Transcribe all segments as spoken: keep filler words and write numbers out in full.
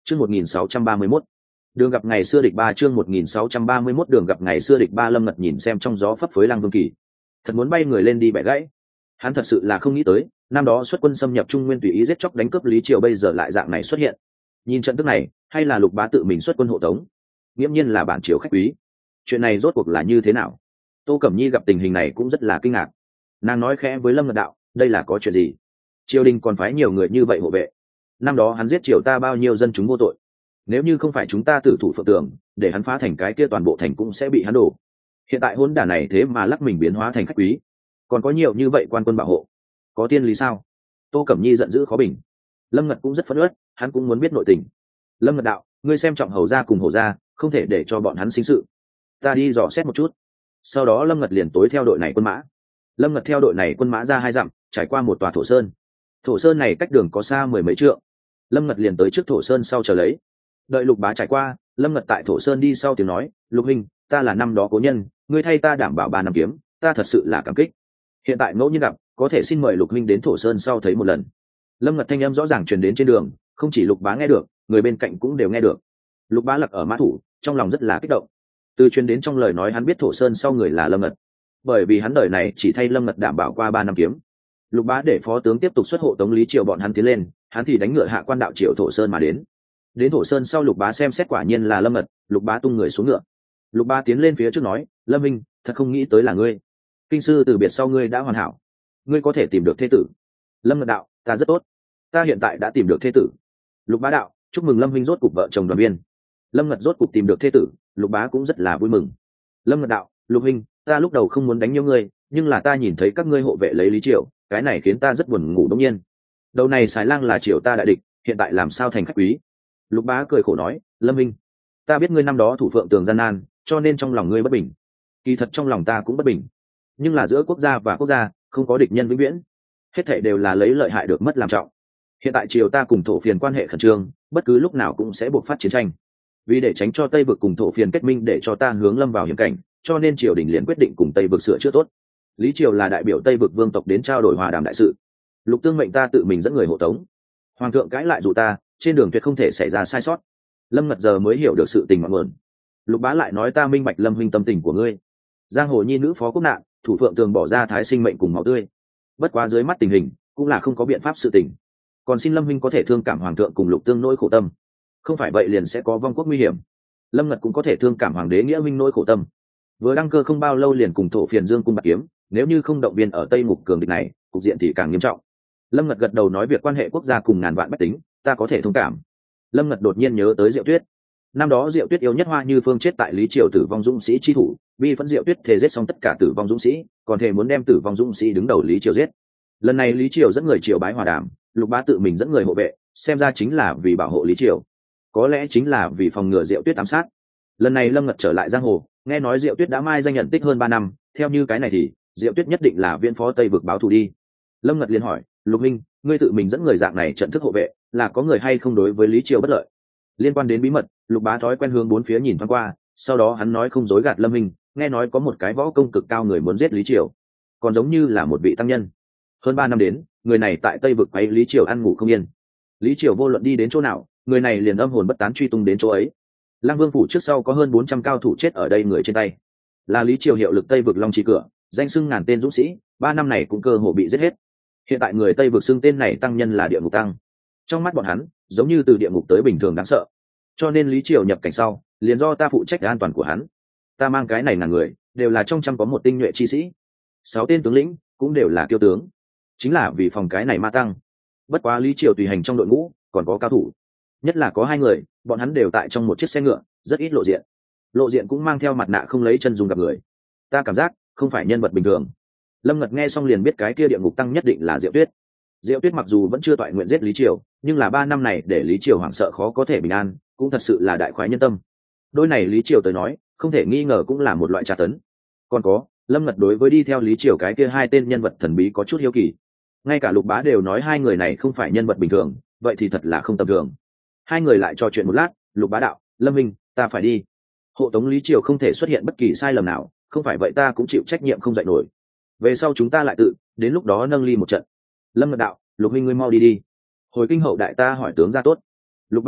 Chương một nghìn sáu trăm ba mươi mốt. Đường gặp ngày xưa địch ba chương một nghìn sáu trăm ba mươi mốt đường gặp ngày xưa địch ba. Lâm Ngật nhìn xem trong gió phấp phới Lăng Vương Kỳ, thật muốn bay người lên đi bẻ gãy. Hắn thật sự là không nghĩ tới, năm đó xuất quân xâm nhập Trung Nguyên tùy ý giết chóc đánh cướp Lý Triều, bây giờ lại dạng này xuất hiện. Nhìn trận tức này, hay là Lục Bá tự mình xuất quân hộ tống, nghiễm nhiên là bản triều khách quý. Chuyện này rốt cuộc là như thế nào? Tô Cẩm Nhi gặp tình hình này cũng rất là kinh ngạc. Nàng nói khẽ với Lâm Ngật đạo, đây là có chuyện gì? Triều đình còn phái nhiều người như vậy hộ vệ. Năm đó hắn giết triều ta bao nhiêu dân chúng vô tội, nếu như không phải chúng ta tử thủ phượng tường để hắn phá thành cái kia, toàn bộ thành cũng sẽ bị hắn đổ. Hiện tại hỗn đả này thế mà lắc mình biến hóa thành khách quý, còn có nhiều như vậy quan quân bảo hộ, có tiên lý sao? Tô Cẩm Nhi giận dữ khó bình. Lâm Ngật cũng rất phẫn uất, hắn cũng muốn biết nội tình. Lâm Ngật đạo, ngươi xem trọng hầu gia cùng hầu gia, không thể để cho bọn hắn sinh sự. Ta đi dò xét một chút. Sau đó Lâm Ngật liền tối theo đội này quân mã. Lâm Ngật theo đội này quân mã ra hai dặm, trải qua một tòa thổ sơn. Thổ sơn này cách đường có xa mười mấy trượng. Lâm Ngật liền tới trước thổ sơn sau chờ lấy. Đợi Lục Bá trải qua, Lâm Ngật tại thổ sơn đi sau tiếng nói, Lục huynh, ta là năm đó cố nhân, ngươi thay ta đảm bảo ba năm kiếm, ta thật sự là cảm kích. Hiện tại ngẫu nhiên gặp, có thể xin mời Lục huynh đến thổ sơn sau thấy một lần. Lâm Ngật thanh âm rõ ràng truyền đến trên đường, không chỉ Lục Bá nghe được, người bên cạnh cũng đều nghe được. Lục Bá lặc ở mã thủ, trong lòng rất là kích động. Từ truyền đến trong lời nói hắn biết thổ sơn sau người là Lâm Ngật, bởi vì hắn đời này chỉ thay Lâm Ngật đảm bảo qua ba năm kiếm. Lục Bá để phó tướng tiếp tục xuất hộ tống Lý Triều bọn hắn tiến lên, hắn thì đánh ngựa hạ quan đạo Triệu thổ sơn mà đến. Đến thổ sơn sau Lục Bá xem xét quả nhiên là Lâm Ngật, Lục Bá tung người xuống ngựa. Lục Bá tiến lên phía trước nói, Lâm minh, thật không nghĩ tới là ngươi. Kinh sư từ biệt sau ngươi đã hoàn hảo, ngươi có thể tìm được thế tử. Lâm Ngật đạo, ta rất tốt, ta hiện tại đã tìm được thế tử. Lục Bá đạo, chúc mừng Lâm minh rốt cục vợ chồng đoàn viên. Lâm Ngật rốt cục tìm được thế tử, Lục Bá cũng rất là vui mừng. Lâm Ngật đạo, Lục huynh, ta lúc đầu không muốn đánh nhiều ngươi, nhưng là ta nhìn thấy các ngươi hộ vệ lấy Lý Triều, cái này khiến ta rất buồn ngủ. Đương nhiên, đầu này Sài Lang là triều ta đại địch, hiện tại làm sao thành khách quý? Lục Bá cười khổ nói, Lâm minh, ta biết ngươi năm đó thủ phượng tường gian nan, cho nên trong lòng ngươi bất bình. Kỳ thật trong lòng ta cũng bất bình, nhưng là giữa quốc gia và quốc gia không có địch nhân vĩnh viễn, hết thảy đều là lấy lợi hại được mất làm trọng. Hiện tại triều ta cùng thổ phiền quan hệ khẩn trương, bất cứ lúc nào cũng sẽ buộc phát chiến tranh. Vì để tránh cho Tây vực cùng thổ phiền kết minh để cho ta hướng lâm vào hiểm cảnh, cho nên triều đình liền quyết định cùng Tây vực sửa chữa tốt. Lý Triều là đại biểu Tây vực vương tộc đến trao đổi hòa đàm đại sự. Lục Tương mệnh ta tự mình dẫn người hộ tống. Hoàng thượng cãi lại dụ ta, trên đường tuyệt không thể xảy ra sai sót. Lâm Ngật giờ mới hiểu được sự tình ngọn nguồn. Lục Bá lại nói, ta minh bạch Lâm huynh tâm tình của ngươi. Giang hồ nhi nữ phó quốc nạn, thủ phượng tường bỏ ra thái sinh mệnh cùng máu tươi. Bất quá dưới mắt tình hình, cũng là không có biện pháp sự tình. Còn xin Lâm huynh có thể thương cảm Hoàng thượng cùng Lục Tương nỗi khổ tâm. Không phải vậy liền sẽ có vong quốc nguy hiểm. Lâm Ngật cũng có thể thương cảm Hoàng đế Nghĩa huynh nỗi khổ tâm. Vừa đăng cơ không bao lâu liền cùng thổ phiền dương cung bạc kiếm, nếu như không động viên ở Tây Ngục cường địch này, cục diện thì càng nghiêm trọng. Lâm Ngật gật đầu nói, việc quan hệ quốc gia cùng ngàn vạn bách tính, ta có thể thông cảm. Lâm Ngật đột nhiên nhớ tới Diệu Tuyết. Năm đó Diệu Tuyết yêu nhất Hoa Như Phương chết tại Lý Triều tử vong dũng sĩ chi thủ, bi phẫn Diệu Tuyết thề giết xong tất cả tử vong dũng sĩ, còn thề muốn đem tử vong dũng sĩ đứng đầu Lý Triều giết. Lần này Lý Triều dẫn người triều bái hòa đàm, Lục Bá tự mình dẫn người hộ vệ, xem ra chính là vì bảo hộ Lý Triều, có lẽ chính là vì phòng ngừa Diệu Tuyết ám sát. Lần này Lâm Ngật trở lại giang hồ, nghe nói Diệu Tuyết đã mai danh nhận tích hơn ba năm, theo như cái này thì Diệu Tuyết nhất định là viên phó Tây vực báo thù đi. Lâm Ngật liền hỏi, Lục minh, ngươi tự mình dẫn người dạng này trận thức hộ vệ, là có người hay không đối với Lý Triều bất lợi? Liên quan đến bí mật, Lục Bá thói quen hướng bốn phía nhìn thoáng qua, sau đó hắn nói không dối gạt Lâm minh, nghe nói có một cái võ công cực cao người muốn giết Lý Triều, còn giống như là một vị tăng nhân. Hơn ba năm đến, người này tại Tây vực quấy Lý Triều ăn ngủ không yên. Lý Triều vô luận đi đến chỗ nào, người này liền âm hồn bất tán truy tung đến chỗ ấy. Lăng Vương phủ trước sau có hơn bốn trăm cao thủ chết ở đây người trên tay. Là Lý Triều hiệu lực Tây vực Long Trì cửa, danh xưng ngàn tên dũng sĩ, ba năm này cũng cơ hồ bị giết hết. Hiện tại người Tây vực xưng tên này tăng nhân là địa ngục tăng. Trong mắt bọn hắn, giống như từ địa ngục tới bình thường đáng sợ. Cho nên Lý Triều nhập cảnh sau, liền do ta phụ trách an toàn của hắn. Ta mang cái này là người, đều là trong trăm có một tinh nhuệ chi sĩ. Sáu tên tướng lĩnh cũng đều là kiêu tướng, chính là vì phòng cái này ma tăng. Bất quá Lý Triều tùy hành trong đội ngũ còn có cao thủ, nhất là có hai người, bọn hắn đều tại trong một chiếc xe ngựa, rất ít lộ diện. Lộ diện cũng mang theo mặt nạ không lấy chân dùng gặp người. Ta cảm giác không phải nhân vật bình thường. Lâm Ngật nghe xong liền biết cái kia địa ngục tăng nhất định là Diệu Tuyết. Diệu Tuyết mặc dù vẫn chưa toại nguyện giết Lý Triều, nhưng là ba năm này để Lý Triều hoảng sợ khó có thể bình an, cũng thật sự là đại khoái nhân tâm. Đôi này Lý Triều tới nói, không thể nghi ngờ cũng là một loại tra tấn. Còn có, Lâm Ngật đối với đi theo Lý Triều cái kia hai tên nhân vật thần bí có chút hiếu kỳ. Ngay cả Lục Bá đều nói hai người này không phải nhân vật bình thường, vậy thì thật là không tầm thường. Hai người lại trò chuyện một lát, Lục Bá đạo, Lâm minh, ta phải đi. Hộ tống Lý Triều không thể xuất hiện bất kỳ sai lầm nào, không phải vậy ta cũng chịu trách nhiệm không dạy nổi. Về sau chúng ta lại tự, đến lúc đó nâng ly một trận. Lâm Ngật đạo, Lục minh ngươi mau đi đi. Hồi kinh hậu đại ta hỏi tướng ra tốt. Lục Bá đạo,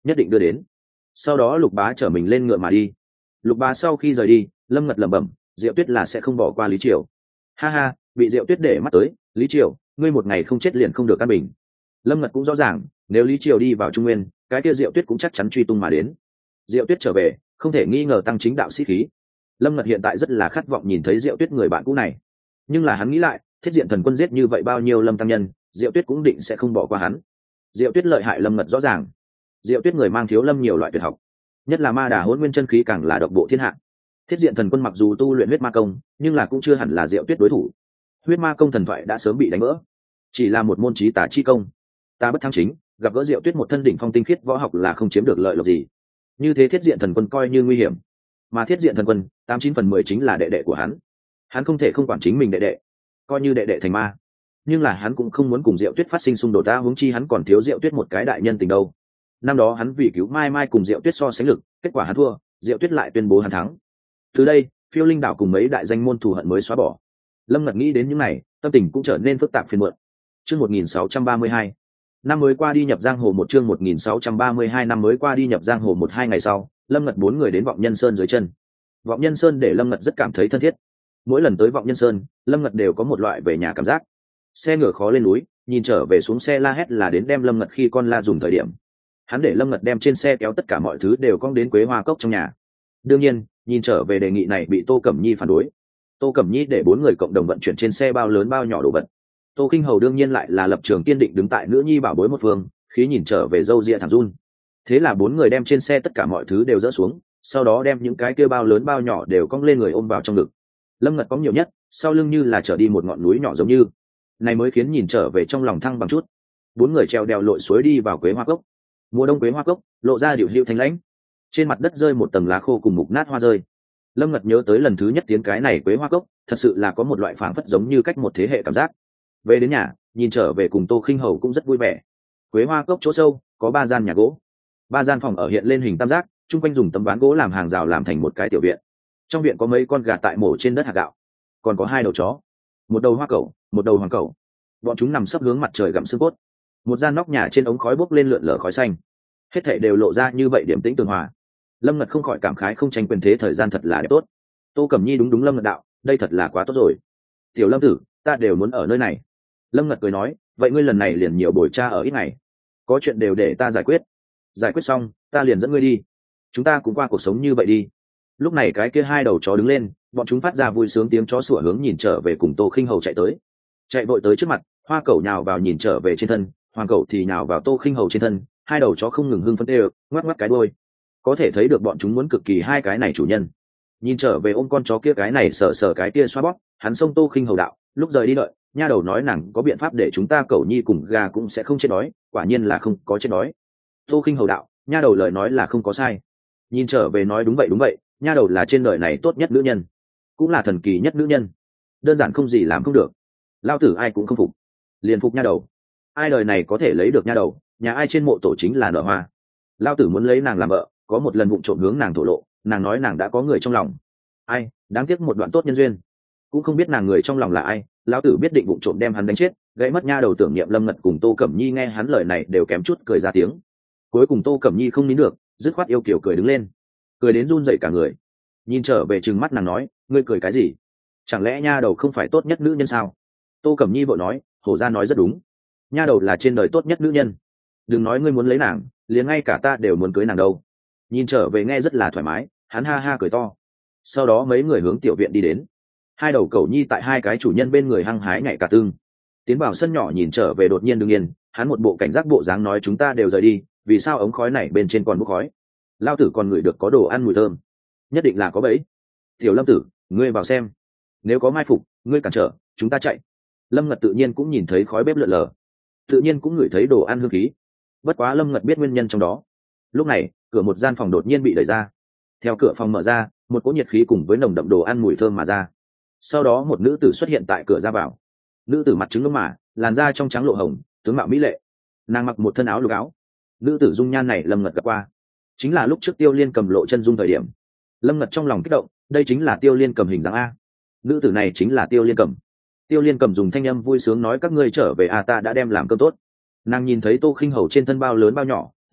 nhất định đưa đến. Sau đó Lục Bá chở mình lên ngựa mà đi. Lục Bá sau khi rời đi, Lâm Ngật lẩm bẩm, Diệu Tuyết là sẽ không bỏ qua Lý Triều. Ha ha, bị Diệu Tuyết để mắt tới, Lý Triều, ngươi một ngày không chết liền không được căn bình. Lâm Ngật cũng rõ ràng, nếu Lý Triều đi vào Trung Nguyên, cái kia Diệu Tuyết cũng chắc chắn truy tung mà đến. Diệu Tuyết trở về, không thể nghi ngờ tăng chính đạo sĩ khí. Lâm Ngật hiện tại rất là khát vọng nhìn thấy Diệu Tuyết người bạn cũ này, nhưng là hắn nghĩ lại, Thiết Diện Thần Quân giết như vậy bao nhiêu Lâm tăng nhân, Diệu Tuyết cũng định sẽ không bỏ qua hắn. Diệu Tuyết lợi hại Lâm Ngật rõ ràng. Diệu Tuyết người mang thiếu Lâm nhiều loại tuyệt học, nhất là ma đà hỗn nguyên chân khí càng là độc bộ thiên hạ. Thiết Diện Thần Quân mặc dù tu luyện huyết ma công, nhưng là cũng chưa hẳn là Diệu Tuyết đối thủ. Huyết ma công thần thoại đã sớm bị đánh vỡ, chỉ là một môn chí tà chi công, ta bất thắng chính, gặp gỡ Diệu Tuyết một thân đỉnh phong tinh khiết võ học là không chiếm được lợi lộc gì. Như thế Thiết Diện Thần Quân coi như nguy hiểm, mà Thiết Diện Thần Quân tám chín phần mười chính là đệ đệ của hắn, hắn không thể không quản chính mình đệ đệ, coi như đệ đệ thành ma, nhưng là hắn cũng không muốn cùng Diệu Tuyết phát sinh xung đột, ta huống chi hắn còn thiếu Diệu Tuyết một cái đại nhân tình đâu. Năm đó hắn vì cứu Mai Mai cùng Diệu Tuyết so sánh lực, kết quả hắn thua, Diệu Tuyết lại tuyên bố hắn thắng. Từ đây, Phiêu Linh đảo cùng mấy đại danh môn thù hận mới xóa bỏ. Lâm Ngật nghĩ đến những này, tâm tình cũng trở nên phức tạp phiền muộn. Chương một nghìn sáu trăm ba mươi hai, năm mới qua đi nhập giang hồ một chương một nghìn sáu trăm ba mươi hai năm mới qua đi nhập giang hồ một hai ngày sau, Lâm Ngật bốn người đến Vọng Nhân Sơn dưới chân. Vọng Nhân Sơn để Lâm Ngật rất cảm thấy thân thiết. Mỗi lần tới Vọng Nhân Sơn, Lâm Ngật đều có một loại về nhà cảm giác. Xe ngựa khó lên núi, nhìn trở về xuống xe la hét là đến đem Lâm Ngật khi con la dùng thời điểm. Hắn để Lâm Ngật đem trên xe kéo tất cả mọi thứ đều cong đến Quế Hoa Cốc trong nhà. Đương nhiên, nhìn trở về đề nghị này bị Tô Cẩm Nhi phản đối. Tô Cẩm Nhi để bốn người cộng đồng vận chuyển trên xe bao lớn bao nhỏ đồ vật. Tô Kinh Hầu đương nhiên lại là lập trường kiên định đứng tại nữ nhi bảo bối một phương, khí nhìn trở về râu ria thẳng run. Thế là bốn người đem trên xe tất cả mọi thứ đều dỡ xuống, sau đó đem những cái kia bao lớn bao nhỏ đều cong lên người ôm vào trong ngực. Lâm Ngật có nhiều nhất, sau lưng như là trở đi một ngọn núi nhỏ giống như. Này mới khiến nhìn trở về trong lòng thăng bằng chút. Bốn người trèo đèo lội suối đi vào Quế Hoa Cốc. Mùa đông Quế Hoa Cốc lộ ra điệu hữu thanh lãnh, trên mặt đất rơi một tầng lá khô cùng mục nát hoa rơi. Lâm Ngật nhớ tới lần thứ nhất tiến cái này Quế Hoa Cốc, thật sự là có một loại phảng phất giống như cách một thế hệ cảm giác. Về đến nhà, nhìn trở về cùng Tô Khinh Hầu cũng rất vui vẻ. Quế Hoa Cốc chỗ sâu có ba gian nhà gỗ, ba gian phòng ở hiện lên hình tam giác, chung quanh dùng tấm ván gỗ làm hàng rào làm thành một cái tiểu viện. Trong viện có mấy con gà tại mổ trên đất hạt gạo, còn có hai đầu chó, một đầu hoa cẩu, một đầu hoàng cẩu. Bọn chúng nằm sấp hướng mặt trời gặm xương cốt. Một gian nóc nhà trên ống khói bốc lên lượn lờ khói xanh, hết thảy đều lộ ra như vậy điểm tĩnh tường hòa. Lâm Ngật không khỏi cảm khái không tranh quyền thế thời gian thật là đẹp tốt. Tô Cẩm Nhi đúng đúng Lâm Ngật đạo, đây thật là quá tốt rồi. Tiểu Lâm tử, ta đều muốn ở nơi này. Lâm Ngật cười nói, vậy ngươi lần này liền nhiều bồi cha ở ít ngày, có chuyện đều để ta giải quyết. Giải quyết xong, ta liền dẫn ngươi đi. Chúng ta cũng qua cuộc sống như vậy đi. Lúc này cái kia hai đầu chó đứng lên, bọn chúng phát ra vui sướng tiếng chó sủa hướng nhìn trở về cùng Tô Khinh Hầu chạy tới. Chạy vội tới trước mặt, hoa cẩu nhào vào nhìn trở về trên thân, hoàng cẩu thì nhào vào Tô Khinh Hầu trên thân, hai đầu chó không ngừng hưng phấn đều, ngoắc ngoắc cái đuôi. Có thể thấy được bọn chúng muốn cực kỳ hai cái này chủ nhân. Nhìn trở về ôm con chó kia cái này sờ sờ cái kia xoa bóp, hắn xông Tô Khinh Hầu đạo, lúc rời đi đợi, nha đầu nói nàng có biện pháp để chúng ta cẩu nhi cùng gà cũng sẽ không chết đói, quả nhiên là không có chết đói. Tô Khinh Hầu đạo, nha đầu lời nói là không có sai. Nhìn trở về nói đúng vậy đúng vậy, nha đầu là trên đời này tốt nhất nữ nhân, cũng là thần kỳ nhất nữ nhân, đơn giản không gì làm không được. Lao tử ai cũng không phục, liền phục nha đầu. Ai đời này có thể lấy được nha đầu, nhà ai trên mộ tổ chính là nở hoa. Lao tử muốn lấy nàng làm vợ, có một lần vụng trộm hướng nàng thổ lộ, nàng nói nàng đã có người trong lòng. Ai, đáng tiếc một đoạn tốt nhân duyên, cũng không biết nàng người trong lòng là ai. Lão tử biết định vụng trộm đem hắn đánh chết, gãy mất nha đầu. Tưởng niệm Lâm Ngật cùng Tô Cẩm Nhi nghe hắn lời này đều kém chút cười ra tiếng. Cuối cùng Tô Cẩm Nhi không nín được, dứt khoát yêu kiều cười đứng lên, cười đến run rẩy cả người. Nhìn trở về trừng mắt nàng nói, ngươi cười cái gì? Chẳng lẽ nha đầu không phải tốt nhất nữ nhân sao? Tô Cẩm Nhi vội nói, hổ ra nói rất đúng, nha đầu là trên đời tốt nhất nữ nhân. Đừng nói ngươi muốn lấy nàng, liền ngay cả ta đều muốn cưới nàng đâu. Nhìn trở về nghe rất là thoải mái, hắn ha ha cười to. Sau đó mấy người hướng tiểu viện đi đến. Hai đầu cẩu nhi tại hai cái chủ nhân bên người hăng hái nhảy cả tương. Tiến vào sân nhỏ nhìn trở về đột nhiên đương nhiên, hắn một bộ cảnh giác bộ dáng nói chúng ta đều rời đi, vì sao ống khói này bên trên còn bốc khói? Lao tử còn ngửi được có đồ ăn mùi thơm, nhất định là có bẫy. Tiểu Lâm tử, ngươi vào xem, nếu có mai phục, ngươi cản trở, chúng ta chạy. Lâm Ngật tự nhiên cũng nhìn thấy khói bếp lượn lờ, tự nhiên cũng ngửi thấy đồ ăn hương khí. Bất quá Lâm Ngật biết nguyên nhân trong đó. Lúc này, cửa một gian phòng đột nhiên bị đẩy ra. Theo cửa phòng mở ra, một cỗ nhiệt khí cùng với nồng đậm đồ ăn mùi thơm mà ra. Sau đó một nữ tử xuất hiện tại cửa ra vào. Nữ tử mặt trứng lông mà, làn da trong trắng lộ hồng, tướng mạo mỹ lệ. Nàng mặc một thân áo lục áo. Nữ tử dung nhan này Lâm Ngật gặp qua, chính là lúc trước Tiêu Liên Cầm lộ chân dung thời điểm. Lâm Ngật trong lòng kích động, đây chính là Tiêu Liên Cầm hình dáng a. Nữ tử này chính là Tiêu Liên Cầm. Tiêu Liên Cầm dùng thanh âm vui sướng nói các ngươi trở về a, ta đã đem làm cơm tốt. Nàng nhìn thấy Tô Khinh Hầu trên thân bao lớn bao nhỏ,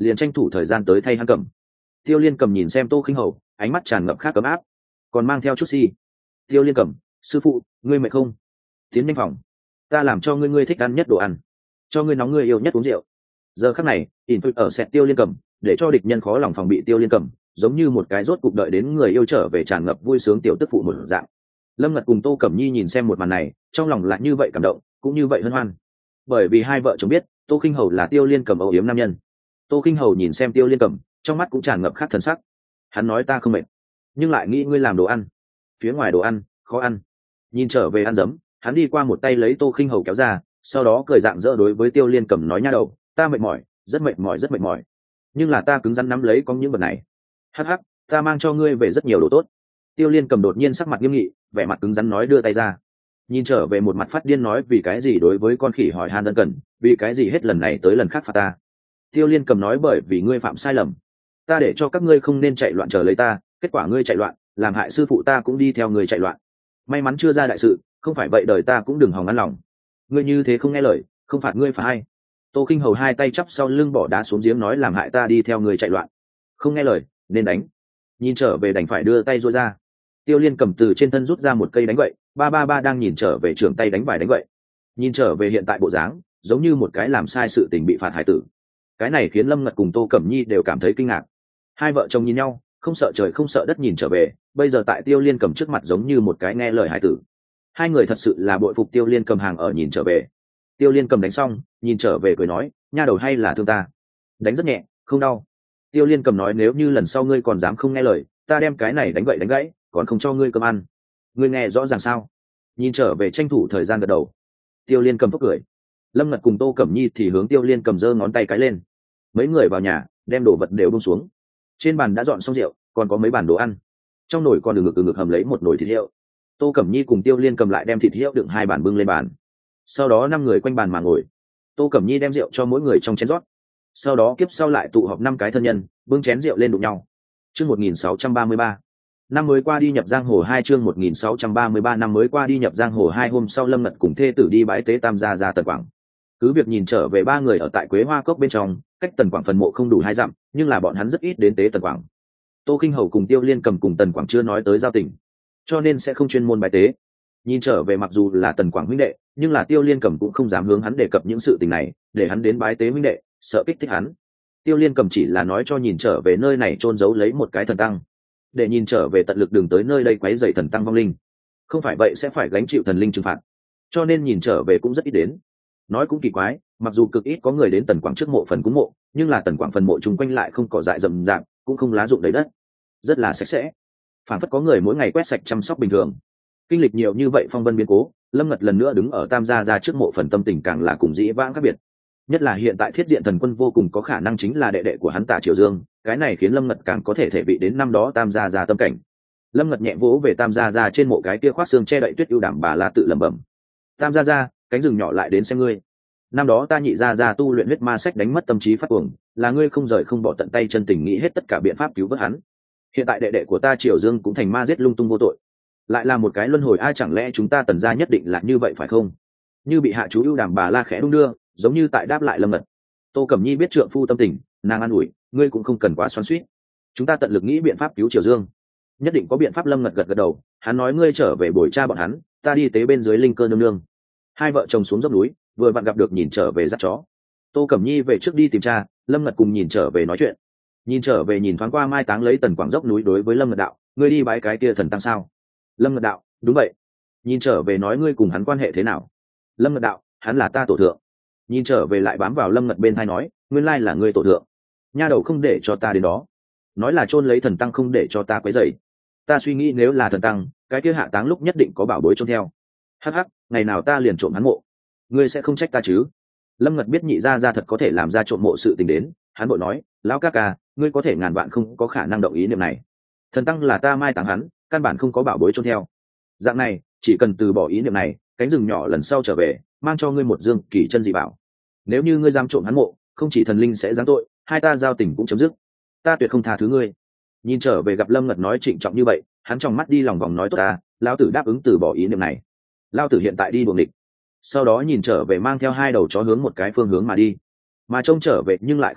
liền tranh thủ thời gian tới thay hắn cầm. Tiêu Liên Cầm nhìn xem Tô Khinh Hầu, ánh mắt tràn ngập khác cấm áp, còn mang theo chút si. Tiêu Liên Cầm, sư phụ, ngươi mệt không? Tiến nhanh phòng, ta làm cho ngươi ngươi thích ăn nhất đồ ăn, cho ngươi nóng ngươi yêu nhất uống rượu. Giờ khắc này, ỉn ở sẹt Tiêu Liên Cầm, để cho địch nhân khó lòng phòng bị Tiêu Liên Cầm, giống như một cái rốt cục đợi đến người yêu trở về tràn ngập vui sướng tiểu tức phụ một dạng. Lâm Ngật cùng Tô Cẩm Nhi nhìn xem một màn này, trong lòng lại như vậy cảm động, cũng như vậy hân hoan. Bởi vì hai vợ chồng biết, Tô Khinh Hầu là Tiêu Liên Cầm âu yếm nam nhân. Tô Khinh Hầu nhìn xem Tiêu Liên Cầm, trong mắt cũng tràn ngập khác thần sắc. Hắn nói ta không mệt, nhưng lại nghĩ ngươi làm đồ ăn, phía ngoài đồ ăn khó ăn. Nhìn trở về ăn dấm, hắn đi qua một tay lấy Tô Khinh Hầu kéo ra, sau đó cười dạng dỡ đối với Tiêu Liên Cầm nói nha đầu, ta mệt mỏi, rất mệt mỏi rất mệt mỏi, nhưng là ta cứng rắn nắm lấy có những vật này. Hắc hắc, ta mang cho ngươi về rất nhiều đồ tốt. Tiêu Liên Cầm đột nhiên sắc mặt nghiêm nghị, vẻ mặt cứng rắn nói đưa tay ra. Nhìn trở về một mặt phát điên nói vì cái gì đối với con khỉ hỏi han ân cần, vì cái gì hết lần này tới lần khác phạt ta. Tiêu Liên Cầm nói bởi vì ngươi phạm sai lầm, ta để cho các ngươi không nên chạy loạn chờ lấy ta, kết quả ngươi chạy loạn, làm hại sư phụ ta cũng đi theo ngươi chạy loạn. May mắn chưa ra đại sự, không phải vậy đời ta cũng đừng hòng ăn lòng. Ngươi như thế không nghe lời, không phạt ngươi phải ai? Tô Khinh Hầu hai tay chắp sau lưng bỏ đá xuống giếng nói làm hại ta đi theo ngươi chạy loạn, không nghe lời nên đánh. Nhìn trở về đành phải đưa tay duỗi ra. Tiêu Liên Cầm từ trên thân rút ra một cây đánh gậy, ba ba ba đang nhìn trở về trường tay đánh bài đánh gậy. Nhìn trở về hiện tại bộ dáng, giống như một cái làm sai sự tình bị phạt hải tử. Cái này khiến Lâm Ngật cùng Tô Cẩm Nhi đều cảm thấy kinh ngạc. Hai vợ chồng nhìn nhau, không sợ trời không sợ đất nhìn trở về, bây giờ tại Tiêu Liên Cầm trước mặt giống như một cái nghe lời hải tử. Hai người thật sự là bội phục Tiêu Liên Cầm hàng ở nhìn trở về. Tiêu Liên Cầm đánh xong, nhìn trở về cười nói, nha đầu hay là thương ta. Đánh rất nhẹ, không đau. Tiêu Liên Cầm nói nếu như lần sau ngươi còn dám không nghe lời, ta đem cái này đánh gậy đánh gãy, còn không cho ngươi cơm ăn. Ngươi nghe rõ ràng sao? Nhìn trở về tranh thủ thời gian gật đầu. Tiêu Liên Cầm phúc cười. Lâm Ngật cùng Tô Cẩm Nhi thì hướng Tiêu Liên Cầm giơ ngón tay cái lên. Mấy người vào nhà, đem đồ vật đều buông xuống. Trên bàn đã dọn xong rượu, còn có mấy bàn đồ ăn. Trong nồi còn được ngực ngực hầm lấy một nồi thịt heo. Tô Cẩm Nhi cùng Tiêu Liên Cầm lại đem thịt heo đựng hai bàn bưng lên bàn. Sau đó năm người quanh bàn mà ngồi. Tô Cẩm Nhi đem rượu cho mỗi người trong chén rót. Sau đó kiếp sau lại tụ họp năm cái thân nhân, bưng chén rượu lên đụng nhau. Chương một nghìn sáu trăm ba mươi ba. Năm mới qua đi nhập giang hồ hai chương một nghìn sáu trăm ba mươi ba năm mới qua đi nhập giang hồ hai hôm sau Lâm Ngật cùng thê tử đi bái tế Tam gia ra Tần Quảng. Cứ việc nhìn trở về ba người ở tại Quế Hoa Cốc bên trong, cách Tần Quảng phần mộ không đủ hai dặm, nhưng là bọn hắn rất ít đến tế Tần Quảng. Tô Khinh Hầu cùng Tiêu Liên Cầm cùng Tần Quảng chưa nói tới giao tình, cho nên sẽ không chuyên môn bái tế. Nhìn trở về mặc dù là Tần Quảng huynh đệ, nhưng là Tiêu Liên Cầm cũng không dám hướng hắn đề cập những sự tình này, để hắn đến bái tế huynh đệ, sợ kích thích hắn. Tiêu Liên Cầm chỉ là nói cho nhìn trở về nơi này chôn giấu lấy một cái thần tăng, để nhìn trở về tận lực đường tới nơi đây quấy rầy thần tăng vong linh, không phải vậy sẽ phải gánh chịu thần linh trừng phạt, cho nên nhìn trở về cũng rất ít đến. Nói cũng kỳ quái, mặc dù cực ít có người đến Tần Quảng trước mộ phần cúng mộ, nhưng là Tần Quảng phần mộ chung quanh lại không cỏ dại rậm rạp, cũng không lá rụng đầy đất, rất là sạch sẽ, phản phất có người mỗi ngày quét sạch chăm sóc bình thường. Kinh lịch nhiều như vậy phong vân biến cố, Lâm Ngật lần nữa đứng ở Tam gia ra trước mộ phần tâm tình càng là cùng dĩ vãng khác biệt. Nhất là hiện tại Thiết Diện Thần Quân vô cùng có khả năng chính là đệ đệ của hắn Tả Triều Dương, cái này khiến Lâm Ngật càng có thể thể vị đến năm đó Tam gia ra tâm cảnh. Lâm Ngật nhẹ vỗ về Tam gia ra trên mộ cái kia khoác xương che đậy tuyết ưu đảm bà la tự lẩm bẩm: Tam gia ra, cánh rừng nhỏ lại đến xem ngươi. Năm đó ta nhị gia ra tu luyện huyết ma sách đánh mất tâm trí phát cuồng, là ngươi không rời không bỏ tận tay chân tình nghĩ hết tất cả biện pháp cứu vớt hắn. Hiện tại đệ đệ của ta Triều Dương cũng thành ma giết lung tung vô tội, lại là một cái luân hồi, ai chẳng lẽ chúng ta Tần gia nhất định là như vậy phải không? Như bị hạ chú ưu đàm bà la khẽ đung đưa, giống như tại đáp lại Lâm Ngật. Tô Cẩm Nhi biết trượng phu tâm tình, nàng an ủi, ngươi cũng không cần quá xoắn xuýt, chúng ta tận lực nghĩ biện pháp cứu Triều Dương, nhất định có biện pháp. Lâm Ngật gật gật đầu, hắn nói ngươi trở về bồi cha bọn hắn, ta đi tế bên dưới linh cơ nương nương. Hai vợ chồng xuống dốc núi, vừa vặn gặp được nhìn trở về dắt chó. Tô Cẩm Nhi về trước đi tìm cha, Lâm Ngật cùng nhìn trở về nói chuyện. Nhìn trở về nhìn thoáng qua mai táng lấy Tần Quảng dốc núi, đối với Lâm Ngật đạo, ngươi đi bái cái kia thần tăng sao? Lâm Ngật đạo, đúng vậy. Nhìn trở về nói ngươi cùng hắn quan hệ thế nào? Lâm Ngật đạo, hắn là ta tổ thượng. Nhìn trở về lại bám vào Lâm Ngật bên tai nói, nguyên lai là ngươi tổ thượng. Nha đầu không để cho ta đến đó, nói là chôn lấy thần tăng không để cho ta quấy rầy. Ta suy nghĩ nếu là thần tăng, cái kia hạ táng lúc nhất định có bảo bối chôn theo. Hắc hắc, ngày nào ta liền trộm hắn mộ, ngươi sẽ không trách ta chứ? Lâm Ngật biết nhị gia gia thật có thể làm ra trộm mộ sự tình đến, hắn bội nói, lão ca ca, ngươi có thể ngàn vạn không có khả năng động ý niệm này. Thần tăng là ta mai táng hắn, căn bản không có bảo bối chôn theo. Dạng này, chỉ cần từ bỏ ý niệm này, cánh rừng nhỏ lần sau trở về, mang cho ngươi một dương kỳ chân dị bảo. Nếu như ngươi dám trộm hắn mộ, không chỉ thần linh sẽ giáng tội, hai ta giao tình cũng chấm dứt. Ta tuyệt không tha thứ ngươi. Nhìn trở về gặp Lâm Ngật nói trịnh trọng như vậy, hắn trong mắt đi lòng vòng nói tốt ta, lão tử đáp ứng từ bỏ ý niệm này. Lão tử hiện tại đi buồng địch. Sau đó nhìn trở về mang theo hai đầu chó hướng một cái phương hướng mà đi. Mà trông trở về nhưng lại không biết,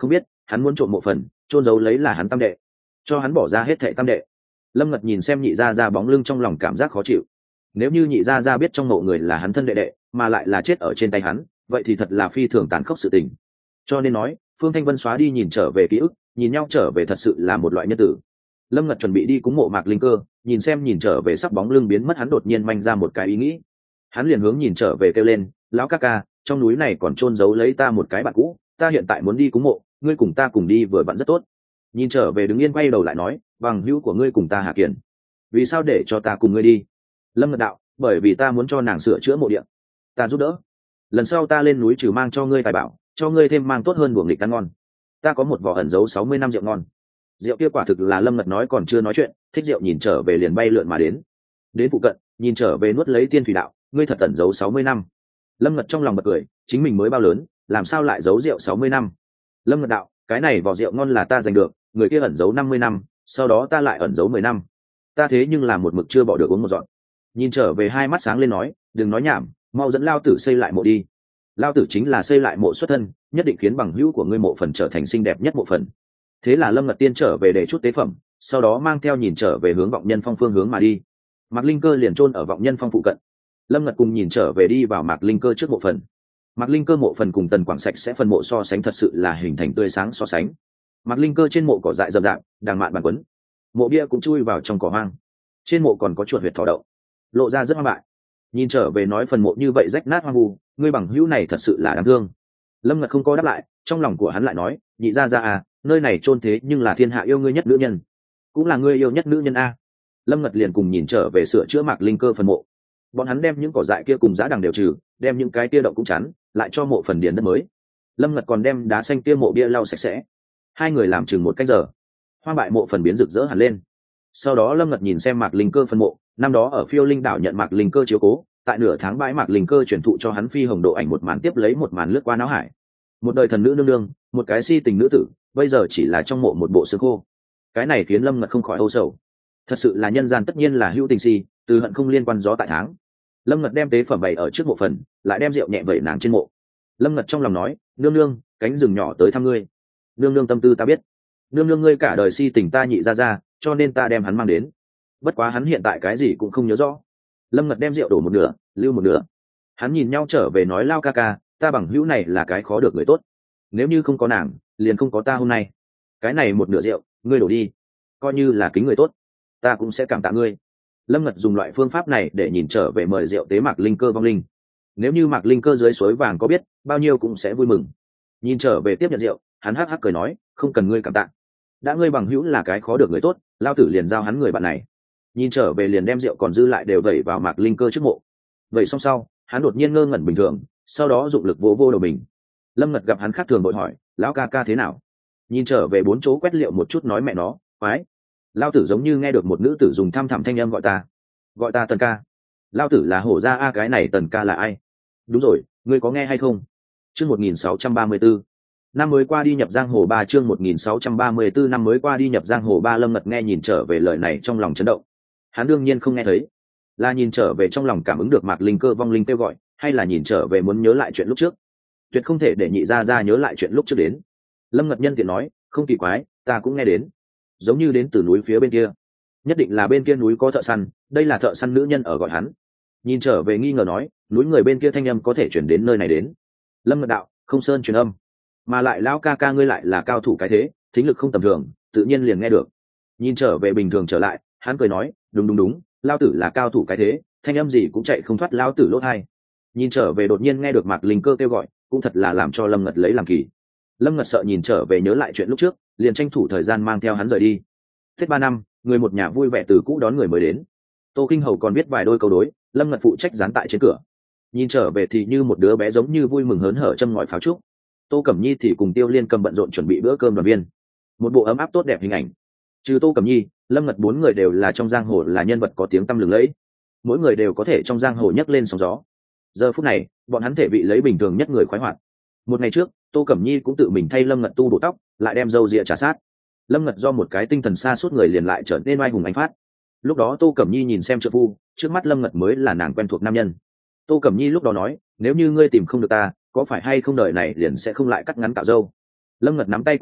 hắn muốn trộm mộ phần trôn giấu lấy là hắn tam đệ, cho hắn bỏ ra hết thệ tam đệ. Lâm Ngật nhìn xem nhị gia gia bóng lưng trong lòng cảm giác khó chịu. Nếu như nhị gia gia biết trong mộ người là hắn thân đệ đệ mà lại là chết ở trên tay hắn, vậy thì thật là phi thường tàn khốc sự tình. Cho nên nói Phương Thanh Vân xóa đi nhìn trở về ký ức, nhìn nhau trở về thật sự là một loại nhân tử. Lâm Ngật chuẩn bị đi cúng mộ Mạc Linh Cơ, nhìn xem nhìn trở về sắc bóng lưng biến mất, hắn đột nhiên manh ra một cái ý nghĩ. Hắn liền hướng nhìn trở về kêu lên, lão ca ca, trong núi này còn chôn giấu lấy ta một cái bạn cũ, ta hiện tại muốn đi cúng mộ, ngươi cùng ta cùng đi vừa vặn rất tốt. Nhìn trở về đứng yên quay đầu lại nói, bằng hữu của ngươi cùng ta Hà Kiền, vì sao để cho ta cùng ngươi đi? Lâm Ngật đạo, bởi vì ta muốn cho nàng sửa chữa mộ điện, ta giúp đỡ. Lần sau ta lên núi trừ mang cho ngươi tài bảo, cho ngươi thêm mang tốt hơn buồng nghịch ăn ngon. Ta có một vỏ ẩn giấu sáu mươi năm rượu ngon. Rượu kia quả thực là Lâm Ngật nói còn chưa nói chuyện, thích rượu nhìn trở về liền bay lượn mà đến. Đến phụ cận, nhìn trở về nuốt lấy tiên thủy đạo, ngươi thật ẩn giấu sáu mươi năm. Lâm Ngật trong lòng bật cười, chính mình mới bao lớn, làm sao lại giấu rượu sáu mươi năm? Lâm Ngật đạo, cái này vỏ rượu ngon là ta giành được, người kia ẩn giấu năm mươi năm, sau đó ta lại ẩn giấu mười năm. Ta thế nhưng là một mực chưa bỏ được uống một giọt. Nhìn trở về hai mắt sáng lên nói, đừng nói nhảm, mau dẫn lao tử xây lại mộ đi. Lao tử chính là xây lại mộ xuất thân, nhất định khiến bằng hữu của ngươi mộ phần trở thành xinh đẹp nhất mộ phần. Thế là Lâm Ngật tiên trở về để chút tế phẩm, sau đó mang theo nhìn trở về hướng Vọng Nhân Phong phương hướng mà đi. Mạc Linh Cơ liền chôn ở Vọng Nhân Phong phụ cận. Lâm Ngật cùng nhìn trở về đi vào Mạc Linh Cơ trước mộ phần. Mạc Linh Cơ mộ phần cùng Tần Quảng Sạch sẽ phần mộ so sánh thật sự là hình thành tươi sáng so sánh. Mạc Linh Cơ trên mộ cỏ dại rậm rạp, đàng mạn bàn quấn. Mộ bia cũng chui vào trong cỏ hoang. Trên mộ còn có chuột huyệt thỏ đậu, lộ ra rất hoang bại. Nhìn trở về nói phần mộ như vậy rách nát hoang vu, ngươi bằng hữu này thật sự là đáng thương. Lâm Ngật không có đáp lại, trong lòng của hắn lại nói, nhị gia gia à, nơi này chôn thế nhưng là thiên hạ yêu ngươi nhất nữ nhân, cũng là ngươi yêu nhất nữ nhân a. Lâm Ngật liền cùng nhìn trở về sửa chữa Mạc Linh Cơ phần mộ. Bọn hắn đem những cỏ dại kia cùng giá đằng đều trừ, đem những cái kia đậu cũng chắn, lại cho mộ phần điền đất mới. Lâm Ngật còn đem đá xanh kia mộ bia lau sạch sẽ. Hai người làm chừng một canh giờ, hoang bại mộ phần biến rực rỡ hẳn lên. Sau đó Lâm Ngật nhìn xem Mạc Linh Cơ phần mộ, năm đó ở Phiêu Linh đảo nhận Mạc Linh Cơ chiếu cố, tại nửa tháng bãi Mạc Linh Cơ chuyển thụ cho hắn phi hồng độ ảnh một màn tiếp lấy một màn lướt qua não hải. Một đời thần nữ nương nương, một cái si tình nữ tử, bây giờ chỉ là trong mộ một bộ xương khô. Cái này khiến Lâm Ngật không khỏi âu sầu. Thật sự là nhân gian tất nhiên là hữu tình si, từ hận không liên quan gió tại tháng. Lâm Ngật đem tế phẩm bày ở trước mộ phần, lại đem rượu nhẹ vẩy nàng trên mộ. Lâm Ngật trong lòng nói, nương nương, cánh rừng nhỏ tới thăm ngươi. Nương nương tâm tư ta biết, nương nương ngươi cả đời si tình ta nhị ra ra, cho nên ta đem hắn mang đến. Bất quá hắn hiện tại cái gì cũng không nhớ rõ. Lâm Ngật đem rượu đổ một nửa, lưu một nửa. Hắn nhìn nhau trở về nói, lao ca ca, ta bằng hữu này là cái khó được người tốt, nếu như không có nàng liền không có ta hôm nay. Cái này một nửa rượu ngươi đổ đi, coi như là kính người tốt, ta cũng sẽ cảm tạ ngươi. Lâm Ngật dùng loại phương pháp này để nhìn trở về mời rượu tế Mạc Linh Cơ vong linh. Nếu như Mạc Linh Cơ dưới suối vàng có biết, bao nhiêu cũng sẽ vui mừng. Nhìn trở về tiếp nhận rượu, hắn hắc hắc cười nói, không cần ngươi cảm tạ, đã ngươi bằng hữu là cái khó được người tốt, lao tử liền giao hắn người bạn này. Nhìn trở về liền đem rượu còn dư lại đều đẩy vào Mạc Linh Cơ trước mộ. Vậy xong sau, hắn đột nhiên ngơ ngẩn bình thường, sau đó dụng lực vô vô đầu mình. Lâm Ngật gặp hắn khác thường bội hỏi, lão ca ca thế nào? Nhìn trở về bốn chỗ quét liệu một chút nói, mẹ nó quái, lao tử giống như nghe được một nữ tử dùng thăm thẳm thanh âm gọi ta, gọi ta Tần ca. Lao tử là hổ ra a, cái này Tần ca là ai? Đúng rồi, ngươi có nghe hay không? Chương một nghìn sáu trăm ba mươi tư, năm mới qua đi nhập giang hồ ba, chương một nghìn sáu trăm ba mươi tư, năm mới qua đi nhập giang hồ ba. Lâm Ngật nghe nhìn trở về lời này trong lòng chấn động. Hắn đương nhiên không nghe thấy, là nhìn trở về trong lòng cảm ứng được Mạc Linh Cơ vong linh kêu gọi, hay là nhìn trở về muốn nhớ lại chuyện lúc trước? Tuyệt không thể để nhị gia gia nhớ lại chuyện lúc trước đến. Lâm Ngật nhân tiện nói, không kỳ quái, ta cũng nghe đến, giống như đến từ núi phía bên kia, nhất định là bên kia núi có thợ săn, đây là thợ săn nữ nhân ở gọi hắn. Nhìn trở về nghi ngờ nói, núi người bên kia thanh âm có thể chuyển đến nơi này đến. Lâm Ngật đạo, không sơn truyền âm, mà lại lão ca ca ngươi lại là cao thủ cái thế, thính lực không tầm thường, tự nhiên liền nghe được. Nhìn trở về bình thường trở lại, hắn cười nói, đúng đúng đúng, lao tử là cao thủ cái thế, thanh âm gì cũng chạy không thoát lao tử lỗ tai. Nhìn trở về đột nhiên nghe được Mạc Linh Cơ kêu gọi, cũng thật là làm cho Lâm Ngật lấy làm kỳ. Lâm Ngật sợ nhìn trở về nhớ lại chuyện lúc trước, liền tranh thủ thời gian mang theo hắn rời đi. Tết ba năm, người một nhà vui vẻ từ cũ đón người mới đến. Tô Kinh Hầu còn biết vài đôi câu đối, Lâm Ngật phụ trách dán tại trên cửa. Nhìn trở về thì như một đứa bé giống như vui mừng hớn hở châm ngòi pháo trúc. Tô Cẩm Nhi thì cùng Tiêu Liên cầm bận rộn chuẩn bị bữa cơm đoàn viên, một bộ ấm áp tốt đẹp hình ảnh. Trừ Tô Cẩm Nhi, Lâm Ngật bốn người đều là trong giang hồ là nhân vật có tiếng tăm lừng lẫy, mỗi người đều có thể trong giang hồ nhấc lên sóng gió. Giờ phút này, bọn hắn thể vị lấy bình thường nhất người khoái hoạt. Một ngày trước, Tô Cẩm Nhi cũng tự mình thay Lâm Ngật tu bổ tóc, lại đem râu ria trà sát. Lâm Ngật do một cái tinh thần xa suốt người liền lại trở nên oai hùng ánh phát. Lúc đó Tô Cẩm Nhi nhìn xem trợ phu, trước mắt Lâm Ngật mới là nàng quen thuộc nam nhân. Tô Cẩm Nhi lúc đó nói, nếu như ngươi tìm không được ta, có phải hay không đời này liền sẽ không lại cắt ngắn cạo râu. Lâm Ngật nắm tay của vợ,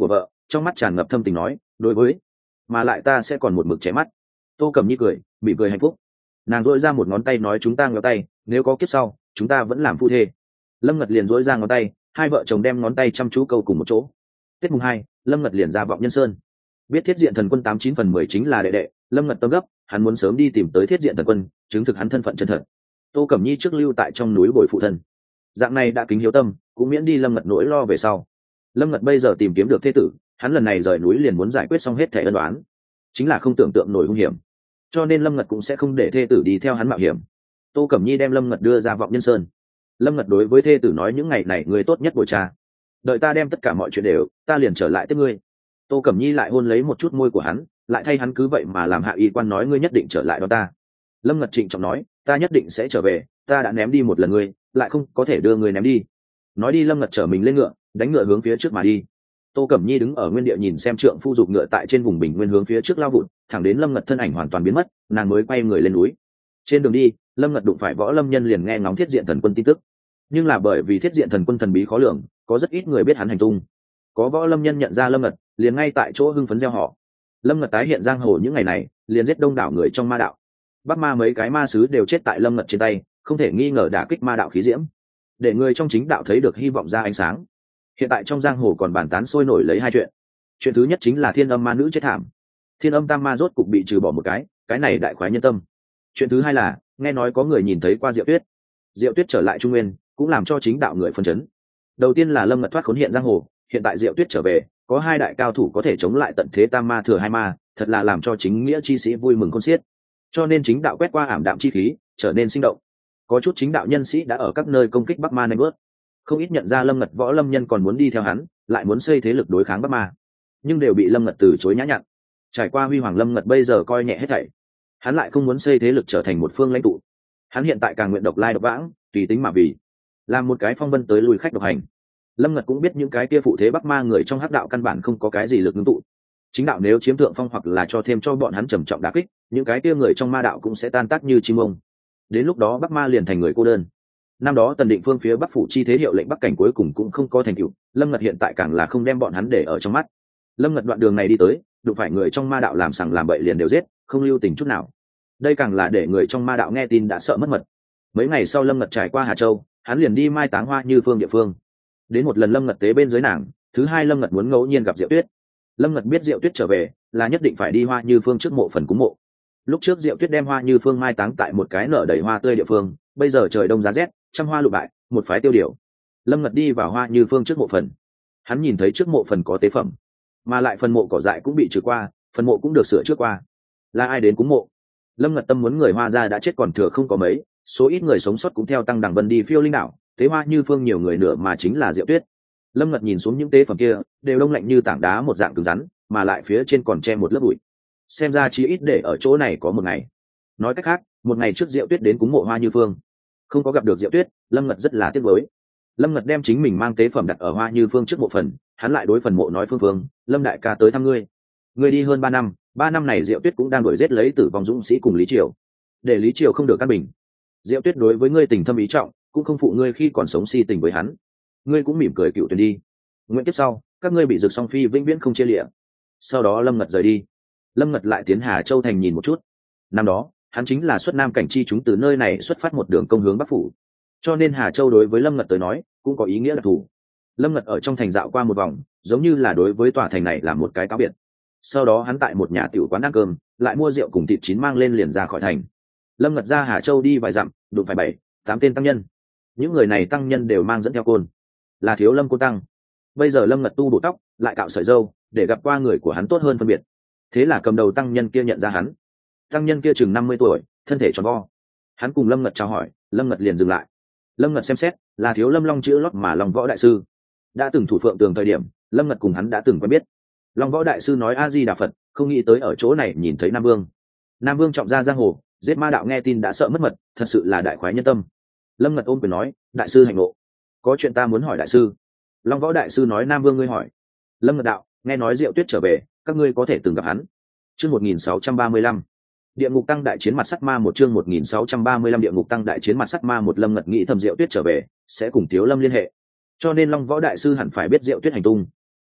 trong mắt tràn ngập thâm tình nói đối với mà lại ta sẽ còn một mực chém mắt. Tô Cẩm Nhi cười bị cười hạnh phúc, nàng dỗi ra một ngón tay nói chúng ta ngéo tay, nếu có kiếp sau chúng ta vẫn làm phu thê. Lâm Ngật liền dỗi ra ngón tay, hai vợ chồng đem ngón tay chăm chú câu cùng một chỗ. Tết mùng hai, Lâm Ngật liền ra Vọng Nhân Sơn. Biết Thiết Diện Thần Quân tám chín phần mười chính là đệ đệ, Lâm Ngật tâm gấp, hắn muốn sớm đi tìm tới Thiết Diện Thần Quân, chứng thực hắn thân phận chân thật. Tô Cẩm Nhi trước lưu tại trong núi bồi phụ thân, dạng này đã kính hiếu tâm, cũng miễn đi Lâm Ngật nỗi lo về sau. Lâm Ngật bây giờ tìm kiếm được thế tử, hắn lần này rời núi liền muốn giải quyết xong hết thẻ ân oán, chính là không tưởng tượng nổi hung hiểm, cho nên Lâm Ngật cũng sẽ không để thê tử đi theo hắn mạo hiểm. Tô Cẩm Nhi đem Lâm Ngật đưa ra Vọng Nhân Sơn. Lâm Ngật đối với thê tử nói những ngày này người tốt nhất bồi trà, đợi ta đem tất cả mọi chuyện đều, ta liền trở lại tiếp ngươi. Tô Cẩm Nhi lại hôn lấy một chút môi của hắn, lại thay hắn cứ vậy mà làm hạ y quan nói ngươi nhất định trở lại đó ta. Lâm Ngật trịnh trọng nói ta nhất định sẽ trở về, ta đã ném đi một lần ngươi, lại không có thể đưa ngươi ném đi. Nói đi Lâm Ngật trở mình lên ngựa, đánh ngựa hướng phía trước mà đi. Tô Cẩm Nhi đứng ở nguyên địa nhìn xem trượng phu giục ngựa tại trên vùng bình nguyên hướng phía trước lao vụt, thẳng đến Lâm Ngật thân ảnh hoàn toàn biến mất, nàng mới quay người lên núi. Trên đường đi, Lâm Ngật đụng phải Võ Lâm Nhân liền nghe ngóng Thiết Diện Thần Quân tin tức, nhưng là bởi vì Thiết Diện Thần Quân thần bí khó lường, có rất ít người biết hắn hành tung. Có Võ Lâm Nhân nhận ra Lâm Ngật, liền ngay tại chỗ hưng phấn reo hò. Lâm Ngật tái hiện giang hồ những ngày này, liền giết đông đảo người trong ma đạo. Bắc Ma mấy cái ma sứ đều chết tại Lâm Ngật trên tay, không thể nghi ngờ đả kích ma đạo khí diễm, để người trong chính đạo thấy được hy vọng ra ánh sáng. Hiện tại trong giang hồ còn bàn tán sôi nổi lấy hai chuyện. Chuyện thứ nhất chính là Thiên Âm ma nữ chết thảm, Thiên Âm tam ma rốt cục bị trừ bỏ một cái, cái này đại khoái nhân tâm. Chuyện thứ hai là nghe nói có người nhìn thấy qua Diệu Tuyết. Diệu Tuyết trở lại Trung Nguyên, cũng làm cho chính đạo người phân chấn. Đầu tiên là Lâm Ngật thoát khốn hiện giang hồ, hiện tại Diệu Tuyết trở về, có hai đại cao thủ có thể chống lại tận thế tam ma thừa hai ma, thật là làm cho chính nghĩa chi sĩ vui mừng khôn xiết. Cho nên chính đạo quét qua ảm đạm chi khí, trở nên sinh động. Có chút chính đạo nhân sĩ đã ở các nơi công kích Bắc Ma nanh bớt, không ít nhận ra Lâm Ngật Võ Lâm Nhân còn muốn đi theo hắn, lại muốn xây thế lực đối kháng Bắc Ma, nhưng đều bị Lâm Ngật từ chối nhã nhặn. Trải qua huy hoàng, Lâm Ngật bây giờ coi nhẹ hết thảy, hắn lại không muốn xây thế lực trở thành một phương lãnh tụ. Hắn hiện tại càng nguyện độc lai độc vãng, tùy tính mà vì, làm một cái phong vân tới lùi khách độc hành. Lâm Ngật cũng biết những cái kia phụ thế Bắc Ma người trong hắc đạo căn bản không có cái gì lực ngưng tụ. Chính đạo nếu chiếm thượng phong hoặc là cho thêm cho bọn hắn trầm trọng đả kích, những cái kia người trong ma đạo cũng sẽ tan tác như chim ông. Đến lúc đó Bắc Ma liền thành người cô đơn. Năm đó Tần Định Phương phía Bắc phủ chi thế hiệu lệnh Bắc cảnh cuối cùng cũng không có thành tựu, Lâm Ngật hiện tại càng là không đem bọn hắn để ở trong mắt. Lâm Ngật đoạn đường này đi tới, đụng phải người trong ma đạo làm sằng làm bậy liền đều giết, không lưu tình chút nào. Đây càng là để người trong ma đạo nghe tin đã sợ mất mật. Mấy ngày sau Lâm Ngật trải qua Hà Châu, hắn liền đi mai táng Hoa Như Phương địa phương. Đến một lần Lâm Ngật tế bên dưới nàng, thứ hai Lâm Ngật muốn ngẫu nhiên gặp Diệu Tuyết. Lâm Ngật biết Diệu Tuyết trở về, là nhất định phải đi Hoa Như Phương trước mộ phần cúng mộ. Lúc trước Diệu Tuyết đem Hoa Như Phương mai táng tại một cái nở đầy hoa tươi địa phương, bây giờ trời đông giá rét, trăm hoa lụa bại, một phái tiêu điều. Lâm Ngật đi vào Hoa Như Phương trước mộ phần, hắn nhìn thấy trước mộ phần có tế phẩm, mà lại phần mộ cỏ dại cũng bị trừ qua, phần mộ cũng được sửa trước qua. Là ai đến cúng mộ? Lâm Ngật tâm muốn người Hoa gia đã chết còn thừa không có mấy, số ít người sống sót cũng theo tăng đẳng vân đi phiêu linh đảo, tế Hoa Như Phương nhiều người nữa mà chính là Diệu Tuyết. Lâm Ngật nhìn xuống những tế phẩm kia, đều đông lạnh như tảng đá một dạng cứng rắn, mà lại phía trên còn che một lớp bụi. Xem ra chí ít để ở chỗ này có một ngày. Nói cách khác, một ngày trước Diệu Tuyết đến cúng mộ Hoa Như Phương, không có gặp được Diệu Tuyết, Lâm Ngật rất là tiếc nuối. Lâm Ngật đem chính mình mang tế phẩm đặt ở Hoa Như Phương trước mộ phần, hắn lại đối phần mộ nói: "Phương Phương, Lâm đại ca tới thăm ngươi. Ngươi đi hơn ba năm, ba năm này Diệu Tuyết cũng đang đuổi giết lấy tử vong dũng sĩ cùng Lý Triều, để Lý Triều không được căn bình. Diệu Tuyết đối với ngươi tình thâm ý trọng, cũng không phụ ngươi khi còn sống si tình với hắn. Ngươi cũng mỉm cười cựu tuyển đi. Nguyện tiếp sau, các ngươi bị Dực Song Phi vĩnh viễn không chia lìa." Sau đó Lâm Ngật rời đi. Lâm Ngật lại tiến Hà Châu thành nhìn một chút. Năm đó, hắn chính là xuất nam cảnh chi chúng từ nơi này xuất phát một đường công hướng Bắc phủ, cho nên Hà Châu đối với Lâm Ngật tới nói cũng có ý nghĩa đặc thù. Lâm Ngật ở trong thành dạo qua một vòng, giống như là đối với tòa thành này là một cái cáo biệt. Sau đó hắn tại một nhà tiểu quán ăn cơm, lại mua rượu cùng thịt chín mang lên liền ra khỏi thành. Lâm Ngật ra Hà Châu đi vài dặm, đụng phải bảy, tám tên tăng nhân. Những người này tăng nhân đều mang dẫn theo côn, là Thiếu Lâm Côn Tăng. Bây giờ Lâm Ngật tu bổ tóc, lại cạo sợi râu, để gặp qua người của hắn tốt hơn phân biệt. Thế là cầm đầu tăng nhân kia nhận ra hắn. Tăng nhân kia chừng năm mươi tuổi, thân thể tròn vo. Hắn cùng Lâm Ngật chào hỏi, Lâm Ngật liền dừng lại. Lâm Ngật xem xét, là Thiếu Lâm Long chữ lót mà Long Võ đại sư. Đã từng thủ phượng tường thời điểm, Lâm Ngật cùng hắn đã từng quen biết. Long Võ đại sư nói A Di Đà Phật, không nghĩ tới ở chỗ này nhìn thấy Nam Vương. Nam Vương trọng ra giang hồ, giết ma đạo nghe tin đã sợ mất mật, thật sự là đại khoái nhân tâm. Lâm Ngật ôm quyền nói: "Đại sư hạnh ngộ, có chuyện ta muốn hỏi đại sư." Long Võ đại sư nói: "Nam Vương ngươi hỏi." Lâm Ngật đạo: "Nghe nói Diệu Tuyết trở về, các ngươi có thể từng gặp hắn." Chương một nghìn sáu trăm ba mươi lăm, Địa ngục tăng đại chiến mặt sắt ma một. Chương một nghìn sáu trăm ba mươi lăm, Địa ngục tăng đại chiến mặt sắt ma một. Lâm Ngật nghĩ thầm Diệu Tuyết trở về sẽ cùng Thiếu Lâm liên hệ, cho nên Long Võ đại sư hẳn phải biết Diệu Tuyết hành tung.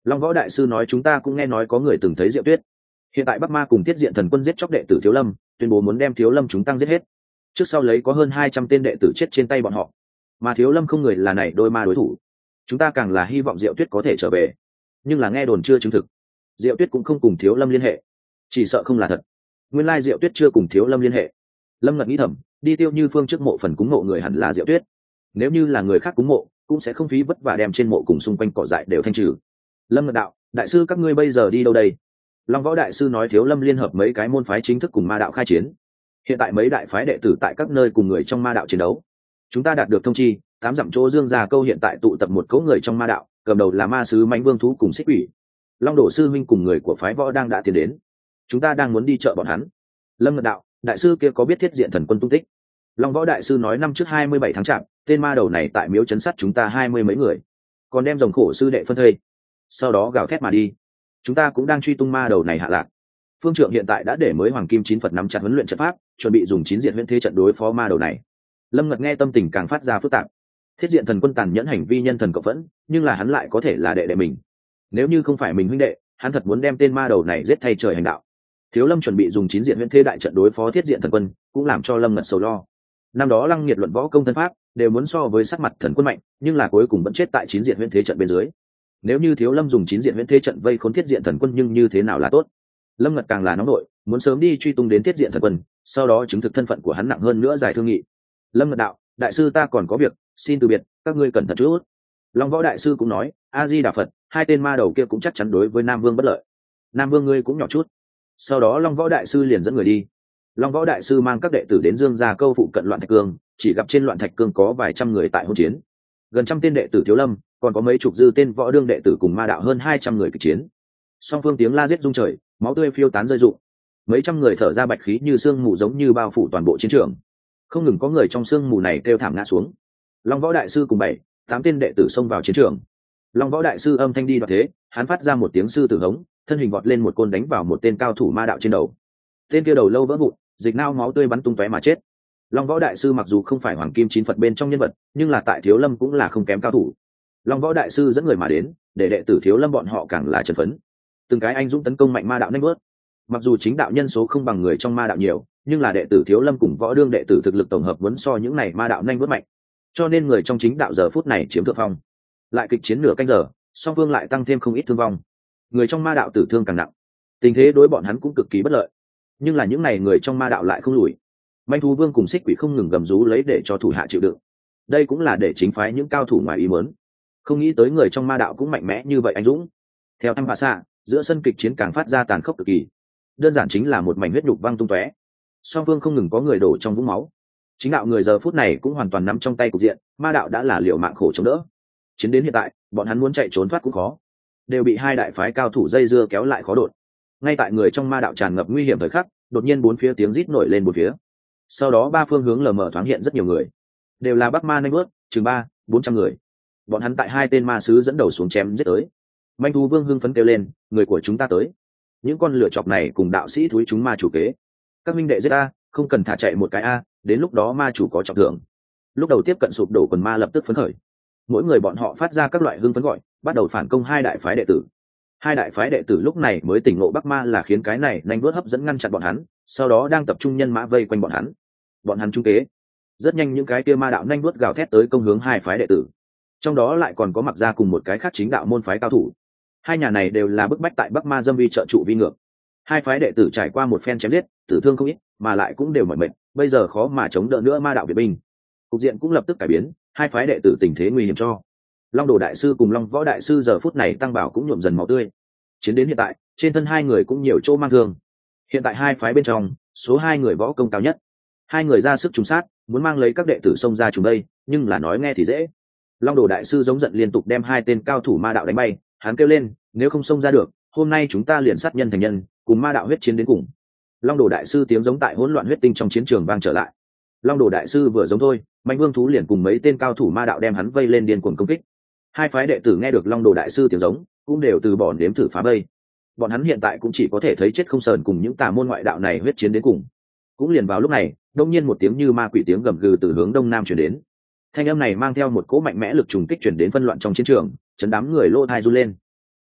Long Võ đại sư nói chúng ta cũng nghe nói có người từng thấy Diệu Tuyết. Hiện tại Bắc Ma cùng Tiết Diện Thần Quân giết chóc đệ tử Thiếu Lâm, tuyên bố muốn đem Thiếu Lâm chúng tăng giết hết. Trước sau lấy có hơn hai trăm tên đệ tử chết trên tay bọn họ, mà Thiếu Lâm không người là này đôi ma đối thủ. Chúng ta càng là hy vọng Diệu Tuyết có thể trở về, nhưng là nghe đồn chưa chứng thực. Diệu Tuyết cũng không cùng Thiếu Lâm liên hệ, chỉ sợ không là thật. Nguyên lai Diệu Tuyết chưa cùng Thiếu Lâm liên hệ. Lâm Ngật nghĩ thầm, đi Tiêu Như Phương trước mộ phần cúng mộ người hẳn là Diệu Tuyết. Nếu như là người khác cúng mộ, cũng sẽ không phí vất vả đem trên mộ cùng xung quanh cỏ dại đều thanh trừ. Lâm Ngật đạo, đại sư các ngươi bây giờ đi đâu đây? Long Võ đại sư nói Thiếu Lâm liên hợp mấy cái môn phái chính thức cùng ma đạo khai chiến. Hiện tại mấy đại phái đệ tử tại các nơi cùng người trong ma đạo chiến đấu. Chúng ta đạt được thông chi, tám dặm chỗ Dương Gia Câu hiện tại tụ tập một cấu người trong ma đạo, cầm đầu là ma sứ Mãnh Vương thú cùng Xích Quỷ. Long Đổ sư huynh cùng người của phái võ đang đã tiến đến. Chúng ta đang muốn đi chợ bọn hắn. Lâm Ngật đạo, đại sư kia có biết Thiết Diện Thần Quân tung tích? Long Võ đại sư nói năm trước hai mươi bảy tháng chạp, tên ma đầu này tại miếu trấn sắt chúng ta hai mươi mấy người, còn đem rồng khổ sư đệ phân thây, sau đó gào thét mà đi. Chúng ta cũng đang truy tung ma đầu này hạ lạc. Phương Trượng hiện tại đã để mới Hoàng Kim Chín Phật nắm chặt huấn luyện trận pháp, chuẩn bị dùng chín diện huyễn thế trận đối phó ma đầu này. Lâm Ngật nghe tâm tình càng phát ra phức tạp. Thiết Diện Thần Quân tàn nhẫn hành vi nhân thần cộng phẫn, nhưng là hắn lại có thể là đệ đệ mình. Nếu như không phải mình huynh đệ, hắn thật muốn đem tên ma đầu này giết thay trời hành đạo. Thiếu Lâm chuẩn bị dùng chín diện huyễn thế đại trận đối phó Thiết Diện Thần Quân, cũng làm cho Lâm Ngật sầu lo. Năm đó Lăng Nghiệt luận võ công thân pháp đều muốn so với sắc mặt thần quân mạnh, nhưng là cuối cùng vẫn chết tại chín diện huyễn thế trận bên dưới. Nếu như Thiếu Lâm dùng chín diện huyễn thế trận vây khốn Thiết Diện Thần Quân, nhưng như thế nào là tốt? Lâm Ngật càng là nóng nổi, muốn sớm đi truy tung đến Thiết Diện Thần Quân, sau đó chứng thực thân phận của hắn nặng hơn nữa giải thương nghị. Lâm Ngật đạo, đại sư ta còn có việc, xin từ biệt, các ngươi cẩn thận chút. Long Võ đại sư cũng nói, A Di Đà Phật, hai tên ma đầu kia cũng chắc chắn đối với Nam Vương bất lợi. Nam Vương ngươi cũng nhỏ chút. Sau đó Long Võ đại sư liền dẫn người đi. Long Võ đại sư mang các đệ tử đến Dương Gia Câu phụ cận Loạn Thạch Cương, chỉ gặp trên Loạn Thạch Cương có vài trăm người tại hỗn chiến, gần trăm tên đệ tử Thiếu Lâm, còn có mấy chục dư tên võ đương đệ tử cùng ma đạo hơn hai trăm người kịch chiến. Song phương tiếng la giết rung trời, máu tươi phiêu tán rơi rụng, mấy trăm người thở ra bạch khí như sương mù giống như bao phủ toàn bộ chiến trường. Không ngừng có người trong sương mù này kêu thảm ngã xuống. Long Võ đại sư cùng bảy, tám tên đệ tử xông vào chiến trường. Long Võ đại sư âm thanh đi đoạt thế, hắn phát ra một tiếng sư tử hống, thân hình vọt lên một côn đánh vào một tên cao thủ ma đạo trên đầu. Tên kia đầu lâu vỡ vụn, dịch nao máu tươi bắn tung tóe mà chết. Long Võ đại sư mặc dù không phải Hoàng Kim Chín Phật bên trong nhân vật, nhưng là tại Thiếu Lâm cũng là không kém cao thủ. Long Võ đại sư dẫn người mà đến, để đệ tử Thiếu Lâm bọn họ càng là chấn phấn. Từng cái anh dũng tấn công mạnh ma đạo nhanh bớt. Mặc dù chính đạo nhân số không bằng người trong ma đạo nhiều, nhưng là đệ tử Thiếu Lâm cùng võ đương đệ tử thực lực tổng hợp vẫn so những này ma đạo nhanh bớt mạnh. Cho nên người trong chính đạo giờ phút này chiếm thượng phong. Lại kịch chiến nửa canh giờ, song phương lại tăng thêm không ít thương vong. Người trong ma đạo tử thương càng nặng. Tình thế đối bọn hắn cũng cực kỳ bất lợi. Nhưng là những này người trong ma đạo lại không lùi. Manh Thú Vương cùng Xích Quỷ không ngừng gầm rú lấy để cho thủ hạ chịu đựng. Đây cũng là để chính phái những cao thủ ngoài ý muốn. Không nghĩ tới người trong ma đạo cũng mạnh mẽ như vậy anh dũng. Theo em Bà Sa, giữa sân kịch chiến càng phát ra tàn khốc cực kỳ. Đơn giản chính là một mảnh huyết nhục văng tung tóe. Song phương không ngừng có người đổ trong vũng máu. Chính đạo người giờ phút này cũng hoàn toàn nắm trong tay cục diện, ma đạo đã là liều mạng khổ chống đỡ. Chiến đến hiện tại, bọn hắn muốn chạy trốn thoát cũng khó, đều bị hai đại phái cao thủ dây dưa kéo lại khó đột. Ngay tại người trong ma đạo tràn ngập nguy hiểm thời khắc, đột nhiên bốn phía tiếng rít nổi lên bốn phía. Sau đó ba phương hướng lờ mờ thoáng hiện rất nhiều người, đều là Bắc Ma nanh bớt, chừng ba, bốn trăm người. Bọn hắn tại hai tên ma sứ dẫn đầu xuống chém giết tới. Manh Thú Vương hưng phấn kêu lên, người của chúng ta tới. Những con lửa chọc này cùng đạo sĩ thúi chúng ma chủ kế. Các minh đệ giết a, không cần thả chạy một cái a, đến lúc đó ma chủ có trọng thưởng. Lúc đầu tiếp cận sụp đổ quần ma lập tức phấn khởi. Mỗi người bọn họ phát ra các loại hưng phấn gọi, bắt đầu phản công hai đại phái đệ tử. Hai đại phái đệ tử lúc này mới tỉnh ngộ Bắc Ma là khiến cái này nhanh vuốt hấp dẫn ngăn chặn bọn hắn, sau đó đang tập trung nhân mã vây quanh bọn hắn. Bọn hắn trung kế. Rất nhanh những cái kia ma đạo nhanh vuốt gào thét tới công hướng hai phái đệ tử. Trong đó lại còn có mặc ra cùng một cái khác chính đạo môn phái cao thủ. Hai nhà này đều là bức bách tại Bắc Ma dâm vi trợ trụ vi ngược. Hai phái đệ tử trải qua một phen chém giết, tử thương không ít, mà lại cũng đều mỏi mệt, bây giờ khó mà chống đỡ nữa ma đạo Việt binh. Cục diện cũng lập tức cải biến, hai phái đệ tử tình thế nguy hiểm cho. Long Đồ đại sư cùng Long Võ đại sư giờ phút này tăng bảo cũng nhuộm dần máu tươi. Chiến đến hiện tại, trên thân hai người cũng nhiều chỗ mang thương. Hiện tại hai phái bên trong, số hai người võ công cao nhất. Hai người ra sức trùng sát, muốn mang lấy các đệ tử xông ra chúng đây, nhưng là nói nghe thì dễ. Long Đồ đại sư giống giận liên tục đem hai tên cao thủ ma đạo đánh bay, hắn kêu lên, nếu không xông ra được, hôm nay chúng ta liền sát nhân thành nhân, cùng ma đạo huyết chiến đến cùng. Long Đồ đại sư tiếng giống tại hỗn loạn huyết tinh trong chiến trường vang trở lại. Long Đồ đại sư vừa giống thôi, Mạnh Vương thú liền cùng mấy tên cao thủ ma đạo đem hắn vây lên điên cuồng công kích. Hai phái đệ tử nghe được Long Đồ đại sư tiếng giống, cũng đều từ bỏ nếm thử phá vây. Bọn hắn hiện tại cũng chỉ có thể thấy chết không sờn cùng những tà môn ngoại đạo này huyết chiến đến cùng. Cũng liền vào lúc này, đông nhiên một tiếng như ma quỷ tiếng gầm gừ từ hướng đông nam truyền đến. Thanh âm này mang theo một cỗ mạnh mẽ lực trùng kích truyền đến phân loạn trong chiến trường, chấn đám người lô thai run lên.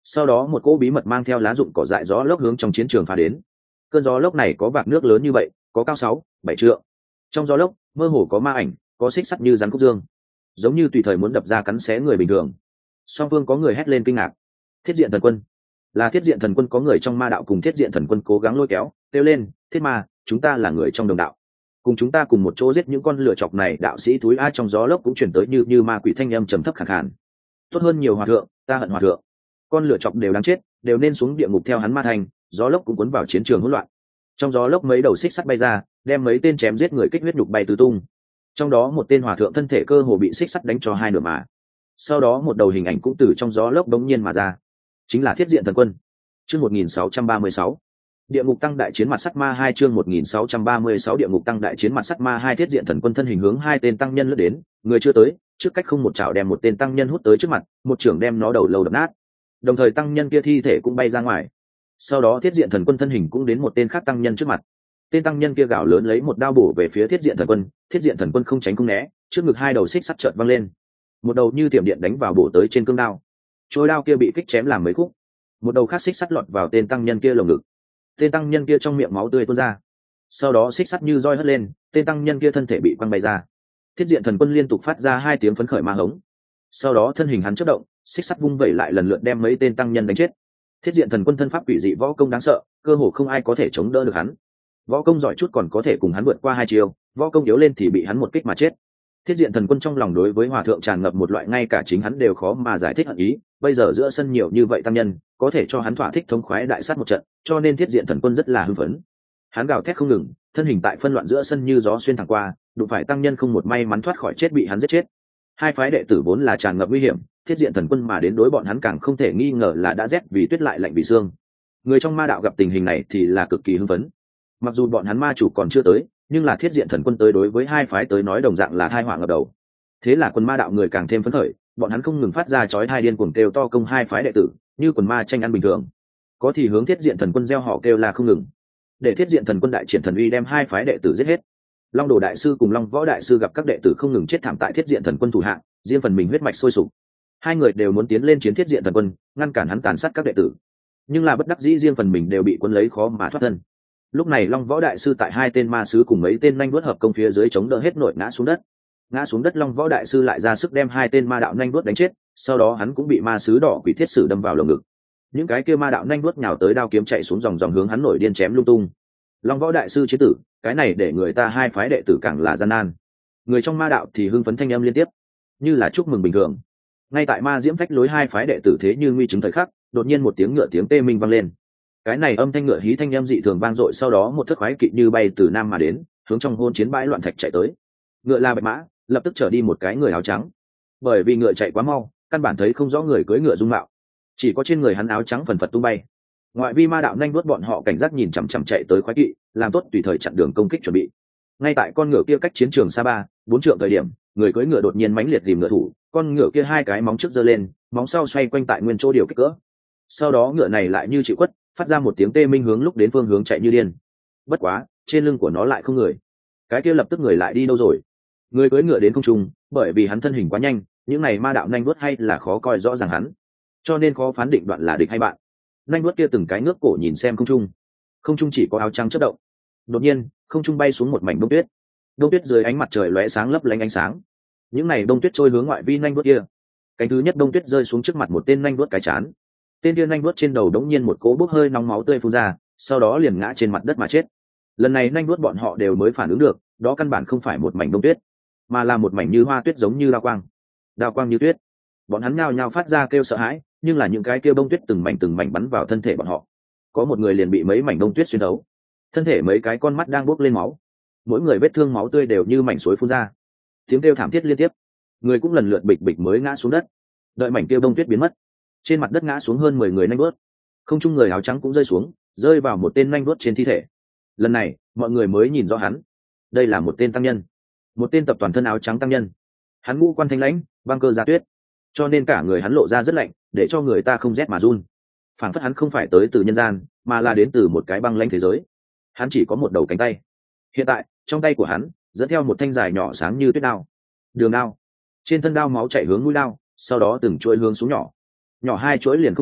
sau đó một cỗ bí mật mang theo lá rụng cỏ dại gió lốc hướng trong chiến trường phá đến. Cơn gió lốc này có vạc nước lớn như vậy, có cao sáu bảy trượng. Trong gió lốc mơ hồ có ma ảnh, có xích sắt như rắn cúc dương, giống như tùy thời muốn đập ra cắn xé người bình thường. Song phương có người hét lên kinh ngạc. Thiết diện thần quân, là thiết diện thần quân. Có người trong ma đạo cùng thiết diện thần quân cố gắng lôi kéo, kêu lên, thiết ma, chúng ta là người trong đồng đạo, cùng chúng ta cùng một chỗ giết những con lửa chọc này. Đạo sĩ túi a trong gió lốc cũng chuyển tới như như ma quỷ thanh âm trầm thấp khàn khàn. Tốt hơn nhiều hòa thượng, ta hận hòa thượng. Con lửa chọc đều đáng chết, đều nên xuống địa ngục theo hắn ma thành. Gió lốc cũng cuốn vào chiến trường hỗn loạn. Trong gió lốc mấy đầu xích sắt bay ra, đem mấy tên chém giết người kích huyết nhục bay tứ tung. Trong đó một tên hòa thượng thân thể cơ hồ bị xích sắt đánh cho hai nửa mà. Sau đó một đầu hình ảnh cũng từ trong gió lốc đống nhiên mà ra, chính là thiết diện thần quân. Chương một nghìn sáu trăm ba mươi sáu, địa ngục tăng đại chiến mặt sắt ma hai. Chương một nghìn sáu trăm ba mươi sáu, địa ngục tăng đại chiến mặt sắt ma hai. Thiết diện thần quân thân hình hướng hai tên tăng nhân lướt đến, người chưa tới, trước cách không một chảo đem một tên tăng nhân hút tới trước mặt, một chưởng đem nó đầu lâu đập nát. Đồng thời tăng nhân kia thi thể cũng bay ra ngoài. Sau đó thiết diện thần quân thân hình cũng đến một tên khác tăng nhân trước mặt. Tên tăng nhân kia gào lớn lấy một đao bổ về phía thiết diện thần quân. Thiết diện thần quân không tránh không né, trước ngực hai đầu xích sắt chợt văng lên, một đầu như tiệm điện đánh vào bổ tới trên cương đao. Trôi đao kia bị kích chém làm mấy khúc, một đầu khác xích sắt lọt vào tên tăng nhân kia lồng ngực. Tên tăng nhân kia trong miệng máu tươi tuôn ra, sau đó xích sắt như roi hất lên, tên tăng nhân kia thân thể bị quăng bay ra. Thiết diện thần quân liên tục phát ra hai tiếng phấn khởi ma hống, sau đó thân hình hắn chớp động, xích sắt vung vẩy lại lần lượt đem mấy tên tăng nhân đánh chết. Thiết diện thần quân thân pháp quỷ dị, võ công đáng sợ, cơ hồ không ai có thể chống đỡ được hắn. Võ công giỏi chút còn có thể cùng hắn vượt qua hai chiều, võ công yếu lên thì bị hắn một kích mà chết. Thiết diện thần quân trong lòng đối với hòa thượng tràn ngập một loại ngay cả chính hắn đều khó mà giải thích hận ý. Bây giờ giữa sân nhiều như vậy tăng nhân, có thể cho hắn thỏa thích thống khoái đại sát một trận, cho nên thiết diện thần quân rất là hưng phấn. Hắn gào thét không ngừng, thân hình tại phân loạn giữa sân như gió xuyên thẳng qua, đụng phải tăng nhân không một may mắn thoát khỏi chết, bị hắn giết chết. Hai phái đệ tử vốn là tràn ngập nguy hiểm, thiết diện thần quân mà đến đối bọn hắn càng không thể nghi ngờ là đã rét vì tuyết lại lạnh vì xương. Người trong ma đạo gặp tình hình này thì là cực kỳ hưng phấn. Mặc dù bọn hắn ma chủ còn chưa tới, nhưng là thiết diện thần quân tới đối với hai phái tới nói đồng dạng là tai họa ngập đầu. Thế là quần ma đạo người càng thêm phấn khởi, bọn hắn không ngừng phát ra chói tai điên cuồng kêu to công hai phái đệ tử, như quần ma tranh ăn bình thường. Có thì hướng thiết diện thần quân gieo họ kêu là không ngừng, để thiết diện thần quân đại triển thần uy đem hai phái đệ tử giết hết. Long Đồ đại sư cùng Long Võ đại sư gặp các đệ tử không ngừng chết thảm tại thiết diện thần quân thủ hạ, riêng phần mình huyết mạch sôi sục. Hai người đều muốn tiến lên chiến thiết diện thần quân, ngăn cản hắn tàn sát các đệ tử, nhưng là bất đắc dĩ riêng phần mình đều bị quân lấy khó mà thoát thân. Lúc này Long Võ đại sư tại hai tên ma sứ cùng mấy tên nhanh vuốt hợp công phía dưới chống đỡ hết nội ngã xuống đất. Ngã xuống đất Long Võ đại sư lại ra sức đem hai tên ma đạo nhanh vuốt đánh chết, sau đó hắn cũng bị ma sứ đỏ quỷ thiết sử đâm vào lồng ngực. Những cái kia ma đạo nhanh vuốt nhào tới đao kiếm chạy xuống dòng dòng hướng hắn nổi điên chém lung tung. Long Võ đại sư chế tử, cái này để người ta hai phái đệ tử càng là gian nan. Người trong ma đạo thì hưng phấn thanh âm liên tiếp, như là chúc mừng bình thường. Ngay tại ma diễm phách lối hai phái đệ tử thế như nguy chứng thời khắc, đột nhiên một tiếng ngựa tiếng tê minh vang lên. Cái này âm thanh ngựa hí thanh âm dị thường vang dội, sau đó một thất khoái kỵ như bay từ nam mà đến, hướng trong hôn chiến bãi loạn thạch chạy tới. Ngựa là bạch mã, lập tức trở đi một cái người áo trắng. Bởi vì ngựa chạy quá mau, căn bản thấy không rõ người cưỡi ngựa dung mạo, chỉ có trên người hắn áo trắng phần phật tung bay. Ngoại vi ma đạo nhanh vuốt bọn họ cảnh giác nhìn chằm chằm chạy tới khoái kỵ, làm tốt tùy thời chặn đường công kích chuẩn bị. Ngay tại con ngựa kia cách chiến trường xa ba bốn trượng thời điểm, người cưỡi ngựa đột nhiên mãnh liệt rìm ngựa thủ, con ngựa kia hai cái móng trước giơ lên, móng sau xoay quanh tại nguyên chỗ điều kích cỡ. Sau đó ngựa này lại như chịu quất, phát ra một tiếng tê minh hướng lúc đến phương hướng chạy như điên. Bất quá trên lưng của nó lại không người, cái kia lập tức người lại đi đâu rồi? Người cưỡi ngựa đến không trung, bởi vì hắn thân hình quá nhanh, những này ma đạo nhanh vuốt hay là khó coi rõ ràng hắn, cho nên khó phán định đoạn là địch hay bạn. Nhanh vuốt kia từng cái ngước cổ nhìn xem không trung, không trung chỉ có áo trắng chớp động. Đột nhiên không trung bay xuống một mảnh bông tuyết, bông tuyết dưới ánh mặt trời lóe sáng lấp lánh ánh sáng. Những này bông tuyết trôi hướng ngoại vi nhanh vuốt kia. Cánh thứ nhất bông tuyết rơi xuống trước mặt một tên nhanh vuốt cái chán, tên kia nhanh vuốt trên đầu đống nhiên một cỗ bốc hơi nóng máu tươi phun ra, sau đó liền ngã trên mặt đất mà chết. Lần này nhanh vuốt bọn họ đều mới phản ứng được, đó căn bản không phải một mảnh bông tuyết, mà là một mảnh như hoa tuyết, giống như đao quang, đao quang như tuyết. Bọn hắn nhao nhao phát ra kêu sợ hãi, nhưng là những cái kia bông tuyết từng mảnh từng mảnh bắn vào thân thể bọn họ. Có một người liền bị mấy mảnh bông tuyết xuyên thấu, thân thể mấy cái con mắt đang bốc lên máu, mỗi người vết thương máu tươi đều như mảnh suối phun ra, tiếng kêu thảm thiết liên tiếp. Người cũng lần lượt bịch bịch mới ngã xuống đất. Đợi mảnh kia bông tuyết biến mất, trên mặt đất ngã xuống hơn mười người nhanh vuốt, không chung người áo trắng cũng rơi xuống, rơi vào một tên nhanh vuốt trên thi thể. Lần này mọi người mới nhìn rõ hắn, đây là một tên tăng nhân, một tên tập toàn thân áo trắng tăng nhân. Hắn ngũ quan thanh lãnh, băng cơ giá tuyết, cho nên cả người hắn lộ ra rất lạnh, để cho người ta không rét mà run. Phảng phất hắn không phải tới từ nhân gian, mà là đến từ một cái băng lãnh thế giới. Hắn chỉ có một đầu cánh tay, hiện tại trong tay của hắn dẫn theo một thanh dài nhỏ sáng như tuyết đao, đường đao. Trên thân đao máu chảy hướng mũi đao, sau đó từng chuỗi hướng xuống nhỏ, nhỏ hai chuỗi liền không nhỏ,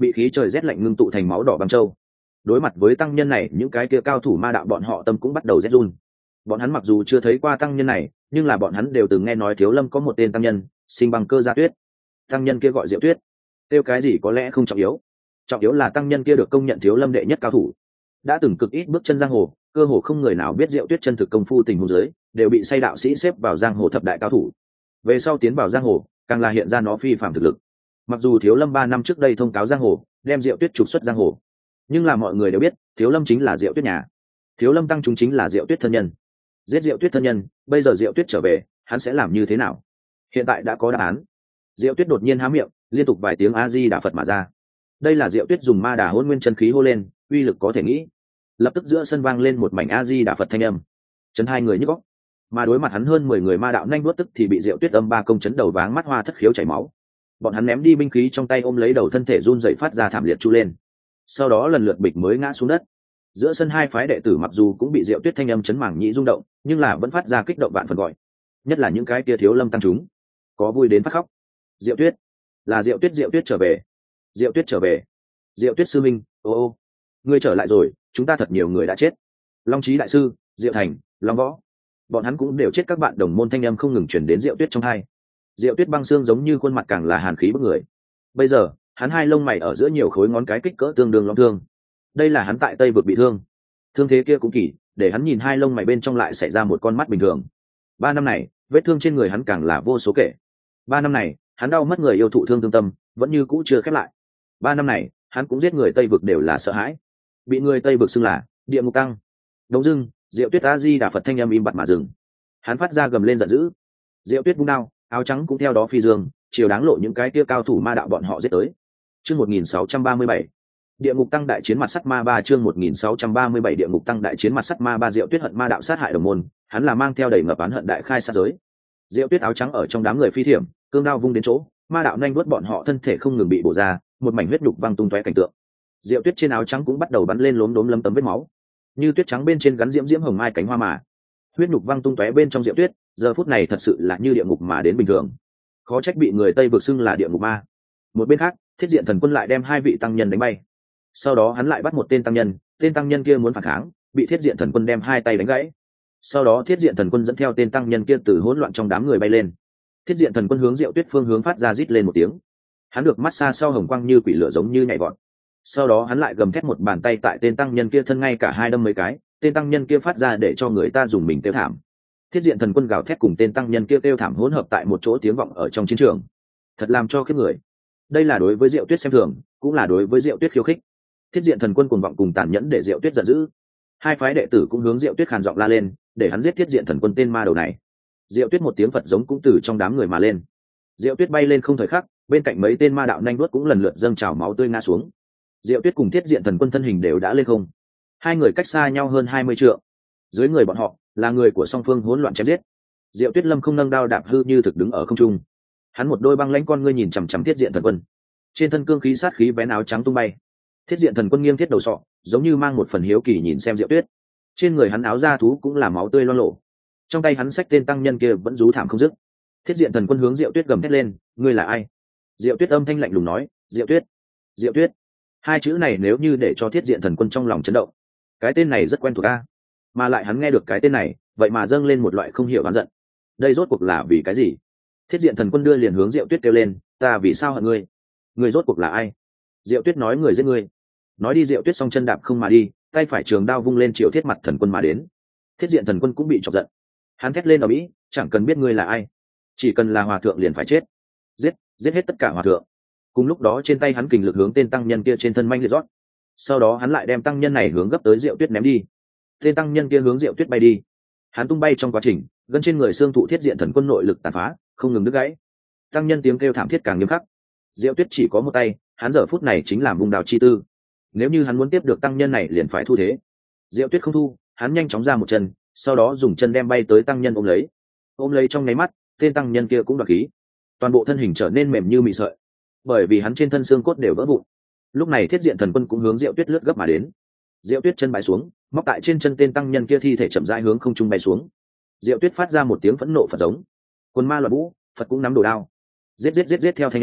bị khí trời rét lạnh ngưng tụ thành máu đỏ băng châu. Đối mặt với tăng nhân này, những cái kia cao thủ ma đạo bọn họ tâm cũng bắt đầu rét run. Bọn hắn mặc dù chưa thấy qua tăng nhân này, nhưng là bọn hắn đều từng nghe nói Thiếu Lâm có một tên tăng nhân sinh bằng cơ gia tuyết. Tăng nhân kia gọi Diệu Tuyết. Tiêu cái gì có lẽ không trọng yếu, trọng yếu là tăng nhân kia được công nhận Thiếu Lâm đệ nhất cao thủ, đã từng cực ít bước chân giang hồ, cơ hồ không người nào biết Diệu Tuyết chân thực công phu tình huống dưới đều bị say đạo sĩ xếp vào giang hồ thập đại cao thủ. Về sau tiến vào giang hồ, càng là hiện ra nó phi phàm thực lực. Mặc dù Thiếu Lâm ba năm trước đây thông cáo giang hồ, đem Diệu Tuyết trục xuất giang hồ, nhưng là mọi người đều biết Thiếu Lâm chính là Diệu Tuyết nhà, Thiếu Lâm tăng chúng chính là Diệu Tuyết thân nhân. Giết Diệu Tuyết thân nhân, bây giờ Diệu Tuyết trở về, hắn sẽ làm như thế nào? Hiện tại đã có đáp án. Diệu Tuyết đột nhiên há miệng, liên tục vài tiếng A Di Đà Phật mà ra. Đây là Diệu Tuyết dùng ma đà hôn nguyên chân khí hô lên, uy lực có thể nghĩ. Lập tức giữa sân vang lên một mảnh A Di Đà Phật thanh âm, chấn hai người nhức óc. Mà đối mặt hắn hơn mười người ma đạo nhanh đuốt tức thì bị Diệu Tuyết âm ba công chấn đầu váng mắt hoa thất khiếu chảy máu. Bọn hắn ném đi binh khí trong tay, ôm lấy đầu thân thể run rẩy phát ra thảm liệt chu lên. Sau đó lần lượt bịch mới ngã xuống đất. Giữa sân hai phái đệ tử mặc dù cũng bị Diệu Tuyết thanh âm chấn mảng nhĩ rung động, nhưng là vẫn phát ra kích động vạn phần gọi. Nhất là những cái kia Thiếu Lâm tăng chúng, có vui đến phát khóc. Diệu Tuyết, là Diệu Tuyết, Diệu Tuyết trở về, Diệu Tuyết trở về, Diệu Tuyết sư minh, ô ô, ngươi trở lại rồi, chúng ta thật nhiều người đã chết. Long Chí đại sư, Diệu Thành, Long Võ, bọn hắn cũng đều chết. Các bạn đồng môn thanh âm không ngừng truyền đến Diệu Tuyết trong hai. Diệu Tuyết băng xương giống như khuôn mặt càng là hàn khí bức người. Bây giờ hắn hai lông mày ở giữa nhiều khối ngón cái kích cỡ tương đương long thương. Đây là hắn tại Tây vực bị thương, thương thế kia cũng kỳ, để hắn nhìn hai lông mày bên trong lại xảy ra một con mắt bình thường. Ba năm này vết thương trên người hắn càng là vô số kể. Ba năm này hắn đau mất người yêu thụ thương tương tâm vẫn như cũ chưa khép lại. Ba năm này hắn cũng giết người Tây vực đều là sợ hãi, bị người Tây vực xưng là địa ngục tăng. Đống dưng Diệu Tuyết A Di Đà Phật thanh âm im bặt mà dừng. Hắn phát ra gầm lên giận dữ. Diệu Tuyết vung đao, áo trắng cũng theo đó phi dương, chiều đáng lộ những cái kia cao thủ ma đạo bọn họ giết tới. Chương một nghìn sáu trăm ba mươi bảy, địa ngục tăng đại chiến mặt sắt ma ba. Chương một nghìn sáu trăm ba mươi bảy, địa ngục tăng đại chiến mặt sắt ma ba. Diệu Tuyết hận ma đạo sát hại đồng môn, hắn là mang theo đầy ngập oán hận đại khai sát giới. Diệu Tuyết áo trắng ở trong đám người phi thiểm, cương đao vung đến chỗ, ma đạo nhanh đuốt bọn họ thân thể không ngừng bị bổ ra, một mảnh huyết nhục văng tung tóe cảnh tượng. Diệu Tuyết trên áo trắng cũng bắt đầu bắn lên lốm đốm lấm tấm vết máu, như tuyết trắng bên trên gắn diễm diễm hồng mai cánh hoa mà. Huyết nhục văng tung tóe bên trong Diệu Tuyết, giờ phút này thật sự là như địa ngục mà đến bình thường. Khó trách bị người Tây vực xưng là địa ngục ma. Một bên khác, Thiết Diện Thần Quân lại đem hai vị tăng nhân đánh bay. Sau đó hắn lại bắt một tên tăng nhân, tên tăng nhân kia muốn phản kháng, bị Thiết Diện Thần Quân đem hai tay đánh gãy. Sau đó Thiết Diện Thần Quân dẫn theo tên tăng nhân kia từ hỗn loạn trong đám người bay lên. Thiết Diện Thần Quân hướng Diệu Tuyết phương hướng phát ra rít lên một tiếng. Hắn được mắt xa sau hồng quang như quỷ lửa giống như nhảy vọt. Sau đó hắn lại gầm thét một bàn tay tại tên tăng nhân kia thân ngay cả hai đâm mấy cái, tên tăng nhân kia phát ra để cho người ta dùng mình kêu thảm. Thiết Diện Thần Quân gào thét cùng tên tăng nhân kia kêu thảm hỗn hợp tại một chỗ tiếng vọng ở trong chiến trường, thật làm cho khiếp người. Đây là đối với Diệu Tuyết xem thường, cũng là đối với Diệu Tuyết khiêu khích. Thiết Diện Thần Quân cuồng vọng cùng tàn nhẫn để Diệu Tuyết giận dữ. Hai phái đệ tử cũng hướng Diệu Tuyết khàn giọng la lên, để hắn giết Thiết Diện Thần Quân tên ma đầu này. Diệu Tuyết một tiếng Phật giống cũng từ trong đám người mà lên. Diệu Tuyết bay lên không thời khắc, bên cạnh mấy tên ma đạo nhanh đuốt cũng lần lượt dâng trào máu tươi ngã xuống. Diệu Tuyết cùng Thiết Diện Thần Quân thân hình đều đã lên không, hai người cách xa nhau hơn hai mươi trượng. Dưới người bọn họ là người của song phương hỗn loạn chém giết. Diệu Tuyết lâm không nâng đao đạp hư như thực đứng ở không trung. Hắn một đôi băng lãnh con ngươi nhìn chằm chằm Thiết Diện Thần Quân, trên thân cương khí sát khí vén áo trắng tung bay. Thiết Diện Thần Quân nghiêng thiết đầu sọ, giống như mang một phần hiếu kỳ nhìn xem Diệu Tuyết. Trên người hắn áo da thú cũng là máu tươi loang lổ, trong tay hắn xách tên tăng nhân kia vẫn rú thảm không dứt. Thiết Diện Thần Quân hướng Diệu Tuyết gầm thét lên, ngươi là ai? Diệu Tuyết âm thanh lạnh lùng nói, Diệu Tuyết, Diệu Tuyết. Hai chữ này nếu như để cho Thiết Diện Thần Quân trong lòng chấn động. Cái tên này rất quen thuộc a, mà lại hắn nghe được cái tên này, vậy mà dâng lên một loại không hiểu oán giận. Đây rốt cuộc là vì cái gì? Thiết Diện Thần Quân đưa liền hướng Diệu Tuyết kêu lên, ta vì sao hận ngươi? Ngươi rốt cuộc là ai? Diệu Tuyết nói, người giết ngươi. Nói đi Diệu Tuyết song chân đạp không mà đi, tay phải trường đao vung lên chiều Thiết Mặt Thần Quân mà đến. Thiết Diện Thần Quân cũng bị chọc giận, hắn thét lên ở mỹ, chẳng cần biết ngươi là ai, chỉ cần là hòa thượng liền phải chết, giết giết hết tất cả hòa thượng. Cùng lúc đó trên tay hắn kình lực hướng tên tăng nhân kia trên thân manh liệt rót, sau đó hắn lại đem tăng nhân này hướng gấp tới Diệu Tuyết ném đi. Tên tăng nhân kia hướng Diệu Tuyết bay đi, hắn tung bay trong quá trình gân trên người xương thụ Thiết Diện Thần Quân nội lực tàn phá, không ngừng đứt gãy. Tăng nhân tiếng kêu thảm thiết càng nghiêm khắc. Diệu Tuyết chỉ có một tay, hắn giờ phút này chính là vùng đào chi tư, nếu như hắn muốn tiếp được tăng nhân này liền phải thu thế. Diệu Tuyết không thu, hắn nhanh chóng ra một chân, sau đó dùng chân đem bay tới tăng nhân ôm lấy. Ôm lấy trong nháy mắt, tên tăng nhân kia cũng đoạt khí, toàn bộ thân hình trở nên mềm như mị sợi, bởi vì hắn trên thân xương cốt đều vỡ vụn. Lúc này Thiết Diện Thần Quân cũng hướng Diệu Tuyết lướt gấp mà đến. Diệu Tuyết chân bãi xuống, móc tại trên chân tên tăng nhân kia thi thể chậm rãi hướng không trung bay xuống. Diệu Tuyết phát ra một tiếng phẫn nộ Phật giống, quân ma loạn vũ, Phật cũng nắm đồ đao, giết giết giết giết theo thanh âm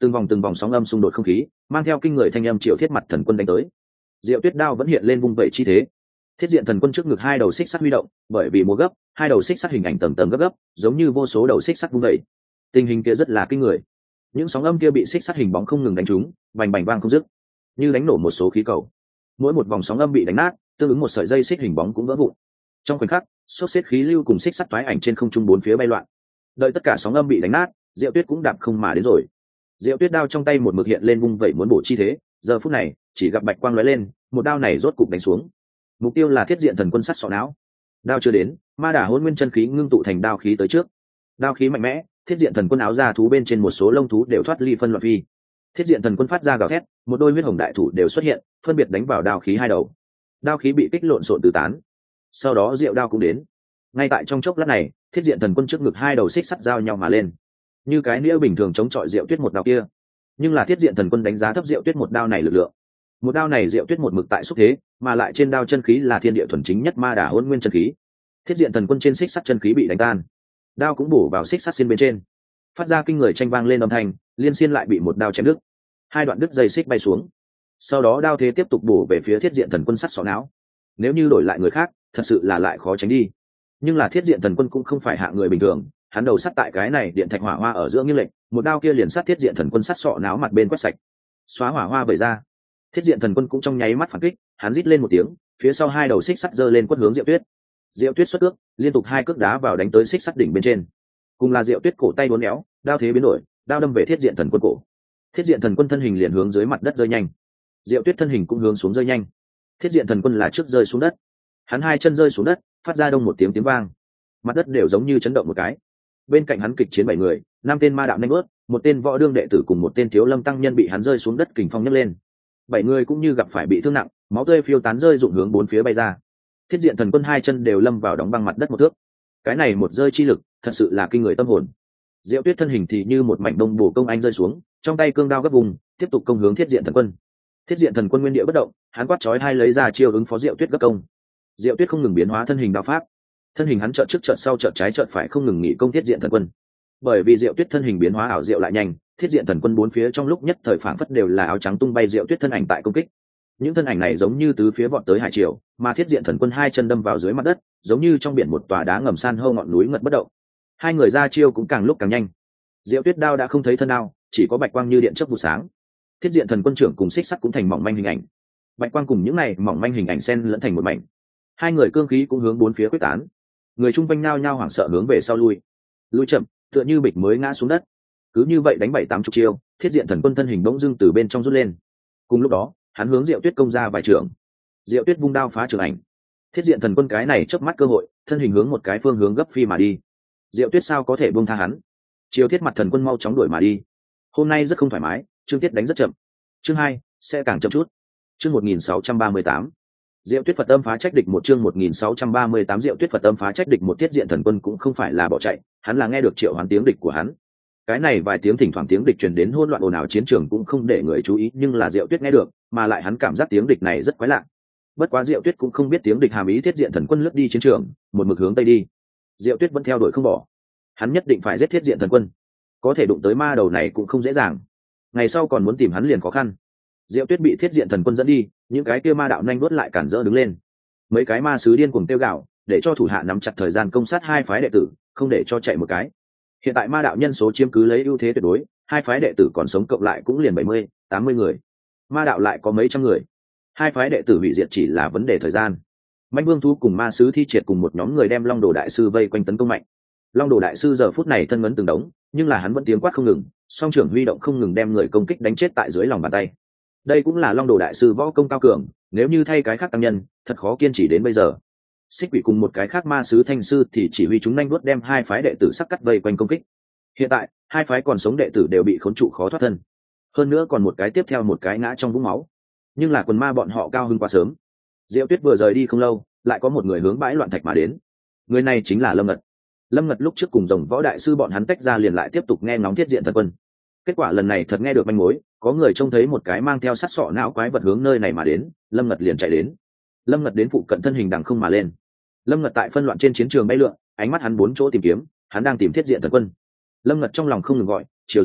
từng vòng từng vòng sóng âm xung đột không khí mang theo kinh người thanh âm triệu thiết mặt thần quân đánh tới. Diệu Tuyết đao vẫn hiện lên vung vẩy chi thế. Thiết diện thần quân trước ngực hai đầu xích sắt huy động, bởi vì múa gấp, hai đầu xích sắt hình ảnh tầng tầng gấp gấp, giống như vô số đầu xích sắt vung vẩy. Tình hình kia rất là kinh người. Những sóng âm kia bị xích sắt hình bóng không ngừng đánh trúng, bành bành vang không dứt, như đánh nổ một số khí cầu. Mỗi một vòng sóng âm bị đánh nát, tương ứng một sợi dây xích hình bóng cũng vỡ vụn. Trong khoảnh khắc, xốc xếp khí lưu cùng xích sắt toái ảnh trên không trung bốn phía bay loạn. Đợi tất cả sóng âm bị đánh nát, Diệu Tuyết cũng đạp không mà đến rồi. Diệu Tuyết đao trong tay một mực hiện lên vung vẩy muốn bổ chi thế, giờ phút này, chỉ gặp bạch quang lóe lên, một đao này rốt cục đánh xuống. Mục tiêu là thiết diện thần quân sắt sọ não. Đao chưa đến, ma đả hỗn nguyên chân khí ngưng tụ thành đao khí tới trước. Đao khí mạnh mẽ, thiết diện thần quân áo da thú bên trên một số lông thú đều thoát ly phân loạn phi. Thiết diện thần quân phát ra gào thét, một đôi huyết hồng đại thủ đều xuất hiện, phân biệt đánh vào đao khí hai đầu. Đao khí bị kích lộn xộn tứ tán. Sau đó diệu đao cũng đến. Ngay tại trong chốc lát này, thiết diện thần quân trước ngực hai đầu xích sắt giao nhau mà lên, như cái nĩa bình thường chống chọi Diệu Tuyết một đao kia. Nhưng là thiết diện thần quân đánh giá thấp Diệu Tuyết một đao này lực lượng. Một đao này Diệu Tuyết một mực tại xúc thế, mà lại trên đao chân khí là thiên địa thuần chính nhất ma đả hỗn nguyên chân khí. Thiết diện thần quân trên xích sắt chân khí bị đánh tan, đao cũng bổ vào xích sắt xiên bên trên, phát ra kinh người tranh vang lên âm thanh, liên xiên lại bị một đao chém đứt, hai đoạn đứt dây xích bay xuống. Sau đó đao thế tiếp tục bổ về phía thiết diện thần quân sắt sọ não. Nếu như đổi lại người khác, thật sự là lại khó tránh đi. Nhưng là thiết diện thần quân cũng không phải hạ người bình thường, hắn đầu sắt tại cái này điện thạch hỏa hoa ở giữa nghiêng lệch, một đao kia liền sát thiết diện thần quân sắt sọ não mặt bên quét sạch, xóa hỏa hoa vẩy ra. Thiết diện thần quân cũng trong nháy mắt phản kích, hắn rít lên một tiếng, phía sau hai đầu xích sắt giơ lên quất hướng Diệu Tuyết. Diệu Tuyết xuất cước, liên tục hai cước đá vào đánh tới xích sắt đỉnh bên trên. Cùng là Diệu Tuyết cổ tay uốn éo, đao thế biến đổi, đao đâm về thiết diện thần quân cổ. Thiết diện thần quân thân hình liền hướng dưới mặt đất rơi nhanh. Diệu Tuyết thân hình cũng hướng xuống rơi nhanh. Thiết diện thần quân là trước rơi xuống đất, hắn hai chân rơi xuống đất, phát ra đông một tiếng tiếng vang, mặt đất đều giống như chấn động một cái. Bên cạnh hắn kịch chiến bảy người, năm tên ma đạo nanh bớt, một tên võ đương đệ tử cùng một tên thiếu lâm tăng nhân bị hắn rơi xuống đất kình phong nhấc lên. Bảy người cũng như gặp phải bị thương nặng, máu tươi phiêu tán rơi rụng hướng bốn phía bay ra. Thiết diện thần quân hai chân đều lâm vào đóng băng mặt đất một thước. Cái này một rơi chi lực, thật sự là kinh người tâm hồn. Diệu Tuyết thân hình thì như một mảnh đông bổ công anh rơi xuống, trong tay cương đao gấp vùng, tiếp tục công hướng thiết diện thần quân. Thiết diện thần quân nguyên địa bất động, hắn quát chói hai lấy ra chiêu ứng phó Diệu Tuyết gấp công. Diệu Tuyết không ngừng biến hóa thân hình đao pháp, thân hình hắn chợt trước chợt sau chợt trái chợt phải không ngừng nghỉ công thiết diện thần quân. Bởi vì Diệu Tuyết thân hình biến hóa ảo diệu lại nhanh, thiết diện thần quân bốn phía trong lúc nhất thời phảng phất đều là áo trắng tung bay Diệu Tuyết thân ảnh tại công kích. Những thân ảnh này giống như tứ phía vọt tới hải triều, mà thiết diện thần quân hai chân đâm vào dưới mặt đất, giống như trong biển một tòa đá ngầm san hô ngọn núi ngật bất động. Hai người ra chiêu cũng càng lúc càng nhanh. Diệu Tuyết đao đã không thấy thân đao, chỉ có bạch quang như điện chớp vụ sáng. Thiết diện thần quân trưởng cùng xích sắt cũng thành mỏng manh hình ảnh, bạch quang cùng những này mỏng manh hình ảnh xen lẫn thành một mảnh. Hai người cương khí cũng hướng bốn phía quyết tán, người chung quanh nao nhao hoảng sợ hướng về sau lui, lui chậm, tựa như bịch mới ngã xuống đất. Cứ như vậy đánh bảy tám chục chiêu, thiết diện thần quân thân hình bỗng dưng từ bên trong rút lên. Cùng lúc đó, hắn hướng Diệu Tuyết công ra vài trường. Diệu Tuyết vung đao phá trường ảnh. Thiết diện thần quân cái này chớp mắt cơ hội, thân hình hướng một cái phương hướng gấp phi mà đi. Diệu Tuyết sao có thể buông tha hắn? Chiêu thiết mặt thần quân mau chóng đuổi mà đi. Hôm nay rất không thoải mái, chương tiết đánh rất chậm. Chương hai sẽ càng chậm chút. Chương một nghìn sáu trăm ba mươi tám. Diệu Tuyết Phật âm phá trách địch một chương một nghìn sáu trăm ba mươi tám Diệu Tuyết Phật âm phá trách địch một thiết diện thần quân cũng không phải là bỏ chạy, hắn là nghe được triệu hoán tiếng địch của hắn. Cái này vài tiếng thỉnh thoảng tiếng địch truyền đến hỗn loạn ồn ào chiến trường cũng không để người chú ý, nhưng là Diệu Tuyết nghe được, mà lại hắn cảm giác tiếng địch này rất quái lạ. Bất quá Diệu Tuyết cũng không biết tiếng địch hàm ý, thiết diện thần quân lướt đi chiến trường, một mực hướng tây đi. Diệu Tuyết vẫn theo đuổi không bỏ. Hắn nhất định phải giết thiết diện thần quân. Có thể đụng tới ma đầu này cũng không dễ dàng. Ngày sau còn muốn tìm hắn liền khó khăn. Diệu Tuyết bị thiết diện thần quân dẫn đi, những cái kia ma đạo nhanh đuốt lại cản rỡ đứng lên. Mấy cái ma sứ điên cuồng tiêu gạo, để cho thủ hạ nắm chặt thời gian công sát hai phái đệ tử, không để cho chạy một cái. Hiện tại ma đạo nhân số chiếm cứ lấy ưu thế tuyệt đối, hai phái đệ tử còn sống cộng lại cũng liền bảy mươi, tám mươi người. Ma đạo lại có mấy trăm người. Hai phái đệ tử hủy diệt chỉ là vấn đề thời gian. Mạnh Vương Thú cùng ma sứ thi triệt cùng một nhóm người đem Long Đồ đại sư vây quanh tấn công mạnh. Long Đồ đại sư giờ phút này thân ngấn từng đống, nhưng là hắn vẫn tiếng quát không ngừng, song trưởng huy động không ngừng đem người công kích đánh chết tại dưới lòng bàn tay. Đây cũng là Long Đồ đại sư võ công cao cường, nếu như thay cái khác tăng nhân, thật khó kiên trì đến bây giờ. Xích Quỷ cùng một cái khác ma sứ thanh sư thì chỉ huy chúng nhanh đuốt đem hai phái đệ tử sắc cắt vây quanh công kích. Hiện tại, hai phái còn sống đệ tử đều bị khốn trụ khó thoát thân. Hơn nữa còn một cái tiếp theo một cái ngã trong vũng máu. Nhưng là quần ma bọn họ cao hưng quá sớm. Diệu Tuyết vừa rời đi không lâu, lại có một người hướng bãi loạn thạch mà đến. Người này chính là Lâm Ngật. Lâm Ngật lúc trước cùng Rồng Võ đại sư bọn hắn tách ra liền lại tiếp tục nghe ngóng thiết diện thần quân. Kết quả lần này thật nghe được manh mối, có người trông thấy một cái mang theo sắt sọ não quái vật hướng nơi này mà đến, Lâm Ngật liền chạy đến. Lâm Ngật đến phụ cận thân hình đằng không mà lên. Lâm Ngật tại phân loạn trên chiến trường bay lượn, ánh mắt hắn bốn chỗ tìm kiếm, hắn đang tìm thiết diện thần quân. Lâm Ngật trong lòng không ngừng gọi, Triều Dương,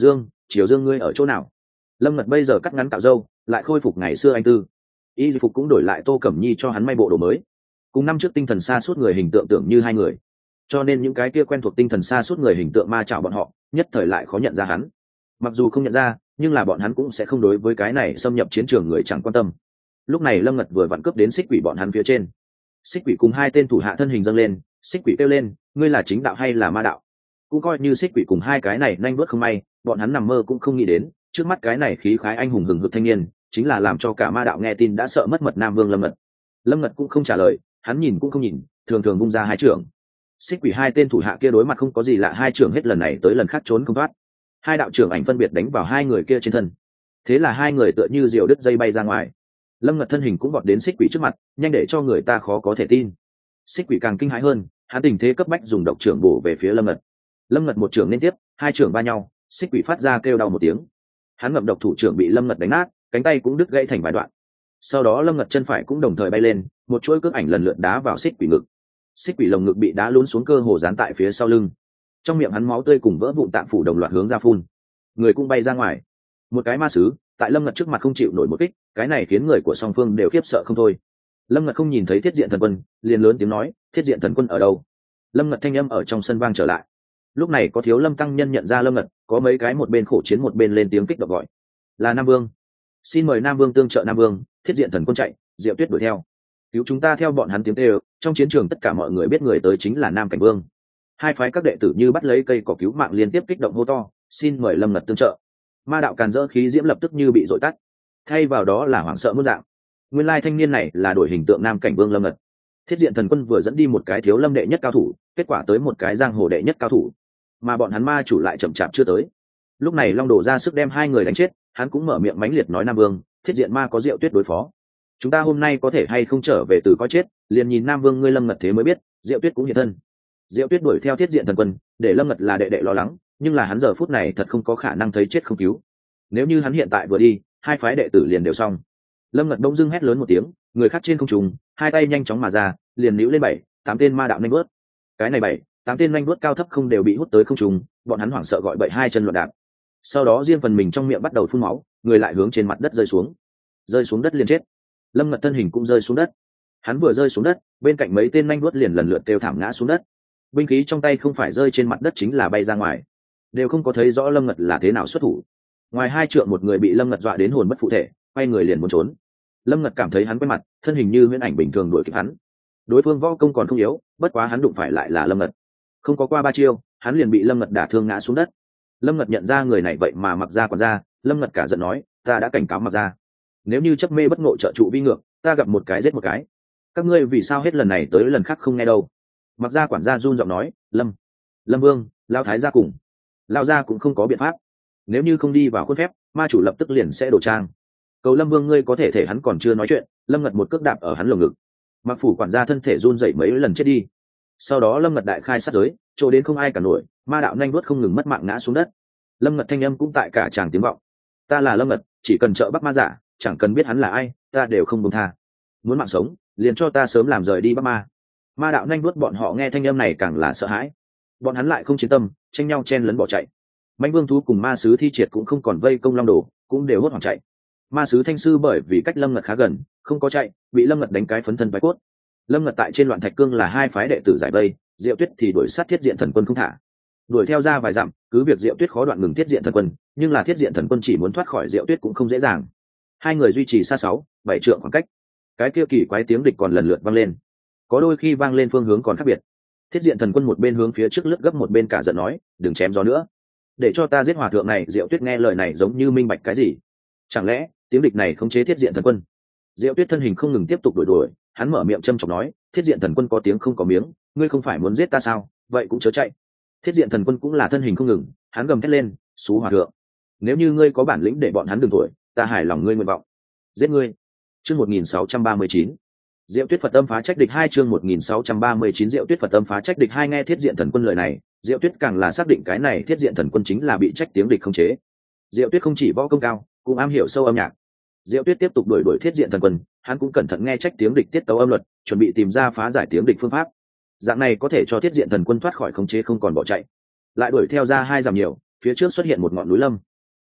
triều dương ngươi ở chỗ nào? Lâm Ngật bây giờ cắt ngắn cạo râu, lại khôi phục ngày xưa anh tư. Y phục cũng đổi lại Tô Cẩm Nhi cho hắn may bộ đồ mới, cùng năm trước tinh thần xa suốt người hình tượng tưởng như hai người, cho nên những cái kia quen thuộc tinh thần xa suốt người hình tượng ma chảo bọn họ nhất thời lại khó nhận ra hắn. Mặc dù không nhận ra, nhưng là bọn hắn cũng sẽ không đối với cái này xâm nhập chiến trường người chẳng quan tâm. Lúc này Lâm Ngật vừa vặn cướp đến xích quỷ bọn hắn phía trên. Xích quỷ cùng hai tên thủ hạ thân hình dâng lên, xích quỷ kêu lên, ngươi là chính đạo hay là ma đạo? Cũng coi như xích quỷ cùng hai cái này nhanh bước không may, bọn hắn nằm mơ cũng không nghĩ đến, trước mắt cái này khí khái anh hùng hừng hực thanh niên chính là làm cho cả ma đạo nghe tin đã sợ mất mật Nam Vương Lâm Ngật. Lâm Ngật cũng không trả lời, hắn nhìn cũng không nhìn, thường thường bung ra hai trưởng. Xích quỷ hai tên thủ hạ kia đối mặt không có gì lạ, hai trưởng hết lần này tới lần khác trốn không thoát. Hai đạo trưởng ảnh phân biệt đánh vào hai người kia trên thân, thế là hai người tựa như diều đứt dây bay ra ngoài. Lâm Ngật thân hình cũng vọt đến xích quỷ trước mặt, nhanh để cho người ta khó có thể tin. Xích quỷ càng kinh hãi hơn, hắn tình thế cấp bách dùng độc trưởng bổ về phía Lâm Ngật. Lâm Ngật một trưởng liên tiếp, hai trưởng va nhau, xích quỷ phát ra kêu đau một tiếng. Hắn ngậm độc thủ trưởng bị Lâm Ngật đánh nát, cánh tay cũng đứt gãy thành vài đoạn. Sau đó Lâm Ngật chân phải cũng đồng thời bay lên, một chuỗi cước ảnh lần lượt đá vào xích quỷ ngực. Xích quỷ lồng ngực bị đá lún xuống, cơ hồ dán tại phía sau lưng. Trong miệng hắn máu tươi cùng vỡ vụn tạng phủ đồng loạt hướng ra phun, người cũng bay ra ngoài. Một cái ma sứ tại Lâm Ngật trước mặt không chịu nổi một kích, cái này khiến người của song phương đều khiếp sợ không thôi. Lâm Ngật không nhìn thấy Thiết Diện Thần Quân, liền lớn tiếng nói, Thiết Diện Thần Quân ở đâu? Lâm Ngật thanh âm ở trong sân vang trở lại. Lúc này có Thiếu Lâm tăng nhân nhận ra Lâm Ngật, có mấy cái một bên khổ chiến một bên lên tiếng kích động gọi, là Nam Vương, xin mời Nam Vương tương trợ Nam Vương. Thiết Diện Thần Quân chạy, Diệu Tuyết đuổi theo, cứu chúng ta. Theo bọn hắn tiếng kêu, trong chiến trường tất cả mọi người biết người tới chính là Nam Cảnh Vương. Hai phái các đệ tử như bắt lấy cây cỏ cứu mạng, liên tiếp kích động hô to, xin mời Lâm Ngật tương trợ. Ma đạo càn dỡ khí diễm lập tức như bị dội tắt, thay vào đó là hoảng sợ muôn dạng. Nguyên lai thanh niên này là đổi hình tượng Nam Cảnh Vương Lâm Ngật. Thiết Diện Thần Quân vừa dẫn đi một cái Thiếu Lâm đệ nhất cao thủ, kết quả tới một cái giang hồ đệ nhất cao thủ, mà bọn hắn ma chủ lại chậm chạp chưa tới. Lúc này Long Đồ ra sức đem hai người đánh chết, hắn cũng mở miệng mãnh liệt nói, Nam Vương, Thiết Diện ma có Diệu Tuyết đối phó, chúng ta hôm nay có thể hay không trở về từ coi chết, liền nhìn Nam Vương ngươi Lâm Ngật thế mới biết, Diệu Tuyết cũng hiện thân. Diệu Tuyết đuổi theo Thiết Diện Thần Quân, để Lâm Ngật là đệ đệ lo lắng, nhưng là hắn giờ phút này thật không có khả năng thấy chết không cứu. Nếu như hắn hiện tại vừa đi, hai phái đệ tử liền đều xong. Lâm Ngật đông dưng hét lớn một tiếng, người khác trên không trung, hai tay nhanh chóng mà ra, liền níu lên bảy tám tên ma đạo nhanh bước. Cái này bảy tám tên nhanh bước cao thấp không đều bị hút tới không trung, bọn hắn hoảng sợ gọi bậy hai chân loạn đạp. Sau đó riêng phần mình trong miệng bắt đầu phun máu, người lại hướng trên mặt đất rơi xuống, rơi xuống đất liền chết. Lâm Ngật thân hình cũng rơi xuống đất, hắn vừa rơi xuống đất, bên cạnh mấy tên nhanh bước liền lần lượt kêu thảm ngã xuống đất. Binh khí trong tay không phải rơi trên mặt đất chính là bay ra ngoài, đều không có thấy rõ Lâm Ngật là thế nào xuất thủ. Ngoài hai trượng một người bị Lâm Ngật dọa đến hồn bất phụ thể, quay người liền muốn trốn. Lâm Ngật cảm thấy hắn quen mặt, thân hình như huyễn ảnh bình thường đuổi kịp hắn. Đối phương võ công còn không yếu, bất quá hắn đụng phải lại là Lâm Ngật, không có qua ba chiêu, hắn liền bị Lâm Ngật đả thương ngã xuống đất. Lâm Ngật nhận ra người này vậy mà mặc ra quản gia, Lâm Ngật cả giận nói, ta đã cảnh cáo mặc ra, nếu như chấp mê bất ngộ trợ trụ vi ngược, ta gặp một cái giết một cái. Các ngươi vì sao hết lần này tới lần khác không nghe đâu? Mặc ra quản gia run giọng nói, Lâm, Lâm Vương, Lão Thái gia cùng Lão gia cũng không có biện pháp, nếu như không đi vào khuôn phép, ma chủ lập tức liền sẽ đổ trang. Cầu Lâm Vương ngươi có thể thể. Hắn còn chưa nói chuyện, Lâm Ngật một cước đạp ở hắn lồng ngực. Mặc phủ quản gia thân thể run rẩy mấy lần chết đi. Sau đó Lâm Ngật đại khai sát giới, chỗ đến không ai cả nổi, ma đạo nhanh đuốt không ngừng mất mạng ngã xuống đất. Lâm Ngật thanh âm cũng tại cả tràng tiếng vọng, ta là Lâm Ngật, chỉ cần trợ Bắc ma giả, chẳng cần biết hắn là ai, ta đều không buông tha. Muốn mạng sống, liền cho ta sớm làm rời đi Bắc ma. Ma đạo nhanh đuốt bọn họ nghe thanh âm này càng là sợ hãi, bọn hắn lại không chiến tâm, tranh nhau chen lấn bỏ chạy. Mạnh Vương thú cùng ma sứ Thi Triệt cũng không còn vây công Long Đồ, cũng đều hốt hoảng chạy. Ma sứ Thanh Sư bởi vì cách Lâm Ngật khá gần, không có chạy, bị Lâm Ngật đánh cái phấn thân vãi cốt. Lâm Ngật tại trên Loạn Thạch Cương là hai phái đệ tử giải vây, Diệu Tuyết thì đuổi sát Thiết Diện Thần Quân không thả, đuổi theo ra vài dặm, cứ việc Diệu Tuyết khó đoạn ngừng Thiết Diện Thần Quân, nhưng là Thiết Diện Thần Quân chỉ muốn thoát khỏi Diệu Tuyết cũng không dễ dàng. Hai người duy trì xa sáu bảy trượng khoảng cách, cái kia kỳ quái tiếng địch còn lần lượt vang lên, có đôi khi vang lên phương hướng còn khác biệt. Thiết Diện Thần Quân một bên hướng phía trước lướt gấp, một bên cả giận nói, đừng chém gió nữa, để cho ta giết hòa thượng này. Diệu Tuyết nghe lời này giống như minh bạch cái gì, chẳng lẽ tiếng địch này khống chế Thiết Diện Thần Quân? Diệu Tuyết thân hình không ngừng tiếp tục đuổi đuổi, hắn mở miệng châm chọc nói, Thiết Diện Thần Quân có tiếng không có miếng, ngươi không phải muốn giết ta sao, vậy cũng chớ chạy. Thiết Diện Thần Quân cũng là thân hình không ngừng, hắn gầm thét lên, xú hòa thượng, nếu như ngươi có bản lĩnh để bọn hắn đừng tuổi, ta hài lòng ngươi nguyện vọng, giết ngươi. Chương một nghìn sáu trăm ba mươi chín, Diệu Tuyết Phật Âm phá trách địch hai. Chương một nghìn sáu trăm ba mươi chín, Diệu Tuyết Phật Âm phá trách địch hai. Nghe Thiết Diện Thần Quân lời này, Diệu Tuyết càng là xác định cái này Thiết Diện Thần Quân chính là bị trách tiếng địch khống chế. Diệu Tuyết không chỉ võ công cao, cũng am hiểu sâu âm nhạc. Diệu Tuyết tiếp tục đuổi đuổi Thiết Diện Thần Quân, hắn cũng cẩn thận nghe trách tiếng địch tiết tấu âm luật, chuẩn bị tìm ra phá giải tiếng địch phương pháp. Dạng này có thể cho Thiết Diện Thần Quân thoát khỏi khống chế không còn bỏ chạy. Lại đuổi theo ra hai dặm nhiều, phía trước xuất hiện một ngọn núi lâm.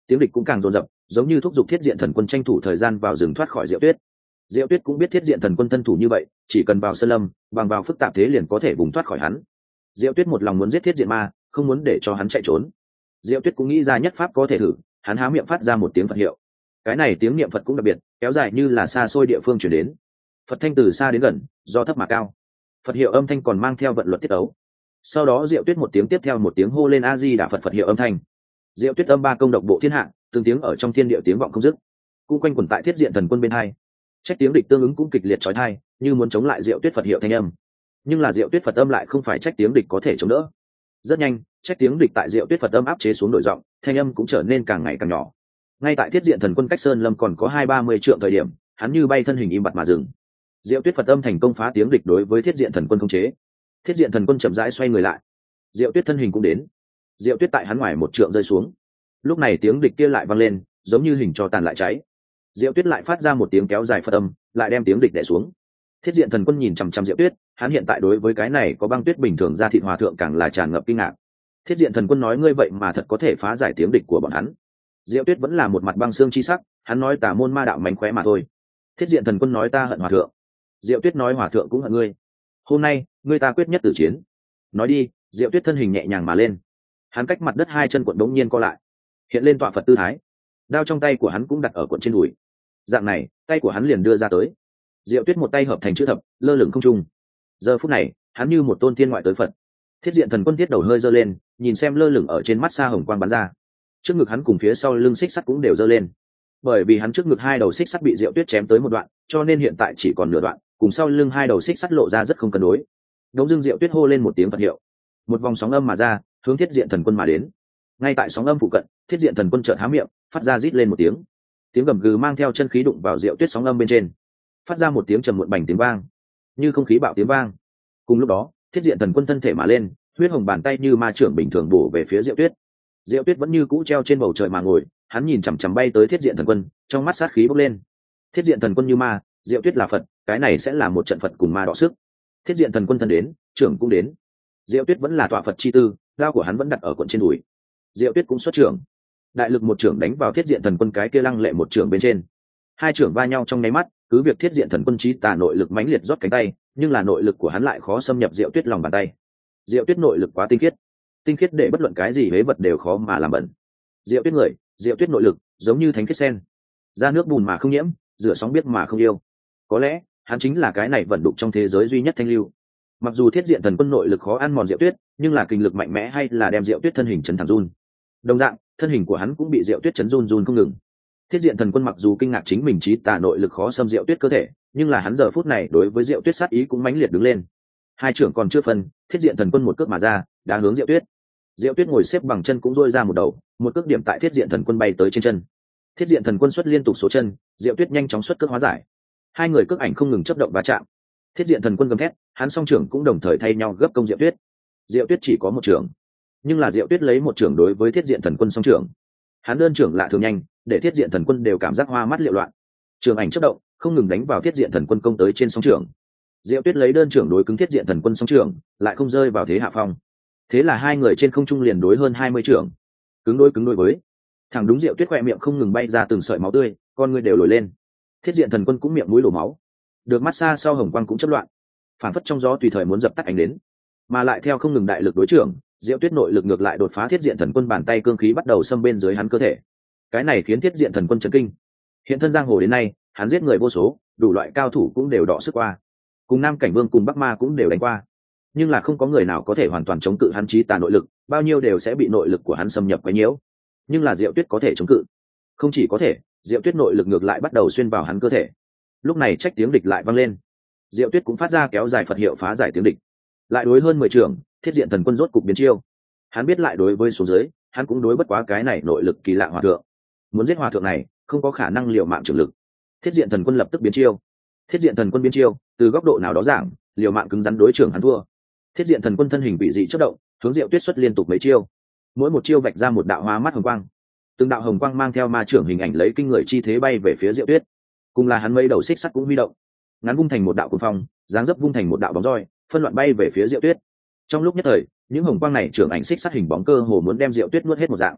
tiếng địch cũng càng dồn dập, giống như thúc giục thiết diện thần quân tranh thủ thời gian vào rừng thoát khỏi Diệu Tuyết. Diệu Tuyết cũng biết thiết diện thần quân thân thủ như vậy, chỉ cần vào sơn lâm, bằng vào phức tạp thế liền có thể vùng thoát khỏi hắn. Diệu Tuyết một lòng muốn giết thiết diện ma, không muốn để cho hắn chạy trốn. Diệu Tuyết cũng nghĩ ra nhất pháp có thể thử, hắn há miệng phát ra một tiếng Phật hiệu. Cái này tiếng niệm Phật cũng đặc biệt, kéo dài như là xa xôi địa phương truyền đến. Phật thanh từ xa đến gần, do thấp mà cao. Phật hiệu âm thanh còn mang theo vận luật tiết ấu. Sau đó Diệu Tuyết một tiếng tiếp theo một tiếng hô lên A Di Đà Phật, Phật hiệu âm thanh. Diệu Tuyết âm ba công độc bộ thiên hạ, từng tiếng ở trong thiên địa tiếng vọng không dứt, cũng quanh quẩn tại thiết diện thần quân bên hai. Trách tiếng địch tương ứng cũng kịch liệt chói tai, như muốn chống lại Diệu Tuyết Phật hiệu thanh âm. Nhưng là Diệu Tuyết Phật âm lại không phải trách tiếng địch có thể chống đỡ. Rất nhanh, trách tiếng địch tại Diệu Tuyết Phật âm áp chế xuống đổi giọng, thanh âm cũng trở nên càng ngày càng nhỏ. Ngay tại thiết diện thần quân cách sơn lâm còn có hai ba mươi trượng thời điểm, hắn như bay thân hình im bặt mà dừng. Diệu Tuyết Phật âm thành công phá tiếng địch đối với thiết diện thần quân khống chế. Thiết diện thần quân chậm rãi xoay người lại, Diệu Tuyết thân hình cũng đến. Diệu Tuyết tại hắn ngoài một trượng rơi xuống. Lúc này tiếng địch kia lại vang lên, giống như hình tro tàn lại cháy. Diệu Tuyết lại phát ra một tiếng kéo dài Phật âm, lại đem tiếng địch đè xuống. Thiết diện thần quân nhìn chằm chằm Diệu Tuyết, hắn hiện tại đối với cái này có băng tuyết bình thường ra thịt hòa thượng càng là tràn ngập kinh ngạc. Thiết diện thần quân nói ngươi vậy mà thật có thể phá giải tiếng địch của bọn hắn. Diệu Tuyết vẫn là một mặt băng xương chi sắc, hắn nói tà môn ma đạo mánh khóe mà thôi. Thiết diện thần quân nói ta hận hòa thượng. Diệu Tuyết nói hòa thượng cũng hận ngươi. Hôm nay, ngươi ta quyết nhất tử chiến. Nói đi, Diệu Tuyết thân hình nhẹ nhàng mà lên. Hắn cách mặt đất hai chân cuộn đống nhiên co lại, hiện lên tọa Phật tư thái. Đao trong tay của hắn cũng đặt ở cuộn trên đùi. Dạng này, tay của hắn liền đưa ra tới. Diệu Tuyết một tay hợp thành chữ thập, lơ lửng không trung. Giờ phút này, hắn như một tôn thiên ngoại tới Phật. Thiết diện thần quân thiết đầu hơi giơ lên, nhìn xem lơ lửng ở trên mắt xa hồng quang bắn ra. Trước ngực hắn cùng phía sau lưng xích sắt cũng đều giơ lên. Bởi vì hắn trước ngực hai đầu xích sắt bị Diệu Tuyết chém tới một đoạn, cho nên hiện tại chỉ còn nửa đoạn, cùng sau lưng hai đầu xích sắt lộ ra rất không cân đối. Đống Dương Diệu Tuyết hô lên một tiếng Phật hiệu, một vòng sóng âm mà ra, hướng thiết diện thần quân mà đến. Ngay tại sóng âm phụ cận, thiết diện thần quân chợt há miệng, phát ra rít lên một tiếng. Tiếng gầm gừ mang theo chân khí đụng vào Diệu Tuyết sóng âm bên trên, phát ra một tiếng trầm muộn bành tiếng vang, như không khí bạo tiếng vang. Cùng lúc đó, thiết diện thần quân thân thể mà lên, huyết hồng bàn tay như ma trưởng bình thường bổ về phía Diệu Tuyết. Diệu Tuyết vẫn như cũ treo trên bầu trời mà ngồi, hắn nhìn chằm chằm bay tới thiết diện thần quân, trong mắt sát khí bốc lên. Thiết diện thần quân như ma, Diệu Tuyết là Phật, cái này sẽ là một trận Phật cùng ma đọ sức. Thiết diện thần quân thân đến, trưởng cũng đến. Diệu Tuyết vẫn là tọa Phật chi tư, đao của hắn vẫn đặt ở cuộn trên đùi. Diệu Tuyết cũng xuất trưởng, đại lực một trưởng đánh vào thiết diện thần quân cái kia lăng lệ một trưởng bên trên. Hai trưởng va nhau trong nháy mắt, cứ việc thiết diện thần quân chí tà nội lực mãnh liệt rót cánh tay, nhưng là nội lực của hắn lại khó xâm nhập Diệu Tuyết lòng bàn tay. Diệu Tuyết nội lực quá tinh khiết, tinh khiết để bất luận cái gì hế vật đều khó mà làm bẩn. Diệu Tuyết người, Diệu Tuyết nội lực giống như thánh khiết sen, ra nước bùn mà không nhiễm, rửa sóng biết mà không yêu. Có lẽ hắn chính là cái này vận đục trong thế giới duy nhất thanh lưu. Mặc dù thiết diện thần quân nội lực khó ăn mòn Diệu Tuyết, nhưng là kinh lực mạnh mẽ hay là đem Diệu Tuyết thân hình chấn thẳng run. Đồng dạng, thân hình của hắn cũng bị Diệu Tuyết chấn run run không ngừng. Thiết diện thần quân mặc dù kinh ngạc chính mình chí tà nội lực khó xâm Diệu Tuyết cơ thể, nhưng là hắn giờ phút này đối với Diệu Tuyết sát ý cũng mãnh liệt đứng lên. Hai trưởng còn chưa phân, thiết diện thần quân một cước mà ra, đá hướng Diệu Tuyết. Diệu Tuyết ngồi xếp bằng chân cũng duỗi ra một đầu, một cước điểm tại thiết diện thần quân bay tới trên chân. Thiết diện thần quân xuất liên tục số chân, Diệu Tuyết nhanh chóng xuất cước hóa giải. Hai người cước ảnh không ngừng chấp động va chạm. Thiết diện thần quân gầm thét, hắn song trưởng cũng đồng thời thay nhau gấp công Diệu Tuyết. Diệu Tuyết chỉ có một trưởng, nhưng là Diệu Tuyết lấy một trưởng đối với thiết diện thần quân song trưởng. Hắn đơn trưởng lạ thường nhanh, để thiết diện thần quân đều cảm giác hoa mắt liệu loạn. Trường ảnh chấp động, không ngừng đánh vào thiết diện thần quân công tới trên song trưởng. Diệu Tuyết lấy đơn trưởng đối cứng thiết diện thần quân song trưởng, lại không rơi vào thế hạ phong. Thế là hai người trên không trung liền đối hơn hai mươi trưởng, cứng đối cứng đối với. Thẳng đúng Diệu Tuyết khỏe miệng không ngừng bay ra từng sợi máu tươi, con người đều nổi lên. Thiết diện thần quân cũng miệng mũi đổ máu, được mắt xa sau hồng quang cũng chấp loạn, phản phất trong gió tùy thời muốn dập tắt ánh đến. Mà lại theo không ngừng đại lực đối trưởng, Diệu Tuyết nội lực ngược lại đột phá thiết diện thần quân, bàn tay cương khí bắt đầu xâm bên dưới hắn cơ thể. Cái này khiến thiết diện thần quân chấn kinh. Hiện thân giang hồ đến nay, hắn giết người vô số, đủ loại cao thủ cũng đều đọ sức qua, cùng Nam Cảnh Vương cùng Bắc Ma cũng đều đánh qua, nhưng là không có người nào có thể hoàn toàn chống cự hắn chí tà nội lực, bao nhiêu đều sẽ bị nội lực của hắn xâm nhập quấy nhiễu. Nhưng là Diệu Tuyết có thể chống cự. Không chỉ có thể, Diệu Tuyết nội lực ngược lại bắt đầu xuyên vào hắn cơ thể. Lúc này trách tiếng địch lại vang lên, Diệu Tuyết cũng phát ra kéo dài Phật hiệu phá giải tiếng địch. Lại đối hơn mười trưởng, thiết diện thần quân rốt cục biến chiêu. Hắn biết lại đối với số dưới, hắn cũng đối bất quá cái này nội lực kỳ lạ hòa thượng. Muốn giết hòa thượng này, không có khả năng liều mạng trường lực. Thiết diện thần quân lập tức biến chiêu. Thiết diện thần quân biến chiêu, từ góc độ nào đó giảng, liều mạng cứng rắn đối trưởng hắn thua. Thiết diện thần quân thân hình bị dị chớp động, hướng Diệu Tuyết xuất liên tục mấy chiêu. Mỗi một chiêu vạch ra một đạo hoa mắt hồng quang. Từng đạo hồng quang mang theo ma trưởng hình ảnh lấy kinh người chi thế bay về phía Diệu Tuyết. Cùng là hắn mấy đầu xích sắt cũng huy động, ngắn vung thành một đạo cuồng phong, dáng dấp vung thành một đạo bóng roi, phân loạn bay về phía Diệu Tuyết. Trong lúc nhất thời, những hồng quang này trưởng ảnh xích sắt hình bóng cơ hồ muốn đem Diệu Tuyết nuốt hết một dạng.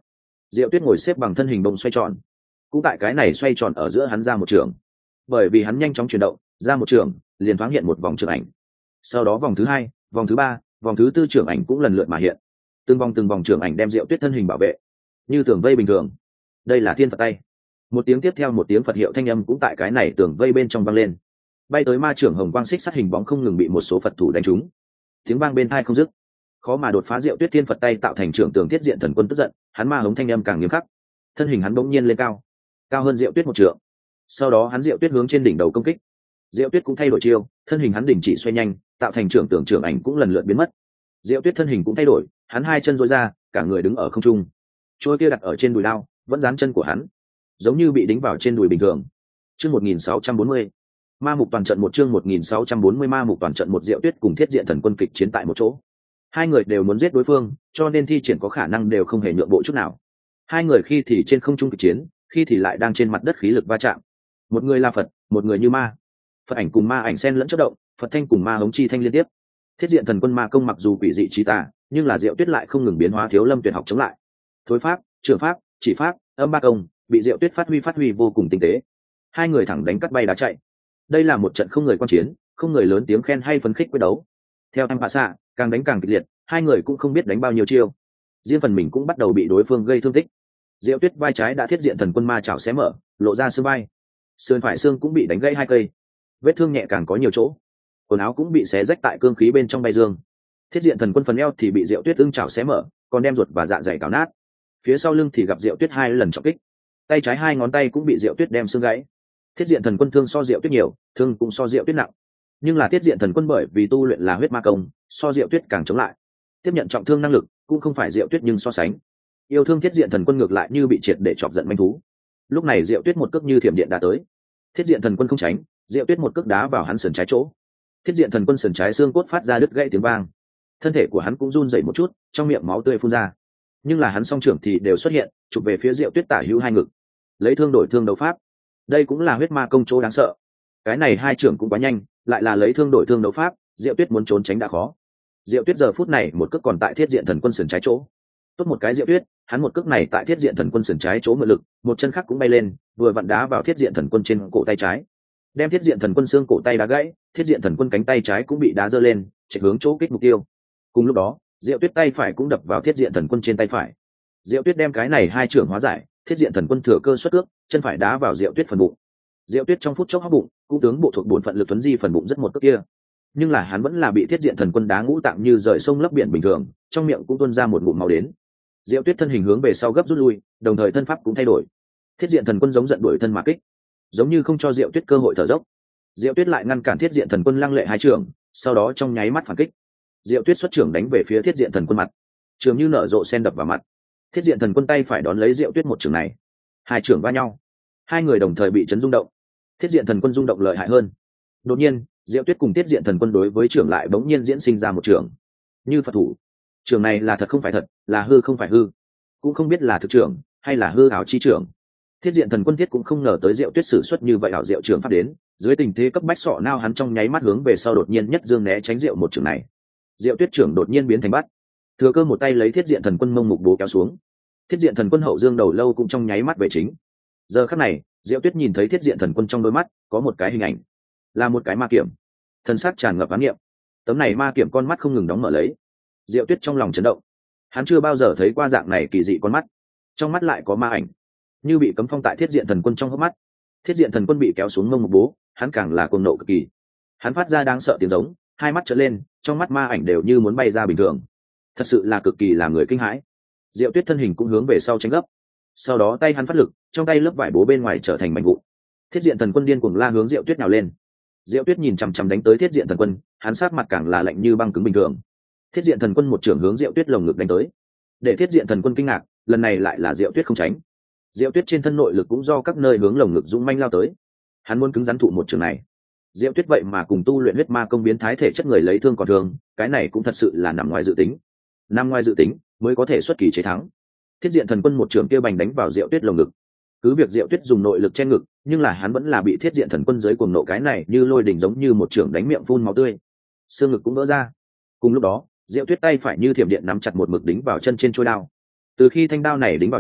Diệu Tuyết ngồi xếp bằng thân hình bông xoay tròn, cũng tại cái này xoay tròn ở giữa hắn ra một trường, bởi vì hắn nhanh chóng chuyển động ra một trường liền thoáng hiện một vòng trường ảnh, sau đó vòng thứ hai, vòng thứ ba, vòng thứ tư trường ảnh cũng lần lượt mà hiện, từng vòng từng vòng trường ảnh đem Diệu Tuyết thân hình bảo vệ như tường vây bình thường. Đây là thiên Phật tay. Một tiếng tiếp theo một tiếng Phật hiệu thanh âm cũng tại cái này tường vây bên trong vang lên, bay tới ma trưởng hồng quang xích sát hình bóng không ngừng bị một số Phật thủ đánh trúng, tiếng vang bên tai không dứt. Khó mà đột phá Diệu Tuyết thiên Phật tay tạo thành trưởng tường Thiết Diện Thần Quân tức giận, hắn ma hống thanh âm càng nghiêm khắc, thân hình hắn bỗng nhiên lên cao, cao hơn Diệu Tuyết một trượng. Sau đó hắn Diệu Tuyết hướng trên đỉnh đầu công kích, Diệu Tuyết cũng thay đổi chiêu, thân hình hắn đình chỉ xoay nhanh, tạo thành trưởng tường trưởng ảnh cũng lần lượt biến mất. Diệu Tuyết thân hình cũng thay đổi, hắn hai chân duỗi ra, cả người đứng ở không trung, trôi kia đặt ở trên đùi đao vẫn dán chân của hắn, giống như bị đính vào trên đùi bình thường. Chương một nghìn sáu trăm bốn mươi, ma mục toàn trận một chương một nghìn sáu trăm bốn mươi ma mục toàn trận một. Diệu Tuyết cùng Thiết Diện Thần Quân kịch chiến tại một chỗ, hai người đều muốn giết đối phương, cho nên thi triển có khả năng đều không hề nhượng bộ chút nào. Hai người khi thì trên không trung kịch chiến, khi thì lại đang trên mặt đất khí lực va chạm. Một người là Phật, một người như ma. Phật ảnh cùng ma ảnh xen lẫn chất động, Phật thanh cùng ma hống chi thanh liên tiếp. Thiết Diện Thần Quân ma công mặc dù quỷ dị trí tà, nhưng là Diệu Tuyết lại không ngừng biến hóa Thiếu Lâm tuyệt học chống lại. Thối pháp, trường pháp, chỉ pháp, âm ba công bị Diệu Tuyết phát huy phát huy vô cùng tinh tế. Hai người thẳng đánh cắt bay đá chạy. Đây là một trận không người quan chiến, không người lớn tiếng khen hay phấn khích quyết đấu. Theo em hạ xạ, càng đánh càng kịch liệt, hai người cũng không biết đánh bao nhiêu chiêu, riêng phần mình cũng bắt đầu bị đối phương gây thương tích. Diệu Tuyết vai trái đã Thiết Diện Thần Quân ma chảo xé mở, lộ ra xương vai, sườn phải xương cũng bị đánh gãy hai cây, vết thương nhẹ càng có nhiều chỗ, quần áo cũng bị xé rách tại cương khí bên trong bay dương. Thiết Diện Thần Quân phần eo thì bị Diệu Tuyết ưng chảo xé mở, còn đem ruột và dạ dày cào nát. Phía sau lưng thì gặp Diệu Tuyết hai lần trọng kích, tay trái hai ngón tay cũng bị Diệu Tuyết đem xương gãy. Thiết Diện Thần Quân thương so Diệu Tuyết nhiều, thương cũng so Diệu Tuyết nặng, nhưng là Thiết Diện Thần Quân bởi vì tu luyện là huyết ma công, so Diệu Tuyết càng chống lại, tiếp nhận trọng thương năng lực cũng không phải Diệu Tuyết nhưng so sánh. Yêu thương Thiết Diện Thần Quân ngược lại như bị triệt để chọc giận manh thú. Lúc này Diệu Tuyết một cước như thiểm điện đã tới, Thiết Diện Thần Quân không tránh, Diệu Tuyết một cước đá vào hắn sườn trái chỗ. Thiết Diện Thần Quân sườn trái xương cốt phát ra đứt gãy tiếng vang, thân thể của hắn cũng run rẩy một chút, trong miệng máu tươi phun ra. Nhưng là hắn song trưởng thì đều xuất hiện, chụp về phía Diệu Tuyết tả hữu hai ngực, lấy thương đổi thương đấu pháp. Đây cũng là huyết ma công chỗ đáng sợ. Cái này hai trưởng cũng quá nhanh, lại là lấy thương đổi thương đấu pháp, Diệu Tuyết muốn trốn tránh đã khó. Diệu Tuyết giờ phút này một cước còn tại Thiết Diện Thần Quân sườn trái chỗ. Tốt một cái Diệu Tuyết, hắn một cước này tại Thiết Diện Thần Quân sườn trái chỗ mượn lực, một chân khác cũng bay lên, vừa vặn đá vào Thiết Diện Thần Quân trên cổ tay trái, đem Thiết Diện Thần Quân xương cổ tay đá gãy. Thiết Diện Thần Quân cánh tay trái cũng bị đá giơ lên, chạy hướng chỗ kích mục tiêu. Cùng lúc đó, Diệu Tuyết tay phải cũng đập vào Thiết Diện Thần Quân trên tay phải. Diệu Tuyết đem cái này hai trưởng hóa giải, Thiết Diện Thần Quân thừa cơ xuất cước, chân phải đá vào Diệu Tuyết phần bụng. Diệu Tuyết trong phút chốc hóc bụng, cũng tướng bộ thuộc bổn phận lực tuấn di phần bụng rất một cước kia, nhưng là hắn vẫn là bị Thiết Diện Thần Quân đá ngũ tạng như rời sông lấp biển bình thường, trong miệng cũng tuôn ra một ngụm máu đến. Diệu Tuyết thân hình hướng về sau gấp rút lui, đồng thời thân pháp cũng thay đổi. Thiết Diện Thần Quân giống giận đuổi thân mà kích, giống như không cho Diệu Tuyết cơ hội thở dốc. Diệu Tuyết lại ngăn cản Thiết Diện Thần Quân lăng lệ hai trưởng, sau đó trong nháy mắt phản kích. Diệu Tuyết xuất trưởng đánh về phía Thiết Diện Thần Quân mặt, trường như nở rộ sen đập vào mặt. Thiết Diện Thần Quân tay phải đón lấy Diệu Tuyết một trưởng này, hai trưởng va nhau, hai người đồng thời bị chấn rung động. Thiết Diện Thần Quân rung động lợi hại hơn. Đột nhiên, Diệu Tuyết cùng Thiết Diện Thần Quân đối với trưởng lại bỗng nhiên diễn sinh ra một trưởng, như Phật thủ. Trưởng này là thật không phải thật, là hư không phải hư, cũng không biết là thực trưởng hay là hư ảo chi trưởng. Thiết Diện Thần Quân thiết cũng không ngờ tới Diệu Tuyết sử xuất như vậy ảo diệu trưởng pháp đến, dưới tình thế cấp bách sọ nao hắn trong nháy mắt hướng về sau đột nhiên nhất dương né tránh Diệu một trưởng này. Diệu Tuyết trưởng đột nhiên biến thành bắt, thừa cơ một tay lấy Thiết Diện Thần Quân mông mục bố kéo xuống. Thiết Diện Thần Quân hậu dương đầu lâu cũng trong nháy mắt về chính. Giờ khắc này, Diệu Tuyết nhìn thấy Thiết Diện Thần Quân trong đôi mắt có một cái hình ảnh, là một cái ma kiểm, thần sắc tràn ngập ám niệm. Tấm này ma kiểm con mắt không ngừng đóng mở lấy. Diệu Tuyết trong lòng chấn động, hắn chưa bao giờ thấy qua dạng này kỳ dị con mắt, trong mắt lại có ma ảnh, như bị cấm phong tại Thiết Diện Thần Quân trong hốc mắt. Thiết Diện Thần Quân bị kéo xuống mông một bố, hắn càng là cuồng nộ cực kỳ, hắn phát ra đáng sợ tiếng giống, hai mắt trợn lên, trong mắt ma ảnh đều như muốn bay ra bình thường, thật sự là cực kỳ làm người kinh hãi. Diệu Tuyết thân hình cũng hướng về sau tránh gấp, sau đó tay hắn phát lực, trong tay lớp vải bố bên ngoài trở thành mảnh vụn. Thiết Diện Thần Quân điên cuồng la hướng Diệu Tuyết nào lên. Diệu Tuyết nhìn chằm chằm đánh tới Thiết Diện Thần Quân, hắn sát mặt càng là lạnh như băng cứng bình thường. Thiết Diện Thần Quân một trưởng hướng Diệu Tuyết lồng ngực đánh tới, để Thiết Diện Thần Quân kinh ngạc, lần này lại là Diệu Tuyết không tránh. Diệu Tuyết trên thân nội lực cũng do các nơi hướng lồng ngực dũng manh lao tới, hắn muốn cứng rắn thụ một trường này. Diệu Tuyết vậy mà cùng tu luyện huyết ma công biến thái thể chất người lấy thương còn thương, cái này cũng thật sự là nằm ngoài dự tính, nằm ngoài dự tính mới có thể xuất kỳ chế thắng. Thiết Diện Thần Quân một trường kia bành đánh vào Diệu Tuyết lồng ngực, cứ việc Diệu Tuyết dùng nội lực che ngực, nhưng là hắn vẫn là bị Thiết Diện Thần Quân dưới cuồng nộ cái này như lôi đỉnh giống như một trường đánh miệng phun máu tươi, xương ngực cũng vỡ ra. Cùng lúc đó, Diệu Tuyết tay phải như thiểm điện nắm chặt một mực đính vào chân trên chuôi đao. Từ khi thanh đao này đính vào chân,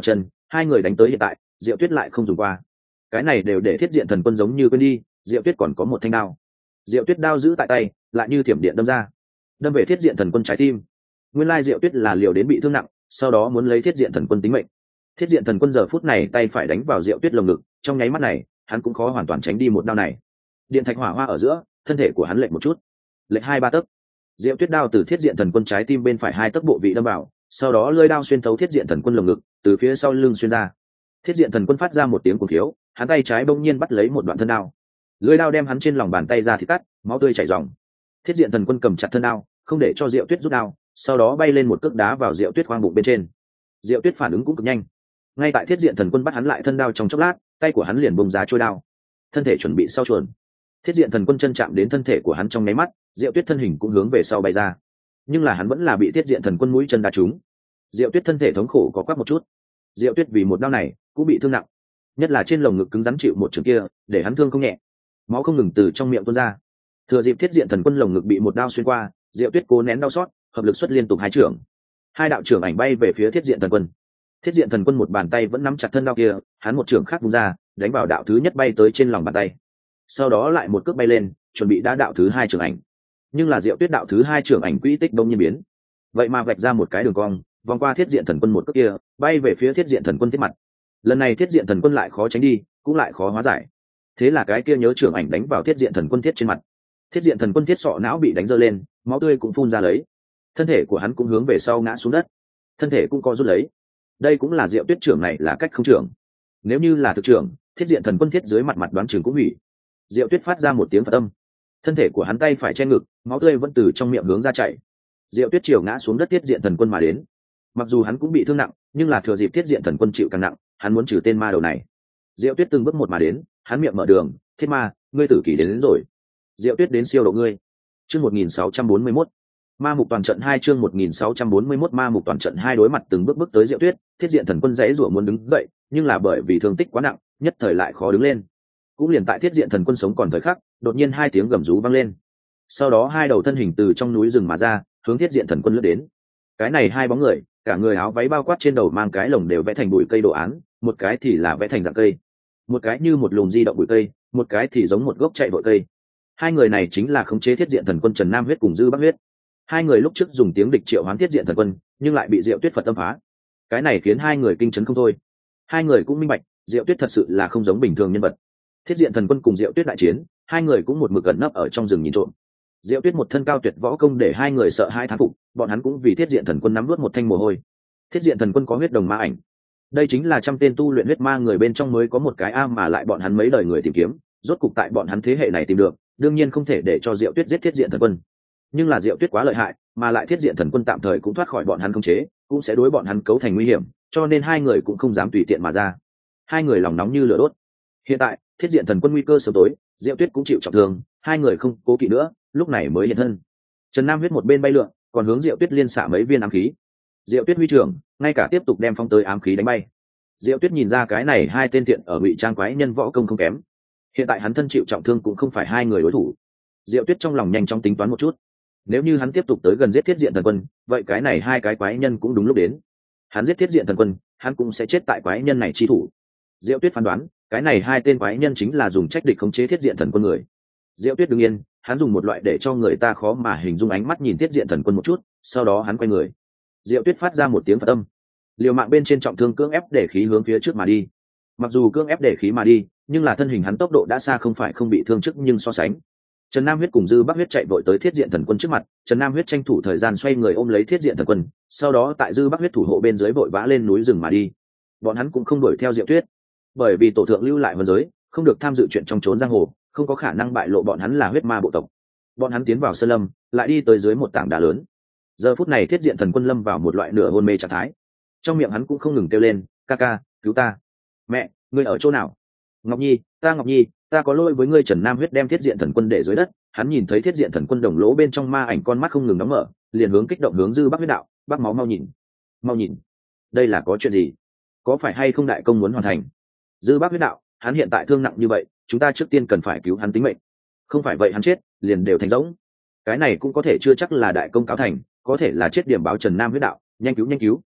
hai người đánh tới hiện tại Diệu Tuyết lại không dùng qua, cái này đều để Thiết Diện Thần Quân giống như quên đi Diệu Tuyết còn có một thanh đao. Diệu Tuyết đao giữ tại tay lại như thiểm điện đâm ra, đâm về Thiết Diện Thần Quân trái tim. Nguyên lai Diệu Tuyết là liều đến bị thương nặng, sau đó muốn lấy Thiết Diện Thần Quân tính mệnh. Thiết Diện Thần Quân giờ phút này tay phải đánh vào Diệu Tuyết lồng ngực, trong nháy mắt này hắn cũng khó hoàn toàn tránh đi một đao này. Điện thạch hỏa hoa ở giữa, thân thể của hắn lệch một chút, lệch hai ba tấc. Diệu Tuyết đao từ Thiết Diện Thần Quân trái tim bên phải hai tấc bộ vị đâm vào, sau đó lưỡi đao xuyên thấu Thiết Diện Thần Quân lồng ngực, từ phía sau lưng xuyên ra. Thiết Diện Thần Quân phát ra một tiếng cuồng khiếu, hắn tay trái bỗng nhiên bắt lấy một đoạn thân đao, lưỡi đao đem hắn trên lòng bàn tay ra thì cắt, máu tươi chảy ròng. Thiết Diện Thần Quân cầm chặt thân đao, không để cho Diệu Tuyết rút đao, sau đó bay lên một cước đá vào Diệu Tuyết khoang bụng bên trên. Diệu Tuyết phản ứng cũng cực nhanh, ngay tại Thiết Diện Thần Quân bắt hắn lại thân đao trong chốc lát, tay của hắn liền bung ra trôi đao, thân thể chuẩn bị sau chuồn. Thiết Diện Thần Quân chân chạm đến thân thể của hắn trong nháy mắt, Diệu Tuyết thân hình cũng hướng về sau bay ra, nhưng là hắn vẫn là bị Thiết Diện Thần Quân mũi chân đá trúng. Diệu Tuyết thân thể thống khổ có quắc một chút, Diệu Tuyết vì một đao này cũng bị thương nặng, nhất là trên lồng ngực cứng rắn chịu một trường kia, để hắn thương không nhẹ, máu không ngừng từ trong miệng tuôn ra. Thừa dịp Thiết Diện Thần Quân lồng ngực bị một đao xuyên qua, Diệu Tuyết cố nén đau xót, hợp lực xuất liên tục hai trưởng, hai đạo trưởng ảnh bay về phía Thiết Diện Thần Quân. Thiết Diện Thần Quân một bàn tay vẫn nắm chặt thân đao kia, hắn một trưởng khác vung ra, đánh vào đạo thứ nhất bay tới trên lòng bàn tay, sau đó lại một cước bay lên, chuẩn bị đá đạo thứ hai trưởng ảnh. Nhưng là Diệu Tuyết đạo thứ hai trưởng ảnh quỹ tích đông nhiên biến, vậy mà vạch ra một cái đường cong, vòng qua Thiết Diện Thần Quân một cước kia, bay về phía Thiết Diện Thần Quân thiết mặt. Lần này Thiết Diện Thần Quân lại khó tránh đi, cũng lại khó hóa giải. Thế là cái kia nhớ trưởng ảnh đánh vào Thiết Diện Thần Quân thiết trên mặt. Thiết Diện Thần Quân thiết sọ não bị đánh dơ lên, máu tươi cũng phun ra lấy, thân thể của hắn cũng hướng về sau ngã xuống đất, thân thể cũng co rút lấy. Đây cũng là Diệu Tuyết trưởng này là cách không trưởng, nếu như là thực trưởng, Thiết Diện Thần Quân thiết dưới mặt mặt đoán chừng cũng hủy. Diệu Tuyết phát ra một tiếng phật âm, thân thể của hắn tay phải che ngực, máu tươi vẫn từ trong miệng hướng ra chảy. Diệu Tuyết chiều ngã xuống đất Thiết Diện Thần Quân mà đến. Mặc dù hắn cũng bị thương nặng, nhưng là thừa dịp Thiết Diện Thần Quân chịu càng nặng, hắn muốn trừ tên ma đầu này. Diệu Tuyết từng bước một mà đến, hắn miệng mở đường, "Thiết ma, ngươi tử kỳ đến, đến rồi." Diệu Tuyết đến siêu độ ngươi. Chương một nghìn sáu trăm bốn mươi mốt. Ma mục toàn trận hai chương một nghìn sáu trăm bốn mươi mốt ma mục toàn trận hai đối mặt từng bước bước tới Diệu Tuyết, Thiết Diện Thần Quân giãy giụa muốn đứng dậy, nhưng là bởi vì thương tích quá nặng, nhất thời lại khó đứng lên. Cũng liền tại Thiết Diện Thần Quân sống còn thời khắc, đột nhiên hai tiếng gầm rú vang lên. Sau đó hai đầu thân hình từ trong núi rừng mà ra, hướng Thiết Diện Thần Quân lướt đến. Cái này hai bóng người, cả người áo váy bao quát trên đầu mang cái lồng đều vẽ thành bụi cây đồ án, một cái thì là vẽ thành dạng cây, một cái như một lùm di động bụi cây, một cái thì giống một gốc chạy vội cây. Hai người này chính là khống chế Thiết Diện Thần Quân Trần Nam Huyết cùng Dư Bắc Huyết. Hai người lúc trước dùng tiếng địch triệu hoán Thiết Diện Thần Quân, nhưng lại bị Diệu Tuyết Phật tâm phá. Cái này khiến hai người kinh chấn không thôi. Hai người cũng minh bạch, Diệu Tuyết thật sự là không giống bình thường nhân vật. Thiết Diện Thần Quân cùng Diệu Tuyết đại chiến, hai người cũng một mực gần nấp ở trong rừng nhìn trộm. Diệu Tuyết một thân cao tuyệt võ công để hai người sợ hai thán phục, bọn hắn cũng vì Thiết Diện Thần Quân nắm nuốt một thanh mồ hôi. Thiết Diện Thần Quân có huyết đồng ma ảnh, đây chính là trăm tên tu luyện huyết ma người bên trong mới có một cái a mà lại bọn hắn mấy đời người tìm kiếm, rốt cục tại bọn hắn thế hệ này tìm được, đương nhiên không thể để cho Diệu Tuyết giết Thiết Diện Thần Quân. Nhưng là Diệu Tuyết quá lợi hại, mà lại Thiết Diện Thần Quân tạm thời cũng thoát khỏi bọn hắn khống chế, cũng sẽ đối bọn hắn cấu thành nguy hiểm, cho nên hai người cũng không dám tùy tiện mà ra. Hai người lòng nóng như lửa đốt. Hiện tại, Thiết Diện Thần Quân nguy cơ sớm tối, Diệu Tuyết cũng chịu trọng thương, hai người không cố kỵ nữa, lúc này mới hiện thân. Trần Nam Huyết một bên bay lượn, còn hướng Diệu Tuyết liên xạ mấy viên ám khí. Diệu Tuyết huy trưởng, ngay cả tiếp tục đem phong tới ám khí đánh bay. Diệu Tuyết nhìn ra cái này hai tên thiện ở ngụy trang quái nhân võ công không kém, hiện tại hắn thân chịu trọng thương cũng không phải hai người đối thủ. Diệu Tuyết trong lòng nhanh chóng tính toán một chút, nếu như hắn tiếp tục tới gần giết Thiết Diện Thần Quân, vậy cái này hai cái quái nhân cũng đúng lúc đến. Hắn giết Thiết Diện Thần Quân, hắn cũng sẽ chết tại quái nhân này chi thủ. Diệu Tuyết phán đoán, cái này hai tên quái nhân chính là dùng trách địch khống chế Thiết Diện Thần Quân người. Diệu Tuyết đứng yên, hắn dùng một loại để cho người ta khó mà hình dung ánh mắt nhìn Thiết Diện Thần Quân một chút, sau đó hắn quay người. Diệu Tuyết phát ra một tiếng Phật âm, liều mạng bên trên trọng thương cưỡng ép để khí hướng phía trước mà đi. Mặc dù cưỡng ép để khí mà đi, nhưng là thân hình hắn tốc độ đã xa không phải không bị thương trước nhưng so sánh. Trần Nam Huyết cùng Dư Bắc Huyết chạy vội tới Thiết Diện Thần Quân trước mặt, Trần Nam Huyết tranh thủ thời gian xoay người ôm lấy Thiết Diện Thần Quân, sau đó tại Dư Bắc Huyết thủ hộ bên dưới vội vã lên núi rừng mà đi. Bọn hắn cũng không đuổi theo Diệu Tuyết, bởi vì tổ thượng lưu lại vân giới, không được tham dự chuyện trong trốn giang hồ, không có khả năng bại lộ bọn hắn là huyết ma bộ tộc. Bọn hắn tiến vào sơn lâm, lại đi tới dưới một tảng đá lớn. Giờ phút này Thiết Diện Thần Quân lâm vào một loại nửa hôn mê trạng thái, trong miệng hắn cũng không ngừng kêu lên, "Ca ca, cứu ta! Mẹ, ngươi ở chỗ nào? Ngọc Nhi, ta Ngọc Nhi, ta có lỗi với ngươi." Trần Nam Huyết đem Thiết Diện Thần Quân để dưới đất, hắn nhìn thấy Thiết Diện Thần Quân đồng lỗ bên trong ma ảnh con mắt không ngừng đóng mở, liền hướng kích động hướng Dư Bắc Huyết đạo, "Bác máu mau nhìn, mau nhìn, đây là có chuyện gì? Có phải hay không đại công muốn hoàn thành?" Dư Bắc Huyết đạo, "Hắn hiện tại thương nặng như vậy, chúng ta trước tiên cần phải cứu hắn tính mệnh, không phải vậy hắn chết liền đều thành rỗng. Cái này cũng có thể chưa chắc là đại công cáo thành, có thể là chết điểm báo." Trần Nam Huyết đạo, "Nhanh cứu nhanh cứu."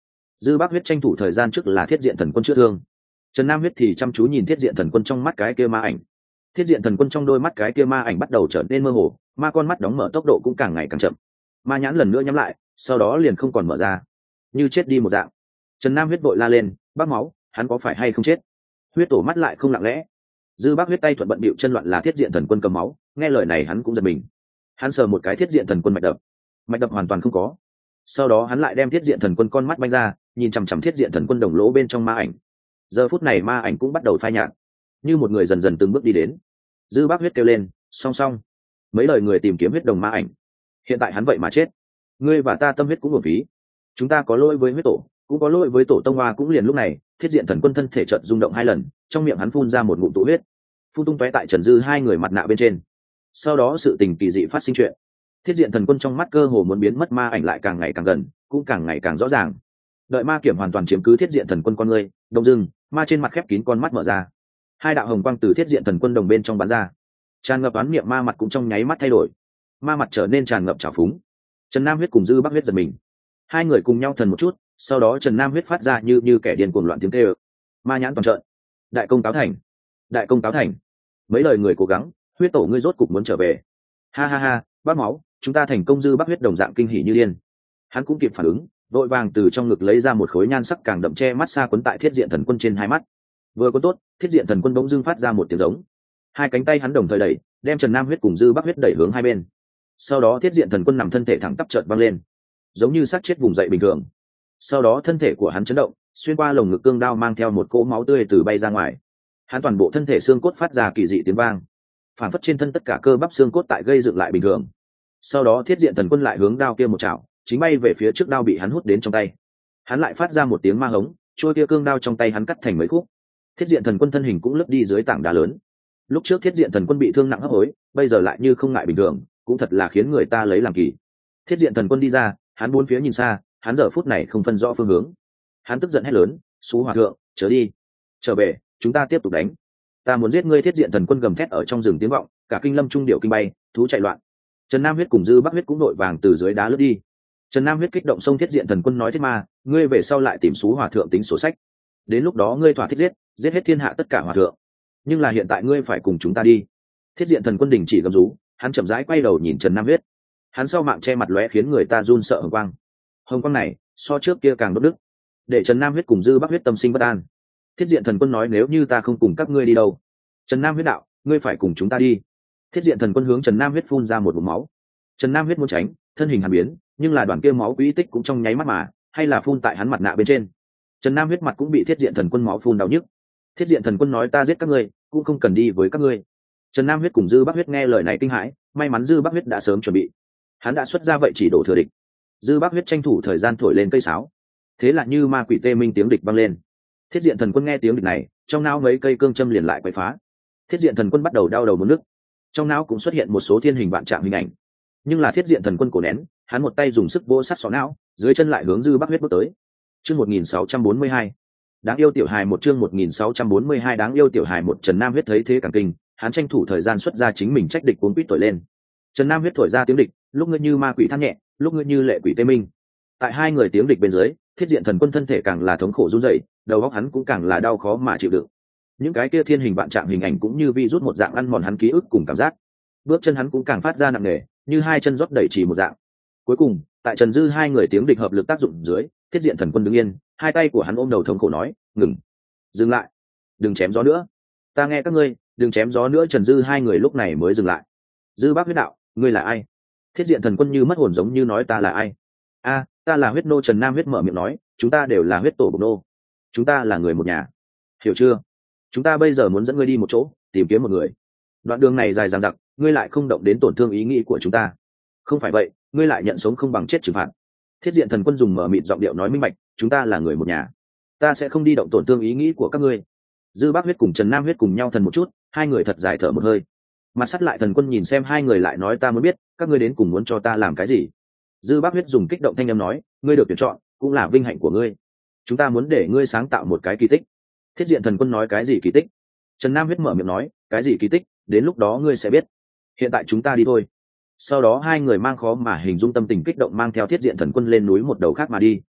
Dư Bác Huyết tranh thủ thời gian trước là thiết diện thần quân chữa thương, Trần Nam Huyết thì chăm chú nhìn thiết diện thần quân trong mắt cái kia ma ảnh. Thiết diện thần quân trong đôi mắt cái kia ma ảnh bắt đầu trở nên mơ hồ, ma con mắt đóng mở tốc độ cũng càng ngày càng chậm. Ma nhãn lần nữa nhắm lại, sau đó liền không còn mở ra, như chết đi một dạng. Trần Nam Huyết vội la lên, bác máu, hắn có phải hay không chết? Huyết tổ mắt lại không lặng lẽ. Dư Bác Huyết tay thuận bận bịu chân loạn là thiết diện thần quân cầm máu, nghe lời này hắn cũng giật mình. Hắn sờ một cái thiết diện thần quân mạch đập, mạch đập hoàn toàn không có. Sau đó hắn lại đem thiết diện thần quân con mắt banh ra, nhìn chằm chằm thiết diện thần quân đồng lỗ bên trong ma ảnh. Giờ phút này ma ảnh cũng bắt đầu phai nhạt, như một người dần dần từng bước đi đến. Dư Bác Huyết kêu lên, song song. Mấy lời người tìm kiếm huyết đồng ma ảnh, hiện tại hắn vậy mà chết. Ngươi và ta tâm huyết cũng uổng phí, chúng ta có lỗi với huyết tổ, cũng có lỗi với tổ tông hoa. Cũng liền lúc này, thiết diện thần quân thân thể chợt rung động hai lần, trong miệng hắn phun ra một ngụm tụ huyết, phun tung tóe tại Trần Dư hai người mặt nạ bên trên. Sau đó sự tình kỳ dị phát sinh chuyện. Thiết diện thần quân trong mắt cơ hồ muốn biến mất ma ảnh lại càng ngày càng gần, cũng càng ngày càng rõ ràng. Đợi ma kiểm hoàn toàn chiếm cứ thiết diện thần quân con người, đông dưng ma trên mặt khép kín con mắt mở ra, hai đạo hồng quang từ thiết diện thần quân đồng bên trong bắn ra, tràn ngập oán niệm ma mặt cũng trong nháy mắt thay đổi, ma mặt trở nên tràn ngập trào phúng. Trần Nam Huyết cùng Dư Bác Huyết giật mình, hai người cùng nhau thần một chút, sau đó Trần Nam Huyết phát ra như như kẻ điên cuồng loạn tiếng kêu. Ma nhãn toàn trợn, đại công cáo thành, đại công cáo thành. Mấy lời người cố gắng, huyết tổ ngươi rốt cục muốn trở về. Ha ha ha, bác máu, chúng ta thành công. Dư Bác Huyết đồng dạng kinh hỉ như điên, hắn cũng kịp phản ứng, vội vàng từ trong ngực lấy ra một khối nhan sắc càng đậm che mắt xa quấn tại thiết diện thần quân trên hai mắt. Vừa có tốt, thiết diện thần quân bỗng dưng phát ra một tiếng giống, hai cánh tay hắn đồng thời đẩy, đem Trần Nam Huyết cùng Dư Bác Huyết đẩy hướng hai bên. Sau đó thiết diện thần quân nằm thân thể thẳng tắp chợt văng lên, giống như xác chết vùng dậy bình thường. Sau đó thân thể của hắn chấn động, xuyên qua lồng ngực cương đao mang theo một cỗ máu tươi từ bay ra ngoài. Hắn toàn bộ thân thể xương cốt phát ra kỳ dị tiếng vang, phản phất trên thân tất cả cơ bắp xương cốt tại gây dựng lại bình thường. Sau đó thiết diện thần quân lại hướng đao kia một chảo, chính bay về phía trước, đao bị hắn hút đến trong tay. Hắn lại phát ra một tiếng ma hống, trôi kia cương đao trong tay hắn cắt thành mấy khúc. Thiết diện thần quân thân hình cũng lướt đi dưới tảng đá lớn. Lúc trước thiết diện thần quân bị thương nặng hấp hối, bây giờ lại như không ngại bình thường, cũng thật là khiến người ta lấy làm kỳ. Thiết diện thần quân đi ra, hắn bốn phía nhìn xa, hắn giờ phút này không phân rõ phương hướng. Hắn tức giận hét lớn, "Xú hòa thượng, trở đi, trở về, chúng ta tiếp tục đánh. Ta muốn giết ngươi!" Thiết diện thần quân gầm thét ở trong rừng tiếng vọng, cả kinh lâm trung điệu kinh bay, thú chạy loạn. Trần Nam Huyết cùng Dư Bác Huyết cũng đội vàng từ dưới đá lướt đi. Trần Nam Huyết kích động xông thiết diện thần quân nói, "Thiết ma, ngươi về sau lại tìm xú hòa thượng tính sổ sách. Đến lúc đó ngươi thỏa thích giết, giết hết thiên hạ tất cả hòa thượng. Nhưng là hiện tại ngươi phải cùng chúng ta đi." Thiết diện thần quân đình chỉ gầm rú, hắn chậm rãi quay đầu nhìn Trần Nam Huyết. Hắn sau mạng che mặt lóe khiến người ta run sợ hồng quang. Hồng quang này so trước kia càng đốt đức, để Trần Nam Huyết cùng Dư Bác Huyết tâm sinh bất an. Thiết diện thần quân nói, "Nếu như ta không cùng các ngươi đi đâu?" Trần Nam Huyết đạo, "Ngươi phải cùng chúng ta đi." Thiết diện thần quân hướng Trần Nam Huyết phun ra một ngụm máu. Trần Nam Huyết muốn tránh, thân hình hàn biến, nhưng là đoàn kia máu quỹ tích cũng trong nháy mắt mà, hay là phun tại hắn mặt nạ bên trên. Trần Nam Huyết mặt cũng bị thiết diện thần quân máu phun đau nhức. Thiết diện thần quân nói, "Ta giết các ngươi, cũng không cần đi với các ngươi." Trần Nam Huyết cùng Dư Bác Huyết nghe lời này kinh hãi, may mắn Dư Bác Huyết đã sớm chuẩn bị, hắn đã xuất ra vậy chỉ đổ thừa địch. Dư Bác Huyết tranh thủ thời gian thổi lên cây sáo, thế là như ma quỷ tê minh tiếng địch vang lên. Thiết diện thần quân nghe tiếng địch này, trong não mấy cây cương châm liền lại quậy phá. Thiết diện thần quân bắt đầu đau đầu muốn nức, trong não cũng xuất hiện một số thiên hình vạn trạng hình ảnh. Nhưng là thiết diện thần quân cổ nén, hắn một tay dùng sức vỗ sắt xỏ não, dưới chân lại hướng Dư Bác Huyết bước tới. Chương một nghìn sáu trăm bốn mươi hai, đáng yêu tiểu hài một. Chương một nghìn sáu trăm bốn mươi hai, đáng yêu tiểu hài một. Trần Nam Huyết thấy thế càng kinh, hắn tranh thủ thời gian xuất ra chính mình trách địch cuốn quýt thổi lên. Trần Nam Huyết thổi ra tiếng địch, lúc ngươi như ma quỷ than nhẹ, lúc ngươi như lệ quỷ tê minh. Tại hai người tiếng địch bên dưới, thiết diện thần quân thân thể càng là thống khổ run rẩy, đầu óc hắn cũng càng là đau khó mà chịu đựng. Những cái kia thiên hình vạn trạng hình ảnh cũng như vi rút một dạng ăn mòn hắn ký ức cùng cảm giác. Bước chân hắn cũng càng phát ra nặng nề, như hai chân rót đẩy chỉ một dạng. Cuối cùng, tại Trần Dư hai người tiếng địch hợp lực tác dụng dưới, thiết diện thần quân đứng yên, hai tay của hắn ôm đầu thống khổ nói, "Ngừng, dừng lại, đừng chém gió nữa. Ta nghe các ngươi, đừng chém gió nữa." Trần Dư hai người lúc này mới dừng lại. Dư Bác Huyết đạo, "Ngươi là ai?" Thiết diện thần quân như mất hồn giống như nói, "Ta là ai? A, ta là huyết nô." Trần Nam Huyết mở miệng nói, "Chúng ta đều là huyết tổ bộc nô, chúng ta là người một nhà, hiểu chưa? Chúng ta bây giờ muốn dẫn ngươi đi một chỗ, tìm kiếm một người. Đoạn đường này dài dằng dặc, ngươi lại không động đến tổn thương ý nghĩ của chúng ta. Không phải vậy, ngươi lại nhận sống không bằng chết trừng phạt." Thiết diện thần quân dùng mở mịt giọng điệu nói minh bạch, "Chúng ta là người một nhà, ta sẽ không đi động tổn thương ý nghĩ của các ngươi." Dư Bác Huyết cùng Trần Nam Huyết cùng nhau thần một chút, hai người thật dài thở một hơi. Mặt sắt lại thần quân nhìn xem hai người lại nói, "Ta muốn biết, các ngươi đến cùng muốn cho ta làm cái gì?" Dư Bác Huyết dùng kích động thanh âm nói, "Ngươi được tuyển chọn, cũng là vinh hạnh của ngươi. Chúng ta muốn để ngươi sáng tạo một cái kỳ tích." Thiết diện thần quân nói, "Cái gì kỳ tích?" Trần Nam Huyết mở miệng nói, "Cái gì kỳ tích, đến lúc đó ngươi sẽ biết. Hiện tại chúng ta đi thôi." Sau đó hai người mang khó mà hình dung tâm tình kích động mang theo thiết diện thần quân lên núi một đầu khác mà đi.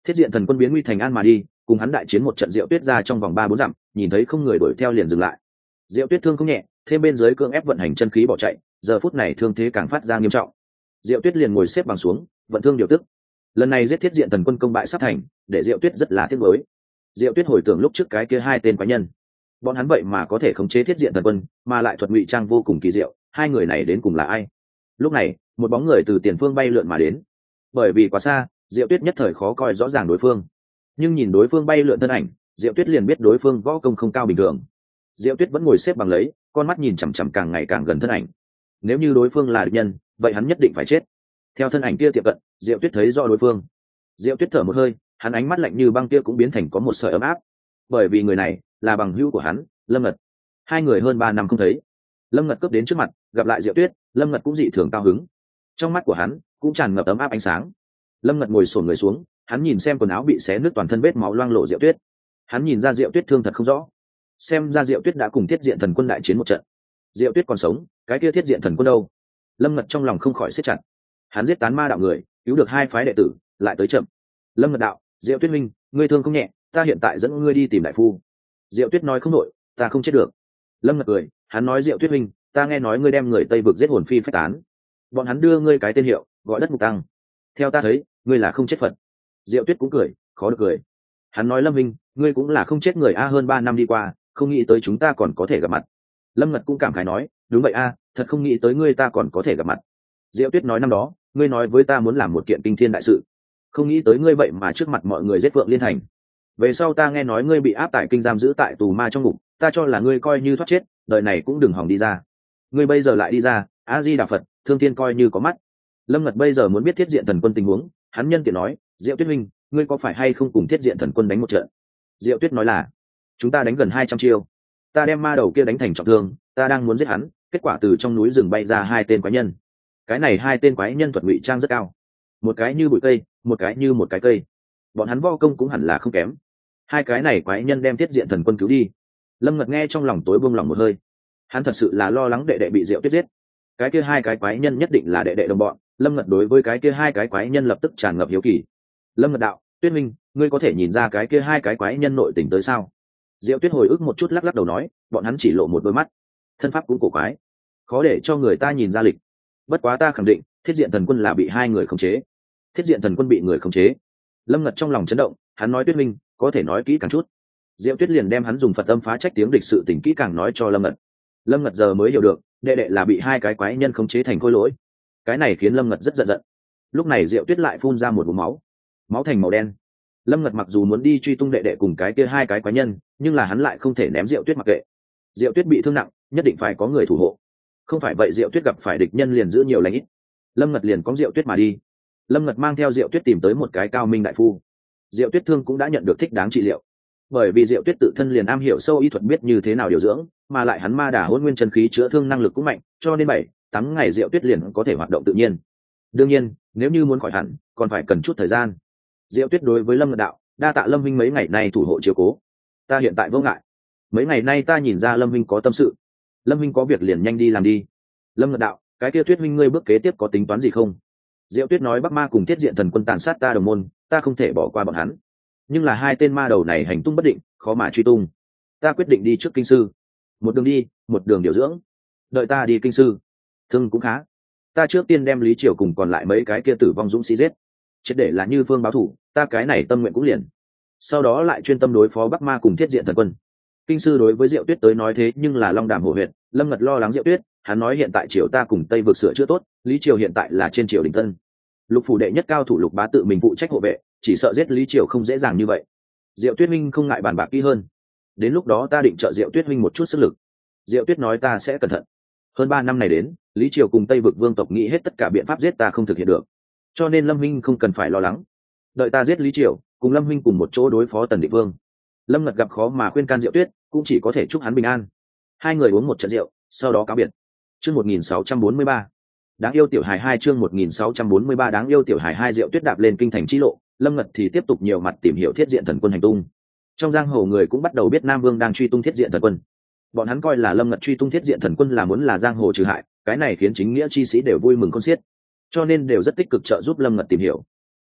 Thiết diện thần quân biến nguy thành an mà đi, cùng hắn đại chiến một trận, Diệu Tuyết ra trong vòng ba bốn dặm, nhìn thấy không người đuổi theo liền dừng lại. Diệu Tuyết thương không nhẹ, thêm bên dưới cưỡng ép vận hành chân khí bỏ chạy, giờ phút này thương thế càng phát ra nghiêm trọng. Diệu Tuyết liền ngồi xếp bằng xuống, vận thương điều tức. Lần này giết thiết diện thần quân công bại sắp thành, để Diệu Tuyết rất là tiếc nuối. Diệu Tuyết hồi tưởng lúc trước cái kia hai tên quái nhân, bọn hắn vậy mà có thể khống chế thiết diện thần quân, mà lại thuật ngụy trang vô cùng kỳ diệu, hai người này đến cùng là ai? Lúc này, một bóng người từ tiền phương bay lượn mà đến. Bởi vì quá xa, Diệu Tuyết nhất thời khó coi rõ ràng đối phương, nhưng nhìn đối phương bay lượn thân ảnh, Diệu Tuyết liền biết đối phương võ công không cao bình thường. Diệu Tuyết vẫn ngồi xếp bằng lấy, con mắt nhìn chằm chằm càng ngày càng gần thân ảnh. Nếu như đối phương là địch nhân, vậy hắn nhất định phải chết. Theo thân ảnh kia tiệm cận, Diệu Tuyết thấy rõ đối phương. Diệu Tuyết thở một hơi, hắn ánh mắt lạnh như băng kia cũng biến thành có một sợi ấm áp, bởi vì người này là bằng hữu của hắn, Lâm Ngật. Hai người hơn ba năm không thấy, Lâm Ngật cướp đến trước mặt, gặp lại Diệu Tuyết, Lâm Ngật cũng dị thường cao hứng. Trong mắt của hắn cũng tràn ngập ấm áp ánh sáng. Lâm Ngật ngồi xổm người xuống, hắn nhìn xem quần áo bị xé nứt, toàn thân vết máu loang lổ Diệu Tuyết. Hắn nhìn ra Diệu Tuyết thương thật không rõ, xem ra Diệu Tuyết đã cùng thiết diện thần quân đại chiến một trận. Diệu Tuyết còn sống, cái kia thiết diện thần quân đâu? Lâm Ngật trong lòng không khỏi siết chặt. Hắn giết tán ma đạo người, cứu được hai phái đệ tử, lại tới chậm. Lâm Ngật đạo, Diệu Tuyết minh, ngươi thương không nhẹ, ta hiện tại dẫn ngươi đi tìm đại phu. Diệu Tuyết nói không nổi, ta không chết được. Lâm Ngật cười, hắn nói Diệu Tuyết minh, ta nghe nói ngươi đem người Tây vực giết hồn phi phách tán, bọn hắn đưa ngươi cái tên hiệu gọi đất mục tăng, theo ta thấy ngươi là không chết phật. Diệu Tuyết cũng cười, khó được cười. Hắn nói Lâm minh, ngươi cũng là không chết người a, hơn ba năm đi qua, không nghĩ tới chúng ta còn có thể gặp mặt. Lâm Ngật cũng cảm khái nói, đúng vậy a, thật không nghĩ tới ngươi ta còn có thể gặp mặt. Diệu Tuyết nói năm đó ngươi nói với ta muốn làm một kiện kinh thiên đại sự, không nghĩ tới ngươi vậy mà trước mặt mọi người giết Phượng Liên Thành. Về sau ta nghe nói ngươi bị áp tại kinh giam giữ tại tù ma trong ngục, ta cho là ngươi coi như thoát chết, đời này cũng đừng hòng đi ra. Ngươi bây giờ lại đi ra, a di đà Phật, thương thiên coi như có mắt. Lâm Ngật bây giờ muốn biết thiết diện thần quân tình huống, hắn nhân tiện nói, Diệu Tuyết minh, ngươi có phải hay không cùng thiết diện thần quân đánh một trận? Diệu Tuyết nói là, chúng ta đánh gần hai trăm chiêu, ta đem ma đầu kia đánh thành trọng thương, ta đang muốn giết hắn, kết quả từ trong núi rừng bay ra hai tên quái nhân. Cái này hai tên quái nhân thuật ngụy trang rất cao, một cái như bụi cây, một cái như một cái cây, bọn hắn võ công cũng hẳn là không kém. Hai cái này quái nhân đem thiết diện thần quân cứu đi. Lâm Ngật nghe trong lòng tối buông lòng một hơi, hắn thật sự là lo lắng đệ đệ bị Diệu Tuyết giết. Cái kia hai cái quái nhân nhất định là đệ đệ đồng bọn. Lâm Ngật đối với cái kia hai cái quái nhân lập tức tràn ngập hiếu kỳ. Lâm Ngật đạo, Tuyết minh, ngươi có thể nhìn ra cái kia hai cái quái nhân nội tình tới sao? Diệu Tuyết hồi ức một chút, lắc lắc đầu nói, bọn hắn chỉ lộ một đôi mắt, thân pháp cũng cổ quái, khó để cho người ta nhìn ra lịch. Bất quá ta khẳng định thiết diện thần quân là bị hai người khống chế. Thiết diện thần quân bị người khống chế. Lâm Ngật trong lòng chấn động, hắn nói, Tuyết minh, có thể nói kỹ càng chút. Diệu Tuyết liền đem hắn dùng Phật âm phá trách tiếng địch sự tình kỹ càng nói cho Lâm Ngật. Lâm Ngật giờ mới hiểu được, đệ đệ là bị hai cái quái nhân khống chế thành khối lỗi. Cái này khiến Lâm Ngật rất giận giận. Lúc này Diệu Tuyết lại phun ra một ngụm máu, máu thành màu đen. Lâm Ngật mặc dù muốn đi truy tung đệ đệ cùng cái kia hai cái quái nhân, nhưng là hắn lại không thể ném Diệu Tuyết mặc kệ. Diệu Tuyết bị thương nặng, nhất định phải có người thủ hộ, không phải vậy Diệu Tuyết gặp phải địch nhân liền giữ nhiều lành ít. Lâm Ngật liền có Diệu Tuyết mà đi. Lâm Ngật mang theo Diệu Tuyết tìm tới một cái cao minh đại phu. Diệu Tuyết thương cũng đã nhận được thích đáng trị liệu, bởi vì Diệu Tuyết tự thân liền am hiểu sâu y thuật, biết như thế nào điều dưỡng, mà lại hắn ma đà hôn nguyên chân khí chữa thương năng lực cũng mạnh, cho nên bảy tám ngày Diệu Tuyết liền có thể hoạt động tự nhiên. Đương nhiên, nếu như muốn khỏi hẳn, còn phải cần chút thời gian. Diệu Tuyết đối với Lâm Ngật đạo, đa tạ Lâm huynh mấy ngày nay thủ hộ chiếu cố, ta hiện tại vô ngại. Mấy ngày nay ta nhìn ra Lâm huynh có tâm sự, Lâm huynh có việc liền nhanh đi làm đi. Lâm Ngật đạo, cái kia Tuyết huynh ngươi bước kế tiếp có tính toán gì không? Diệu Tuyết nói, Bắc Ma cùng thiết diện thần quân tàn sát ta đồng môn, ta không thể bỏ qua bọn hắn, nhưng là hai tên ma đầu này hành tung bất định, khó mà truy tung. Ta quyết định đi trước kinh sư, một đường đi một đường điều dưỡng, đợi ta đi kinh sư thương cũng khá, ta trước tiên đem Lý Triều cùng còn lại mấy cái kia tử vong dũng sĩ giết, triệt để là như phương báo thủ, ta cái này tâm nguyện cũng liền. Sau đó lại chuyên tâm đối phó Bắc Ma cùng thiết diện thần quân. Kinh sư đối với Diệu Tuyết tới nói thế nhưng là long đàm hổ huyệt. Lâm Ngật lo lắng Diệu Tuyết, hắn nói hiện tại triều ta cùng Tây vực sửa chữa tốt, Lý Triều hiện tại là trên triều đình tân, lục phủ đệ nhất cao thủ Lục Bá tự mình phụ trách hộ vệ, chỉ sợ giết Lý Triều không dễ dàng như vậy. Diệu Tuyết minh không ngại bàn bạc kỹ hơn, đến lúc đó ta định trợ Diệu Tuyết minh một chút sức lực. Diệu Tuyết nói, ta sẽ cẩn thận. Hơn ba năm này đến, Lý Triều cùng Tây vực vương tộc nghĩ hết tất cả biện pháp giết ta không thực hiện được, cho nên Lâm huynh không cần phải lo lắng, đợi ta giết Lý Triều, cùng Lâm huynh cùng một chỗ đối phó Tần Định Vương. Lâm Ngật gặp khó mà khuyên can Diệu Tuyết, cũng chỉ có thể chúc hắn bình an. Hai người uống một trận rượu, sau đó cáo biệt. Chương một nghìn sáu trăm bốn mươi ba, đáng yêu tiểu hài hai. Chương một nghìn sáu trăm bốn mươi ba, đáng yêu tiểu hài hai. Diệu Tuyết đạp lên kinh thành chi lộ, Lâm Ngật thì tiếp tục nhiều mặt tìm hiểu thiết diện thần quân hành tung. Trong giang hồ người cũng bắt đầu biết Nam Vương đang truy tung thiết diện thần quân. Bọn hắn coi là Lâm Ngật truy tung thiết diện thần quân là muốn là giang hồ trừ hại, cái này khiến chính nghĩa chi sĩ đều vui mừng khôn xiết, cho nên đều rất tích cực trợ giúp Lâm Ngật tìm hiểu.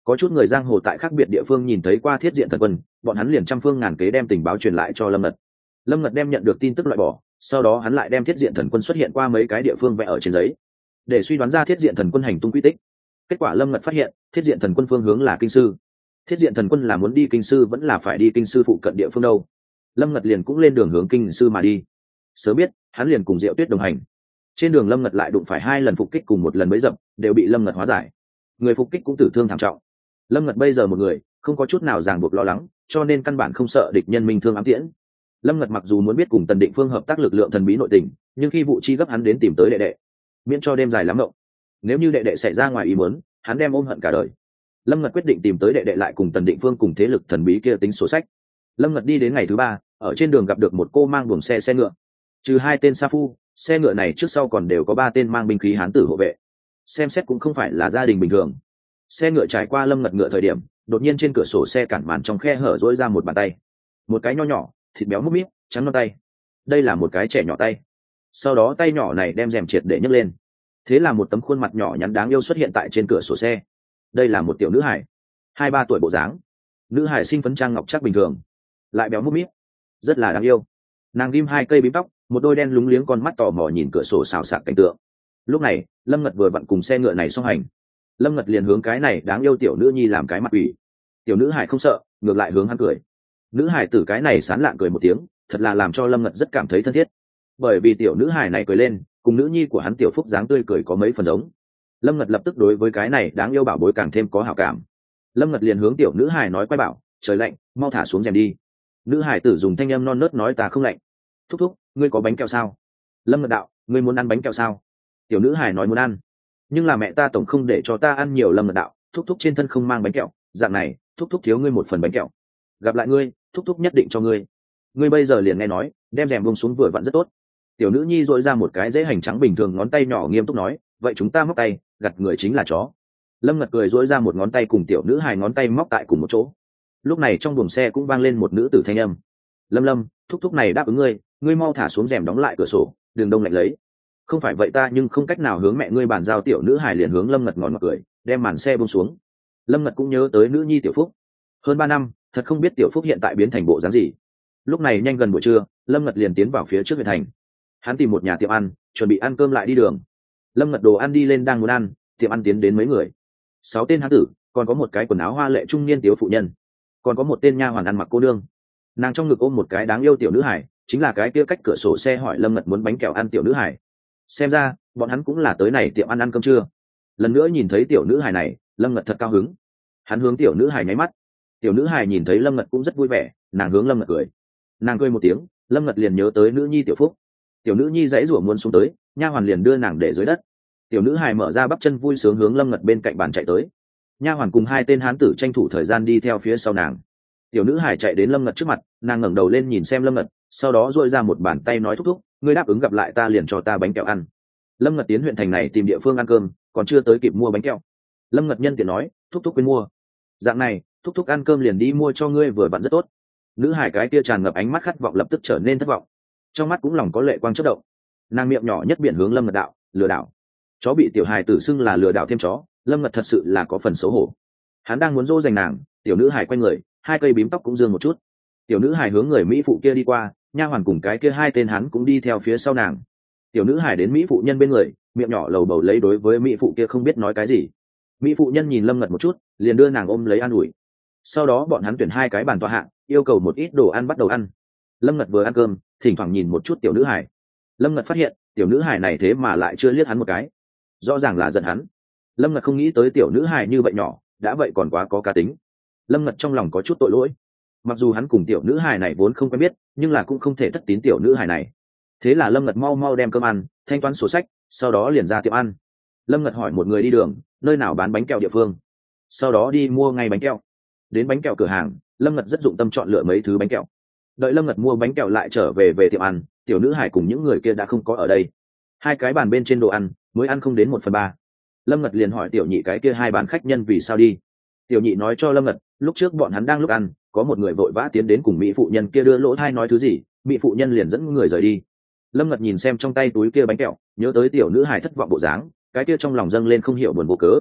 Có chút người giang hồ tại khác biệt địa phương nhìn thấy qua thiết diện thần quân, bọn hắn liền trăm phương ngàn kế đem tình báo truyền lại cho Lâm Ngật. Lâm Ngật đem nhận được tin tức loại bỏ, sau đó hắn lại đem thiết diện thần quân xuất hiện qua mấy cái địa phương vẽ ở trên giấy để suy đoán ra thiết diện thần quân hành tung quy tích. Kết quả Lâm Ngật phát hiện thiết diện thần quân phương hướng là kinh sư. Thiết diện thần quân là muốn đi kinh sư vẫn là phải đi kinh sư phụ cận địa phương đâu? Lâm Ngật liền cũng lên đường hướng kinh sư mà đi. Sớm biết hắn liền cùng Diệu Tuyết đồng hành. Trên đường Lâm Ngật lại đụng phải hai lần phục kích cùng một lần bấy dập, đều bị Lâm Ngật hóa giải. Người phục kích cũng tử thương thảm trọng. Lâm Ngật bây giờ một người không có chút nào ràng buộc lo lắng, cho nên căn bản không sợ địch nhân minh thương ám tiễn. Lâm Ngật mặc dù muốn biết cùng Tần Định Phương hợp tác lực lượng thần bí nội tình, nhưng khi vụ chi gấp hắn đến tìm tới đệ đệ, miễn cho đêm dài lắm mộng. Nếu như đệ đệ xảy ra ngoài ý muốn, hắn đem ôm hận cả đời. Lâm Ngật quyết định tìm tới đệ đệ lại cùng Tần Định Phương cùng thế lực thần bí kia tính sổ sách. Lâm Ngật đi đến ngày thứ ba, ở trên đường gặp được một cô mang buồng xe xe ngựa. Trừ hai tên sa phu, xe ngựa này trước sau còn đều có ba tên mang binh khí hán tử hộ vệ. Xem xét cũng không phải là gia đình bình thường. Xe ngựa trải qua Lâm Ngật ngựa thời điểm, đột nhiên trên cửa sổ xe cản màn trong khe hở rỗi ra một bàn tay. Một cái nho nhỏ, thịt béo múp míp, trắng non tay. Đây là một cái trẻ nhỏ tay. Sau đó tay nhỏ này đem rèm triệt để nhấc lên. Thế là một tấm khuôn mặt nhỏ nhắn đáng yêu xuất hiện tại trên cửa sổ xe. Đây là một tiểu nữ hải, hai ba tuổi bộ dáng. Nữ hải sinh phấn trang ngọc chắc bình thường, lại béo múp míp, rất là đáng yêu. Nàng ghim hai cây bím tóc, một đôi đen lúng liếng con mắt tò mò nhìn cửa sổ xào xạc cảnh tượng. Lúc này Lâm Ngật vừa vặn cùng xe ngựa này song hành. Lâm Ngật liền hướng cái này đáng yêu tiểu nữ nhi làm cái mặt ủy. Tiểu nữ hải không sợ, ngược lại hướng hắn cười. Nữ hải tử cái này sán lạng cười một tiếng, thật là làm cho Lâm Ngật rất cảm thấy thân thiết. Bởi vì tiểu nữ hải này cười lên, cùng nữ nhi của hắn tiểu phúc dáng tươi cười có mấy phần giống. Lâm Ngật lập tức đối với cái này đáng yêu bảo bối càng thêm có hảo cảm. Lâm Ngật liền hướng tiểu nữ hải nói quay bảo, trời lạnh, mau thả xuống rèm đi. Nữ hải tử dùng thanh âm non nớt nói ta không lạnh. Thúc thúc, ngươi có bánh kẹo sao? Lâm Ngật đạo, ngươi muốn ăn bánh kẹo sao? Tiểu nữ hải nói muốn ăn, nhưng là mẹ ta tổng không để cho ta ăn nhiều. Lâm Ngật đạo, thúc thúc trên thân không mang bánh kẹo, dạng này thúc thúc thiếu ngươi một phần bánh kẹo. Gặp lại ngươi, thúc thúc nhất định cho ngươi. Ngươi bây giờ liền nghe nói, đem rèm buông xuống vừa vặn rất tốt. Tiểu nữ nhi dội ra một cái dễ hành trắng bình thường ngón tay nhỏ nghiêm túc nói, vậy chúng ta móc tay, gặt người chính là chó. Lâm Ngật cười dỗi ra một ngón tay cùng tiểu nữ hài ngón tay móc tại cùng một chỗ. Lúc này trong buồng xe cũng vang lên một nữ tử thanh âm, Lâm Lâm, thúc thúc này đáp ứng ngươi, ngươi mau thả xuống rèm đóng lại cửa sổ, đường đông lạnh lấy. Không phải vậy ta nhưng không cách nào hướng mẹ ngươi bàn giao. Tiểu nữ hài liền hướng Lâm Ngật ngòn ngọt cười, đem màn xe buông xuống. Lâm Ngật cũng nhớ tới nữ nhi tiểu phúc, hơn ba năm thật không biết tiểu phúc hiện tại biến thành bộ dáng gì. Lúc này nhanh gần buổi trưa, Lâm Ngật liền tiến vào phía trước huyện thành. Hắn tìm một nhà tiệm ăn, chuẩn bị ăn cơm lại đi đường. Lâm Ngật đồ ăn đi lên đang muốn ăn, tiệm ăn tiến đến mấy người, sáu tên hán tử, còn có một cái quần áo hoa lệ trung niên tiểu phụ nhân, còn có một tên nha hoàn ăn mặc cô nương. Nàng trong ngực ôm một cái đáng yêu tiểu nữ hải, chính là cái kia cách cửa sổ xe hỏi Lâm Ngật muốn bánh kẹo ăn tiểu nữ hải. Xem ra bọn hắn cũng là tới này tiệm ăn ăn cơm trưa. Lần nữa nhìn thấy tiểu nữ hải này, Lâm Ngật thật cao hứng. Hắn hướng tiểu nữ hải nháy mắt. Tiểu nữ hải nhìn thấy Lâm Ngật cũng rất vui vẻ, nàng hướng Lâm Ngật cười. Nàng cười một tiếng, Lâm Ngật liền nhớ tới nữ nhi tiểu phúc. Tiểu nữ nhi dãy rủa muốn xuống tới, nha hoàn liền đưa nàng để dưới đất. Tiểu nữ hải mở ra bắp chân vui sướng hướng Lâm Ngật bên cạnh bàn chạy tới. Nha hoàn cùng hai tên hán tử tranh thủ thời gian đi theo phía sau nàng. Tiểu nữ hải chạy đến Lâm Ngật trước mặt, nàng ngẩng đầu lên nhìn xem Lâm Ngật, sau đó duỗi ra một bàn tay nói thúc thúc, ngươi đáp ứng gặp lại ta liền cho ta bánh kẹo ăn. Lâm Ngật tiến huyện thành này tìm địa phương ăn cơm, còn chưa tới kịp mua bánh kẹo. Lâm Ngật nhân tiện nói, thúc thúc quên mua. Dạng này, thúc thúc ăn cơm liền đi mua cho ngươi vừa vặn rất tốt. Nữ hải cái kia tràn ngập ánh mắt khát vọng lập tức trở nên thất vọng, trong mắt cũng lòng có lệ quang chớp động. Nàng miệng nhỏ nhất biển hướng Lâm Ngật đạo, lừa đảo. Chó bị tiểu hài tử xưng là lừa đảo thêm chó, Lâm Ngật thật sự là có phần xấu hổ. Hắn đang muốn dỗ dành nàng, tiểu nữ hải quay người, hai cây bím tóc cũng dương một chút. Tiểu nữ hải hướng người mỹ phụ kia đi qua, nha hoàn cùng cái kia hai tên hắn cũng đi theo phía sau nàng. Tiểu nữ hải đến mỹ phụ nhân bên người, miệng nhỏ lầu bầu lấy đối với mỹ phụ kia không biết nói cái gì. Mỹ phụ nhân nhìn Lâm Ngật một chút, liền đưa nàng ôm lấy an ủi. Sau đó bọn hắn tuyển hai cái bàn tọa hạng, yêu cầu một ít đồ ăn bắt đầu ăn. Lâm Ngật vừa ăn cơm, thỉnh thoảng nhìn một chút tiểu nữ hải. Lâm Ngật phát hiện tiểu nữ hải này thế mà lại chưa liếc hắn một cái, rõ ràng là giận hắn. Lâm Ngật không nghĩ tới tiểu nữ hải như vậy nhỏ, đã vậy còn quá có cá tính. Lâm Ngật trong lòng có chút tội lỗi, mặc dù hắn cùng tiểu nữ hải này vốn không quen biết, nhưng là cũng không thể thất tín tiểu nữ hải này. Thế là Lâm Ngật mau mau đem cơm ăn, thanh toán sổ sách, sau đó liền ra tiệm ăn. Lâm Ngật hỏi một người đi đường, nơi nào bán bánh kẹo địa phương, sau đó đi mua ngay bánh kẹo. Đến bánh kẹo cửa hàng, Lâm Ngật rất dụng tâm chọn lựa mấy thứ bánh kẹo. Đợi Lâm Ngật mua bánh kẹo lại trở về về tiệm ăn, tiểu nữ hải cùng những người kia đã không có ở đây. Hai cái bàn bên trên đồ ăn mới ăn không đến một phần ba. Lâm Ngật liền hỏi tiểu nhị cái kia hai bàn khách nhân vì sao đi. Tiểu nhị nói cho Lâm Ngật, lúc trước bọn hắn đang lúc ăn, có một người vội vã tiến đến cùng mỹ phụ nhân kia đưa lỗ thai nói thứ gì, mỹ phụ nhân liền dẫn người rời đi. Lâm Ngật nhìn xem trong tay túi kia bánh kẹo, nhớ tới tiểu nữ hải thất vọng bộ dáng, cái kia trong lòng dâng lên không hiểu buồn vô cớ.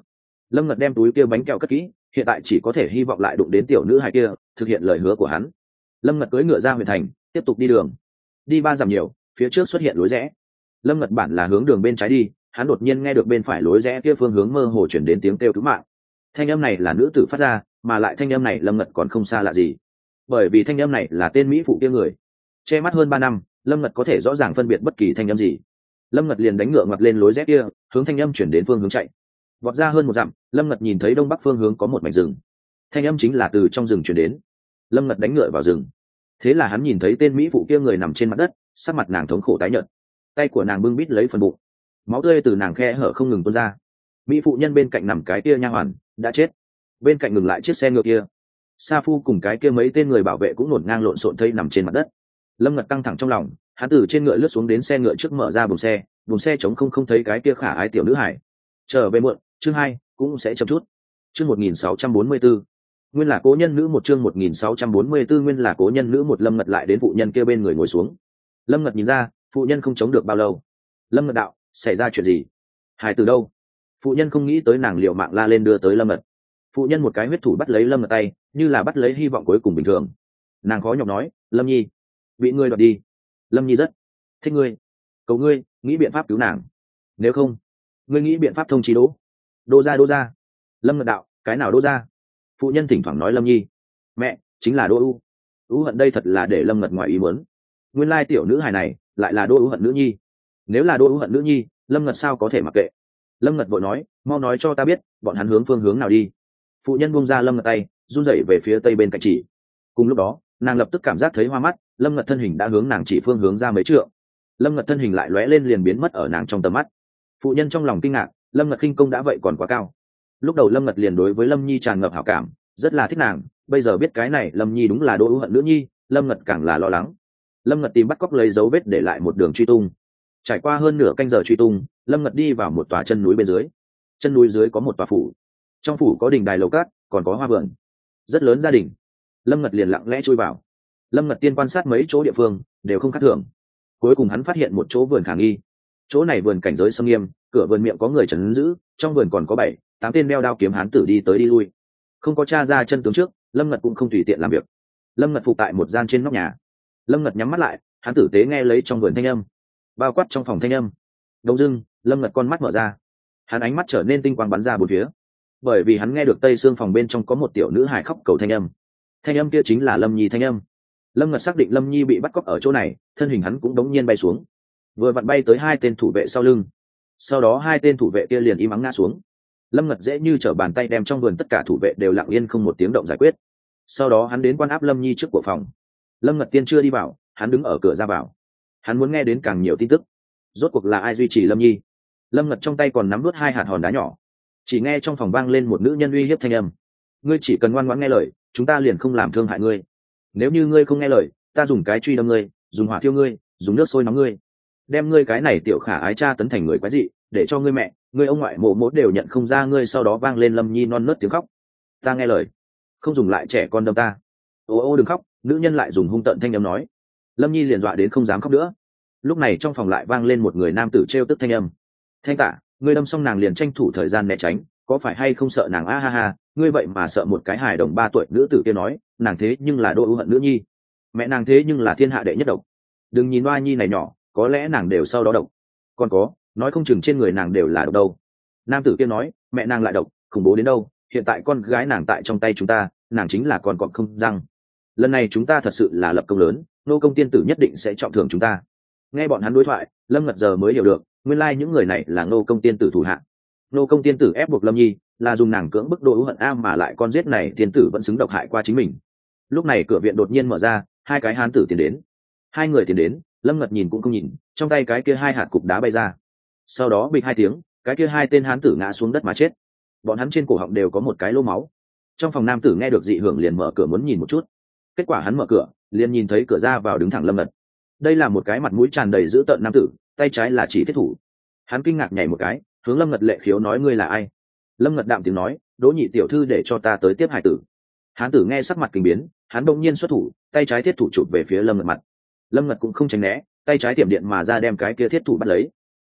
Lâm Ngật đem túi kia bánh kẹo cất kỹ, hiện tại chỉ có thể hy vọng lại đụng đến tiểu nữ hài kia, thực hiện lời hứa của hắn. Lâm Ngật cưỡi ngựa ra huyện thành, tiếp tục đi đường. Đi ba dặm nhiều, phía trước xuất hiện lối rẽ. Lâm Ngật bản là hướng đường bên trái đi, hắn đột nhiên nghe được bên phải lối rẽ kia phương hướng mơ hồ chuyển đến tiếng kêu cứu mạng. Thanh âm này là nữ tử phát ra, mà lại thanh âm này Lâm Ngật còn không xa lạ gì, bởi vì thanh âm này là tên mỹ phụ kia người. Che mắt hơn ba năm, Lâm Ngật có thể rõ ràng phân biệt bất kỳ thanh âm gì. Lâm Ngật liền đánh ngựa ngoặt lên lối rẽ kia, hướng thanh âm chuyển đến phương hướng chạy. Vọt ra hơn một dặm, Lâm Ngật nhìn thấy đông bắc phương hướng có một mảnh rừng. Thanh âm chính là từ trong rừng chuyển đến. Lâm Ngật đánh ngựa vào rừng. Thế là hắn nhìn thấy tên mỹ phụ kia người nằm trên mặt đất, sắc mặt nàng thống khổ tái nhợt, tay của nàng bưng bít lấy phần bụng, máu tươi từ nàng khe hở không ngừng tuôn ra. Mỹ phụ nhân bên cạnh nằm cái kia nha hoàn đã chết, bên cạnh ngừng lại chiếc xe ngựa kia. Sa Phu cùng cái kia mấy tên người bảo vệ cũng ngổn ngang lộn xộn thây nằm trên mặt đất. Lâm Ngật căng thẳng trong lòng, hắn từ trên ngựa lướt xuống đến xe ngựa trước, mở ra buồng xe, buồng xe trống không không thấy cái kia khả ái tiểu nữ hải. Trở về muộn, chương hai cũng sẽ chậm chút. Chương một nghìn sáu trăm bốn mươi tư, nguyên là cố nhân nữ một, chương một nghìn sáu trăm bốn mươi tư, nguyên là cố nhân nữ một. Lâm Ngật lại đến phụ nhân kia bên người ngồi xuống. Lâm Ngật nhìn ra, phụ nhân không chống được bao lâu. Lâm Ngật đạo, xảy ra chuyện gì? Hải từ đâu? Phụ nhân không nghĩ tới nàng liều mạng la lên đưa tới Lâm Ngật. Phụ nhân một cái huyết thủ bắt lấy Lâm Ngật tay, như là bắt lấy hy vọng cuối cùng bình thường. Nàng khó nhọc nói, Lâm Nhi bị ngươi đoạt đi. Lâm Nhi rất thích ngươi, cầu ngươi nghĩ biện pháp cứu nàng, nếu không ngươi nghĩ biện pháp thông chí đỗ đỗ ra. Đỗ ra. Lâm Ngật đạo, cái nào đỗ ra? Phụ nhân thỉnh thoảng nói Lâm Nhi. Mẹ, chính là Đỗ U. U Hận. Đây thật là để Lâm Ngật ngoài ý muốn. Nguyên lai tiểu nữ hài này lại là Đỗ U Hận nữ nhi. Nếu là Đỗ U Hận nữ nhi, Lâm Ngật sao có thể mặc kệ. Lâm Ngật vội nói, mau nói cho ta biết bọn hắn hướng phương hướng nào đi. Phụ nhân buông ra Lâm Ngật tay, run rẩy về phía tây bên cạnh chỉ. Cùng lúc đó, nàng lập tức cảm giác thấy hoa mắt, Lâm Ngật thân hình đã hướng nàng chỉ phương hướng ra mấy trượng. Lâm Ngật thân hình lại lóe lên liền biến mất ở nàng trong tầm mắt. Phụ nhân trong lòng kinh ngạc, Lâm Ngật khinh công đã vậy còn quá cao. Lúc đầu Lâm Ngật liền đối với Lâm Nhi tràn ngập hảo cảm, rất là thích nàng, bây giờ biết cái này Lâm Nhi đúng là Đỗ U Hận nữ nhi, Lâm Ngật càng là lo lắng. Lâm Ngật tìm bắt cóc lấy dấu vết để lại một đường truy tung. Trải qua hơn nửa canh giờ truy tung, Lâm Ngật đi vào một tòa chân núi bên dưới. Chân núi dưới có một tòa phủ, trong phủ có đình đài lầu cát, còn có hoa vườn, rất lớn gia đình. Lâm Ngật liền lặng lẽ chui vào. Lâm Ngật tiên quan sát mấy chỗ địa phương đều không khác thường, cuối cùng hắn phát hiện một chỗ vườn khả nghi. Chỗ này vườn cảnh giới sâm nghiêm, cửa vườn miệng có người trấn giữ, trong vườn còn có bảy tám tên đeo đao kiếm hán tử đi tới đi lui. Không có tra ra chân tướng trước, Lâm Ngật cũng không tùy tiện làm việc. Lâm Ngật phục tại một gian trên nóc nhà. Lâm Ngật nhắm mắt lại, hắn tử tế nghe lấy trong vườn thanh âm, bao quát trong phòng thanh âm. Đông dưng, Lâm Ngật con mắt mở ra, hắn ánh mắt trở nên tinh quang bắn ra bốn phía, bởi vì hắn nghe được tây xương phòng bên trong có một tiểu nữ hài khóc cầu thanh âm. Thanh âm kia chính là Lâm Nhi thanh âm. Lâm Ngật xác định Lâm Nhi bị bắt cóc ở chỗ này, thân hình hắn cũng đống nhiên bay xuống, vừa vặn bay tới hai tên thủ vệ sau lưng. Sau đó hai tên thủ vệ kia liền im ắng ngã xuống. Lâm Ngật dễ như trở bàn tay đem trong vườn tất cả thủ vệ đều lặng yên không một tiếng động giải quyết. Sau đó hắn đến quan áp Lâm Nhi trước của phòng. Lâm Ngật tiên chưa đi vào, hắn đứng ở cửa ra vào. Hắn muốn nghe đến càng nhiều tin tức. Rốt cuộc là ai duy trì Lâm Nhi? Lâm Ngật trong tay còn nắm nuốt hai hạt hòn đá nhỏ. Chỉ nghe trong phòng vang lên một nữ nhân uy hiếp thanh âm. Ngươi chỉ cần ngoan ngoãn nghe lời, chúng ta liền không làm thương hại ngươi. Nếu như ngươi không nghe lời, ta dùng cái truy đâm ngươi, dùng hỏa thiêu ngươi, dùng nước sôi nóng ngươi, đem ngươi cái này tiểu khả ái cha tấn thành người quái dị, để cho ngươi mẹ, ngươi ông ngoại mộ mốt đều nhận không ra ngươi. Sau đó vang lên Lâm Nhi non nớt tiếng khóc. Ta nghe lời, không dùng lại trẻ con đâm ta. Ô ô đừng khóc. Nữ nhân lại dùng hung tợn thanh âm nói. Lâm Nhi liền dọa đến không dám khóc nữa. Lúc này trong phòng lại vang lên một người nam tử trêu tức thanh âm. Thanh Tạ, ngươi đâm xong nàng liền tranh thủ thời gian né tránh, có phải hay không sợ nàng? A ha ha, ngươi vậy mà sợ một cái hài đồng ba tuổi. Nữ tử kia nói, nàng thế nhưng là Đỗ U Hận nữ nhi, mẹ nàng thế nhưng là thiên hạ đệ nhất độc. Đừng nhìn Oa Nhi này nhỏ, có lẽ nàng đều sau đó độc. Còn có, nói không chừng trên người nàng đều là độc đâu. Nam tử kia nói, mẹ nàng lại độc, khủng bố đến đâu. Hiện tại con gái nàng tại trong tay chúng ta, nàng chính là con cọp không răng. Lần này chúng ta thật sự là lập công lớn, nô công tiên tử nhất định sẽ trọng thưởng chúng ta. Nghe bọn hắn đối thoại, Lâm Ngật giờ mới hiểu được, nguyên lai những người này là nô công tiên tử thủ hạ. Nô công tiên tử ép buộc Lâm Nhi, là dùng nàng cưỡng bức Đỗ U Hận a, mà lại con giết này tiên tử vẫn xứng độc hại qua chính mình. Lúc này cửa viện đột nhiên mở ra, hai cái hán tử tiến đến. Hai người tiến đến, Lâm Ngật nhìn cũng không nhìn, trong tay cái kia hai hạt cục đá bay ra. Sau đó bịch hai tiếng, cái kia hai tên hán tử ngã xuống đất mà chết. Bọn hắn trên cổ họng đều có một cái lỗ máu. Trong phòng nam tử nghe được dị hưởng liền mở cửa muốn nhìn một chút. Kết quả hắn mở cửa, liền nhìn thấy cửa ra vào đứng thẳng Lâm Ngật. Đây là một cái mặt mũi tràn đầy dữ tợn nam tử, tay trái là chỉ thiết thủ. Hắn kinh ngạc nhảy một cái, hướng Lâm Ngật lệ khiếu nói, ngươi là ai? Lâm Ngật đạm tiếng nói, Đỗ nhị tiểu thư để cho ta tới tiếp hải tử. Hán tử nghe sắc mặt kinh biến, hắn đông nhiên xuất thủ, tay trái thiết thủ chụp về phía Lâm Ngật mặt. Lâm Ngật cũng không tránh né, tay trái tiệm điện mà ra đem cái kia thiết thủ bắt lấy.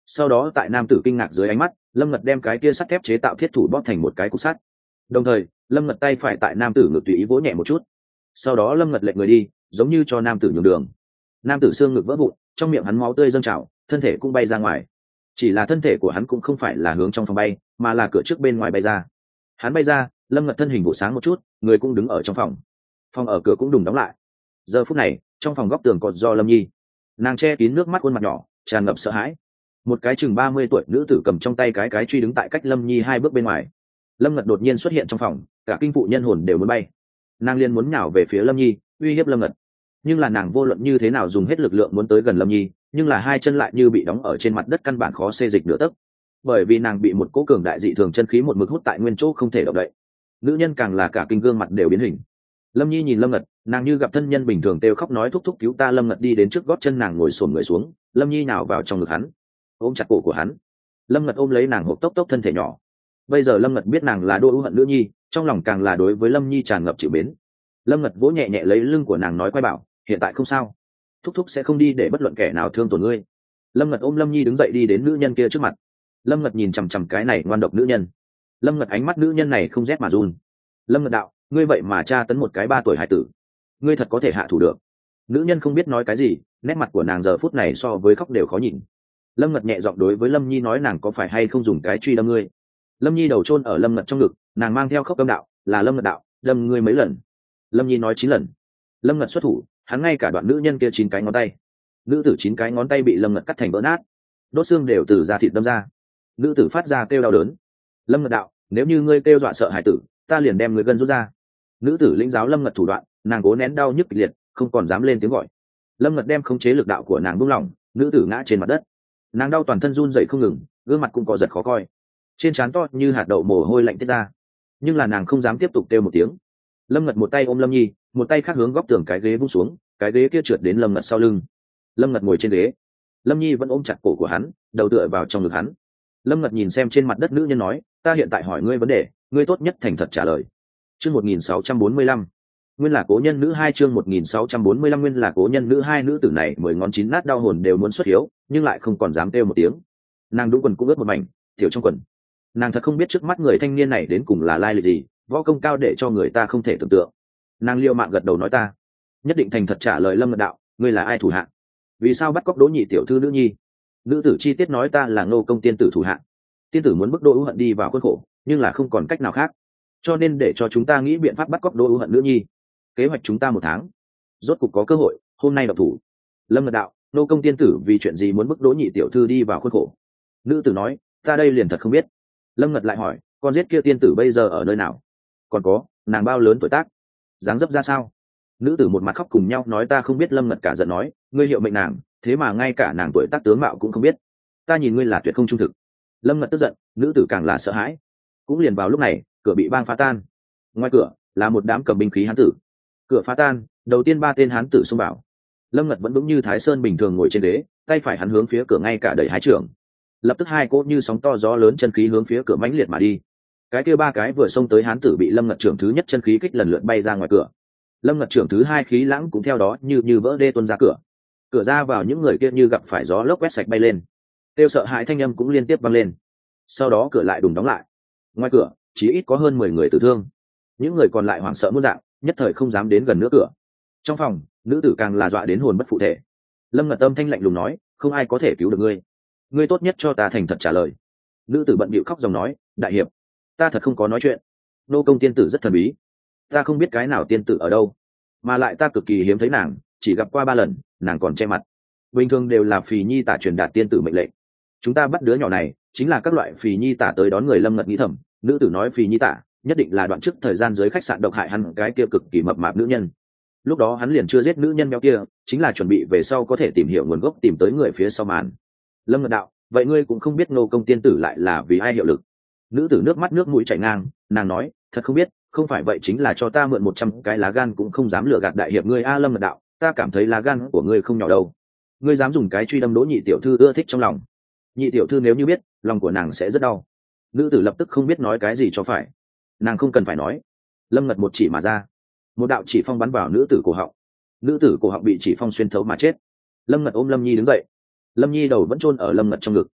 sau đó tại nam tử kinh ngạc dưới ánh mắt, lâm ngật đem cái kia sắt thép chế tạo thiết thủ bóp thành một cái cục sắt. Đồng thời lâm ngật tay phải tại nam tử ngực tùy ý vỗ nhẹ một chút, sau đó lâm ngật lệnh người đi, giống như cho nam tử nhường đường. Nam tử xương ngực vỡ vụn, trong miệng hắn máu tươi dâng trào, thân thể cũng bay ra ngoài. Chỉ là thân thể của hắn cũng không phải là hướng trong phòng bay, mà là cửa trước bên ngoài bay ra. Hắn bay ra, lâm ngật thân hình vụ sáng một chút, người cũng đứng ở trong phòng. Phòng ở cửa cũng đùng đóng lại. Giờ phút này trong phòng góc tường còn do lâm nhi, nàng che kín nước mắt, khuôn mặt nhỏ tràn ngập sợ hãi. Một cái chừng ba mươi tuổi nữ tử cầm trong tay cái cái truy đứng tại cách lâm nhi hai bước bên ngoài. Lâm ngật đột nhiên xuất hiện trong phòng, cả kinh phụ nhân hồn đều muốn bay. Nàng liền muốn nhào về phía lâm nhi, uy hiếp lâm ngật, nhưng là nàng vô luận như thế nào dùng hết lực lượng muốn tới gần lâm nhi, nhưng là hai chân lại như bị đóng ở trên mặt đất, căn bản khó xê dịch nửa tấc, bởi vì nàng bị một cỗ cường đại dị thường chân khí một mực hút tại nguyên chỗ, không thể động đậy. Nữ nhân càng là cả kinh, gương mặt đều biến hình. Lâm nhi nhìn lâm ngật, nàng như gặp thân nhân bình thường kêu khóc nói thúc thúc cứu ta. Lâm ngật đi đến trước gót chân nàng, ngồi xổm người xuống. Lâm nhi nào vào trong ngực hắn, ôm chặt cổ của hắn. Lâm ngật ôm lấy nàng, hộp tốc tốc thân thể nhỏ. Bây giờ lâm ngật biết nàng là đô ưu hận nữ nhi, trong lòng càng là đối với lâm nhi tràn ngập chịu mến. Lâm ngật vỗ nhẹ nhẹ lấy lưng của nàng, nói quay bảo hiện tại không sao, thúc thúc sẽ không đi để bất luận kẻ nào thương tổn ngươi. Lâm ngật ôm lâm nhi đứng dậy đi đến nữ nhân kia trước mặt. Lâm ngật nhìn chằm chằm cái này ngoan độc nữ nhân. Lâm ngật ánh mắt nữ nhân này không rét mà run. Lâm ngật đạo, ngươi vậy mà tra tấn một cái ba tuổi hải tử, ngươi thật có thể hạ thủ được? Nữ nhân không biết nói cái gì, nét mặt của nàng giờ phút này so với khóc đều khó nhìn. Lâm ngật nhẹ giọng đối với lâm nhi nói, nàng có phải hay không dùng cái truy đâm ngươi? Lâm nhi đầu chôn ở lâm ngật trong ngực, nàng mang theo khóc câm đạo, là lâm ngật đạo, đâm ngươi mấy lần? Lâm nhi nói chín lần. Lâm ngật xuất thủ, hắn ngay cả đoạn nữ nhân kia chín cái ngón tay. Nữ tử chín cái ngón tay bị lâm ngật cắt thành vỡ nát, đốt xương đều từ da thịt đâm ra. Nữ tử phát ra kêu đau đớn. Lâm ngật đạo, nếu như ngươi kêu dọa sợ hải tử, ta liền đem ngươi gân rút ra. Nữ tử lĩnh giáo lâm ngật thủ đoạn, nàng cố nén đau nhức kịch liệt, không còn dám lên tiếng gọi. Lâm ngật đem khống chế lực đạo của nàng buông lỏng, nữ tử ngã trên mặt đất. Nàng đau toàn thân run rẩy không ngừng, gương mặt cũng có giật khó coi, trên trán to như hạt đậu mồ hôi lạnh tiết ra, nhưng là nàng không dám tiếp tục kêu một tiếng. Lâm ngật một tay ôm lâm nhi, một tay khác hướng góc tường cái ghế vung xuống, cái ghế kia trượt đến lâm ngật sau lưng. Lâm ngật ngồi trên ghế, lâm nhi vẫn ôm chặt cổ của hắn, đầu tựa vào trong ngực hắn. Lâm ngật nhìn xem trên mặt đất nữ nhân nói, ta hiện tại hỏi ngươi vấn đề, ngươi tốt nhất thành thật trả lời. Chương một nghìn sáu trăm bốn mươi lăm, nguyên là cố nhân nữ hai. Chương một nghìn sáu trăm bốn mươi lăm, nguyên là cố nhân nữ hai. Nữ tử này mười ngón chín nát, đau hồn đều muốn xuất hiếu, nhưng lại không còn dám kêu một tiếng. Nàng đúng quần cũng ướt một mảnh, tiểu trong quần. Nàng thật không biết trước mắt người thanh niên này đến cùng là lai lịch gì, võ công cao để cho người ta không thể tưởng tượng. Nàng liêu mạng gật đầu nói, ta nhất định thành thật trả lời. Lâm ngật đạo, ngươi là ai thủ hạ? Vì sao bắt cóc Đỗ nhị tiểu thư nữ nhi? Nữ tử chi tiết nói, ta là Ngô công tiên tử thủ hạ. Tiên tử muốn bức Đỗ ưu hận đi vào khuôn khổ, nhưng là không còn cách nào khác, cho nên để cho chúng ta nghĩ biện pháp bắt cóc Đỗ ưu hận nữ nhi. Kế hoạch chúng ta một tháng, rốt cục có cơ hội, hôm nay độc thủ. Lâm ngật đạo, Ngô công tiên tử vì chuyện gì muốn bức Đỗ nhị tiểu thư đi vào khuôn khổ? Nữ tử nói, ta đây liền thật không biết. Lâm ngật lại hỏi, con giết kia tiên tử bây giờ ở nơi nào? Còn có, nàng bao lớn tuổi tác, dáng dấp ra sao? Nữ tử một mặt khóc cùng nhau nói, ta không biết. Lâm ngật cả giận nói, ngươi hiệu mệnh nàng, thế mà ngay cả nàng tuổi tác tướng mạo cũng không biết, ta nhìn ngươi là tuyệt không trung thực. Lâm ngật tức giận, nữ tử càng là sợ hãi. Cũng liền vào lúc này, cửa bị bang phá tan. Ngoài cửa là một đám cầm binh khí hán tử. Cửa phá tan, đầu tiên ba tên hán tử xông vào. Lâm ngật vẫn vững như thái sơn bình thường ngồi trên ghế, tay phải hắn hướng phía cửa ngay cả đẩy hai trưởng. Lập tức hai cỗ như sóng to gió lớn chân khí hướng phía cửa mãnh liệt mà đi. Cái kia ba cái vừa xông tới hán tử bị lâm ngật trưởng thứ nhất chân khí kích lần lượt bay ra ngoài cửa. Lâm ngật trưởng thứ hai khí lãng cũng theo đó như như vỡ đê tuôn ra cửa. Cửa ra vào những người kia như gặp phải gió lốc quét sạch bay lên, tiêu sợ hãi thanh âm cũng liên tiếp vang lên. Sau đó cửa lại đùng đóng lại. Ngoài cửa chỉ ít có hơn mười người tử thương, những người còn lại hoảng sợ muôn dạng, nhất thời không dám đến gần nữa cửa. Trong phòng, nữ tử càng là dọa đến hồn bất phụ thể. Lâm ngật âm thanh lạnh lùng nói, không ai có thể cứu được ngươi, ngươi tốt nhất cho ta thành thật trả lời. Nữ tử bận bịu khóc dòng nói, đại hiệp, ta thật không có nói chuyện. Nô công tiên tử rất thần bí, ta không biết cái nào tiên tử ở đâu, mà lại ta cực kỳ hiếm thấy nàng, chỉ gặp qua ba lần, nàng còn che mặt. Bình thường đều là phì nhi tả truyền đạt tiên tử mệnh lệnh, chúng ta bắt đứa nhỏ này chính là các loại phì nhi tả tới đón người. Lâm ngật nghĩ thầm, nữ tử nói phì nhi tả nhất định là đoạn trước thời gian dưới khách sạn độc hại hắn cái kia cực kỳ mập mạp nữ nhân. Lúc đó hắn liền chưa giết nữ nhân béo kia, chính là chuẩn bị về sau có thể tìm hiểu nguồn gốc, tìm tới người phía sau màn. Lâm ngật đạo, vậy ngươi cũng không biết Ngô công tiên tử lại là vì ai hiệu lực? Nữ tử nước mắt nước mũi chảy ngang, nàng nói, thật không biết, không phải vậy chính là cho ta mượn một trăm cái lá gan cũng không dám lừa gạt đại hiệp ngươi. A Lâm ngật đạo, ta cảm thấy lá gan của ngươi không nhỏ đâu, ngươi dám dùng cái truy đâm Đỗ nhị tiểu thư ưa thích trong lòng. Nhị tiểu thư nếu như biết, lòng của nàng sẽ rất đau. Nữ tử lập tức không biết nói cái gì cho phải. Nàng không cần phải nói. Lâm ngật một chỉ mà ra, một đạo chỉ phong bắn vào nữ tử cổ họng. Nữ tử cổ họng bị chỉ phong xuyên thấu mà chết. Lâm ngật ôm lâm nhi đứng dậy. Lâm nhi đầu vẫn chôn ở lâm ngật trong ngực.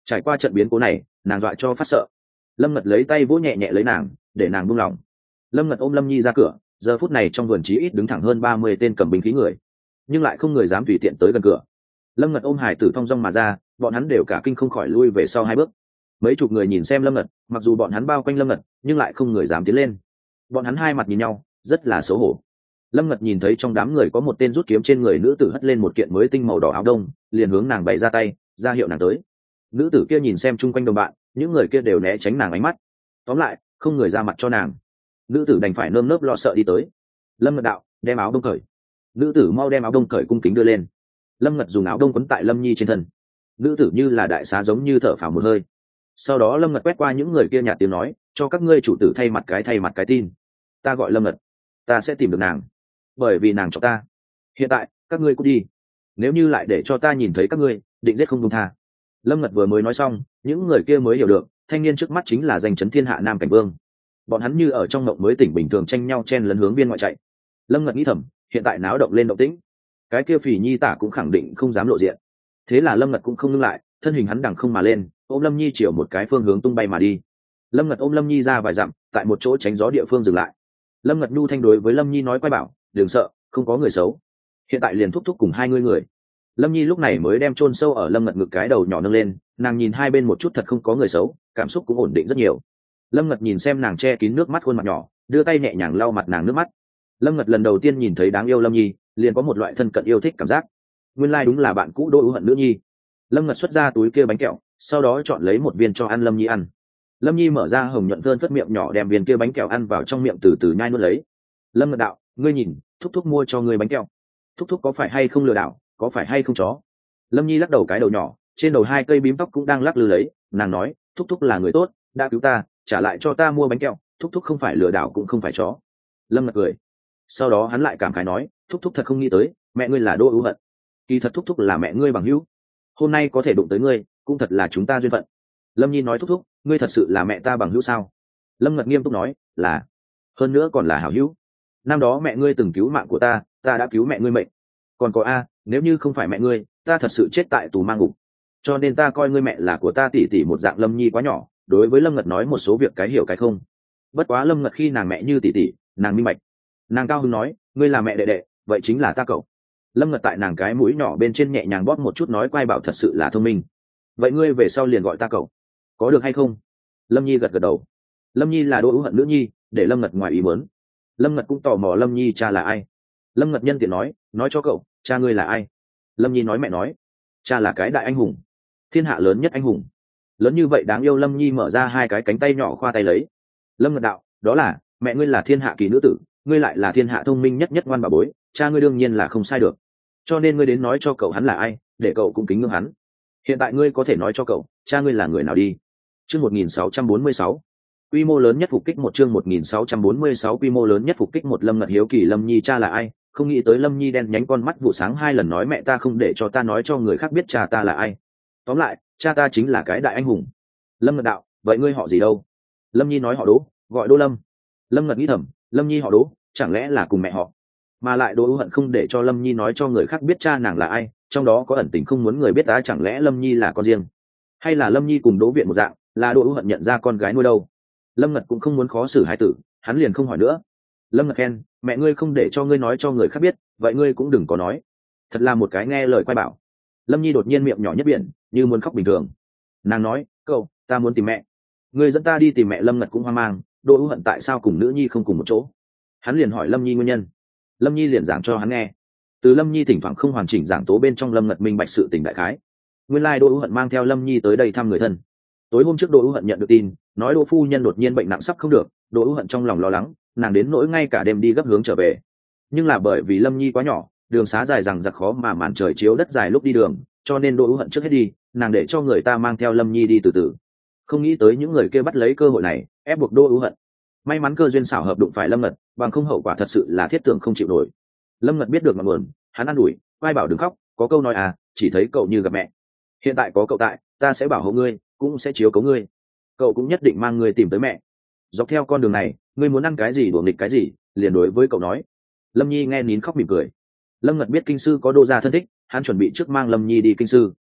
Trải qua trận biến cố này, nàng dọa cho phát sợ. Lâm Ngật lấy tay vỗ nhẹ nhẹ lấy nàng, để nàng buông lỏng. Lâm Ngật ôm Lâm Nhi ra cửa, giờ phút này trong vườn chí ít đứng thẳng hơn ba mươi tên cầm binh khí người, nhưng lại không người dám tùy tiện tới gần cửa. Lâm Ngật ôm hải tử thong dong mà ra, bọn hắn đều cả kinh không khỏi lui về sau hai bước. Mấy chục người nhìn xem Lâm Ngật, mặc dù bọn hắn bao quanh Lâm Ngật, nhưng lại không người dám tiến lên. Bọn hắn hai mặt nhìn nhau, rất là xấu hổ. Lâm Ngật nhìn thấy trong đám người có một tên rút kiếm trên người nữ tử hất lên một kiện mới tinh màu đỏ áo đông, liền hướng nàng bày ra tay, ra hiệu nàng tới. Nữ tử kia nhìn xem chung quanh đồng bạn, những người kia đều né tránh nàng ánh mắt. Tóm lại, không người ra mặt cho nàng. Nữ tử đành phải nơm nớp lo sợ đi tới. Lâm Ngật đạo, đem áo đông cởi. Nữ tử mau đem áo đông cởi cung kính đưa lên. Lâm Ngật dùng áo đông quấn tại Lâm Nhi trên thân. Nữ tử như là đại xá giống như thở phào một hơi. Sau đó Lâm Ngật quét qua những người kia nhạt tiếng nói, cho các ngươi chủ tử thay mặt cái thay mặt cái tin. Ta gọi Lâm Ngật, ta sẽ tìm được nàng, bởi vì nàng cho ta. Hiện tại các ngươi cút đi, nếu như lại để cho ta nhìn thấy các ngươi, định giết không công tha. Lâm Ngật vừa mới nói xong, những người kia mới hiểu được, thanh niên trước mắt chính là danh chấn thiên hạ Nam Cảnh Vương. Bọn hắn như ở trong mộng mới tỉnh bình thường tranh nhau chen lấn hướng bên ngoài chạy. Lâm Ngật nghĩ thầm, hiện tại náo động lên động tĩnh, cái kia Phỉ Nhi tả cũng khẳng định không dám lộ diện. Thế là Lâm Ngật cũng không ngưng lại, thân hình hắn đằng không mà lên, ôm Lâm Nhi chiều một cái phương hướng tung bay mà đi. Lâm Ngật ôm Lâm Nhi ra vài dặm, tại một chỗ tránh gió địa phương dừng lại. Lâm Ngật nhu thanh đối với Lâm Nhi nói quay bảo, đừng sợ, không có người xấu. Hiện tại liền thúc thúc cùng hai ngươi người. Lâm Nhi lúc này mới đem chôn sâu ở Lâm Ngật ngực cái đầu nhỏ nâng lên, nàng nhìn hai bên một chút thật không có người xấu, cảm xúc cũng ổn định rất nhiều. Lâm Ngật nhìn xem nàng che kín nước mắt khuôn mặt nhỏ, đưa tay nhẹ nhàng lau mặt nàng nước mắt. Lâm Ngật lần đầu tiên nhìn thấy đáng yêu Lâm Nhi, liền có một loại thân cận yêu thích cảm giác. Nguyên lai like đúng là bạn cũ Đỗ Ưu Hận nữ nhi. Lâm Ngật xuất ra túi kia bánh kẹo, sau đó chọn lấy một viên cho ăn Lâm Nhi ăn. Lâm Nhi mở ra hồng nhuận thơm phất miệng nhỏ đem viên kia bánh kẹo ăn vào trong miệng từ từ nhai nuốt lấy. Lâm Ngật đạo, ngươi nhìn, thúc thúc mua cho ngươi bánh kẹo, thúc thúc có phải hay không lừa đảo, có phải hay không chó? Lâm Nhi lắc đầu cái đầu nhỏ, trên đầu hai cây bím tóc cũng đang lắc lư lấy, nàng nói, thúc thúc là người tốt, đã cứu ta, trả lại cho ta mua bánh kẹo, thúc thúc không phải lừa đảo cũng không phải chó. Lâm Ngật cười. Sau đó hắn lại cảm khái nói, thúc thúc thật không nghĩ tới, mẹ ngươi là Đỗ Ưu Hận, kỳ thật thúc thúc là mẹ ngươi bằng hữu, hôm nay có thể đụng tới ngươi, cũng thật là chúng ta duyên phận. Lâm Nhi nói, thúc thúc, ngươi thật sự là mẹ ta bằng hữu sao? Lâm Ngật nghiêm túc nói, là, hơn nữa còn là hảo hữu. Năm đó mẹ ngươi từng cứu mạng của ta, ta đã cứu mẹ ngươi mệnh. Còn có a, nếu như không phải mẹ ngươi, ta thật sự chết tại tù mang ngục. Cho nên ta coi ngươi mẹ là của ta tỷ tỷ một dạng. Lâm Nhi quá nhỏ, đối với Lâm Ngật nói một số việc cái hiểu cái không. Bất quá Lâm Ngật khi nàng mẹ như tỷ tỷ, nàng minh bạch. Nàng cao hứng nói, ngươi là mẹ đệ đệ, vậy chính là ta cậu. Lâm Ngật tại nàng cái mũi nhỏ bên trên nhẹ nhàng bóp một chút nói quay bảo thật sự là thông minh. Vậy ngươi về sau liền gọi ta cậu, có được hay không? Lâm Nhi gật gật đầu. Lâm Nhi là Đỗ Ưu Hận nữ nhi, để Lâm Ngật ngoài ý muốn. Lâm Ngật cũng tò mò Lâm Nhi cha là ai. Lâm Ngật nhân tiện nói, nói cho cậu, cha ngươi là ai? Lâm Nhi nói mẹ nói, cha là cái đại anh hùng, thiên hạ lớn nhất anh hùng. Lớn như vậy đáng yêu. Lâm Nhi mở ra hai cái cánh tay nhỏ khoa tay lấy. Lâm Ngật đạo, đó là, mẹ ngươi là thiên hạ kỳ nữ tử, ngươi lại là thiên hạ thông minh nhất nhất ngoan bà bối, cha ngươi đương nhiên là không sai được. Cho nên ngươi đến nói cho cậu hắn là ai, để cậu cũng kính ngưỡng hắn. Hiện tại ngươi có thể nói cho cậu, cha ngươi là người nào đi. Chương một nghìn sáu trăm bốn mươi sáu, quy mô lớn nhất phục kích một. Chương một nghìn sáu trăm bốn mươi sáu, quy mô lớn nhất phục kích một. Lâm Ngật hiếu kỳ Lâm Nhi cha là ai, không nghĩ tới Lâm Nhi đen nhánh con mắt vụ sáng hai lần nói mẹ ta không để cho ta nói cho người khác biết cha ta là ai. Tóm lại, cha ta chính là cái đại anh hùng. Lâm Ngật đạo, vậy ngươi họ gì đâu? Lâm Nhi nói họ Đỗ, gọi Đỗ Lâm. Lâm Ngật nghĩ thầm, Lâm Nhi họ Đỗ, chẳng lẽ là cùng mẹ họ? Mà lại Đỗ Ưu Hận không để cho Lâm Nhi nói cho người khác biết cha nàng là ai, trong đó có ẩn tình không muốn người biết ta, chẳng lẽ Lâm Nhi là con riêng, hay là Lâm Nhi cùng Đỗ Viện một dạng, là Đỗ Ưu Hận nhận ra con gái nuôi đâu? Lâm Ngật cũng không muốn khó xử hải tử, hắn liền không hỏi nữa. Lâm Ngật khen, mẹ ngươi không để cho ngươi nói cho người khác biết, vậy ngươi cũng đừng có nói. Thật là một cái nghe lời quay bảo. Lâm Nhi đột nhiên miệng nhỏ nhất biển, như muốn khóc bình thường. Nàng nói, cậu, ta muốn tìm mẹ, ngươi dẫn ta đi tìm mẹ. Lâm Ngật cũng hoang mang, Đỗ Ưu Hận tại sao cùng nữ nhi không cùng một chỗ? Hắn liền hỏi Lâm Nhi nguyên nhân. Lâm Nhi liền giảng cho hắn nghe. Từ Lâm Nhi thỉnh thoảng không hoàn chỉnh giảng tố bên trong, Lâm Ngật minh bạch sự tình đại khái. Nguyên lai Đỗ Ưu Hận mang theo Lâm Nhi tới đây thăm người thân. Tối hôm trước Đỗ Ưu Hận nhận được tin, nói Đỗ phu nhân đột nhiên bệnh nặng sắp không được. Đỗ Ưu Hận trong lòng lo lắng, nàng đến nỗi ngay cả đêm đi gấp hướng trở về. Nhưng là bởi vì Lâm Nhi quá nhỏ, đường xá dài rằng giặc khó mà màn trời chiếu đất dài lúc đi đường, cho nên Đỗ Ưu Hận trước hết đi, nàng để cho người ta mang theo Lâm Nhi đi từ từ. Không nghĩ tới những người kia bắt lấy cơ hội này, ép buộc Đỗ Ưu Hận. May mắn cơ duyên xảo hợp đụng phải Lâm Ngật, bằng không hậu quả thật sự là thiết tưởng không chịu nổi. Lâm Ngật biết được ngọn nguồn, hắn an ủi, vai bảo đừng khóc, có câu nói à, chỉ thấy cậu như gặp mẹ. Hiện tại có cậu tại, ta sẽ bảo hộ ngươi, cũng sẽ chiếu cố ngươi. Cậu cũng nhất định mang ngươi tìm tới mẹ. Dọc theo con đường này, ngươi muốn ăn cái gì đuổi nghịch cái gì, liền đối với cậu nói. Lâm Nhi nghe nín khóc mỉm cười. Lâm Ngật biết kinh sư có Đỗ gia thân thích, hắn chuẩn bị trước mang Lâm Nhi đi kinh sư.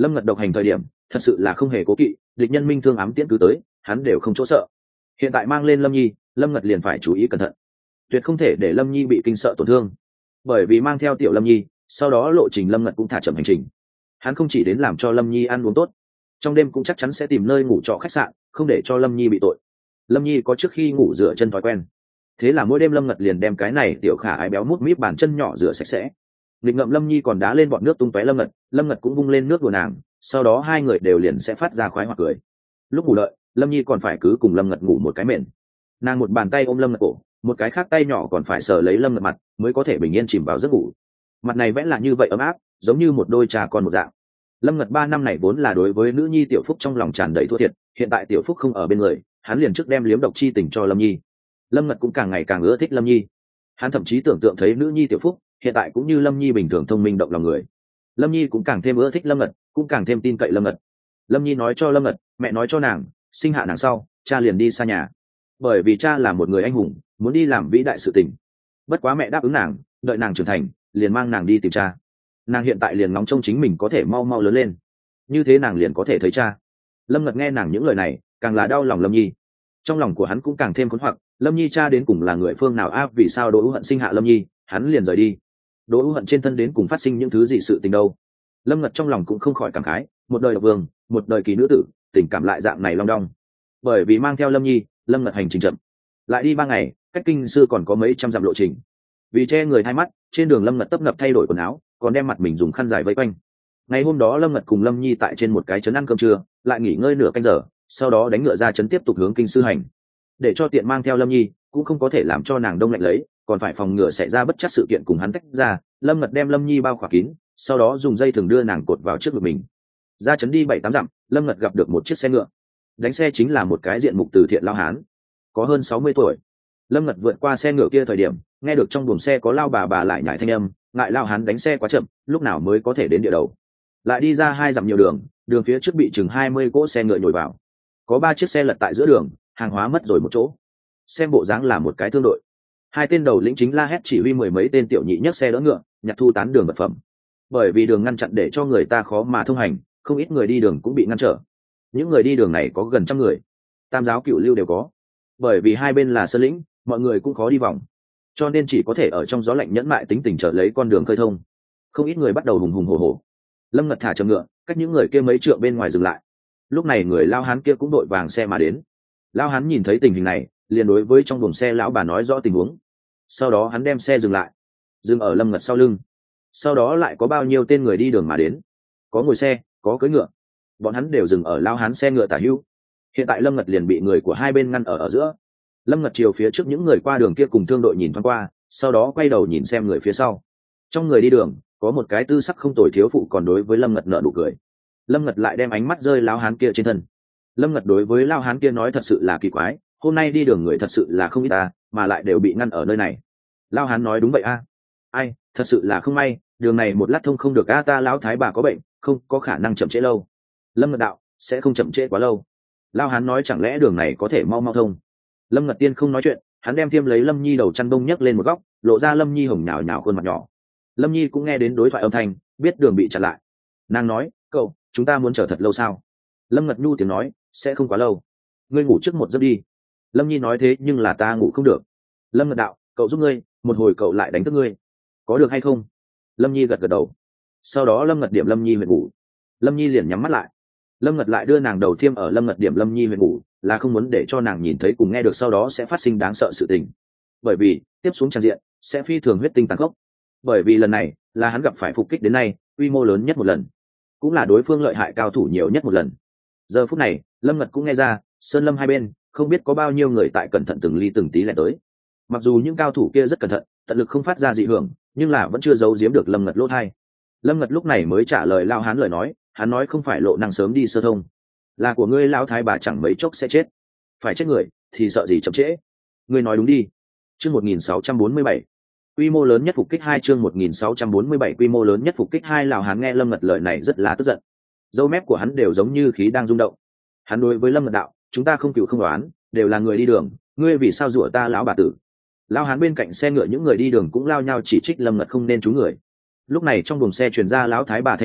Lâm Ngật độc hành thời điểm thật sự là không hề cố kỵ, địch nhân minh thương ám tiễn cứ tới hắn đều không chỗ sợ. Hiện tại mang lên Lâm Nhi, Lâm Ngật liền phải chú ý cẩn thận, tuyệt không thể để Lâm Nhi bị kinh sợ tổn thương. Bởi vì mang theo tiểu Lâm Nhi, sau đó lộ trình Lâm Ngật cũng thả chậm hành trình. Hắn không chỉ đến làm cho Lâm Nhi ăn uống tốt, trong đêm cũng chắc chắn sẽ tìm nơi ngủ trọ khách sạn, không để cho Lâm Nhi bị tội. Lâm Nhi có trước khi ngủ rửa chân thói quen, thế là mỗi đêm Lâm Ngật liền đem cái này tiểu khả ái béo mút míp bàn chân nhỏ rửa sạch sẽ. Nghịch ngậm Lâm Nhi còn đá lên bọn nước tung tóe Lâm Ngật, Lâm Ngật cũng vung lên nước đùa nàng, sau đó hai người đều liền sẽ phát ra khoái hoặc cười. Lúc ngủ đợi, Lâm Nhi còn phải cứ cùng Lâm Ngật ngủ một cái mền. Nàng một bàn tay ôm Lâm Ngật cổ, một cái khác tay nhỏ còn phải sờ lấy Lâm Ngật mặt, mới có thể bình yên chìm vào giấc ngủ. Mặt này vẽ là như vậy ấm áp, giống như một đôi cha con một dạng. Lâm Ngật ba năm này vốn là đối với nữ nhi Tiểu Phúc trong lòng tràn đầy thua thiệt, hiện tại Tiểu Phúc không ở bên người, hắn liền trước đem liếm độc chi tình cho Lâm Nhi. Lâm Ngật cũng càng ngày càng ưa thích Lâm Nhi, hắn thậm chí tưởng tượng thấy nữ nhi Tiểu Phúc hiện tại cũng như Lâm Nhi bình thường thông minh động lòng người. Lâm Nhi cũng càng thêm ưa thích Lâm Ngật, cũng càng thêm tin cậy Lâm Ngật. Lâm Nhi nói cho Lâm Ngật, mẹ nói cho nàng, sinh hạ nàng sau, cha liền đi xa nhà, bởi vì cha là một người anh hùng, muốn đi làm vĩ đại sự tình. Bất quá mẹ đáp ứng nàng, đợi nàng trưởng thành, liền mang nàng đi tìm cha. Nàng hiện tại liền ngóng trông chính mình có thể mau mau lớn lên, như thế nàng liền có thể thấy cha. Lâm Ngật nghe nàng những lời này, càng là đau lòng Lâm Nhi. Trong lòng của hắn cũng càng thêm khốn hoặc, Lâm Nhi cha đến cùng là người phương nào a? Vì sao Đỗ Ưu Hận sinh hạ Lâm Nhi, hắn liền rời đi? Đỗ Ưu Hận trên thân đến cùng phát sinh những thứ gì sự tình đâu? Lâm Ngật trong lòng cũng không khỏi cảm khái, một đời độc vương, một đời kỳ nữ tử, tình cảm lại dạng này long đong. Bởi vì mang theo Lâm Nhi, Lâm Ngật hành trình chậm, lại đi ba ngày, cách kinh sư còn có mấy trăm dặm lộ trình. Vì che người hai mắt, trên đường Lâm Ngật tấp nập thay đổi quần áo, còn đem mặt mình dùng khăn dài vây quanh. Ngày hôm đó Lâm Ngật cùng Lâm Nhi tại trên một cái trấn ăn cơm trưa, lại nghỉ ngơi nửa canh giờ, sau đó đánh ngựa ra trấn tiếp tục hướng kinh sư hành. Để cho tiện mang theo Lâm Nhi, cũng không có thể làm cho nàng đông lạnh lấy, còn phải phòng ngừa xảy ra bất trắc sự kiện cùng hắn tách ra. Lâm Ngật đem Lâm Nhi bao khỏa kín, sau đó dùng dây thừng đưa nàng cột vào trước ngực mình. Ra trấn đi bảy tám dặm, Lâm Ngật gặp được một chiếc xe ngựa. Đánh xe chính là một cái diện mục từ thiện lao hán, có hơn sáu mươi tuổi. Lâm Ngật vượt qua xe ngựa kia thời điểm, nghe được trong buồng xe có lao bà bà lại nhảy thanh âm, ngại lao hán đánh xe quá chậm, lúc nào mới có thể đến địa đầu. Lại đi ra hai dặm nhiều đường, đường phía trước bị chừng hai mươi cỗ xe ngựa nhồi vào, có ba chiếc xe lật tại giữa đường, hàng hóa mất rồi một chỗ. Xem bộ dáng là một cái thương đội. Hai tên đầu lĩnh chính la hét chỉ huy mười mấy tên tiểu nhị nhấc xe đỡ ngựa, nhặt thu tán đường vật phẩm. Bởi vì đường ngăn chặn để cho người ta khó mà thông hành, không ít người đi đường cũng bị ngăn trở. Những người đi đường này có gần trăm người, tam giáo cửu lưu đều có. Bởi vì hai bên là sơn lĩnh, mọi người cũng khó đi vòng, cho nên chỉ có thể ở trong gió lạnh nhẫn mại tính tình trở lấy con đường khơi thông. Không ít người bắt đầu hùng hùng hổ hổ. Lâm Ngật thả chậm ngựa, cách những người kia mấy trượng bên ngoài dừng lại. Lúc này người lao hán kia cũng đội vàng xe mà đến. Lao hán nhìn thấy tình hình này, liền đối với trong buồng xe lão bà nói rõ tình huống. Sau đó hắn đem xe dừng lại, dừng ở Lâm Ngật sau lưng. Sau đó lại có bao nhiêu tên người đi đường mà đến, có ngồi xe, có cưỡi ngựa, bọn hắn đều dừng ở lao hán xe ngựa tả hữu. Hiện tại Lâm Ngật liền bị người của hai bên ngăn ở ở giữa. Lâm Ngật chiều phía trước những người qua đường kia cùng thương đội nhìn thoáng qua, sau đó quay đầu nhìn xem người phía sau. Trong người đi đường có một cái tư sắc không tồi thiếu phụ, còn đối với Lâm Ngật nở nụ cười. Lâm Ngật lại đem ánh mắt rơi lao hán kia trên thân. Lâm Ngật đối với lao hán kia nói, thật sự là kỳ quái, hôm nay đi đường người thật sự là không ít ta, mà lại đều bị ngăn ở nơi này. Lao hán nói, đúng vậy a, ai, thật sự là không may, đường này một lát thông không được a, ta lão thái bà có bệnh, không có khả năng chậm trễ lâu. Lâm Ngật đạo, sẽ không chậm trễ quá lâu. Lao hán nói, chẳng lẽ đường này có thể mau mau thông? Lâm Ngật tiên không nói chuyện, hắn đem thiêm lấy Lâm Nhi đầu chăn đông nhấc lên một góc, lộ ra Lâm Nhi hồng nhào nhào khuôn mặt nhỏ. Lâm Nhi cũng nghe đến đối thoại âm thanh, biết đường bị chặn lại. Nàng nói, cậu, chúng ta muốn chờ thật lâu sao? Lâm Ngật nhu tiếng nói, sẽ không quá lâu, ngươi ngủ trước một giấc đi. Lâm Nhi nói, thế nhưng là ta ngủ không được. Lâm Ngật đạo, cậu giúp ngươi, một hồi cậu lại đánh thức ngươi, có được hay không? Lâm Nhi gật gật đầu. Sau đó Lâm Ngật điểm Lâm Nhi huyệt ngủ. Lâm Nhi liền nhắm mắt lại. Lâm Ngật lại đưa nàng đầu thiêm ở Lâm Ngật điểm Lâm Nhi huyệt ngủ, là không muốn để cho nàng nhìn thấy cùng nghe được sau đó sẽ phát sinh đáng sợ sự tình. Bởi vì tiếp xuống tràn diện sẽ phi thường huyết tinh tàn khốc. Bởi vì lần này là hắn gặp phải phục kích đến nay quy mô lớn nhất một lần, cũng là đối phương lợi hại cao thủ nhiều nhất một lần. Giờ phút này Lâm Ngật cũng nghe ra sơn lâm hai bên không biết có bao nhiêu người tại cẩn thận từng ly từng tí lẻ tới. Mặc dù những cao thủ kia rất cẩn thận, tận lực không phát ra dị hưởng, nhưng là vẫn chưa giấu giếm được Lâm Ngật lỗ tai. Lâm Ngật lúc này mới trả lời lao hán lời nói, hắn nói, không phải lộ năng sớm đi sơ thông, là của ngươi lão thái bà chẳng mấy chốc sẽ chết, phải chết người thì sợ gì chậm trễ. Ngươi nói đúng đi. Chương một nghìn sáu trăm bốn mươi bảy, quy mô lớn nhất phục kích hai. Chương một nghìn sáu trăm bốn mươi bảy, quy mô lớn nhất phục kích hai. Lão hán nghe Lâm Ngật lời này rất là tức giận, râu mép của hắn đều giống như khí đang rung động. Hắn đối với Lâm Ngật đạo, chúng ta không cừu không đoán, đều là người đi đường, ngươi vì sao rủa ta lão bà tử? Lão hán bên cạnh xe ngựa những người đi đường cũng lao nhau chỉ trích Lâm Ngật không nên trú người. Lúc này trong buồng xe truyền ra lão thái bà thanh âm,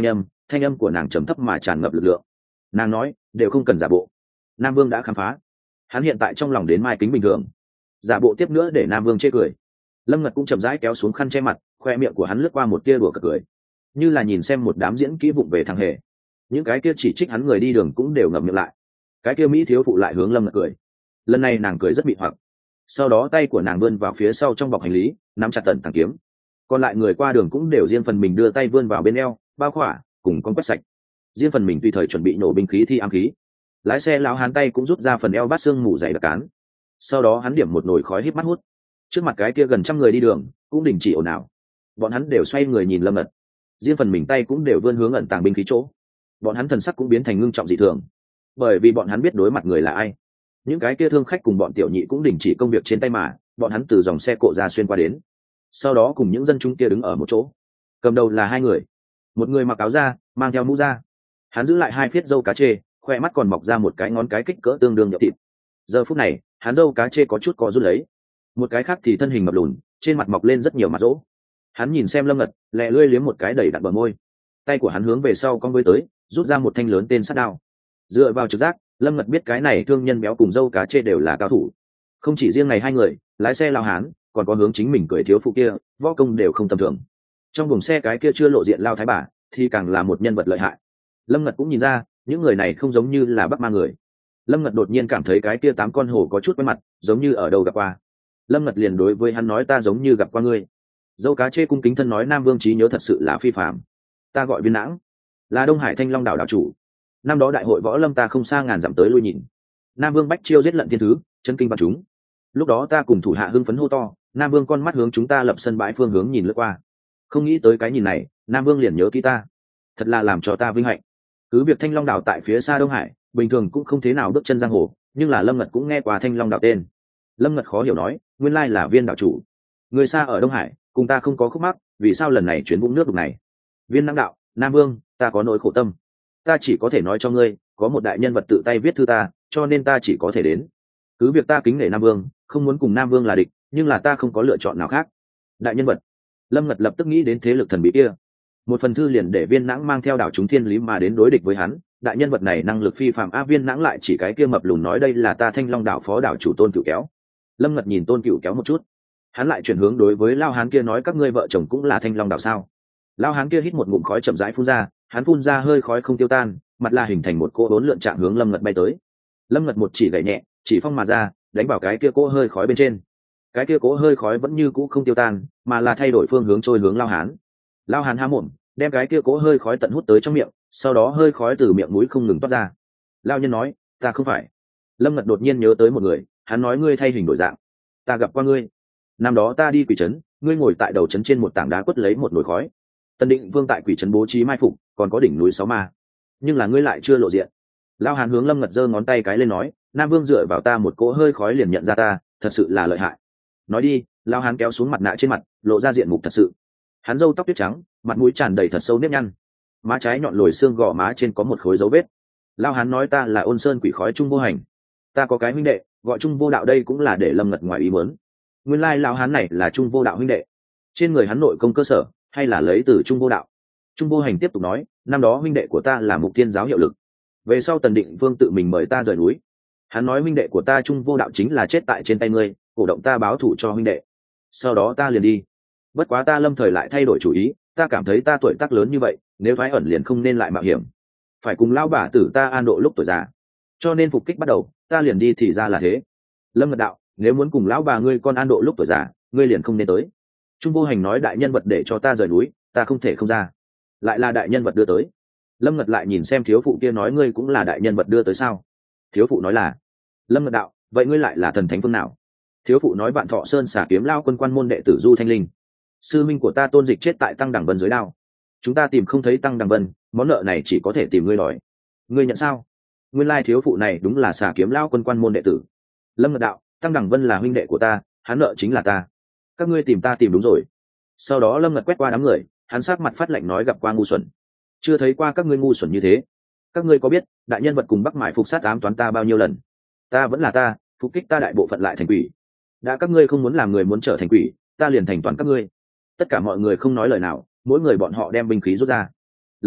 thanh âm của nàng trầm thấp mà tràn ngập lực lượng. Nàng nói đều không cần giả bộ, Nam Vương đã khám phá. Hắn hiện tại trong lòng đến mai kính bình thường, giả bộ tiếp nữa để Nam Vương chê cười. Lâm Ngật cũng chậm rãi kéo xuống khăn che mặt, khoe miệng của hắn lướt qua một tia đùa cợt cười, như là nhìn xem một đám diễn kỹ vụng về thằng hề. Những cái kia chỉ trích hắn người đi đường cũng đều ngậm miệng lại. Cái kia mỹ thiếu phụ lại hướng Lâm Ngật cười. Lần này nàng cười rất mị hoặc, sau đó tay của nàng vươn vào phía sau trong bọc hành lý, nắm chặt tận thẳng kiếm. Còn lại người qua đường cũng đều riêng phần mình đưa tay vươn vào bên eo, bao khỏa cùng con quét sạch, riêng phần mình tùy thời chuẩn bị nổ binh khí thi ám khí. Lái xe lão hán tay cũng rút ra phần eo bát xương mù dày đặc cán, sau đó hắn điểm một nồi khói híp mắt hút. Trước mặt cái kia gần trăm người đi đường cũng đình chỉ ồn ào, bọn hắn đều xoay người nhìn Lâm Ngật, riêng phần mình tay cũng đều vươn hướng ẩn tàng binh khí chỗ. Bọn hắn thần sắc cũng biến thành ngưng trọng dị thường, bởi vì bọn hắn biết đối mặt người là ai. Những cái kia thương khách cùng bọn tiểu nhị cũng đình chỉ công việc trên tay mà bọn hắn từ dòng xe cộ ra xuyên qua đến, sau đó cùng những dân chúng kia đứng ở một chỗ. Cầm đầu là hai người, một người mặc áo da mang theo mũ da, hắn giữ lại hai phiết râu cá chê, khoe mắt còn mọc ra một cái ngón cái kích cỡ tương đương nhậu thịt. Giờ phút này hắn râu cá chê có chút co rút lấy, một cái khác thì thân hình mập lùn, trên mặt mọc lên rất nhiều mặt rỗ. Hắn nhìn xem Lâm Ngật, lẹ lưỡi liếm một cái đầy đặn bờ môi, tay của hắn hướng về sau cong với tới, rút ra một thanh lớn tên sắt đao. Dựa vào trực giác, Lâm Ngật biết cái này thương nhân béo cùng dâu cá chê đều là cao thủ. Không chỉ riêng này hai người, lái xe lao hán, còn có hướng chính mình cười thiếu phụ kia, võ công đều không tầm thường. Trong buồng xe cái kia chưa lộ diện lao thái bà thì càng là một nhân vật lợi hại. Lâm Ngật cũng nhìn ra những người này không giống như là Bắc Ma người. Lâm Ngật đột nhiên cảm thấy cái kia tám con hổ có chút quen mặt, giống như ở đâu gặp qua. Lâm Ngật liền đối với hắn nói ta giống như gặp qua ngươi. Dâu cá chê cung kính thân nói Nam Vương trí nhớ thật sự là phi phàm. Ta gọi Viên Nãng, là Đông Hải Thanh Long đảo đảo chủ. Năm đó đại hội võ lâm ta không xa ngàn dặm tới lui nhìn. Nam Vương bách chiêu giết lận thiên thứ, chân kinh bắn chúng. Lúc đó ta cùng thủ hạ hưng phấn hô to, Nam Vương con mắt hướng chúng ta lập sân bãi phương hướng nhìn lướt qua. Không nghĩ tới cái nhìn này, Nam Vương liền nhớ kỹ ta. Thật là làm cho ta vinh hạnh. Cứ việc Thanh Long đảo tại phía xa Đông Hải, bình thường cũng không thế nào bước chân giang hồ, nhưng là Lâm Ngật cũng nghe qua Thanh Long đảo tên. Lâm Ngật khó hiểu nói, nguyên lai là Viên đảo chủ. Người xa ở Đông Hải, cùng ta không có khúc mắc, vì sao lần này chuyến vũng nước đục này? Viên Nãng đạo, Nam Vương, ta có nỗi khổ tâm. Ta chỉ có thể nói cho ngươi, có một đại nhân vật tự tay viết thư ta, cho nên ta chỉ có thể đến. Cứ việc ta kính nể Nam Vương, không muốn cùng Nam Vương là địch, nhưng là ta không có lựa chọn nào khác. Đại nhân vật. Lâm Ngật lập tức nghĩ đến thế lực thần bí kia. Một phần thư liền để Viên Nãng mang theo đảo chúng thiên lý mà đến đối địch với hắn. Đại nhân vật này năng lực phi phàm. A Viên Nãng lại chỉ cái kia mập lùn nói đây là ta Thanh Long đảo phó đảo chủ Tôn Cửu Kéo. Lâm Ngật nhìn Tôn Cửu Kéo một chút, hắn lại chuyển hướng đối với lao hán kia nói các ngươi vợ chồng cũng là Thanh Long đảo sao? Lao hán kia hít một ngụm khói chậm rãi phun ra, hắn phun ra hơi khói không tiêu tan, mặt là hình thành một cỗ bốn lượn trạng hướng Lâm Ngật bay tới. Lâm Ngật một chỉ gậy nhẹ, chỉ phong mà ra, đánh vào cái kia cỗ hơi khói bên trên. Cái kia cỗ hơi khói vẫn như cũ không tiêu tan, mà là thay đổi phương hướng trôi hướng lao hán. Lao hán há mồm, đem cái kia cỗ hơi khói tận hút tới trong miệng, sau đó hơi khói từ miệng mũi không ngừng toát ra. Lao nhân nói, ta không phải. Lâm Ngật đột nhiên nhớ tới một người, hắn nói ngươi thay hình đổi dạng. Ta gặp qua ngươi. Năm đó ta đi quỷ trấn, ngươi ngồi tại đầu trấn trên một tảng đá quất lấy một nồi khói. Tần Định Vương tại quỷ trấn bố trí mai phục, còn có đỉnh núi sáu ma, nhưng là ngươi lại chưa lộ diện. Lao hán hướng Lâm Ngật giơ ngón tay cái lên nói, Nam Vương dựa vào ta một cỗ hơi khói liền nhận ra ta, thật sự là lợi hại. Nói đi, Lao hán kéo xuống mặt nạ trên mặt, lộ ra diện mục thật sự. Hắn râu tóc tuyết trắng, mặt mũi tràn đầy thật sâu nếp nhăn, má trái nhọn lồi xương gò má trên có một khối dấu vết. Lao hán nói ta là Ôn Sơn quỷ khói Trung Vô Hành, ta có cái huynh đệ gọi Trung Vô Đạo, đây cũng là để Lâm Ngật ngoài ý muốn. Nguyên lai Lao hán này là Trung Vô Đạo huynh đệ. Trên người hắn nội công cơ sở hay là lấy từ Trung Vô Đạo. Trung Vô Hành tiếp tục nói, năm đó huynh đệ của ta là Mục Thiên giáo hiệu lực, về sau Tần Định Vương tự mình mời ta rời núi. Hắn nói huynh đệ của ta Trung Vô Đạo chính là chết tại trên tay ngươi, cổ động ta báo thù cho huynh đệ. Sau đó ta liền đi. Bất quá ta lâm thời lại thay đổi chủ ý, ta cảm thấy ta tuổi tác lớn như vậy, nếu thoái ẩn liền không nên lại mạo hiểm, phải cùng lão bà tử ta an độ lúc tuổi già, cho nên phục kích bắt đầu, ta liền đi thì ra là thế. Lâm Ngật đạo, nếu muốn cùng lão bà ngươi con an độ lúc tuổi già, ngươi liền không nên tới. Trung Vô Hành nói đại nhân vật để cho ta rời núi, ta không thể không ra. Lại là đại nhân vật đưa tới. Lâm Ngật lại nhìn xem thiếu phụ kia nói ngươi cũng là đại nhân vật đưa tới sao? Thiếu phụ nói là. Lâm Ngật đạo, vậy ngươi lại là thần thánh phương nào? Thiếu phụ nói Vạn Thọ Sơn xả kiếm lao quân quan môn đệ tử Du Thanh Linh. Sư minh của ta Tôn Dịch chết tại Tăng Đằng Vân dưới đao, chúng ta tìm không thấy Tăng Đằng Vân, món nợ này chỉ có thể tìm ngươi đòi. Ngươi nhận sao? Nguyên lai thiếu phụ này đúng là xả kiếm lao quân quan môn đệ tử. Lâm Ngật đạo, Tăng Đằng Vân là huynh đệ của ta, hắn nợ chính là ta. Các ngươi tìm ta tìm đúng rồi. Sau đó Lâm Ngật quét qua đám người, hắn sát mặt phát lạnh nói gặp qua ngu xuẩn, chưa thấy qua các ngươi ngu xuẩn như thế. Các ngươi có biết đại nhân vật cùng Bắc Mại phục sát ám toán ta bao nhiêu lần? Ta vẫn là ta, phục kích ta đại bộ phận lại thành quỷ. Đã các ngươi không muốn làm người muốn trở thành quỷ, ta liền thành toàn các ngươi. Tất cả mọi người không nói lời nào, mỗi người bọn họ đem binh khí rút ra. Lập tức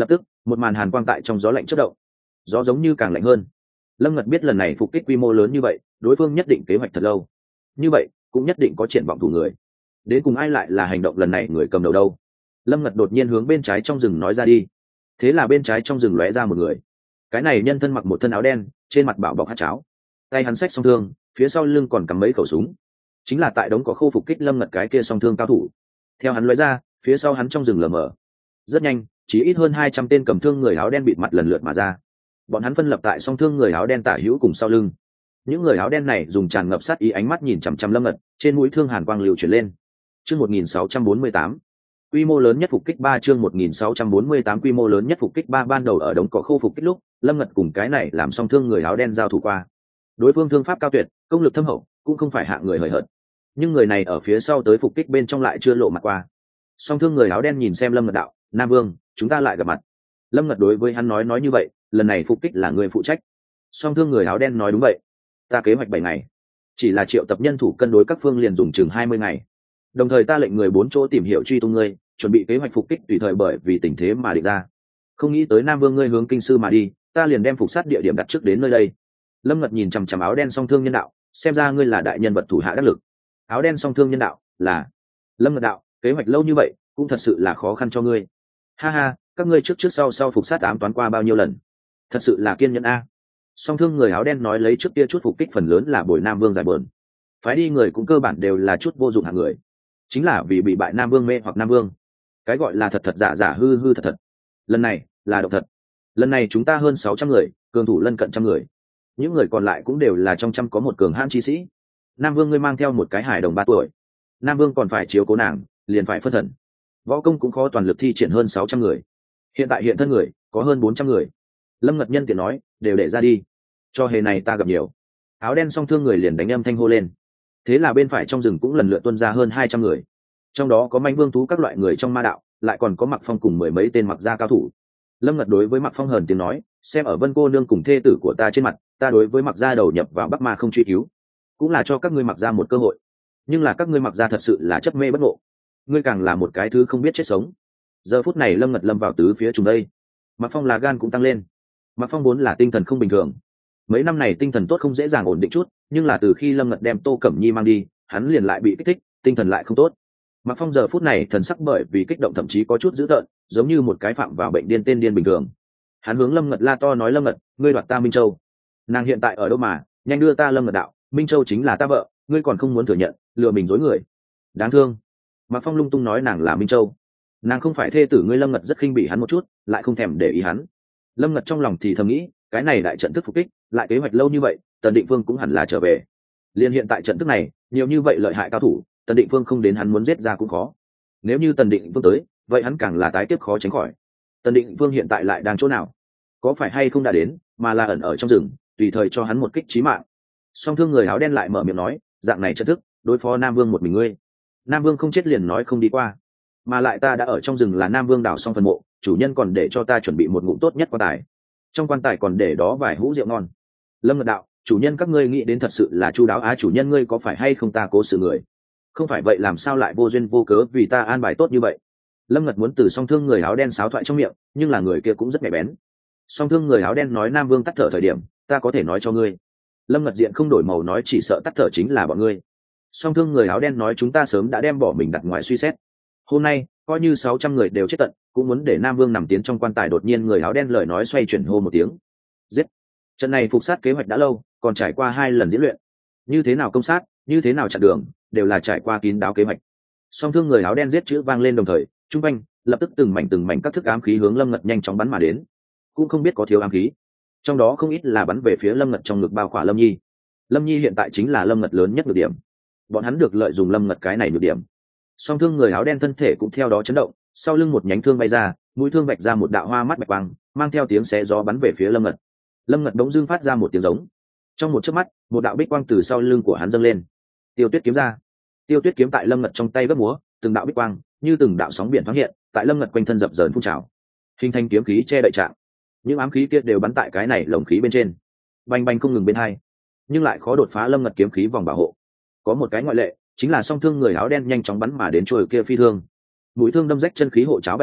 một màn hàn quang tại trong gió lạnh chất động, gió giống như càng lạnh hơn. Lâm Ngật biết lần này phục kích quy mô lớn như vậy, đối phương nhất định kế hoạch thật lâu, như vậy cũng nhất định có triển vọng thủ người. Đến cùng ai lại là hành động lần này người cầm đầu đâu? Lâm Ngật đột nhiên hướng bên trái trong rừng nói ra đi. Thế là bên trái trong rừng lóe ra một người. Cái này nhân thân mặc một thân áo đen, trên mặt bảo bọc hạt cháo, tay hắn xách song thương, phía sau lưng còn cắm mấy khẩu súng, chính là tại đống cỏ khô phục kích Lâm Ngật cái kia song thương cao thủ. Theo hắn lóe ra, phía sau hắn trong rừng lờ mờ, rất nhanh chỉ ít hơn hai trăm tên cầm thương người áo đen bịt mặt lần lượt mà ra. Bọn hắn phân lập tại song thương người áo đen tả hữu cùng sau lưng. Những người áo đen này dùng tràn ngập sát ý ánh mắt nhìn chằm chằm Lâm Ngật, trên mũi thương hàn quang lưu chuyển lên. Chương một nghìn sáu trăm bốn mươi tám, quy mô lớn nhất phục kích ba. Chương một nghìn sáu trăm bốn mươi tám, quy mô lớn nhất phục kích ba. Ban đầu ở đống cỏ khô phục kích lúc, Lâm Ngật cùng cái này làm song thương người áo đen giao thủ qua. Đối phương thương pháp cao tuyệt, công lực thâm hậu, cũng không phải hạng người hời hợt. Nhưng người này ở phía sau tới phục kích bên trong lại chưa lộ mặt qua. Song thương người áo đen nhìn xem Lâm Ngật đạo, Nam Vương, chúng ta lại gặp mặt. Lâm Ngật đối với hắn nói nói như vậy, lần này phục kích là người phụ trách. Song thương người áo đen nói đúng vậy, ta kế hoạch bảy ngày, chỉ là triệu tập nhân thủ cân đối các phương liền dùng chừng hai mươi ngày. Đồng thời ta lệnh người bốn chỗ tìm hiểu truy tung ngươi, chuẩn bị kế hoạch phục kích tùy thời bởi vì tình thế mà định ra. Không nghĩ tới Nam Vương ngươi hướng kinh sư mà đi, ta liền đem phục sát địa điểm đặt trước đến nơi đây. Lâm Ngật nhìn chằm chằm áo đen song thương nhân đạo, xem ra ngươi là đại nhân vật thủ hạ đắc lực. Áo đen song thương nhân đạo, là. Lâm Ngật đạo, kế hoạch lâu như vậy cũng thật sự là khó khăn cho ngươi. Ha ha, các ngươi trước trước sau sau phục sát ám toán qua bao nhiêu lần, thật sự là kiên nhẫn a. Song thương người áo đen nói lấy trước kia chút phục kích phần lớn là bồi Nam Vương giải bờn, phái đi người cũng cơ bản đều là chút vô dụng hạng người, chính là vì bị bại Nam Vương mê hoặc Nam Vương. Cái gọi là thật thật giả giả hư hư thật thật, lần này là độc thật. Lần này chúng ta hơn sáu trăm người, cường thủ lân cận trăm người, những người còn lại cũng đều là trong trăm có một cường hãn chi sĩ. Nam Vương ngươi mang theo một cái hài đồng ba tuổi, Nam Vương còn phải chiếu cố nàng, liền phải phân thần, võ công cũng khó toàn lực thi triển hơn sáu trăm người, hiện tại hiện thân người có hơn bốn trăm người. Lâm Ngật nhân tiện nói, đều để ra đi, cho hề này ta gặp nhiều. Áo đen song thương người liền đánh âm thanh hô lên. Thế là bên phải trong rừng cũng lần lượt tuân ra hơn hai trăm người, trong đó có manh vương thú các loại người trong ma đạo, lại còn có Mặc Phong cùng mười mấy tên mặc gia cao thủ. Lâm Ngật đối với Mặc Phong hờn tiếng nói, xem ở Vân cô nương cùng thê tử của ta trên mặt, ta đối với Mặc gia đầu nhập vào Bắc Ma không truy cứu, cũng là cho các ngươi Mặc gia một cơ hội. Nhưng là các ngươi Mặc gia thật sự là chấp mê bất ngộ, ngươi càng là một cái thứ không biết chết sống. Giờ phút này Lâm Ngật lâm vào tứ phía trùng đây. Mặc Phong là gan cũng tăng lên. Mặc Phong vốn là tinh thần không bình thường, mấy năm này tinh thần tốt không dễ dàng ổn định chút, nhưng là từ khi Lâm Ngật đem Tô Cẩm Nhi mang đi, hắn liền lại bị kích thích, tinh thần lại không tốt. Mặc Phong giờ phút này thần sắc bởi vì kích động thậm chí có chút dữ tợn, giống như một cái phạm vào bệnh điên tên điên bình thường. Hắn hướng Lâm Ngật la to nói, Lâm Ngật, ngươi đoạt ta Minh Châu, nàng hiện tại ở đâu mà, nhanh đưa ta. Lâm Ngật đạo, Minh Châu chính là ta vợ, ngươi còn không muốn thừa nhận, lừa mình dối người, đáng thương. Mặc Phong lung tung nói nàng là Minh Châu, nàng không phải thê tử ngươi. Lâm Ngật rất khinh bỉ hắn một chút, lại không thèm để ý hắn. Lâm Ngật trong lòng thì thầm nghĩ, cái này đại trận thức phục kích lại kế hoạch lâu như vậy, Tần Định Phương cũng hẳn là trở về. Liên hiện tại trận thức này nhiều như vậy lợi hại cao thủ, Tần Định Phương không đến hắn muốn giết ra cũng khó. Nếu như Tần Định Phương tới, vậy hắn càng là tái tiếp khó tránh khỏi. Tần Định Phương hiện tại lại đang chỗ nào? Có phải hay không đã đến, mà là ẩn ở trong rừng, tùy thời cho hắn một kích chí mạng. Song thương người áo đen lại mở miệng nói, dạng này trận thức đối phó Nam Vương một mình ngươi. Nam Vương không chết liền nói không đi qua, mà lại ta đã ở trong rừng là Nam Vương đào xong phần mộ, chủ nhân còn để cho ta chuẩn bị một ngụm tốt nhất quan tài, trong quan tài còn để đó vài hũ rượu ngon. Lâm Ngật đạo, chủ nhân các ngươi nghĩ đến thật sự là chu đáo á. Chủ nhân ngươi có phải hay không ta cố sự người, không phải vậy làm sao lại vô duyên vô cớ vì ta an bài tốt như vậy. Lâm Ngật muốn từ song thương người áo đen sáo thoại trong miệng, nhưng là người kia cũng rất nhạy bén. Song thương người áo đen nói, Nam Vương tắt thở thời điểm, ta có thể nói cho ngươi. Lâm Ngật diện không đổi màu nói, chỉ sợ tắt thở chính là bọn ngươi. Song thương người áo đen nói, chúng ta sớm đã đem bỏ mình đặt ngoài suy xét, hôm nay coi như sáu trăm người đều chết tận, cũng muốn để Nam Vương nằm tiến trong quan tài. Đột nhiên người áo đen lời nói xoay chuyển hô một tiếng, giết. Trận này phục sát kế hoạch đã lâu, còn trải qua hai lần diễn luyện, như thế nào công sát, như thế nào chặn đường, đều là trải qua kín đáo kế hoạch. Song thương người áo đen giết chữ vang lên, đồng thời trung quanh lập tức từng mảnh từng mảnh các thức ám khí hướng Lâm Ngật nhanh chóng bắn mà đến. Cũng không biết có thiếu ám khí, trong đó không ít là bắn về phía Lâm Ngật trong ngực bao khỏa Lâm Nhi. Lâm Nhi hiện tại chính là Lâm Ngật lớn nhất nhược điểm, bọn hắn được lợi dùng Lâm Ngật cái này nhược điểm. Song thương người áo đen thân thể cũng theo đó chấn động, sau lưng một nhánh thương bay ra, mũi thương vạch ra một đạo hoa mắt bạch quang, mang theo tiếng xé gió bắn về phía Lâm Ngật. Lâm Ngật đống dưng phát ra một tiếng giống, trong một chớp mắt một đạo bích quang từ sau lưng của hắn dâng lên. Tiêu Tuyết kiếm ra. Tiêu Tuyết kiếm tại Lâm Ngật trong tay gấp múa, từng đạo bích quang như từng đạo sóng biển thoáng hiện tại Lâm Ngật quanh thân dập dờn phun trào, hình thành kiếm khí che đậy trạng. Những ám khí kia đều bắn tại cái này lồng khí bên trên, bành bành không ngừng bên hai, nhưng lại khó đột phá Lâm Ngật kiếm khí vòng bảo hộ. Có một cái ngoại lệ, chính là song thương người áo đen nhanh chóng bắn mà đến chuôi kia phi thương, mũi thương đâm rách chân khí hộ cháo bay vào,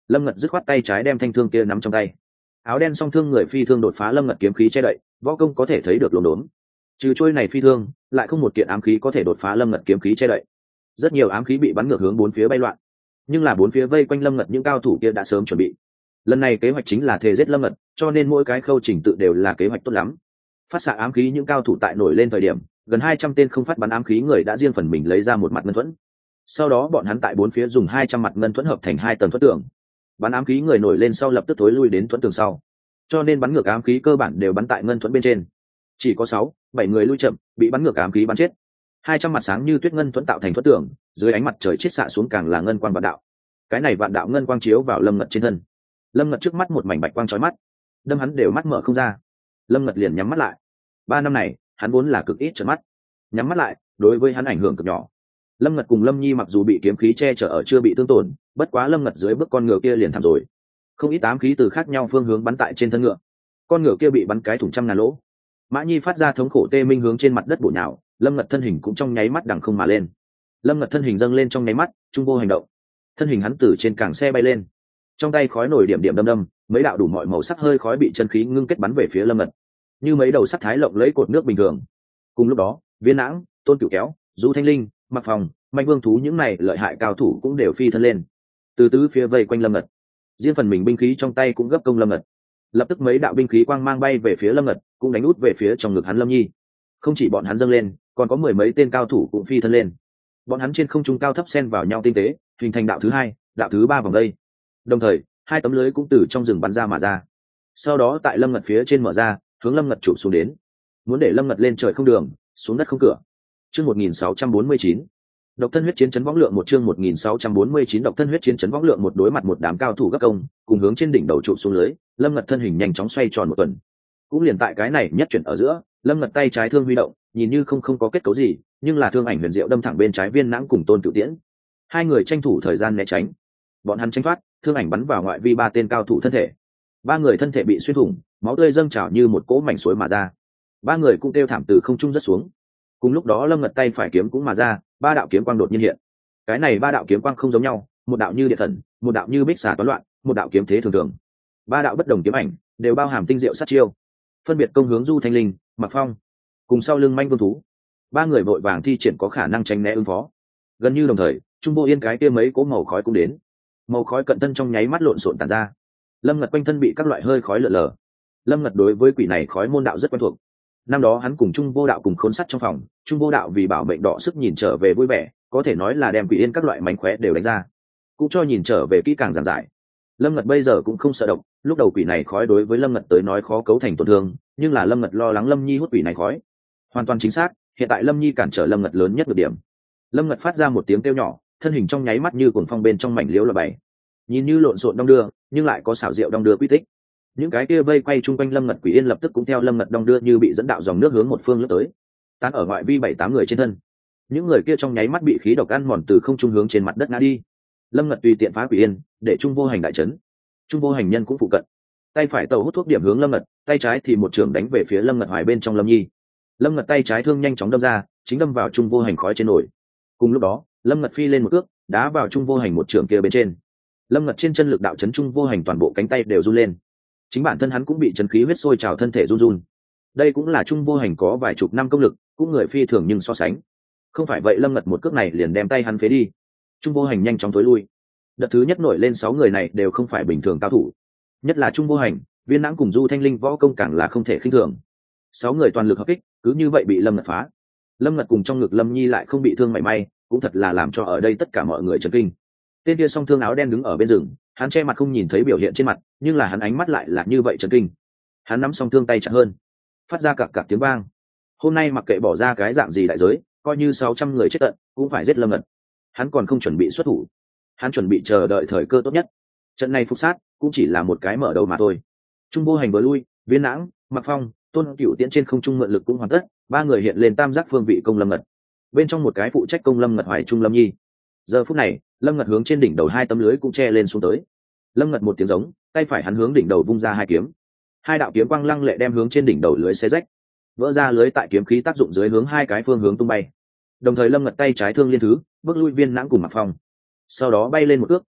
Lâm Ngật dứt khoát tay trái đem thanh thương kia nắm trong tay. Áo đen song thương người phi thương đột phá Lâm Ngật kiếm khí che đậy, võ công có thể thấy được lốm đốm. Trừ trôi này phi thương, lại không một kiện ám khí có thể đột phá Lâm Ngật kiếm khí che đậy. Rất nhiều ám khí bị bắn ngược hướng bốn phía bay loạn, nhưng là bốn phía vây quanh Lâm Ngật những cao thủ kia đã sớm chuẩn bị. Lần này kế hoạch chính là thề giết Lâm Ngật, cho nên mỗi cái khâu trình tự đều là kế hoạch tốt lắm. Phát xạ ám khí những cao thủ tại nổi lên thời điểm, gần hai trăm tên không phát bắn ám khí người đã riêng phần mình lấy ra một mặt ngân thuẫn. Sau đó bọn hắn tại bốn phía dùng hai trăm mặt ngân thuẫn hợp thành hai tầng thuẫn tường. Bắn ám khí người nổi lên sau lập tức thối lui đến thuẫn tường sau. Cho nên bắn ngược ám khí cơ bản đều bắn tại ngân thuẫn bên trên. Chỉ có sáu, bảy người lui chậm, bị bắn ngược ám khí bắn chết. hai trăm mặt sáng như tuyết ngân thuẫn tạo thành thuẫn tường, dưới ánh mặt trời chiết xạ xuống càng là ngân quang vạn đạo. Cái này vạn đạo ngân quang chiếu vào Lâm Ngật trên thân. Lâm Ngật trước mắt một mảnh bạch quang chói mắt, đâm hắn đều mắt mở không ra. Lâm Ngật liền nhắm mắt lại. Ba năm này, hắn vốn là cực ít trợn mắt, nhắm mắt lại, đối với hắn ảnh hưởng cực nhỏ. Lâm Ngật cùng Lâm Nhi mặc dù bị kiếm khí che chở ở chưa bị thương tổn, bất quá Lâm Ngật dưới bước con ngựa kia liền thảm rồi. Không ít ám khí từ khác nhau phương hướng bắn tại trên thân ngựa. Con ngựa kia bị bắn cái thủng trăm ngàn lỗ. Mã Nhi phát ra thống khổ tê minh hướng trên mặt đất bổ nhào, Lâm Ngật thân hình cũng trong nháy mắt đằng không mà lên. Lâm Ngật thân hình dâng lên trong nháy mắt, trung vô hành động. Thân hình hắn từ trên càng xe bay lên. Trong tay khói nổi điểm điểm đâm đâm, mấy đạo đủ mọi màu sắc hơi khói bị chân khí ngưng kết bắn về phía Lâm Ngật, như mấy đầu sắt thái lộng lấy cột nước bình thường. Cùng lúc đó, Viên Nãng, Tôn Cửu Kéo, Du Thanh Linh, Mặc Phòng, Mạnh Vương Thú những này lợi hại cao thủ cũng đều phi thân lên, từ tứ phía vây quanh Lâm Ngật. Riêng phần mình binh khí trong tay cũng gấp công Lâm Ngật. Lập tức mấy đạo binh khí quang mang bay về phía Lâm Ngật, cũng đánh út về phía trong ngực hắn Lâm Nhi. Không chỉ bọn hắn dâng lên, còn có mười mấy tên cao thủ cũng phi thân lên. Bọn hắn trên không trung cao thấp xen vào nhau tinh tế, hình thành đạo thứ hai, đạo thứ ba vòng đây. Đồng thời, hai tấm lưới cũng từ trong rừng bắn ra mà ra. Sau đó tại Lâm Ngật phía trên mở ra, hướng Lâm Ngật chụp xuống đến, muốn để Lâm Ngật lên trời không đường, xuống đất không cửa. Chương một nghìn sáu trăm bốn mươi chín, độc thân huyết chiến chấn võng lượng một chương một nghìn sáu trăm bốn mươi chín độc thân huyết chiến chấn võng lượng một đối mặt một đám cao thủ gấp công, cùng hướng trên đỉnh đầu trụ xuống lưới, Lâm Ngật thân hình nhanh chóng xoay tròn một tuần. Cũng liền tại cái này nhất chuyển ở giữa, Lâm Ngật tay trái thương huy động, nhìn như không không có kết cấu gì, nhưng là thương ảnh huyền diệu đâm thẳng bên trái Viên Nãng cùng Tôn Cửu Tiễn. Hai người tranh thủ thời gian né tránh. Bọn hắn tranh thoát, thương ảnh bắn vào ngoại vi ba tên cao thủ thân thể. Ba người thân thể bị xuyên thủng, máu tươi dâng trào như một cỗ mảnh suối mà ra. Ba người cũng kêu thảm từ không trung rớt xuống. Cùng lúc đó Lâm Ngật tay phải kiếm cũng mà ra, ba đạo kiếm quang đột nhiên hiện. Cái này ba đạo kiếm quang không giống nhau, một đạo như địa thần, một đạo như bích xà toán loạn, một đạo kiếm thế thường thường. Ba đạo bất đồng kiếm ảnh đều bao hàm tinh diệu sát chiêu, phân biệt công hướng Du Thanh Linh, Mặc Phong, cùng sau lưng Manh Vương Thú. Ba người vội vàng thi triển có khả năng tránh né ứng phó. Gần như đồng thời, Trung Vô Yên cái kia mấy cỗ màu khói cũng đến. Màu khói cận thân trong nháy mắt lộn xộn tản ra. Lâm Ngật quanh thân bị các loại hơi khói lượn lờ. Lâm Ngật đối với quỷ này khói môn đạo rất quen thuộc. Năm đó hắn cùng Trung Vô Đạo cùng khốn sắt trong phòng, Trung Vô Đạo vì bảo mệnh đỏ sức nhìn trở về vui vẻ, có thể nói là đem quỷ yên các loại mánh khóe đều đánh ra, cũng cho nhìn trở về kỹ càng giản giải. Lâm Ngật bây giờ cũng không sợ động, lúc đầu quỷ này khói đối với Lâm Ngật tới nói khó cấu thành tổn thương, nhưng là Lâm Ngật lo lắng Lâm Nhi hút quỷ này khói. Hoàn toàn chính xác, hiện tại Lâm Nhi cản trở Lâm Ngật lớn nhất được điểm. Lâm Ngật phát ra một tiếng kêu nhỏ, thân hình trong nháy mắt như cuồng phong bên trong mảnh liễu là bảy, nhìn như lộn xộn đong đưa, nhưng lại có xảo diệu đong đưa quy tích. Những cái kia vây quay chung quanh Lâm Ngật quỷ yên lập tức cũng theo Lâm Ngật đong đưa như bị dẫn đạo dòng nước hướng một phương lướt tới, tán ở ngoại vi bảy tám người trên thân. Những người kia trong nháy mắt bị khí độc ăn mòn từ không trung hướng trên mặt đất ngã đi. Lâm Ngật tùy tiện phá quỷ yên, để Trung Vô Hành đại chấn. Trung Vô Hành nhân cũng phụ cận, tay phải tàu hút thuốc điểm hướng Lâm Ngật, tay trái thì một trường đánh về phía Lâm Ngật hoài bên trong Lâm Nhi. Lâm Ngật tay trái thương nhanh chóng đâm ra, chính đâm vào Trung Vô Hành khói trên nổi. Cùng lúc đó, Lâm Ngật phi lên một cước, đá vào Trung Vô Hành một trường kia bên trên. Lâm Ngật trên chân lực đạo chấn Trung Vô Hành toàn bộ cánh tay đều run lên. Chính bản thân hắn cũng bị chân khí huyết sôi trào thân thể run run. Đây cũng là Trung Vô Hành có vài chục năm công lực, cũng người phi thường nhưng so sánh. Không phải vậy Lâm Ngật một cước này liền đem tay hắn phế đi. Trung Vô Hành nhanh chóng tối lui. Đợt thứ nhất nổi lên sáu người này đều không phải bình thường cao thủ, nhất là Trung Vô Hành, Viên Nãng cùng Du Thanh Linh võ công càng là không thể khinh thường. Sáu người toàn lực hợp kích, cứ như vậy bị Lâm Ngật phá. Lâm Ngật cùng trong ngực Lâm Nhi lại không bị thương mảy may, cũng thật là làm cho ở đây tất cả mọi người chấn kinh. Tên kia song thương áo đen đứng ở bên rừng, hắn che mặt không nhìn thấy biểu hiện trên mặt, nhưng là hắn ánh mắt lại là như vậy chấn kinh. Hắn nắm song thương tay chặt hơn, phát ra cạc cạc tiếng vang. Hôm nay mặc kệ bỏ ra cái dạng gì đại giới, coi như sáu trăm người chết tận, cũng phải giết Lâm Ngật. Hắn còn không chuẩn bị xuất thủ, hắn chuẩn bị chờ đợi thời cơ tốt nhất. Trận này phục sát cũng chỉ là một cái mở đầu mà thôi. Trung Vô Hành vừa lui, Viên Nãng, Mặc Phong, Tôn Cửu Tiễn trên không trung mượn lực cũng hoàn tất, ba người hiện lên tam giác phương vị công Lâm Ngật. Bên trong một cái phụ trách công Lâm Ngật hoài trung Lâm Nhi. Giờ phút này, Lâm Ngật hướng trên đỉnh đầu hai tấm lưới cũng che lên xuống tới. Lâm Ngật một tiếng giống, tay phải hắn hướng đỉnh đầu vung ra hai kiếm. Hai đạo kiếm quang lăng lệ đem hướng trên đỉnh đầu lưới xé rách. Vỡ ra lưới tại kiếm khí tác dụng dưới hướng hai cái phương hướng tung bay. Đồng thời Lâm Ngật tay trái thương liên thứ, bước lui Viên Nãng cùng Mặc Phong. Sau đó bay lên một cước,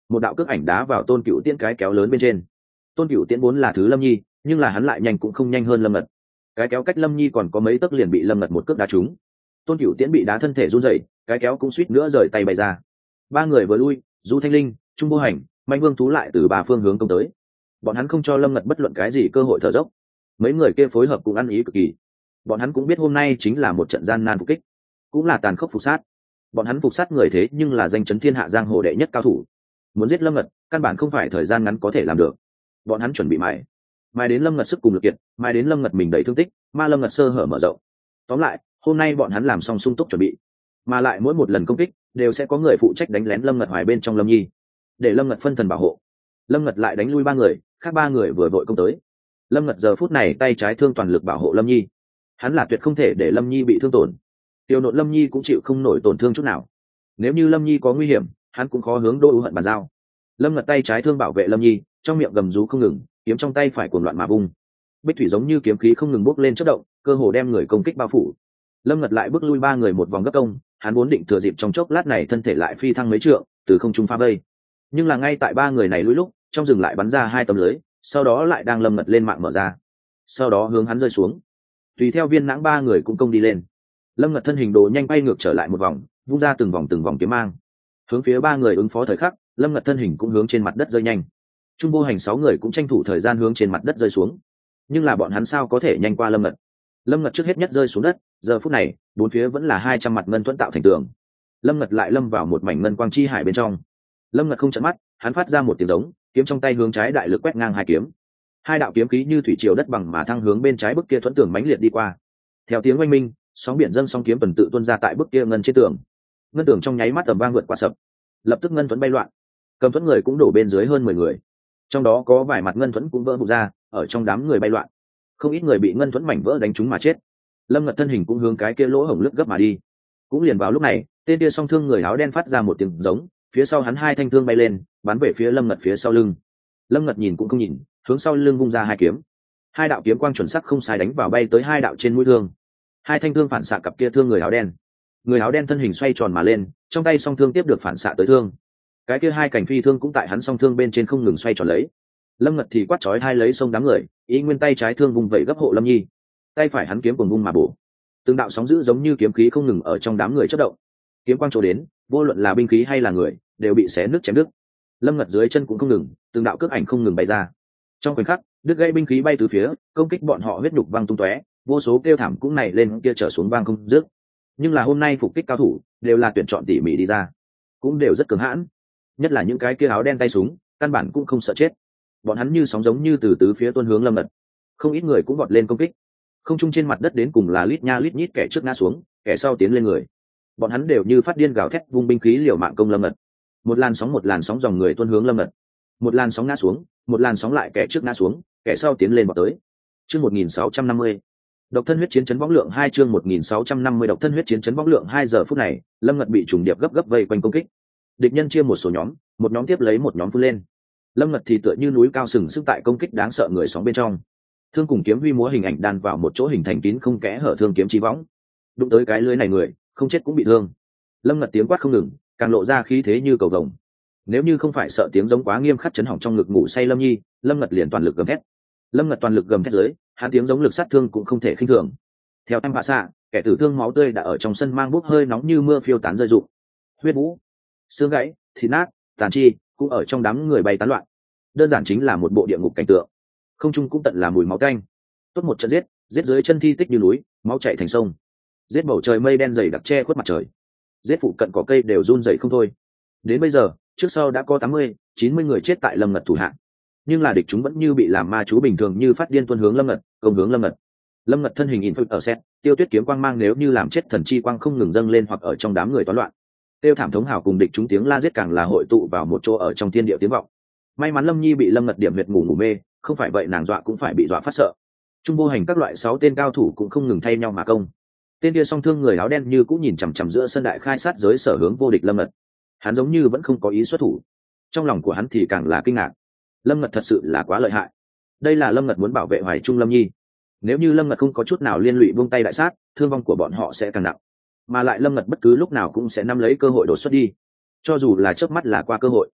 một đạo cước ảnh đá vào tôn cựu tiễn cái kéo lớn bên trên. Tôn cựu tiễn vốn là thứ lâm nhi, nhưng là hắn lại nhanh cũng không nhanh hơn lâm ngật. Cái kéo cách lâm nhi còn có mấy tấc liền bị lâm ngật một cước đá trúng. Tôn cựu tiễn bị đá thân thể run rẩy, cái kéo cũng suýt nữa rời tay bay ra. Ba người vừa lui, Du Thanh Linh, Trung Vô Hành, Mạnh Vương Tú lại từ ba phương hướng công tới. Bọn hắn không cho lâm ngật bất luận cái gì cơ hội thở dốc. Mấy người kia phối hợp cũng ăn ý cực kỳ. Bọn hắn cũng biết hôm nay chính là một trận gian nan phục kích, cũng là tàn khốc phục sát. Bọn hắn phục sát người thế nhưng là danh chấn thiên hạ giang hồ đệ nhất cao thủ, muốn giết lâm ngật căn bản không phải thời gian ngắn có thể làm được. Bọn hắn chuẩn bị mài mài đến lâm ngật sức cùng lực kiệt, mài đến lâm ngật mình đầy thương tích, ma lâm ngật sơ hở mở rộng. Tóm lại hôm nay bọn hắn làm xong sung túc chuẩn bị, mà lại mỗi một lần công kích đều sẽ có người phụ trách đánh lén lâm ngật hoài bên trong lâm nhi, để lâm ngật phân thần bảo hộ. Lâm ngật lại đánh lui ba người, khác ba người vừa vội công tới. Lâm ngật giờ phút này tay trái thương toàn lực bảo hộ lâm nhi, hắn là tuyệt không thể để lâm nhi bị thương tổn. Tiêu nộn lâm nhi cũng chịu không nổi tổn thương chút nào, nếu như lâm nhi có nguy hiểm hắn cũng khó hướng đô ưu hận bàn giao. Lâm ngật tay trái thương bảo vệ lâm nhi, trong miệng gầm rú không ngừng, kiếm trong tay phải cuồng loạn mà vung. Bích thủy giống như kiếm khí không ngừng bốc lên chất động, cơ hồ đem người công kích bao phủ. Lâm ngật lại bước lui ba người một vòng gấp công, hắn vốn định thừa dịp trong chốc lát này thân thể lại phi thăng mấy trượng từ không trung phá vây, nhưng là ngay tại ba người này lùi lúc trong rừng lại bắn ra hai tấm lưới, sau đó lại đang Lâm ngật lên mạng mở ra, sau đó hướng hắn rơi xuống. Tùy theo viên nãng ba người cũng công đi lên. Lâm ngật thân hình đồ nhanh bay ngược trở lại một vòng, vung ra từng vòng từng vòng kiếm mang hướng phía ba người ứng phó. Thời khắc Lâm ngật thân hình cũng hướng trên mặt đất rơi nhanh. Trung Vô Hành sáu người cũng tranh thủ thời gian hướng trên mặt đất rơi xuống, nhưng là bọn hắn sao có thể nhanh qua Lâm ngật. Lâm ngật trước hết nhất rơi xuống đất, giờ phút này bốn phía vẫn là hai trăm mặt ngân thuẫn tạo thành tường. Lâm ngật lại lâm vào một mảnh ngân quang chi hải bên trong. Lâm ngật không chợp mắt, hắn phát ra một tiếng giống, kiếm trong tay hướng trái đại lực quét ngang hai kiếm. Hai đạo kiếm khí như thủy triều đất bằng mà thăng hướng bên trái bức kia thuẫn tường mãnh liệt đi qua. Theo tiếng oanh minh, sóng biển dâng sóng kiếm tuần tự tuôn ra tại bức kia ngân trên tường. Ngân tường trong nháy mắt tầm vang vượt qua sập, lập tức ngân thuẫn bay loạn, cầm thuẫn người cũng đổ bên dưới hơn mười người, trong đó có vài mặt ngân thuẫn cũng vỡ vụn ra, ở trong đám người bay loạn, không ít người bị ngân thuẫn mảnh vỡ đánh trúng mà chết. Lâm ngật thân hình cũng hướng cái kia lỗ hổng lướt gấp mà đi. Cũng liền vào lúc này, tên kia song thương người áo đen phát ra một tiếng giống, phía sau hắn hai thanh thương bay lên, bắn về phía Lâm ngật phía sau lưng. Lâm ngật nhìn cũng không nhìn, hướng sau lưng vung ra hai kiếm. Hai đạo kiếm quang chuẩn sắc không sai đánh vào bay tới hai đạo trên mũi thương. Hai thanh thương phản xạ cặp kia thương người áo đen. Người áo đen thân hình xoay tròn mà lên, trong tay song thương tiếp được phản xạ tới thương. Cái kia hai cảnh phi thương cũng tại hắn song thương bên trên không ngừng xoay tròn lấy. Lâm ngật thì quát chói hai lấy sông đám người, ý nguyên tay trái thương vùng vẩy gấp hộ Lâm nhi, tay phải hắn kiếm cùng vung mà bổ. Từng đạo sóng dữ giống như kiếm khí không ngừng ở trong đám người chớp động. Kiếm quang chỗ đến, vô luận là binh khí hay là người, đều bị xé nứt chém đứt. Lâm ngật dưới chân cũng không ngừng, từng đạo cước ảnh không ngừng bay ra. Trong khoảnh khắc, đứt gãy binh khí bay từ phía, công kích bọn họ huyết nhục văng tung tóe, vô số kêu thảm cũng này lên kia trở xuống vang không dứt. Nhưng là hôm nay phục kích cao thủ đều là tuyển chọn tỉ mỉ đi ra, cũng đều rất cường hãn, nhất là những cái kia áo đen tay súng, căn bản cũng không sợ chết. Bọn hắn như sóng giống như từ tứ phía tuôn hướng Lâm ngật, không ít người cũng vọt lên công kích. Không trung trên mặt đất đến cùng là lít nha lít nhít, kẻ trước ngã xuống, kẻ sau tiến lên người. Bọn hắn đều như phát điên gào thét vung binh khí liều mạng công Lâm ngật. Một làn sóng một làn sóng dòng người tuôn hướng Lâm ngật, một làn sóng ngã xuống, một làn sóng lại kẻ trước ngã xuống, kẻ sau tiến lên vọt tới. Chương một nghìn sáu trăm năm mươi, độc thân huyết chiến chấn võng lượng hai. Chương một nghìn sáu trăm năm mươi, độc thân huyết chiến chấn võng lượng hai. Giờ phút này Lâm ngật bị trùng điệp gấp gấp vây quanh công kích. Địch nhân chia một số nhóm, một nhóm tiếp lấy một nhóm phun lên. Lâm ngật thì tựa như núi cao sừng sững tại công kích đáng sợ người sóng bên trong. Thương cùng kiếm huy múa hình ảnh đan vào một chỗ hình thành kín không kẽ hở thương kiếm chi võng. Đụng tới cái lưới này người không chết cũng bị thương. Lâm ngật tiếng quát không ngừng, càng lộ ra khí thế như cầu vồng. Nếu như không phải sợ tiếng giống quá nghiêm khắc chấn hỏng trong ngực ngủ say Lâm nhi, Lâm ngật liền toàn lực gầm thét. Lâm ngật toàn lực gầm thét dưới, hắn tiếng giống lực sát thương cũng không thể khinh thường. Theo em hạ xạ, kẻ tử thương máu tươi đã ở trong sân mang bốc hơi nóng như mưa phiêu tán rơi rụng. Huyết vũ, xương gãy, thịt nát, tàn chi cũng ở trong đám người bay tán loạn. Đơn giản chính là một bộ địa ngục cảnh tượng. Không trung cũng tận là mùi máu tanh. Tốt một trận giết, giết dưới chân thi tích như núi, máu chảy thành sông. Giết bầu trời mây đen dày đặc che khuất mặt trời. Giết phụ cận cỏ cây đều run rẩy không thôi. Đến bây giờ, trước sau đã có tám mươi, chín mươi người chết tại Lâm ngật thủ hạ. Nhưng là địch chúng vẫn như bị làm ma chú bình thường, như phát điên tuôn hướng Lâm ngật, công hướng Lâm ngật. Lâm ngật thân hình in phật ở xét, tiêu tuyết kiếm quang mang nếu như làm chết thần chi quang không ngừng dâng lên hoặc ở trong đám người toán loạn. Tiêu thảm thống hào cùng địch chúng tiếng la giết càng là hội tụ vào một chỗ ở trong thiên địa tiếng vọng. May mắn Lâm nhi bị Lâm ngật điểm huyệt ngủ ngủ mê, không phải vậy nàng dọa cũng phải bị dọa phát sợ. Trung Vô Hành các loại sáu tên cao thủ cũng không ngừng thay nhau mà công. Tên kia song thương người áo đen như cũng nhìn chằm chằm giữa sân đại khai sát giới sở hướng vô địch Lâm ngật. Hắn giống như vẫn không có ý xuất thủ. Trong lòng của hắn thì càng là kinh ngạc. Lâm ngật thật sự là quá lợi hại. Đây là Lâm ngật muốn bảo vệ Hoài Trung Lâm nhi. Nếu như Lâm ngật không có chút nào liên lụy buông tay đại sát, thương vong của bọn họ sẽ càng nặng. Mà lại Lâm ngật bất cứ lúc nào cũng sẽ nắm lấy cơ hội đột xuất đi. Cho dù là chớp mắt là qua cơ hội.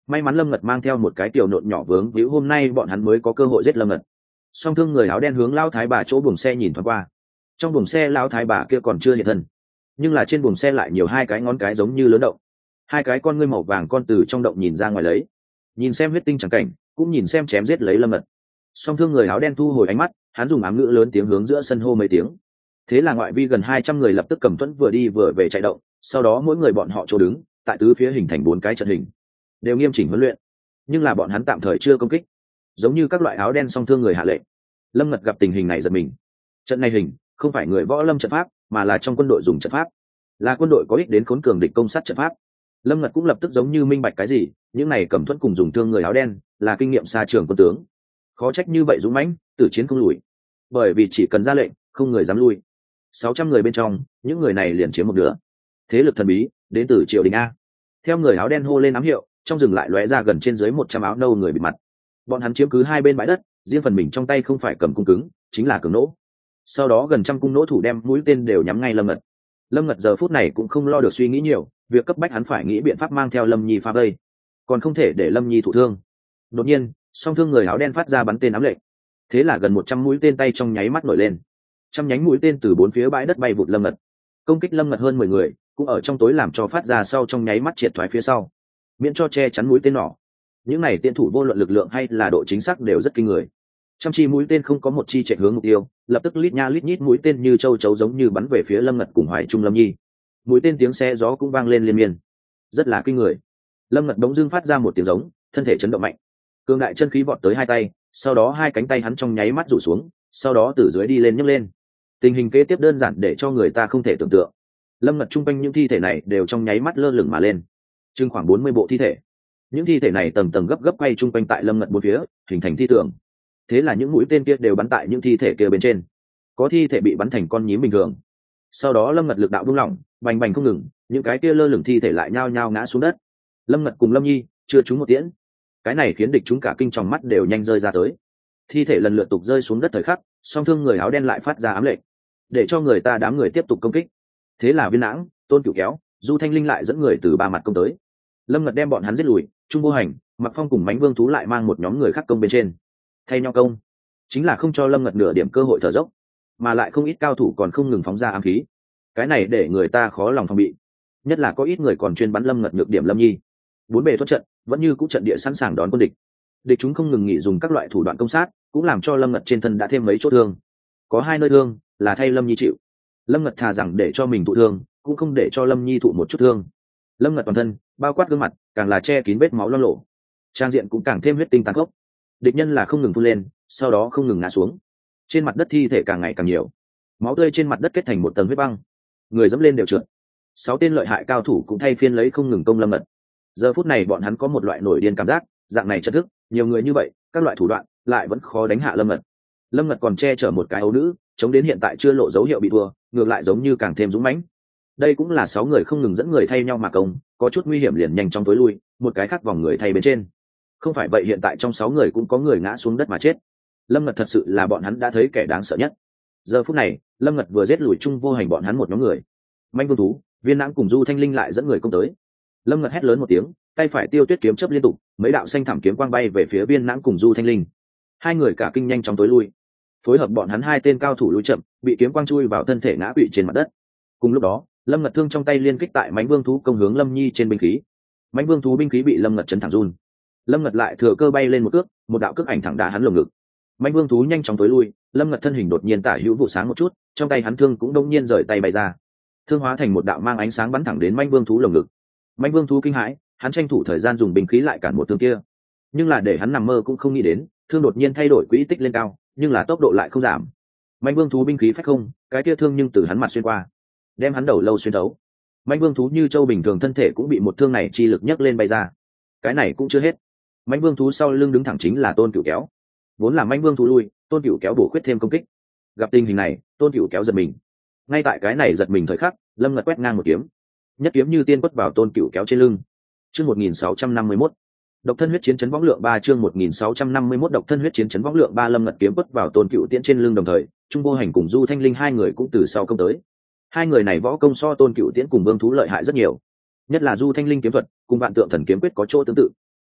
may mắn lâm ngật mang theo một cái tiểu nộn nhỏ vướng víu, hôm nay bọn hắn mới có cơ hội giết lâm ngật. Song thương người áo đen hướng lao thái bà chỗ buồng xe nhìn thoáng qua. Trong buồng xe lao thái bà kia còn chưa hiện thân, nhưng là trên buồng xe lại nhiều hai cái ngón cái giống như lớn động, hai cái con ngươi màu vàng con từ trong động nhìn ra ngoài lấy, nhìn xem huyết tinh chẳng cảnh, cũng nhìn xem chém giết lấy lâm ngật. Song thương người áo đen thu hồi ánh mắt, hắn dùng ám ngữ lớn tiếng hướng giữa sân hô mấy tiếng. Thế là ngoại vi gần hai trăm người lập tức cầm thuẫn vừa đi vừa về chạy động, sau đó mỗi người bọn họ chỗ đứng tại tứ phía hình thành bốn cái trận hình, đều nghiêm chỉnh huấn luyện. Nhưng là bọn hắn tạm thời chưa công kích, giống như các loại áo đen song thương người hạ lệnh. Lâm ngật gặp tình hình này giật mình. Trận này hình không phải người võ lâm trận pháp, mà là trong quân đội dùng trận pháp, là quân đội có ích đến khốn cường địch công sát trận pháp. Lâm ngật cũng lập tức giống như minh bạch cái gì, những này cầm thuẫn cùng dùng thương người áo đen là kinh nghiệm xa trường quân tướng, khó trách như vậy dũng mãnh, tử chiến không lùi, bởi vì chỉ cần ra lệnh không người dám lui. Sáu trăm người bên trong, những người này liền chiếm một nửa. Thế lực thần bí đến từ triều đình a. Theo người áo đen hô lên ám hiệu, trong rừng lại lóe ra gần trên dưới một trăm áo nâu người bịt mặt. Bọn hắn chiếm cứ hai bên bãi đất, riêng phần mình trong tay không phải cầm cung cứng, chính là cường nỗ. Sau đó gần trăm cung nỗ thủ đem mũi tên đều nhắm ngay lâm ngật. Lâm ngật giờ phút này cũng không lo được suy nghĩ nhiều, việc cấp bách hắn phải nghĩ biện pháp mang theo lâm nhi phá vây, còn không thể để lâm nhi thụ thương. Đột nhiên song thương người áo đen phát ra bắn tên ám lệnh, thế là gần một trăm mũi tên tay trong nháy mắt nổi lên, trăm nhánh mũi tên từ bốn phía bãi đất bay vụt lâm ngật, công kích lâm ngật hơn mười người, cũng ở trong tối làm cho phát ra sau trong nháy mắt triệt thoái phía sau, miễn cho che chắn mũi tên nỏ. Những này tiên thủ vô luận lực lượng hay là độ chính xác đều rất kinh người. Trăm chi mũi tên không có một chi chạy hướng mục tiêu, lập tức lít nha lít nhít mũi tên như châu chấu giống như bắn về phía lâm ngật cùng Hoài Trung Lâm Nhi. Mũi tên tiếng xe gió cũng vang lên liên miên, rất là kinh người. Lâm ngật đống dưng phát ra một tiếng giống, thân thể chấn động mạnh, cường đại chân khí vọt tới hai tay, sau đó hai cánh tay hắn trong nháy mắt rủ xuống, sau đó từ dưới đi lên nhấc lên. Tình hình kế tiếp đơn giản để cho người ta không thể tưởng tượng. Lâm ngật chung quanh những thi thể này đều trong nháy mắt lơ lửng mà lên, chừng khoảng bốn mươi bộ thi thể. Những thi thể này tầng tầng gấp gấp quay chung quanh tại lâm ngật bốn phía, hình thành thi tưởng. Thế là những mũi tên kia đều bắn tại những thi thể kia bên trên, có thi thể bị bắn thành con nhím bình thường. Sau đó lâm ngật lực đạo buông lỏng, bành bành không ngừng, những cái kia lơ lửng thi thể lại nhao nhao ngã xuống đất. Lâm ngật cùng lâm nhi chưa trúng một tiễn, cái này khiến địch chúng cả kinh tròng mắt đều nhanh rơi ra tới. Thi thể lần lượt tục rơi xuống đất thời khắc, song thương người áo đen lại phát ra ám lệnh, để cho người ta đám người tiếp tục công kích. Thế là Viên Nãng, Tôn Cửu Kéo, Du Thanh Linh lại dẫn người từ ba mặt công tới. Lâm ngật đem bọn hắn giết lùi, Trung Vô Hành, Mặc Phong cùng Mánh Vương Thú lại mang một nhóm người khác công bên trên, thay nhau công, chính là không cho lâm ngật nửa điểm cơ hội thở dốc, mà lại không ít cao thủ còn không ngừng phóng ra ám khí. Cái này để người ta khó lòng phòng bị, nhất là có ít người còn chuyên bắn lâm ngật nhược điểm lâm nhi. Bốn bề thoát trận, vẫn như cũ trận địa sẵn sàng đón quân địch. Địch chúng không ngừng nghỉ dùng các loại thủ đoạn công sát, cũng làm cho lâm ngật trên thân đã thêm mấy chỗ thương. Có hai nơi thương là thay lâm nhi chịu. Lâm ngật thà rằng để cho mình thụ thương, cũng không để cho lâm nhi thụ một chút thương. Lâm ngật toàn thân bao quát gương mặt càng là che kín vết máu loang lổ, trang diện cũng càng thêm huyết tinh tàn khốc. Địch nhân là không ngừng phun lên, sau đó không ngừng ngã xuống. Trên mặt đất thi thể càng ngày càng nhiều, máu tươi trên mặt đất kết thành một tầng huyết băng, người dẫm lên đều trượt. Sáu tên lợi hại cao thủ cũng thay phiên lấy không ngừng công lâm ngật. Giờ phút này bọn hắn có một loại nổi điên cảm giác, dạng này chất thức nhiều người như vậy, các loại thủ đoạn lại vẫn khó đánh hạ lâm ngật. Lâm ngật còn che chở một cái ấu nữ, chống đến hiện tại chưa lộ dấu hiệu bị thua, ngược lại giống như càng thêm dũng mãnh. Đây cũng là sáu người không ngừng dẫn người thay nhau mà công, có chút nguy hiểm liền nhanh chóng tối lui, một cái khác vòng người thay bên trên. Không phải vậy hiện tại trong sáu người cũng có người ngã xuống đất mà chết. Lâm ngật thật sự là bọn hắn đã thấy kẻ đáng sợ nhất. Giờ phút này lâm ngật vừa giết lùi Trung Vô Hành bọn hắn một nhóm người, Manh Vương Thú, Viên Nãng cùng Du Thanh Linh lại dẫn người công tới. Lâm ngật hét lớn một tiếng, tay phải tiêu tuyết kiếm chớp liên tục, mấy đạo xanh thảm kiếm quang bay về phía Viên Nãng cùng Du Thanh Linh. Hai người cả kinh nhanh chóng tối lui, phối hợp bọn hắn hai tên cao thủ lui chậm, bị kiếm quang chui vào thân thể ngã quỵ trên mặt đất. Cùng lúc đó lâm ngật thương trong tay liên kích tại Mãnh Vương Thú công hướng lâm nhi trên binh khí. Mãnh Vương Thú binh khí bị lâm ngật chấn thẳng run, lâm ngật lại thừa cơ bay lên một cước, một đạo cước ảnh thẳng đá hắn lồng ngực. Mãnh Vương Thú nhanh chóng tối lui, lâm ngật thân hình đột nhiên tả hữu vụ sáng một chút, trong tay hắn thương cũng đông nhiên rời tay bay ra, thương hóa thành một đạo mang ánh sáng bắn thẳng đến Mãnh Vương Thú lồng ngực. Mãnh Vương Thú kinh hãi, hắn tranh thủ thời gian dùng binh khí lại cản một thương kia, nhưng là để hắn nằm mơ cũng không nghĩ đến, thương đột nhiên thay đổi quỹ tích lên cao, nhưng là tốc độ lại không giảm. Mãnh Vương Thú binh khí phách không, cái kia thương nhưng từ hắn mặt xuyên qua, đem hắn đầu lâu xuyên thấu. Mãnh Vương Thú như châu bình thường thân thể cũng bị một thương này chi lực nhấc lên bay ra. Cái này cũng chưa hết, Mãnh Vương Thú sau lưng đứng thẳng chính là Tôn Cửu Kéo. Vốn là Mãnh Vương Thú lui, Tôn Cửu Kéo bổ khuyết thêm công kích. Gặp tình hình này, Tôn Cửu Kéo giật mình. Ngay tại cái này giật mình thời khắc, lâm ngật quét ngang một kiếm, nhất kiếm như tiên quất vào Tôn Cửu Kéo trên lưng. Chương một nghìn sáu trăm năm mươi mốt, độc thân huyết chiến chấn võng lượng ba. Chương một nghìn sáu trăm năm mươi mốt, độc thân huyết chiến chấn võng lượng ba. Lâm ngật kiếm quất vào Tôn Cửu Tiễn trên lưng, đồng thời Trung Vô Hành cùng Du Thanh Linh hai người cũng từ sau công tới. Hai người này võ công so Tôn Cửu Tiễn cùng Vương Thú lợi hại rất nhiều, nhất là Du Thanh Linh kiếm thuật cùng Vạn Tượng Thần kiếm quyết có chỗ tương tự.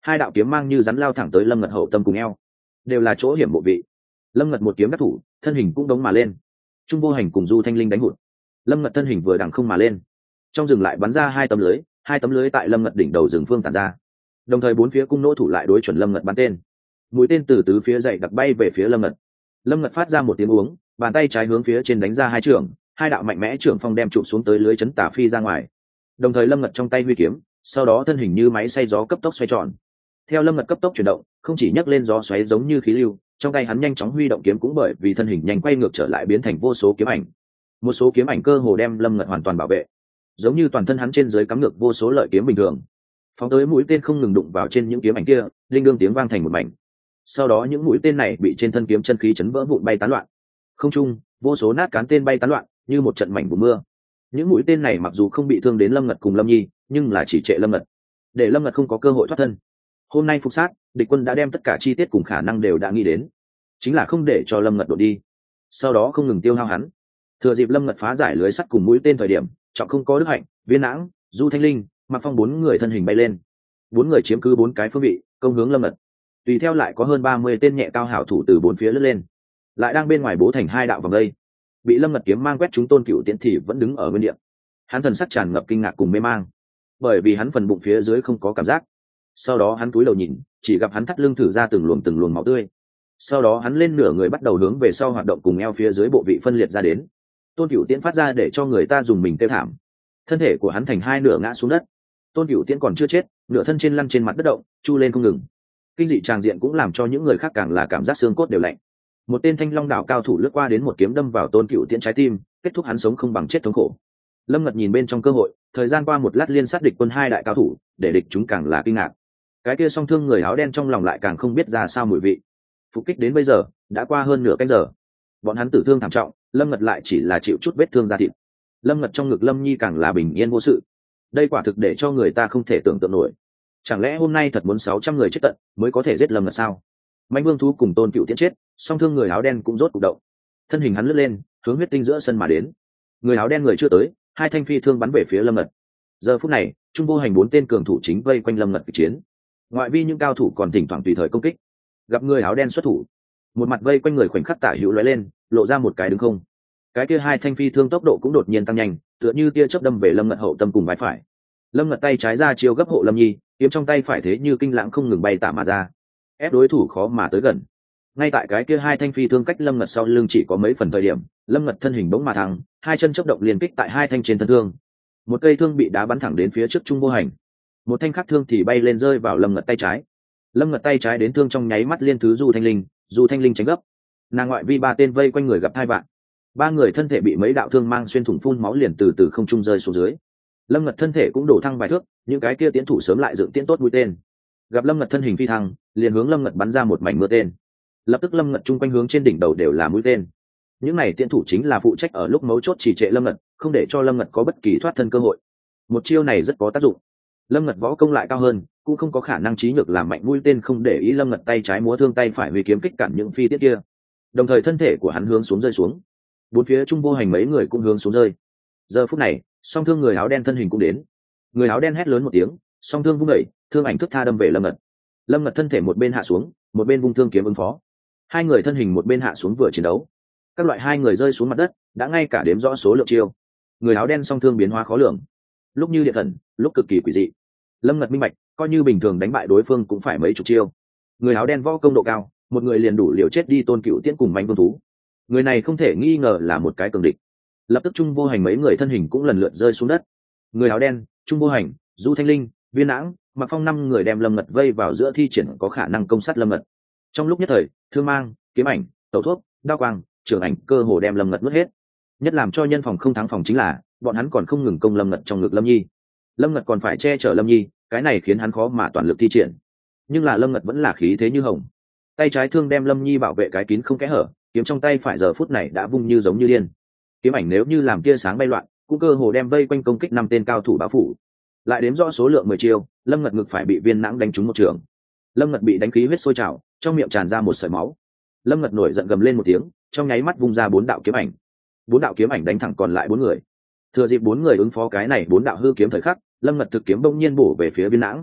hai đạo kiếm mang như rắn lao thẳng tới lâm ngật hậu tâm cùng eo, đều là chỗ hiểm bộ vị. Lâm ngật một kiếm đắc thủ, thân hình cũng đống mà lên. Trung vô hành cùng Du Thanh Linh đánh hụt, lâm ngật thân hình vừa đằng không mà lên, trong rừng lại bắn ra hai tấm lưới, hai tấm lưới tại lâm ngật đỉnh đầu rừng phương tản ra, đồng thời bốn phía cung nỗ thủ lại đối chuẩn lâm ngật bắn tên. Mũi tên từ tứ phía dậy đặc bay về phía lâm ngật. Lâm ngật phát ra một tiếng uống, bàn tay trái hướng phía trên đánh ra hai trường, hai đạo mạnh mẽ trưởng phong đem chụp xuống tới lưới chấn tả phi ra ngoài. Đồng thời lâm ngật trong tay huy kiếm, sau đó thân hình như máy xay gió cấp tốc xoay tròn. Theo lâm ngật cấp tốc chuyển động, không chỉ nhấc lên gió xoáy giống như khí lưu, trong tay hắn nhanh chóng huy động kiếm cũng bởi vì thân hình nhanh quay ngược trở lại biến thành vô số kiếm ảnh. Một số kiếm ảnh cơ hồ đem lâm ngật hoàn toàn bảo vệ, giống như toàn thân hắn trên dưới cắm ngược vô số lợi kiếm bình thường. Phóng tới mũi tên không ngừng đụng vào trên những kiếm ảnh kia, linh đương tiếng vang thành một mảnh. Sau đó những mũi tên này bị trên thân kiếm chân khí chấn vỡ vụn bay tán loạn. Không trung, vô số nát cán tên bay tán loạn, như một trận mảnh vụ mưa. Những mũi tên này mặc dù không bị thương đến lâm ngật cùng lâm nhi, nhưng là chỉ trệ lâm ngật, để lâm ngật không có cơ hội thoát thân. Hôm nay phục sát, địch quân đã đem tất cả chi tiết cùng khả năng đều đã nghĩ đến, chính là không để cho lâm ngật đột đi, sau đó không ngừng tiêu hao hắn. Thừa dịp lâm ngật phá giải lưới sắt cùng mũi tên thời điểm, trọng không có đức hạnh, viên nãng, Du Thanh Linh, Mạc Phong bốn người thân hình bay lên, bốn người chiếm cứ bốn cái phương vị, công hướng lâm ngật. Tùy theo lại có hơn ba mươi tên nhẹ cao hảo thủ từ bốn phía lướt lên, lại đang bên ngoài bố thành hai đạo vòng đây. Bị lâm ngật kiếm mang quét chúng Tôn Cửu Tiễn thì vẫn đứng ở nguyên địa, hắn thần sắc tràn ngập kinh ngạc cùng mê mang, bởi vì hắn phần bụng phía dưới không có cảm giác. Sau đó hắn cúi đầu nhìn, chỉ gặp hắn thắt lưng thử ra từng luồng từng luồng máu tươi. Sau đó hắn lên nửa người bắt đầu hướng về sau hoạt động, cùng eo phía dưới bộ vị phân liệt ra đến. Tôn Cửu Tiễn phát ra để cho người ta dùng mình kêu thảm, thân thể của hắn thành hai nửa ngã xuống đất. Tôn Cửu Tiễn còn chưa chết, nửa thân trên lăn trên mặt đất động, chu lên không ngừng. Kinh dị tràng diện cũng làm cho những người khác càng là cảm giác xương cốt đều lạnh. Một tên Thanh Long đảo cao thủ lướt qua đến một kiếm đâm vào Tôn Cửu Tiễn trái tim, kết thúc hắn sống không bằng chết thống khổ. Lâm Ngật nhìn bên trong cơ hội, thời gian qua một lát liên sát địch quân hai đại cao thủ, để địch chúng càng là kinh ngạc. Cái kia song thương người áo đen trong lòng lại càng không biết ra sao mùi vị. Phục kích đến bây giờ đã qua hơn nửa canh giờ, bọn hắn tử thương thảm trọng, Lâm Ngật lại chỉ là chịu chút vết thương da thịt. Lâm Ngật trong ngực Lâm Nhi càng là bình yên vô sự. Đây quả thực để cho người ta không thể tưởng tượng nổi. Chẳng lẽ hôm nay thật muốn sáu trăm người chết tận mới có thể giết Lâm Ngật sao? Mạnh Vương thú cùng Tôn Cửu Tiễn chết, song thương người áo đen cũng rốt cục động. Thân hình hắn lướt lên, hướng huyết tinh giữa sân mà đến. Người áo đen người chưa tới, hai thanh phi thương bắn về phía Lâm Ngật. Giờ phút này, Trung Vô Hành bốn tên cường thủ chính vây quanh Lâm Ngật kịch chiến. Ngoại vi những cao thủ còn thỉnh thoảng tùy thời công kích. Gặp người áo đen xuất thủ, một mặt vây quanh người khoảnh khắc tả hữu lóe lên, lộ ra một cái đứng không. Cái kia hai thanh phi thương tốc độ cũng đột nhiên tăng nhanh, tựa như tia chớp đâm về Lâm Ngật hậu tâm cùng vai phải. Lâm Ngật tay trái ra chiêu gấp hộ Lâm Nhi, kiếm trong tay phải thế như kinh lãng không ngừng bay tả mà ra, ép đối thủ khó mà tới gần. Ngay tại cái kia hai thanh phi thương cách Lâm Ngật sau lưng chỉ có mấy phần thời điểm, Lâm Ngật thân hình bỗng mà thăng, hai chân chớp động liền kích tại hai thanh trên thân thương. Một cây thương bị đá bắn thẳng đến phía trước Trung Vô Hành, một thanh khác thương thì bay lên rơi vào Lâm Ngật tay trái. Lâm Ngật tay trái đến thương trong nháy mắt liên thứ Du Thanh Linh, Du Thanh Linh tránh gấp. Nàng ngoại vi ba tên vây quanh người gặp hai vạn, ba người thân thể bị mấy đạo thương mang xuyên thủng, phun máu liền từ từ không trung rơi xuống dưới. Lâm Ngật thân thể cũng đổ thăng vài thước, những cái kia tiến thủ sớm lại dựng tiễn tốt mũi tên. Gặp Lâm Ngật thân hình phi thăng, liền hướng Lâm Ngật bắn ra một mảnh mưa tên. Lập tức Lâm Ngật chung quanh hướng trên đỉnh đầu đều là mũi tên. Những này tiến thủ chính là phụ trách ở lúc mấu chốt trì trệ Lâm Ngật, không để cho Lâm Ngật có bất kỳ thoát thân cơ hội. Một chiêu này rất có tác dụng. Lâm Ngật võ công lại cao hơn, cũng không có khả năng trí nhược làm mạnh mũi tên không để ý. Lâm Ngật tay trái múa thương, tay phải huy kiếm kích cản những phi tiết kia. Đồng thời thân thể của hắn hướng xuống rơi xuống. Bốn phía Trung Vô Hành mấy người cũng hướng xuống rơi. Giờ phút này, song thương người áo đen thân hình cũng đến. Người áo đen hét lớn một tiếng, song thương vung đẩy, thương ảnh thức tha đâm về Lâm Ngật. Lâm Ngật thân thể một bên hạ xuống, một bên vung thương kiếm ứng phó. Hai người thân hình một bên hạ xuống vừa chiến đấu. Các loại hai người rơi xuống mặt đất, đã ngay cả đếm rõ số lượng chiêu. Người áo đen song thương biến hóa khó lường, lúc như điện thần, lúc cực kỳ quỷ dị. Lâm Ngật minh bạch, coi như bình thường đánh bại đối phương cũng phải mấy chục chiêu. Người áo đen võ công độ cao, một người liền đủ liều chết đi Tôn Cửu Tiễn cùng Mạnh Vương thú. Người này không thể nghi ngờ là một cái cường địch. Lập tức Trung Vô Hành mấy người thân hình cũng lần lượt rơi xuống đất. Người áo đen, Trung Vô Hành, Du Thanh Linh, Viên Nãng, Mạc Phong năm người đem Lâm Ngật vây vào giữa, thi triển có khả năng công sát Lâm Ngật. Trong lúc nhất thời, thương mang, kiếm ảnh, tẩu thuốc, đao quang, trường ảnh cơ hồ đem Lâm Ngật nuốt hết. Nhất làm cho nhân phòng không thắng phòng chính là bọn hắn còn không ngừng công Lâm Ngật trong ngực Lâm Nhi. Lâm Ngật còn phải che chở Lâm Nhi, cái này khiến hắn khó mà toàn lực thi triển. Nhưng là Lâm Ngật vẫn là khí thế như hồng, tay trái thương đem Lâm Nhi bảo vệ cái kín không kẽ hở, kiếm trong tay phải giờ phút này đã vung như giống như điên. Kiếm ảnh nếu như làm tia sáng bay loạn, cũng cơ hồ đem vây quanh công kích năm tên cao thủ bao phủ. Lại đếm rõ số lượng mười chiêu, Lâm Ngật ngực phải bị Viên Nãng đánh trúng một trường. Lâm Ngật bị đánh khí huyết sôi trào, trong miệng tràn ra một sợi máu. Lâm Ngật nổi giận gầm lên một tiếng, trong nháy mắt vung ra bốn đạo kiếm ảnh. Bốn đạo kiếm ảnh đánh thẳng còn lại bốn người. Thừa dịp bốn người ứng phó cái này bốn đạo hư kiếm thời khắc, Lâm Ngật thực kiếm bỗng nhiên bổ về phía Viên Nãng.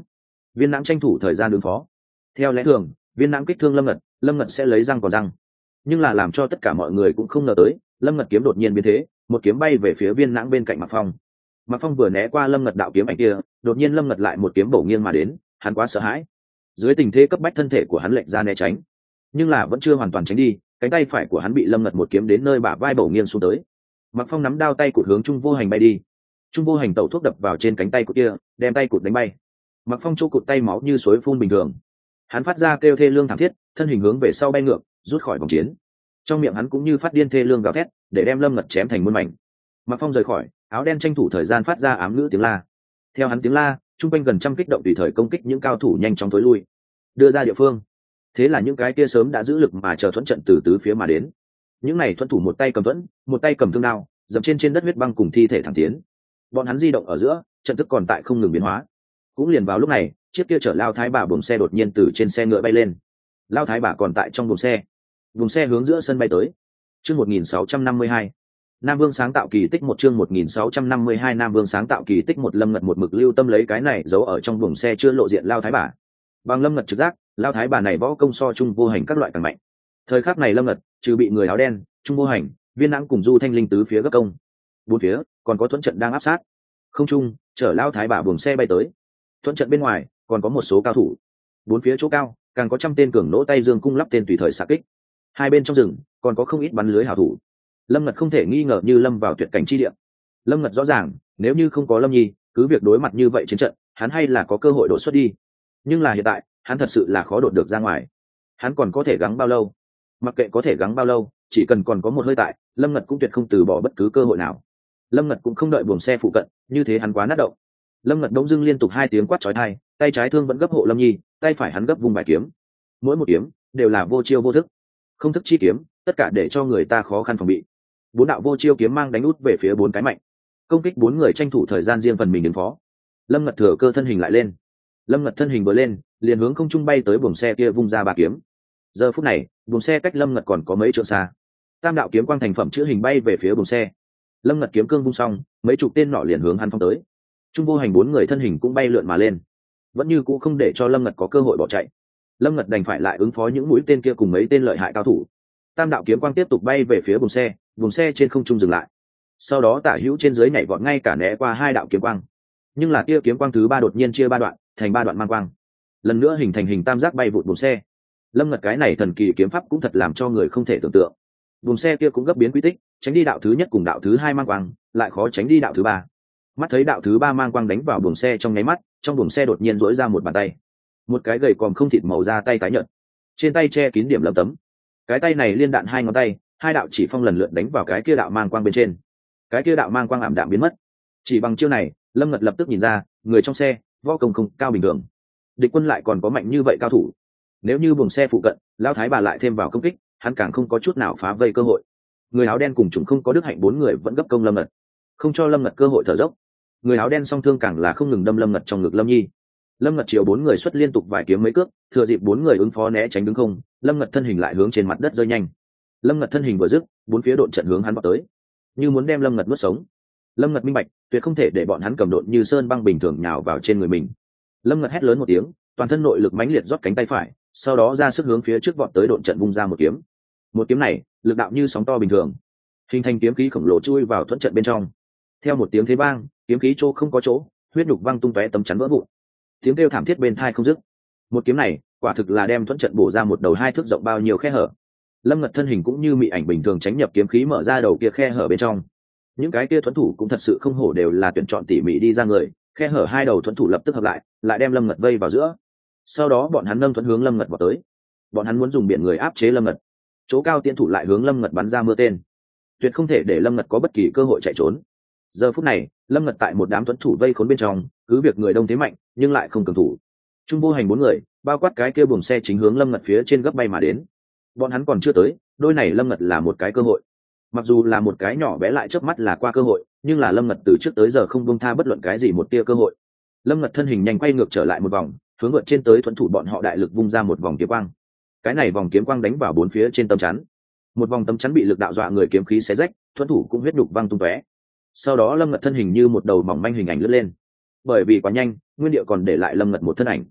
Viên Nãng tranh thủ thời gian ứng phó. Theo lẽ thường, Viên Nãng kích thương Lâm Ngật, Lâm Ngật sẽ lấy răng còn răng. Nhưng là làm cho tất cả mọi người cũng không ngờ tới, Lâm Ngật kiếm đột nhiên biến thế, một kiếm bay về phía Viên Nãng bên cạnh Mạc Phong. Mạc Phong vừa né qua Lâm Ngật đạo kiếm ảnh kia, đột nhiên Lâm Ngật lại một kiếm bổ nghiêng mà đến, hắn quá sợ hãi. Dưới tình thế cấp bách thân thể của hắn lệch ra né tránh, nhưng là vẫn chưa hoàn toàn tránh đi, cánh tay phải của hắn bị Lâm Ngật một kiếm đến nơi bả vai bổ nghiêng xuống tới. Mạc Phong nắm đao tay cụt hướng Trung Vô Hành bay đi. Trung Vô Hành tẩu thuốc đập vào trên cánh tay của kia, đem tay cụt đánh bay. Mạc Phong chỗ cụt tay máu như suối phun bình thường. Hắn phát ra kêu thê lương thảm thiết, thân hình hướng về sau bay ngược, rút khỏi vòng chiến. Trong miệng hắn cũng như phát điên thê lương gào thét, để đem Lâm Ngật chém thành muôn mảnh. Mạc Phong rời khỏi, áo đen tranh thủ thời gian phát ra ám ngữ tiếng la. Theo hắn tiếng la, trung quanh gần trăm kích động tùy thời công kích những cao thủ nhanh chóng thối lui, đưa ra địa phương. Thế là những cái kia sớm đã giữ lực mà chờ thuẫn trận từ tứ phía mà đến. Những này thuẫn thủ một tay cầm thuẫn, một tay cầm thương đao, dậm trên trên đất huyết băng cùng thi thể thẳng tiến. Bọn hắn di động ở giữa, trận thức còn tại không ngừng biến hóa. Cũng liền vào lúc này, chiếc kia chở Lao Thái Bà buồng xe đột nhiên từ trên xe ngựa bay lên. Lao Thái Bà còn tại trong buồng xe. Buồng xe hướng giữa sân bay tới. Chương một nghìn sáu trăm năm mươi hai. Nam Vương sáng tạo kỳ tích một chương một nghìn sáu trăm năm mươi hai Nam Vương sáng tạo kỳ tích một Lâm Ngật một mực lưu tâm lấy cái này giấu ở trong buồng xe chưa lộ diện Lao Thái Bà. Bằng Lâm Ngật trực giác, Lao Thái Bà này võ công so Trung Vô Hành các loại càng mạnh. Thời khắc này Lâm Ngật, trừ bị người áo đen, Trung Vô Hành, Viên Nãng cùng Du Thanh Linh tứ phía gấp công. Bốn phía còn có thuẫn trận đang áp sát. Không trung, chở Lao Thái Bà buồng xe bay tới. Thuẫn trận bên ngoài còn có một số cao thủ. Bốn phía chỗ cao, càng có trăm tên cường nỗ tay dương cung lắp tên tùy thời xạ kích. Hai bên trong rừng còn có không ít bắn lưới hảo thủ. Lâm Ngật không thể nghi ngờ như lâm vào tuyệt cảnh chi địa. Lâm Ngật rõ ràng, nếu như không có Lâm Nhi, cứ việc đối mặt như vậy chiến trận, hắn hay là có cơ hội đột xuất đi. Nhưng là hiện tại, hắn thật sự là khó đột được ra ngoài. Hắn còn có thể gắng bao lâu? Mặc kệ có thể gắng bao lâu, chỉ cần còn có một hơi tại, Lâm Ngật cũng tuyệt không từ bỏ bất cứ cơ hội nào. Lâm Ngật cũng không đợi buồng xe phụ cận, như thế hắn quá nát động. Lâm Ngật bỗng dưng liên tục hai tiếng quát chói tai, tay trái thương vẫn gấp hộ Lâm Nhi, tay phải hắn gấp vung bài kiếm. Mỗi một kiếm đều là vô chiêu vô thức, không thức chi kiếm, tất cả để cho người ta khó khăn phòng bị. Bốn đạo vô chiêu kiếm mang đánh út về phía bốn cái mạnh, công kích bốn người tranh thủ thời gian riêng phần mình ứng phó. Lâm Ngật thừa cơ thân hình lại lên. Lâm Ngật thân hình vừa lên, liền hướng không trung bay tới buồng xe kia vung ra ba kiếm. Giờ phút này, buồng xe cách Lâm Ngật còn có mấy trượng xa. Tam đạo kiếm quang thành phẩm chữ hình bay về phía buồng xe. Lâm Ngật kiếm cương vung xong, mấy chục tên nọ liền hướng hắn phong tới. Trung Vô Hành bốn người thân hình cũng bay lượn mà lên, vẫn như cũ không để cho Lâm Ngật có cơ hội bỏ chạy. Lâm Ngật đành phải lại ứng phó những mũi tên kia cùng mấy tên lợi hại cao thủ. Tam đạo kiếm quang tiếp tục bay về phía buồng xe, buồng xe trên không trung dừng lại. Sau đó tả hữu trên dưới nhảy vọt ngay cả né qua hai đạo kiếm quang. Nhưng là kia kiếm quang thứ ba đột nhiên chia ba đoạn, thành ba đoạn mang quang. Lần nữa hình thành hình tam giác bay vụt buồng xe. Lâm Ngật cái này thần kỳ kiếm pháp cũng thật làm cho người không thể tưởng tượng. Buồng xe kia cũng gấp biến quy tích, tránh đi đạo thứ nhất cùng đạo thứ hai mang quang, lại khó tránh đi đạo thứ ba. Mắt thấy đạo thứ ba mang quang đánh vào buồng xe trong nháy mắt, trong buồng xe đột nhiên duỗi ra một bàn tay. Một cái gầy còm không thịt màu da tay tái nhợt. Trên tay che kín điểm lấm tấm. Cái tay này liên đạn hai ngón tay, hai đạo chỉ phong lần lượt đánh vào cái kia đạo mang quang bên trên. Cái kia đạo mang quang ảm đạm biến mất. Chỉ bằng chiêu này, Lâm Ngật lập tức nhìn ra, người trong xe, võ công không cao bình thường. Địch quân lại còn có mạnh như vậy cao thủ. Nếu như buồng xe phụ cận, Lão Thái Bà lại thêm vào công kích, hắn càng không có chút nào phá vây cơ hội. Người áo đen cùng chúng không có đức hạnh bốn người vẫn gấp công Lâm Ngật, không cho Lâm Ngật cơ hội thở dốc. Người áo đen song thương càng là không ngừng đâm Lâm Ngật trong ngực Lâm Nhi. Lâm Ngật chiều bốn người xuất liên tục vài kiếm mấy cước, thừa dịp bốn người ứng phó né tránh đứng không, Lâm Ngật thân hình lại hướng trên mặt đất rơi nhanh. Lâm Ngật thân hình vừa dứt, bốn phía độn trận hướng hắn vọt tới, như muốn đem Lâm Ngật nuốt sống. Lâm Ngật minh bạch, tuyệt không thể để bọn hắn cầm độn như sơn băng bình thường nhào vào trên người mình. Lâm Ngật hét lớn một tiếng, toàn thân nội lực mãnh liệt rót cánh tay phải, sau đó ra sức hướng phía trước vọt tới độn trận vung ra một kiếm. Một kiếm này, lực đạo như sóng to bình thường, hình thành kiếm khí khổng lồ chui vào thuẫn trận bên trong. Theo một tiếng thế vang, kiếm khí chỗ không có chỗ, huyết nhục văng tung tóe tấm chắn vỡ vụn. Tiếng kêu thảm thiết bên tai không dứt. Một kiếm này, quả thực là đem thuẫn trận bổ ra một đầu hai thước rộng bao nhiêu khe hở. Lâm Ngật thân hình cũng như mị ảnh bình thường tránh nhập kiếm khí mở ra đầu kia khe hở bên trong. Những cái kia thuẫn thủ cũng thật sự không hổ đều là tuyển chọn tỉ mỉ đi ra người, khe hở hai đầu thuẫn thủ lập tức hợp lại, lại đem Lâm Ngật vây vào giữa. Sau đó bọn hắn nâng thuẫn hướng Lâm Ngật vào tới. Bọn hắn muốn dùng biển người áp chế Lâm Ngật. Chỗ cao tiễn thủ lại hướng Lâm Ngật bắn ra mưa tên. Tuyệt không thể để Lâm Ngật có bất kỳ cơ hội chạy trốn. Giờ phút này, Lâm Ngật tại một đám thuẫn thủ vây khốn bên trong, cứ việc người đông thế mạnh, nhưng lại không cường thủ. Trung Vô Hành bốn người, bao quát cái kia buồng xe chính hướng Lâm Ngật phía trên gấp bay mà đến. Bọn hắn còn chưa tới, đôi này Lâm Ngật là một cái cơ hội. Mặc dù là một cái nhỏ bé lại chớp mắt là qua cơ hội, nhưng là Lâm Ngật từ trước tới giờ không buông tha bất luận cái gì một tia cơ hội. Lâm Ngật thân hình nhanh quay ngược trở lại một vòng, hướng vượt trên tới thuẫn thủ bọn họ đại lực vung ra một vòng kiếm quang. Cái này vòng kiếm quang đánh vào bốn phía trên tấm chắn. Một vòng tấm chắn bị lực đạo dọa người kiếm khí xé rách, thuẫn thủ cũng huyết đục văng tung tóe. Sau đó Lâm Ngật thân hình như một đầu mỏng manh hình ảnh lướt lên. Bởi vì quá nhanh, nguyên địa còn để lại Lâm Ngật một thân ảnh.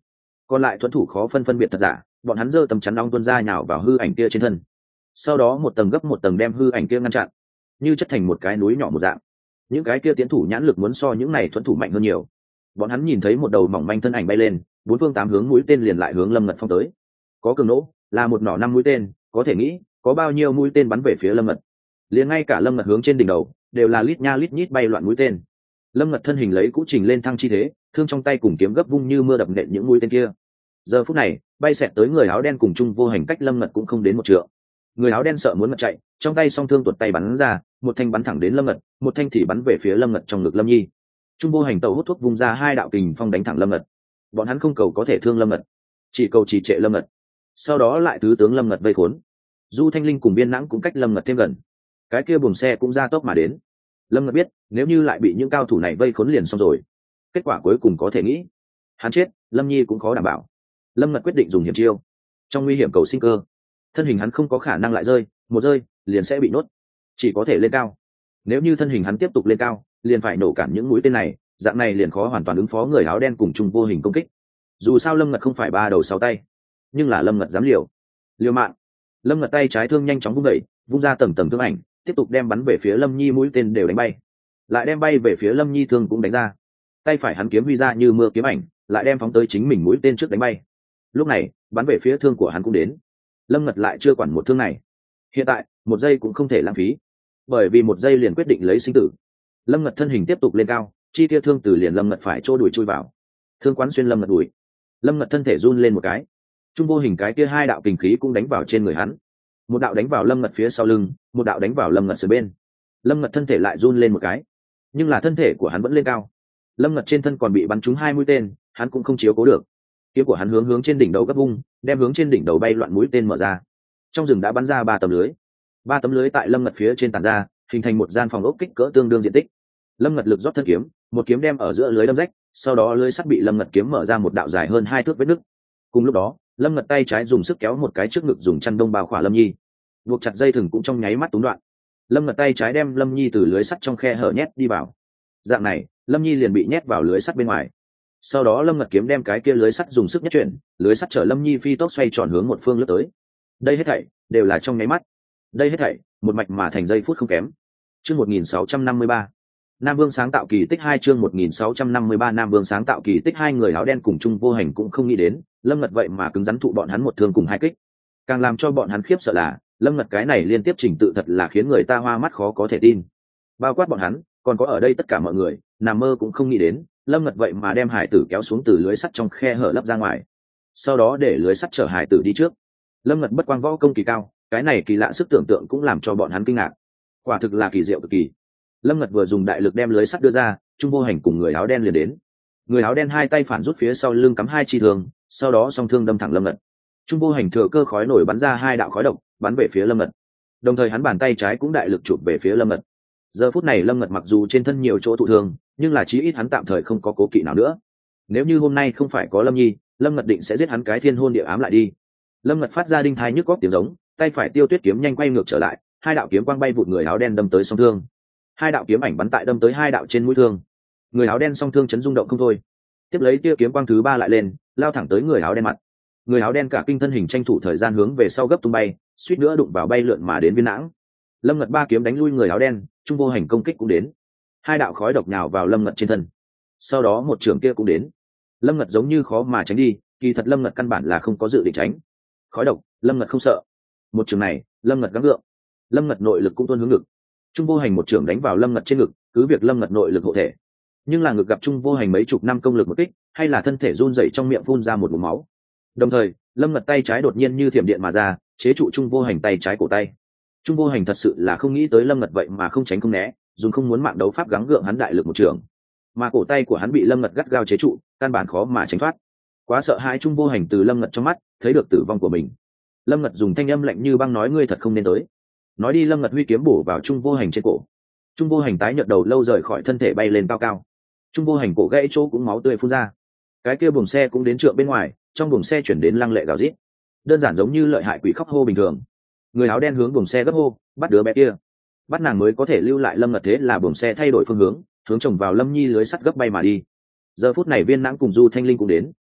còn lại thuẫn thủ khó phân phân biệt thật giả, bọn hắn giơ tấm chắn long tuôn ra nhào vào hư ảnh kia trên thân, sau đó một tầng gấp một tầng đem hư ảnh kia ngăn chặn, như chất thành một cái núi nhỏ một dạng. Những cái kia tiến thủ nhãn lực muốn so những này thuẫn thủ mạnh hơn nhiều. Bọn hắn nhìn thấy một đầu mỏng manh thân ảnh bay lên, bốn phương tám hướng mũi tên liền lại hướng Lâm Ngật phong tới. Có cường nỗ, là một nỏ năm mũi tên, có thể nghĩ có bao nhiêu mũi tên bắn về phía Lâm Ngật. Liền ngay cả Lâm Ngật hướng trên đỉnh đầu đều là lít nha lít nhít bay loạn mũi tên. Lâm Ngật thân hình lấy cũ trình lên thăng chi thế, thương trong tay cùng kiếm gấp vung như mưa đập nện những mũi tên kia. Giờ phút này, bay xẹt tới người áo đen cùng chung vô hành cách Lâm Ngật cũng không đến một trượng. Người áo đen sợ muốn ngật chạy, trong tay song thương tuột tay bắn ra, một thanh bắn thẳng đến Lâm Ngật, một thanh thì bắn về phía Lâm Ngật trong ngực Lâm Nhi. Trung vô hành tàu hút thuốc vung ra hai đạo kình phong đánh thẳng Lâm Ngật. Bọn hắn không cầu có thể thương Lâm Ngật, chỉ cầu trì trệ Lâm Ngật. Sau đó lại tứ tướng Lâm Ngật vây khốn. Du Thanh Linh cùng Biên Nãng cũng cách Lâm Ngật thêm gần. Cái kia buồng xe cũng ra tốc mà đến. Lâm Ngật biết, nếu như lại bị những cao thủ này vây khốn liền xong rồi. Kết quả cuối cùng có thể nghĩ, hắn chết, Lâm Nhi cũng khó đảm bảo. Lâm Ngật quyết định dùng hiểm chiêu. Trong nguy hiểm cầu sinh cơ, thân hình hắn không có khả năng lại rơi, một rơi liền sẽ bị nốt, chỉ có thể lên cao. Nếu như thân hình hắn tiếp tục lên cao, liền phải nổ cản những mũi tên này, dạng này liền khó hoàn toàn ứng phó người áo đen cùng chung vô hình công kích. Dù sao Lâm Ngật không phải ba đầu sáu tay, nhưng là Lâm Ngật dám liều liều mạng. Lâm Ngật tay trái thương nhanh chóng vung đẩy, vung ra tầng tầng thương ảnh, tiếp tục đem bắn về phía Lâm Nhi mũi tên đều đánh bay, lại đem bay về phía Lâm Nhi thương cũng đánh ra. Tay phải hắn kiếm huy ra như mưa kiếm ảnh, lại đem phóng tới chính mình mũi tên trước đánh bay. Lúc này bắn về phía thương của hắn cũng đến. Lâm Ngật lại chưa quản một thương này. Hiện tại một giây cũng không thể lãng phí, bởi vì một giây liền quyết định lấy sinh tử. Lâm Ngật thân hình tiếp tục lên cao, chi tiêu thương từ liền Lâm Ngật phải chỗ đuổi chui vào, thương quán xuyên Lâm Ngật đuổi. Lâm Ngật thân thể run lên một cái, trung vô hình cái kia hai đạo kình khí cũng đánh vào trên người hắn. Một đạo đánh vào Lâm Ngật phía sau lưng, một đạo đánh vào Lâm Ngật sườn bên. Lâm Ngật thân thể lại run lên một cái, nhưng là thân thể của hắn vẫn lên cao. Lâm Ngật trên thân còn bị bắn trúng hai mũi tên, hắn cũng không chiếu cố được. Kiếm của hắn hướng hướng trên đỉnh đầu gấp vung, đem hướng trên đỉnh đầu bay loạn mũi tên mở ra. Trong rừng đã bắn ra ba tấm lưới, ba tấm lưới tại Lâm Ngật phía trên tản ra, hình thành một gian phòng ốc kích cỡ tương đương diện tích. Lâm Ngật lực rót thân kiếm, một kiếm đem ở giữa lưới đâm rách, sau đó lưới sắt bị Lâm Ngật kiếm mở ra một đạo dài hơn hai thước vết nứt. Cùng lúc đó, Lâm Ngật tay trái dùng sức kéo một cái trước ngực dùng chăn đông bao khỏa Lâm Nhi, buộc chặt dây thừng cũng trong nháy mắt túng đoạn. Lâm Ngật tay trái đem Lâm Nhi từ lưới sắt trong khe hở nhét đi vào. Dạng này, Lâm Nhi liền bị nhét vào lưới sắt bên ngoài. Sau đó Lâm Ngật kiếm đem cái kia lưới sắt dùng sức nhất chuyển, lưới sắt chở Lâm Nhi phi tốc xoay tròn hướng một phương lướt tới. Đây hết thảy đều là trong nháy mắt. Đây hết thảy một mạch mà thành giây phút không kém. Chương một nghìn sáu trăm năm mươi ba, Nam Vương sáng tạo kỳ tích hai. Chương một nghìn sáu trăm năm mươi ba Nam Vương sáng tạo kỳ tích hai. Người áo đen cùng chung vô hành cũng không nghĩ đến, Lâm Ngật vậy mà cứng rắn thụ bọn hắn một thương cùng hai kích. Càng làm cho bọn hắn khiếp sợ là, Lâm Ngật cái này liên tiếp trình tự thật là khiến người ta hoa mắt khó có thể tin. Bao quát bọn hắn, còn có ở đây tất cả mọi người, nằm mơ cũng không nghĩ đến, Lâm Ngật vậy mà đem hải tử kéo xuống từ lưới sắt trong khe hở lấp ra ngoài, sau đó để lưới sắt chở hải tử đi trước. Lâm Ngật bất quang võ công kỳ cao, cái này kỳ lạ sức tưởng tượng cũng làm cho bọn hắn kinh ngạc. Quả thực là kỳ diệu cực kỳ. Lâm Ngật vừa dùng đại lực đem lưới sắt đưa ra, Trung vô hành cùng người áo đen liền đến. Người áo đen hai tay phản rút phía sau lưng cắm hai chi thường, sau đó song thương đâm thẳng Lâm Ngật. Trung vô hành thừa cơ khói nổi bắn ra hai đạo khói độc, bắn về phía Lâm Ngật. Đồng thời hắn bàn tay trái cũng đại lực chụp về phía Lâm Ngật. Giờ phút này Lâm Ngật mặc dù trên thân nhiều chỗ thụ thương, nhưng là chí ít hắn tạm thời không có cố kỵ nào nữa. Nếu như hôm nay không phải có Lâm Nhi, Lâm Ngật định sẽ giết hắn cái thiên hôn địa ám lại đi. Lâm Ngật phát ra đinh thai nhức góc tiếng giống, tay phải tiêu tuyết kiếm nhanh quay ngược trở lại, hai đạo kiếm quang bay vụt người áo đen đâm tới song thương. Hai đạo kiếm ảnh bắn tại đâm tới hai đạo trên mũi thương. Người áo đen song thương chấn rung động không thôi. Tiếp lấy tia kiếm quang thứ ba lại lên, lao thẳng tới người áo đen mặt. Người áo đen cả kinh thân hình tranh thủ thời gian hướng về sau gấp tung bay, suýt nữa đụng vào bay lượn mà đến viên nãng. Lâm Ngật ba kiếm đánh lui người áo đen, trung vô hành công kích cũng đến. Hai đạo khói độc nhào vào Lâm Ngật trên thân. Sau đó một trường kia cũng đến. Lâm Ngật giống như khó mà tránh đi, kỳ thật Lâm Ngật căn bản là không có dự định tránh. Khói độc, Lâm Ngật không sợ. Một trường này, Lâm Ngật gắng gượng. Lâm Ngật nội lực cũng tuôn hướng ngực. Trung vô hành một trường đánh vào Lâm Ngật trên ngực, cứ việc Lâm Ngật nội lực hộ thể, nhưng là ngực gặp Trung vô hành mấy chục năm công lực một kích, hay là thân thể run rẩy trong miệng phun ra một ngụm máu. Đồng thời, Lâm Ngật tay trái đột nhiên như thiểm điện mà ra, chế trụ Trung vô hành tay trái cổ tay. Trung vô hành thật sự là không nghĩ tới Lâm Ngật vậy mà không tránh không né, dùng không muốn mạng đấu pháp gắng gượng hắn đại lực một trường, mà cổ tay của hắn bị Lâm Ngật gắt gao chế trụ, căn bản khó mà tránh thoát. Quá sợ hãi Trung vô hành từ Lâm Ngật trong mắt thấy được tử vong của mình. Lâm Ngật dùng thanh âm lạnh như băng nói: ngươi thật không nên tới. Nói đi, Lâm Ngật huy kiếm bổ vào Trung vô hành trên cổ. Trung vô hành tái nhợt đầu lâu rời khỏi thân thể bay lên cao cao. Trung vô hành cổ gãy chỗ cũng máu tươi phun ra. Cái kia buồng xe cũng đến trượng bên ngoài, trong buồng xe chuyển đến lăng lệ gào rít, đơn giản giống như lợi hại quỷ khóc hô bình thường. Người áo đen hướng buồng xe gấp hô: bắt đứa bé kia, bắt nàng mới có thể lưu lại Lâm Ngật. Thế là buồng xe thay đổi phương hướng, hướng chồng vào Lâm Nhi lưới sắt gấp bay mà đi. Giờ phút này Viên Nãng cùng Du Thanh Linh cũng đến,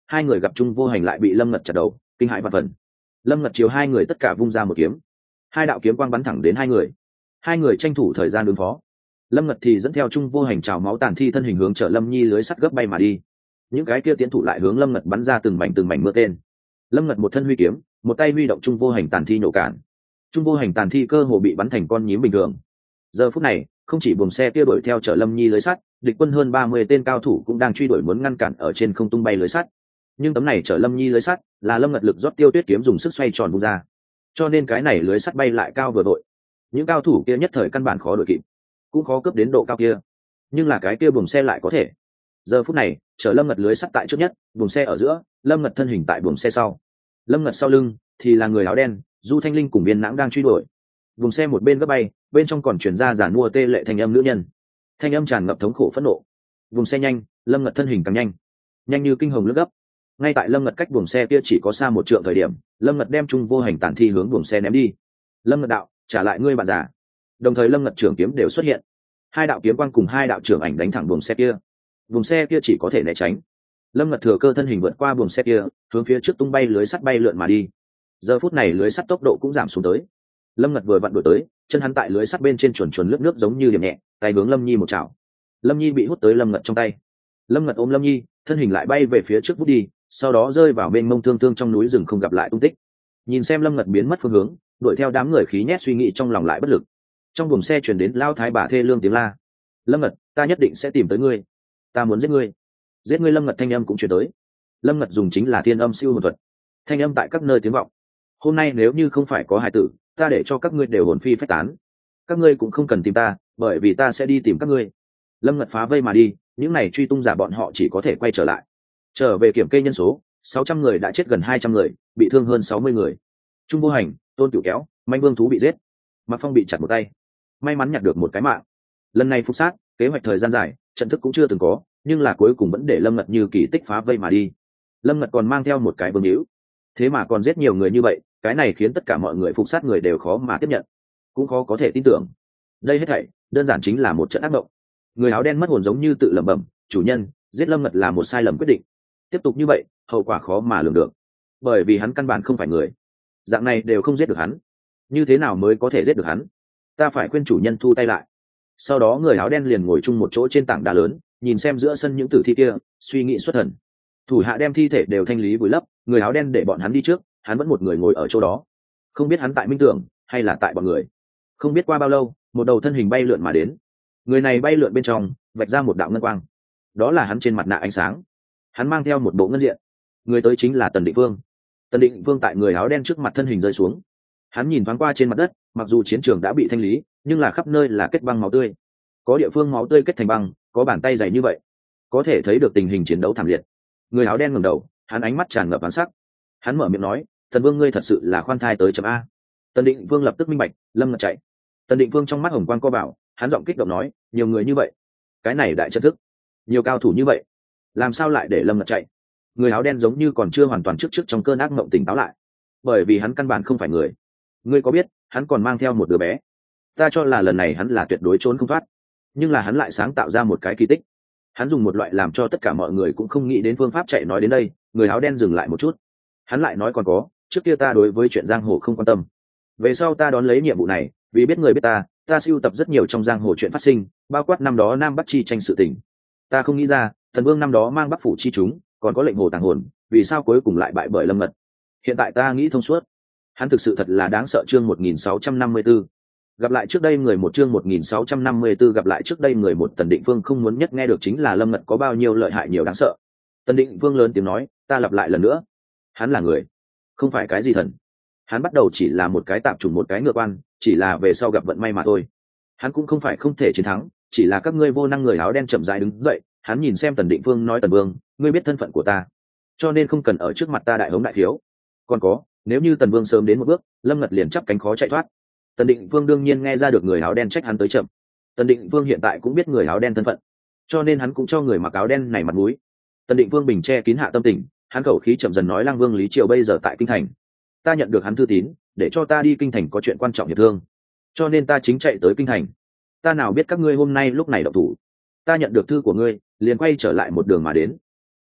hai người gặp Trung Vô Hành lại bị Lâm Ngật chặt đầu, kinh hãi và phần. Lâm Ngật chiều hai người tất cả vung ra một kiếm, hai đạo kiếm quang bắn thẳng đến hai người, hai người tranh thủ thời gian ứng phó. Lâm Ngật thì dẫn theo Trung Vô Hành trào máu tàn thi thân hình hướng chở Lâm Nhi lưới sắt gấp bay mà đi. Những cái kia tiến thủ lại hướng Lâm Ngật bắn ra từng mảnh từng mảnh mưa tên. Lâm Ngật một thân huy kiếm, một tay huy động Trung Vô Hành tàn thi nhổ cản. Trung Vô Hành tàn thi cơ hồ bị bắn thành con nhím bình thường. Giờ phút này, không chỉ buồng xe kia đuổi theo chở Lâm Nhi lưới sắt, địch quân hơn ba mươi tên cao thủ cũng đang truy đuổi muốn ngăn cản ở trên không tung bay lưới sắt. Nhưng tấm này chở Lâm Nhi lưới sắt là Lâm Ngật lực rót Tiêu Tuyết kiếm dùng sức xoay tròn vung ra, cho nên cái này lưới sắt bay lại cao vừa vội. Những cao thủ kia nhất thời căn bản khó đuổi kịp, cũng khó cướp đến độ cao kia. Nhưng là cái kia buồng xe lại có thể. Giờ phút này, chở Lâm Ngật lưới sắt tại trước nhất, buồng xe ở giữa, Lâm Ngật thân hình tại buồng xe sau. Lâm Ngật sau lưng thì là người áo đen, Du Thanh Linh cùng Biên Nãng đang truy đuổi. Buồng xe một bên gấp bay, bên trong còn truyền ra giản mua tê lệ thanh âm nữ nhân. Thanh âm tràn ngập thống khổ phẫn nộ. Buồng xe nhanh, Lâm Ngật thân hình càng nhanh, nhanh như kinh hồng lướt gấp. Ngay tại Lâm Ngật cách buồng xe kia chỉ có xa một trượng thời điểm, Lâm Ngật đem Trung Vô Hành tàn thi hướng buồng xe ném đi. Lâm Ngật đạo, trả lại ngươi bạn già. Đồng thời Lâm Ngật trưởng kiếm đều xuất hiện, hai đạo kiếm quang cùng hai đạo trưởng ảnh đánh thẳng buồng xe kia. Buồng xe kia chỉ có thể né tránh. Lâm Ngật thừa cơ thân hình vượt qua buồng xe kia, hướng phía trước tung bay lưới sắt bay lượn mà đi. Giờ phút này lưới sắt tốc độ cũng giảm xuống tới. Lâm Ngật vừa vặn đuổi tới, chân hắn tại lưới sắt bên trên chuồn chuồn lướt nước giống như điểm nhẹ, tay hướng Lâm Nhi một chảo. Lâm Nhi bị hút tới Lâm Ngật trong tay. Lâm Ngật ôm Lâm Nhi, thân hình lại bay về phía trước vút đi, sau đó rơi vào bên mông thương thương trong núi rừng không gặp lại tung tích. Nhìn xem Lâm Ngật biến mất phương hướng, đuổi theo đám người khí nhét suy nghĩ trong lòng lại bất lực. Trong buồng xe truyền đến lao thái bà thê lương tiếng la. Lâm Ngật, ta nhất định sẽ tìm tới ngươi, ta muốn giết ngươi. Giết ngươi. Lâm Ngật thanh âm cũng truyền tới. Lâm Ngật dùng chính là thiên âm siêu hồn thuật, thanh âm tại các nơi tiếng vọng. Hôm nay nếu như không phải có hải tử, ta để cho các ngươi đều hồn phi phách tán. Các ngươi cũng không cần tìm ta, bởi vì ta sẽ đi tìm các ngươi. Lâm Ngật phá vây mà đi, những này truy tung giả bọn họ chỉ có thể quay trở lại. Trở về kiểm kê nhân số, sáu trăm người đã chết gần hai trăm người, bị thương hơn sáu mươi người. Trung Vô Hành, Tôn Cửu Kéo, Manh Vương Thú bị giết, Mạc Phong bị chặt một tay, may mắn nhặt được một cái mạng. Lần này phục sát, kế hoạch thời gian dài, trận thức cũng chưa từng có, nhưng là cuối cùng vẫn để Lâm Ngật như kỳ tích phá vây mà đi. Lâm Ngật còn mang theo một cái vương hữu, thế mà còn giết nhiều người như vậy, cái này khiến tất cả mọi người phục sát người đều khó mà tiếp nhận, cũng khó có thể tin tưởng. Đây hết thảy đơn giản chính là một trận ác mộng. Người áo đen mất hồn giống như tự lẩm bẩm, chủ nhân, giết Lâm Ngật là một sai lầm quyết định. Tiếp tục như vậy, hậu quả khó mà lường được, bởi vì hắn căn bản không phải người, dạng này đều không giết được hắn, như thế nào mới có thể giết được hắn? Ta phải khuyên chủ nhân thu tay lại. Sau đó người áo đen liền ngồi chung một chỗ trên tảng đá lớn, nhìn xem giữa sân những tử thi kia, suy nghĩ xuất thần. Thủ hạ đem thi thể đều thanh lý vùi lấp, người áo đen để bọn hắn đi trước, hắn vẫn một người ngồi ở chỗ đó, không biết hắn tại minh tưởng hay là tại bọn người. Không biết qua bao lâu, một đầu thân hình bay lượn mà đến. Người này bay lượn bên trong, vạch ra một đạo ngân quang, đó là hắn trên mặt nạ ánh sáng. Hắn mang theo một bộ ngân diện. Người tới chính là Tần Định Vương. Tần Định Vương tại người áo đen trước mặt thân hình rơi xuống. Hắn nhìn thoáng qua trên mặt đất, mặc dù chiến trường đã bị thanh lý, nhưng là khắp nơi là kết băng máu tươi. Có địa phương máu tươi kết thành băng, có bàn tay dày như vậy, có thể thấy được tình hình chiến đấu thảm liệt. Người áo đen ngẩng đầu, hắn ánh mắt tràn ngập oán sắc. Hắn mở miệng nói, Tần Vương ngươi thật sự là khoan thai tới chấm a. Tần Định Vương lập tức minh bạch, Lâm Ngật chạy. Tần Định Vương trong mắt hồng quang co bảo, hắn giọng kích động nói, nhiều người như vậy, cái này đại trận thức, nhiều cao thủ như vậy, làm sao lại để Lâm Ngật chạy? Người áo đen giống như còn chưa hoàn toàn trước trước trong cơn ác mộng tỉnh táo lại, bởi vì hắn căn bản không phải người. Ngươi có biết, hắn còn mang theo một đứa bé. Ta cho là lần này hắn là tuyệt đối trốn không thoát, nhưng là hắn lại sáng tạo ra một cái kỳ tích. Hắn dùng một loại làm cho tất cả mọi người cũng không nghĩ đến phương pháp chạy. Nói đến đây, người áo đen dừng lại một chút. Hắn lại nói còn có, trước kia ta đối với chuyện giang hồ không quan tâm, về sau ta đón lấy nhiệm vụ này, vì biết người biết ta, ta sưu tập rất nhiều trong giang hồ chuyện phát sinh, bao quát năm đó Nam Bắc chi tranh sự tình. Ta không nghĩ ra, Thần Vương năm đó mang Bắc phủ chi chúng, còn có lệnh hồ tàng hồn, vì sao cuối cùng lại bại bởi Lâm Ngật? Hiện tại ta nghĩ thông suốt. Hắn thực sự thật là đáng sợ. Chương một nghìn sáu trăm năm mươi tư gặp lại trước đây người một. Chương một nghìn sáu trăm năm mươi tư gặp lại trước đây người một. Tần Định Vương không muốn nhất nghe được chính là Lâm Ngật có bao nhiêu lợi hại, nhiều đáng sợ. Tần Định Vương lớn tiếng nói, ta lặp lại lần nữa, hắn là người, không phải cái gì thần. Hắn bắt đầu chỉ là một cái tạp chủng, một cái ngựa quan, chỉ là về sau gặp vận may mà thôi. Hắn cũng không phải không thể chiến thắng, chỉ là các ngươi vô năng. Người áo đen chậm rãi đứng dậy, hắn nhìn xem Tần Định Vương nói, Tần Vương, ngươi biết thân phận của ta, cho nên không cần ở trước mặt ta đại hống đại thiếu. Còn có, nếu như Tần Vương sớm đến một bước, Lâm Ngật liền chắp cánh khó chạy thoát. Tần Định Vương đương nhiên nghe ra được người áo đen trách hắn tới chậm. Tần Định Vương hiện tại cũng biết người áo đen thân phận, cho nên hắn cũng cho người mặc áo đen này mặt mũi. Tần Định Vương bình che kín hạ tâm tình, hắn khẩu khí chậm dần nói, Lăng Vương Lý Triều bây giờ tại kinh thành, ta nhận được hắn thư tín, để cho ta đi kinh thành có chuyện quan trọng hiệp thương, cho nên ta chính chạy tới kinh thành. Ta nào biết các ngươi hôm nay lúc này động thủ, ta nhận được thư của ngươi, liền quay trở lại một đường mà đến.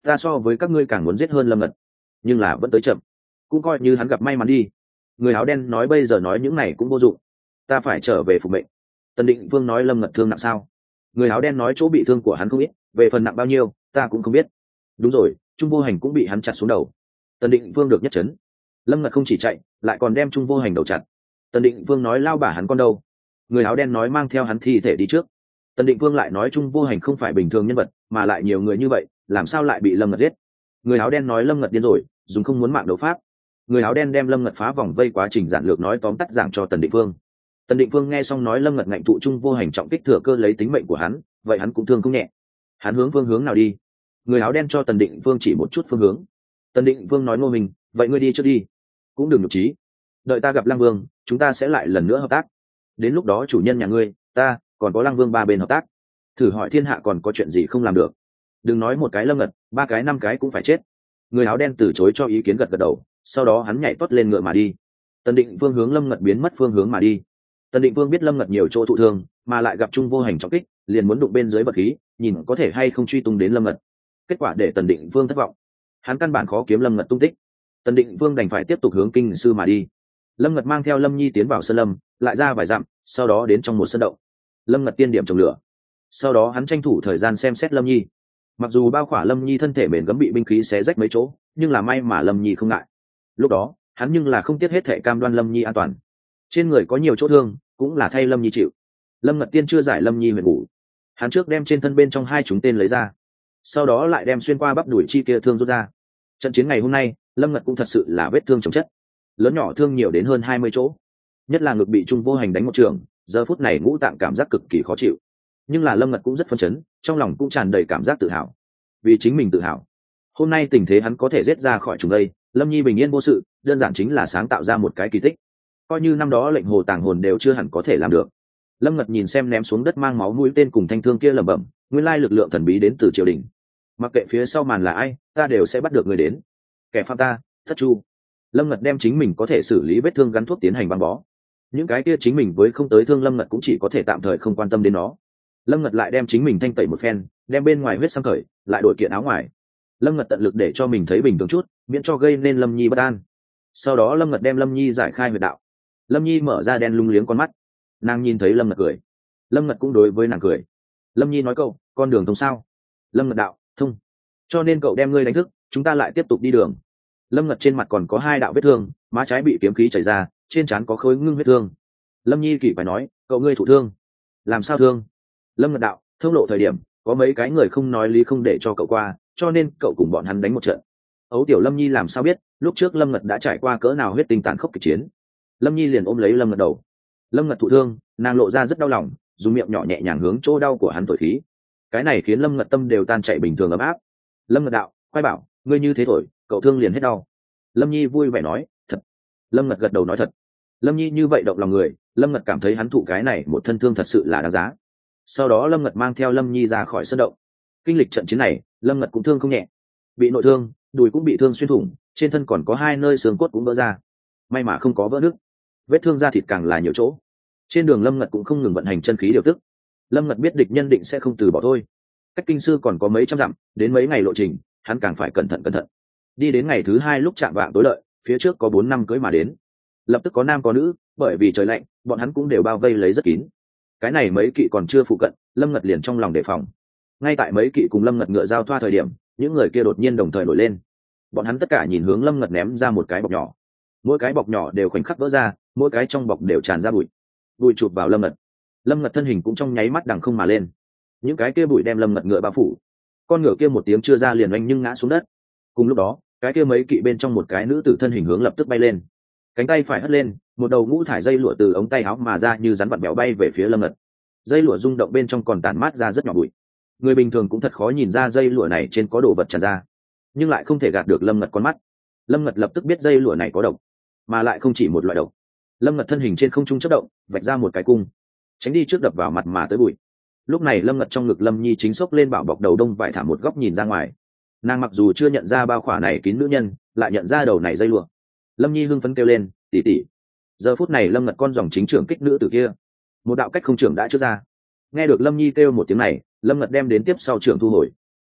ta so với các ngươi càng muốn giết hơn lâm ngật, nhưng là vẫn tới chậm, cũng coi như hắn gặp may mắn đi. Người áo đen nói bây giờ nói những này cũng vô dụng, ta phải trở về phục mệnh. Tần Định Vương nói lâm ngật thương nặng sao? Người áo đen nói chỗ bị thương của hắn không biết, về phần nặng bao nhiêu ta cũng không biết. Đúng rồi, Trung Vô Hành cũng bị hắn chặt xuống đầu. Tần Định Vương được nhất chấn. Lâm ngật không chỉ chạy, lại còn đem Trung Vô Hành đầu chặt. Tần Định Vương nói lao bả hắn con đâu? Người áo đen nói mang theo hắn thi thể đi trước. Tần Định Vương lại nói Trung Vô Hành không phải bình thường nhân vật, mà lại nhiều người như vậy, làm sao lại bị lâm ngật giết? Người áo đen nói lâm ngật điên rồi, dùng không muốn mạng đấu pháp. Người áo đen đem lâm ngật phá vòng vây quá trình giản lược nói tóm tắt giảng cho Tần Định Vương. Tần Định Vương nghe xong nói lâm ngật ngạnh tụ Trung Vô Hành trọng kích thừa cơ lấy tính mệnh của hắn, vậy hắn cũng thương không nhẹ. Hắn hướng phương hướng nào đi? Người áo đen cho Tần Định Vương chỉ một chút phương hướng. Tần Định Vương nói ngô mình, vậy ngươi đi trước đi, cũng đừng nhục trí, đợi ta gặp Lăng Vương, chúng ta sẽ lại lần nữa hợp tác. Đến lúc đó chủ nhân nhà ngươi, ta, còn có Lăng Vương ba bên hợp tác, thử hỏi thiên hạ còn có chuyện gì không làm được. Đừng nói một cái lâm ngật, ba cái năm cái cũng phải chết. Người áo đen từ chối cho ý kiến gật gật đầu, sau đó hắn nhảy tuốt lên ngựa mà đi. Tần Định Vương hướng lâm ngật biến mất phương hướng mà đi. Tần Định Vương biết lâm ngật nhiều chỗ thụ thương, mà lại gặp Trung Vô Hành trọng kích, liền muốn đụng bên dưới bậc khí, nhìn có thể hay không truy tung đến lâm ngật. Kết quả để Tần Định Vương thất vọng, hắn căn bản khó kiếm lâm ngật tung tích. Tần Định Vương đành phải tiếp tục hướng kinh sư mà đi. Lâm ngật mang theo lâm nhi tiến vào sơn lâm, lại ra vài dặm, sau đó đến trong một sân động. Lâm ngật tiên điểm trồng lửa, sau đó hắn tranh thủ thời gian xem xét lâm nhi. Mặc dù bao khỏa lâm nhi thân thể bền gấm bị binh khí xé rách mấy chỗ, nhưng là may mà lâm nhi không ngại. Lúc đó hắn nhưng là không tiếc hết thể cam đoan lâm nhi an toàn. Trên người có nhiều chỗ thương, cũng là thay lâm nhi chịu. Lâm ngật tiên chưa giải lâm nhi huyền ngủ, hắn trước đem trên thân bên trong hai chúng tên lấy ra, sau đó lại đem xuyên qua bắp đùi chi kia thương rút ra. Trận chiến ngày hôm nay lâm ngật cũng thật sự là vết thương chồng chất, lớn nhỏ thương nhiều đến hơn hai mươi chỗ, nhất là ngực bị Trung Vô Hành đánh một trường, giờ phút này ngũ tạng cảm giác cực kỳ khó chịu. Nhưng là lâm ngật cũng rất phấn chấn, trong lòng cũng tràn đầy cảm giác tự hào, vì chính mình tự hào. Hôm nay tình thế hắn có thể giết ra khỏi chúng đây, lâm nhi bình yên vô sự, đơn giản chính là sáng tạo ra một cái kỳ tích, coi như năm đó lệnh hồ tàng hồn đều chưa hẳn có thể làm được. Lâm ngật nhìn xem ném xuống đất mang máu mũi tên cùng thanh thương kia lẩm bẩm, nguyên lai lực lượng thần bí đến từ triều đình, mặc kệ phía sau màn là ai, ta đều sẽ bắt được người đến, kẻ phạm ta thất chu. Lâm ngật đem chính mình có thể xử lý vết thương gắn thuốc tiến hành băng bó, những cái kia chính mình với không tới thương lâm ngật cũng chỉ có thể tạm thời không quan tâm đến nó. Lâm ngật lại đem chính mình thanh tẩy một phen, đem bên ngoài huyết sang khởi, lại đổi kiện áo ngoài. Lâm ngật tận lực để cho mình thấy bình thường chút, miễn cho gây nên lâm nhi bất an. Sau đó lâm ngật đem lâm nhi giải khai huyệt đạo. Lâm nhi mở ra đen lung liếng con mắt, nàng nhìn thấy lâm ngật cười, lâm ngật cũng đối với nàng cười. Lâm nhi nói câu, con đường thông sao? Lâm ngật đạo, thông, cho nên cậu đem ngươi đánh thức, chúng ta lại tiếp tục đi đường. Lâm ngật trên mặt còn có hai đạo vết thương, má trái bị kiếm khí chảy ra, trên trán có khối ngưng vết thương. Lâm nhi kỳ phải nói, cậu ngươi thụ thương, làm sao thương? Lâm ngật đạo, thông lộ thời điểm có mấy cái người không nói lý không để cho cậu qua, cho nên cậu cùng bọn hắn đánh một trận. Ấu tiểu Lâm nhi làm sao biết lúc trước lâm ngật đã trải qua cỡ nào huyết tinh tàn khốc kịch chiến. Lâm nhi liền ôm lấy lâm ngật đầu. Lâm ngật thụ thương, nàng lộ ra rất đau lòng, dùng miệng nhỏ nhẹ nhàng hướng chỗ đau của hắn thổi khí, cái này khiến lâm ngật tâm đều tan chảy bình thường ấm áp. Lâm ngật đạo, quay bảo ngươi như thế thổi cậu thương liền hết đau. Lâm nhi vui vẻ nói, thật. Lâm ngật gật đầu nói thật. Lâm nhi như vậy động lòng người, lâm ngật cảm thấy hắn thụ cái này một thân thương thật sự là đáng giá. Sau đó lâm ngật mang theo lâm nhi ra khỏi sân động. Kinh lịch trận chiến này lâm ngật cũng thương không nhẹ, bị nội thương, đùi cũng bị thương xuyên thủng, trên thân còn có hai nơi xương cốt cũng vỡ ra, may mà không có vỡ nứt. Vết thương da thịt càng là nhiều chỗ. Trên đường lâm ngật cũng không ngừng vận hành chân khí điều tức. Lâm ngật biết địch nhân định sẽ không từ bỏ thôi, cách kinh sư còn có mấy trăm dặm, đến mấy ngày lộ trình, hắn càng phải cẩn thận cẩn thận. Đi đến ngày thứ hai lúc chạm vạng tối lợi, phía trước có bốn năm cưỡi mà đến, lập tức có nam có nữ, bởi vì trời lạnh bọn hắn cũng đều bao vây lấy rất kín. Cái này mấy kỵ còn chưa phụ cận, lâm ngật liền trong lòng đề phòng. Ngay tại mấy kỵ cùng lâm ngật ngựa giao thoa thời điểm, những người kia đột nhiên đồng thời nổi lên. Bọn hắn tất cả nhìn hướng lâm ngật ném ra một cái bọc nhỏ, mỗi cái bọc nhỏ đều khoảnh khắc vỡ ra, mỗi cái trong bọc đều tràn ra bụi, bụi chụp vào lâm ngật. Lâm ngật thân hình cũng trong nháy mắt đằng không mà lên, những cái kia bụi đem lâm ngật ngựa bao phủ. Con ngựa kia một tiếng chưa ra liền oanh nhưng ngã xuống đất. Cùng lúc đó cái kia mấy kỵ bên trong một cái nữ tử thân hình hướng lập tức bay lên, cánh tay phải hất lên, một đầu ngũ thải dây lụa từ ống tay áo mà ra như rắn vặn bèo bay về phía lâm ngật. Dây lụa rung động bên trong còn tàn mát ra rất nhỏ bụi, người bình thường cũng thật khó nhìn ra dây lụa này trên có đồ vật tràn ra, nhưng lại không thể gạt được lâm ngật con mắt. Lâm ngật lập tức biết dây lụa này có độc, mà lại không chỉ một loại độc. Lâm ngật thân hình trên không trung chớp động, vạch ra một cái cung, tránh đi trước đập vào mặt mà tới bụi. Lúc này lâm ngật trong ngực lâm nhi chính xốc lên bảo bọc đầu đông vải thả một góc nhìn ra ngoài. Nàng mặc dù chưa nhận ra bao khỏa này kín nữ nhân, lại nhận ra đầu này dây lụa. Lâm nhi hưng phấn kêu lên, tỉ tỉ. Giờ phút này lâm ngật con dòng chính trưởng kích nữ từ kia, một đạo cách không trưởng đã trước ra. Nghe được lâm nhi kêu một tiếng này, lâm ngật đem đến tiếp sau trưởng thu hồi.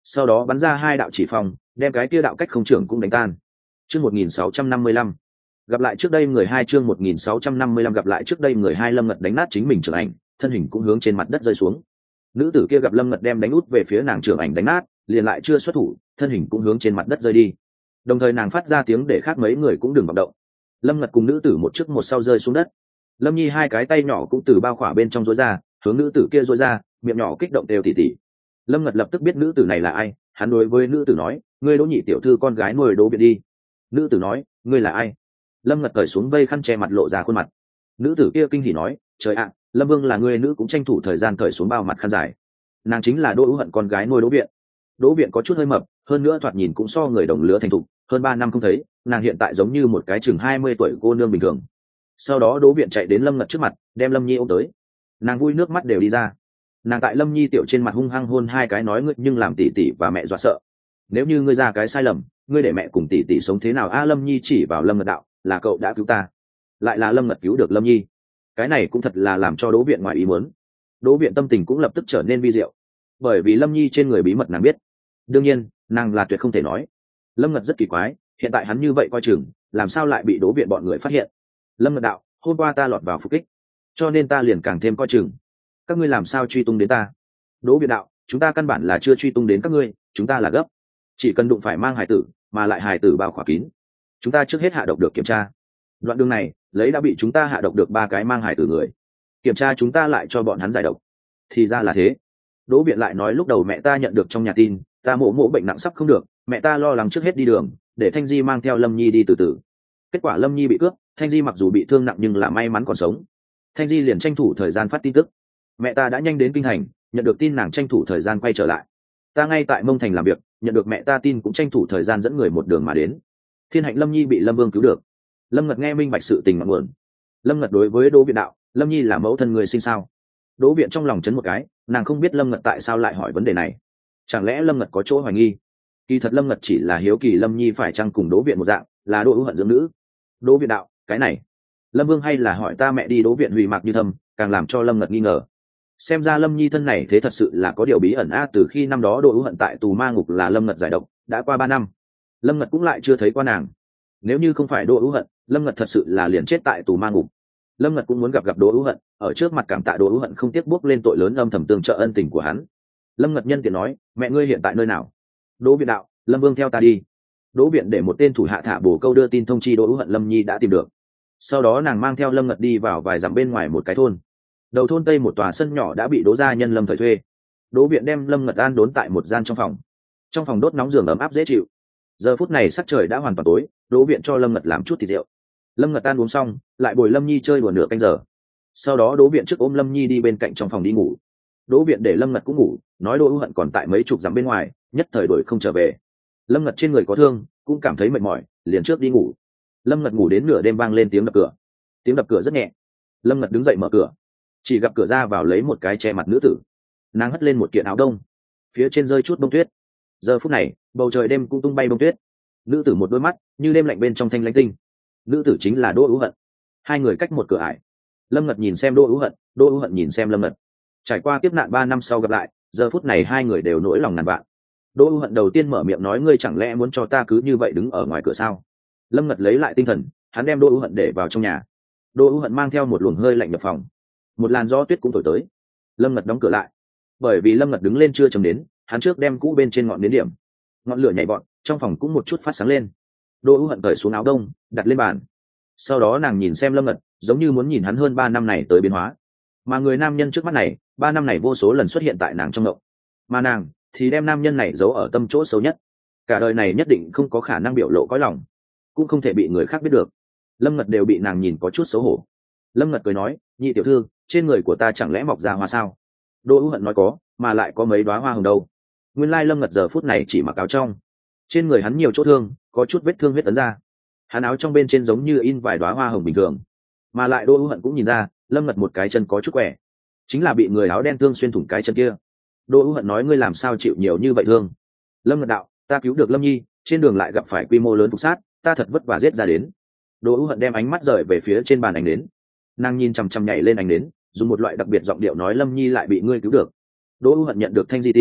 sau đó bắn ra hai đạo chỉ phòng, đem cái kia đạo cách không trưởng cũng đánh tan. Chương một nghìn sáu trăm năm mươi lăm gặp lại trước đây người hai chương một nghìn sáu trăm năm mươi lăm gặp lại trước đây người hai. Lâm Ngật đánh nát chính mình trưởng ảnh, thân hình cũng hướng trên mặt đất rơi xuống. Nữ tử kia gặp Lâm Ngật đem đánh út về phía nàng trưởng ảnh đánh nát, liền lại chưa xuất thủ, thân hình cũng hướng trên mặt đất rơi đi. Đồng thời nàng phát ra tiếng để khác mấy người cũng đừng vọng động. Lâm Ngật cùng nữ tử một trước một sau rơi xuống đất. Lâm Nhi hai cái tay nhỏ cũng từ bao khỏa bên trong rối ra, hướng nữ tử kia rối ra, miệng nhỏ kích động đều tỉ tỉ. Lâm Ngật lập tức biết nữ tử này là ai, hắn đối với nữ tử nói, ngươi Đỗ nhị tiểu thư con gái nuôi Đỗ Viện đi. Nữ tử nói, ngươi là ai? Lâm Ngật cởi xuống vây khăn che mặt lộ ra khuôn mặt. Nữ tử kia kinh hỉ nói, trời ạ, Lâm Vương là ngươi nữ cũng tranh thủ thời gian cởi xuống bao mặt khăn dài. Nàng chính là Đỗ Ưu Hận con gái nuôi Đỗ Viện. Đỗ Viện có chút hơi mập, hơn nữa thoạt nhìn cũng so người đồng lứa thành thục, hơn ba năm không thấy, nàng hiện tại giống như một cái chừng hai mươi tuổi cô nương bình thường. Sau đó Đỗ Viện chạy đến Lâm Ngật trước mặt, đem Lâm Nhi ôm tới. Nàng vui nước mắt đều đi ra. Nàng tại Lâm Nhi tiểu trên mặt hung hăng hôn hai cái nói ngươi nhưng làm tỷ tỷ và mẹ dọa sợ. Nếu như ngươi ra cái sai lầm, ngươi để mẹ cùng tỷ tỷ sống thế nào? A Lâm Nhi chỉ vào Lâm Ngật đạo, là cậu đã cứu ta. Lại là Lâm Ngật cứu được Lâm Nhi. Cái này cũng thật là làm cho Đỗ Viện ngoài ý muốn. Đỗ Viện tâm tình cũng lập tức trở nên vi diệu, bởi vì Lâm Nhi trên người bí mật nàng biết. Đương nhiên, nàng là tuyệt không thể nói. Lâm Ngật rất kỳ quái, hiện tại hắn như vậy coi chừng, làm sao lại bị Đỗ Viện bọn người phát hiện? Lâm Ngật đạo, hôm qua ta lọt vào phục kích, cho nên ta liền càng thêm coi chừng. Các ngươi làm sao truy tung đến ta? Đỗ Viện đạo, chúng ta căn bản là chưa truy tung đến các ngươi, chúng ta là gấp, chỉ cần đụng phải mang hài tử, mà lại hài tử bao khỏa kín, chúng ta trước hết hạ độc được kiểm tra. Đoạn đường này, lấy đã bị chúng ta hạ độc được ba cái mang hài tử người, kiểm tra chúng ta lại cho bọn hắn giải độc. Thì ra là thế. Đỗ Viện lại nói lúc đầu mẹ ta nhận được trong nhà tin, ta mổ mổ bệnh nặng sắp không được, mẹ ta lo lắng trước hết đi đường, để Thanh Di mang theo Lâm Nhi đi từ từ. Kết quả Lâm Nhi bị cướp, Thanh Di mặc dù bị thương nặng nhưng là may mắn còn sống. Thanh Di liền tranh thủ thời gian phát tin tức. Mẹ ta đã nhanh đến kinh thành, nhận được tin nàng tranh thủ thời gian quay trở lại. Ta ngay tại Mông Thành làm việc, nhận được mẹ ta tin cũng tranh thủ thời gian dẫn người một đường mà đến. Thiên hạnh Lâm Nhi bị Lâm Vương cứu được. Lâm Ngật nghe minh bạch sự tình ngọn nguồn. Lâm Ngật đối với Đỗ Viện đạo, Lâm Nhi là mẫu thân người sinh sao? Đỗ Viện trong lòng chấn một cái, nàng không biết Lâm Ngật tại sao lại hỏi vấn đề này. Chẳng lẽ Lâm Ngật có chỗ hoài nghi? Kỳ thật Lâm Ngật chỉ là hiếu kỳ Lâm Nhi phải chăng cùng Đỗ Viện một dạng, là Đỗ Ưu Hận dưỡng nữ. Đỗ Viện đạo, cái này, Lâm Vương hay là hỏi ta mẹ đi Đỗ Viện hủy mạc như thầm, càng làm cho Lâm Ngật nghi ngờ. Xem ra Lâm Nhi thân này thế thật sự là có điều bí ẩn a. Từ khi năm đó Đỗ Ưu Hận tại tù ma ngục là Lâm Ngật giải độc, đã qua ba năm, Lâm Ngật cũng lại chưa thấy qua nàng. Nếu như không phải Đỗ Ưu Hận, Lâm Ngật thật sự là liền chết tại tù ma ngục. Lâm Ngật cũng muốn gặp gặp Đỗ Ưu Hận, ở trước mặt cảm tạ Đỗ Ưu Hận không tiếc bước lên tội lớn âm thầm tương trợ ân tình của hắn. Lâm Ngật nhân tiện nói, mẹ ngươi hiện tại nơi nào? Đỗ Viện đạo, Lâm Vương theo ta đi. Đỗ Viện để một tên thủ hạ thả bổ câu đưa tin thông chi Đỗ Ưu Hận Lâm Nhi đã tìm được. Sau đó nàng mang theo Lâm Ngật đi vào vài dặm bên ngoài một cái thôn. Đầu thôn tây một tòa sân nhỏ đã bị Đỗ gia nhân Lâm thời thuê. Đỗ Viện đem Lâm Ngật an đốn tại một gian trong phòng. Trong phòng đốt nóng giường ấm áp dễ chịu. Giờ phút này sắc trời đã hoàn toàn tối, Đỗ Viện cho Lâm Ngật làm chút thịt rượu. Lâm Ngật tan uống xong, lại bồi Lâm Nhi chơi đùa nửa canh giờ. Sau đó Đỗ Viện trước ôm Lâm Nhi đi bên cạnh trong phòng đi ngủ. Đỗ Viện để Lâm Ngật cũng ngủ, nói Đỗ Ưu Hận còn tại mấy chục dặm bên ngoài, nhất thời đổi không trở về. Lâm Ngật trên người có thương, cũng cảm thấy mệt mỏi, liền trước đi ngủ. Lâm Ngật ngủ đến nửa đêm vang lên tiếng đập cửa. Tiếng đập cửa rất nhẹ. Lâm Ngật đứng dậy mở cửa, chỉ gặp cửa ra vào lấy một cái che mặt nữ tử. Nàng hất lên một kiện áo đông, phía trên rơi chút bông tuyết. Giờ phút này, bầu trời đêm cũng tung bay bông tuyết. Nữ tử một đôi mắt như đêm lạnh bên trong thanh lãnh tinh. Nữ tử chính là Đỗ Ưu Hận. Hai người cách một cửa ải. Lâm Ngật nhìn xem Đỗ Ưu Hận, Đỗ Ưu Hận nhìn xem Lâm Ngật. Trải qua kiếp nạn ba năm sau gặp lại, giờ phút này hai người đều nỗi lòng ngàn vạn. Đỗ Ưu Hận đầu tiên mở miệng nói, ngươi chẳng lẽ muốn cho ta cứ như vậy đứng ở ngoài cửa sao? Lâm Ngật lấy lại tinh thần, hắn đem Đỗ Ưu Hận để vào trong nhà. Đỗ Ưu Hận mang theo một luồng hơi lạnh nhập phòng. Một làn gió tuyết cũng thổi tới. Lâm Ngật đóng cửa lại. Bởi vì Lâm Ngật đứng lên chưa chấm đến, hắn trước đem cũ bên trên ngọn đến điểm. Ngọn lửa nhảy vọt, trong phòng cũng một chút phát sáng lên. Đỗ Ưu Hận cởi xuống áo đông, đặt lên bàn. Sau đó nàng nhìn xem Lâm Ngật, giống như muốn nhìn hắn hơn ba năm này tới biến hóa. Mà người nam nhân trước mắt này, ba năm này vô số lần xuất hiện tại nàng trong ngộng. Mà nàng thì đem nam nhân này giấu ở tâm chỗ xấu nhất. Cả đời này nhất định không có khả năng biểu lộ cõi lòng, cũng không thể bị người khác biết được. Lâm Ngật đều bị nàng nhìn có chút xấu hổ. Lâm Ngật cười nói, nhị tiểu thư, trên người của ta chẳng lẽ mọc ra hoa sao? Đỗ Ưu Hận nói có, mà lại có mấy đóa hoa hồng đâu. Nguyên lai Lâm Ngật giờ phút này chỉ mặc áo trong. Trên người hắn nhiều chỗ thương, có chút vết thương huyết ấn ra. Hắn áo trong bên trên giống như in vài đóa hoa hồng bình thường. Mà lại Đỗ Ưu Hận cũng nhìn ra, Lâm Ngật một cái chân có chút quẻ, chính là bị người áo đen thương xuyên thủng cái chân kia. Đỗ Ưu Hận nói, ngươi làm sao chịu nhiều như vậy thương? Lâm Ngật đạo, ta cứu được Lâm Nhi, trên đường lại gặp phải quy mô lớn phục sát, ta thật vất vả giết ra đến. Đỗ Ưu Hận đem ánh mắt rời về phía trên bàn ánh nến. Nàng nhìn chằm chằm nhảy lên ánh nến, dùng một loại đặc biệt giọng điệu nói, Lâm Nhi lại bị ngươi cứu được. Đỗ Ưu Hận nhận được thanh di tin,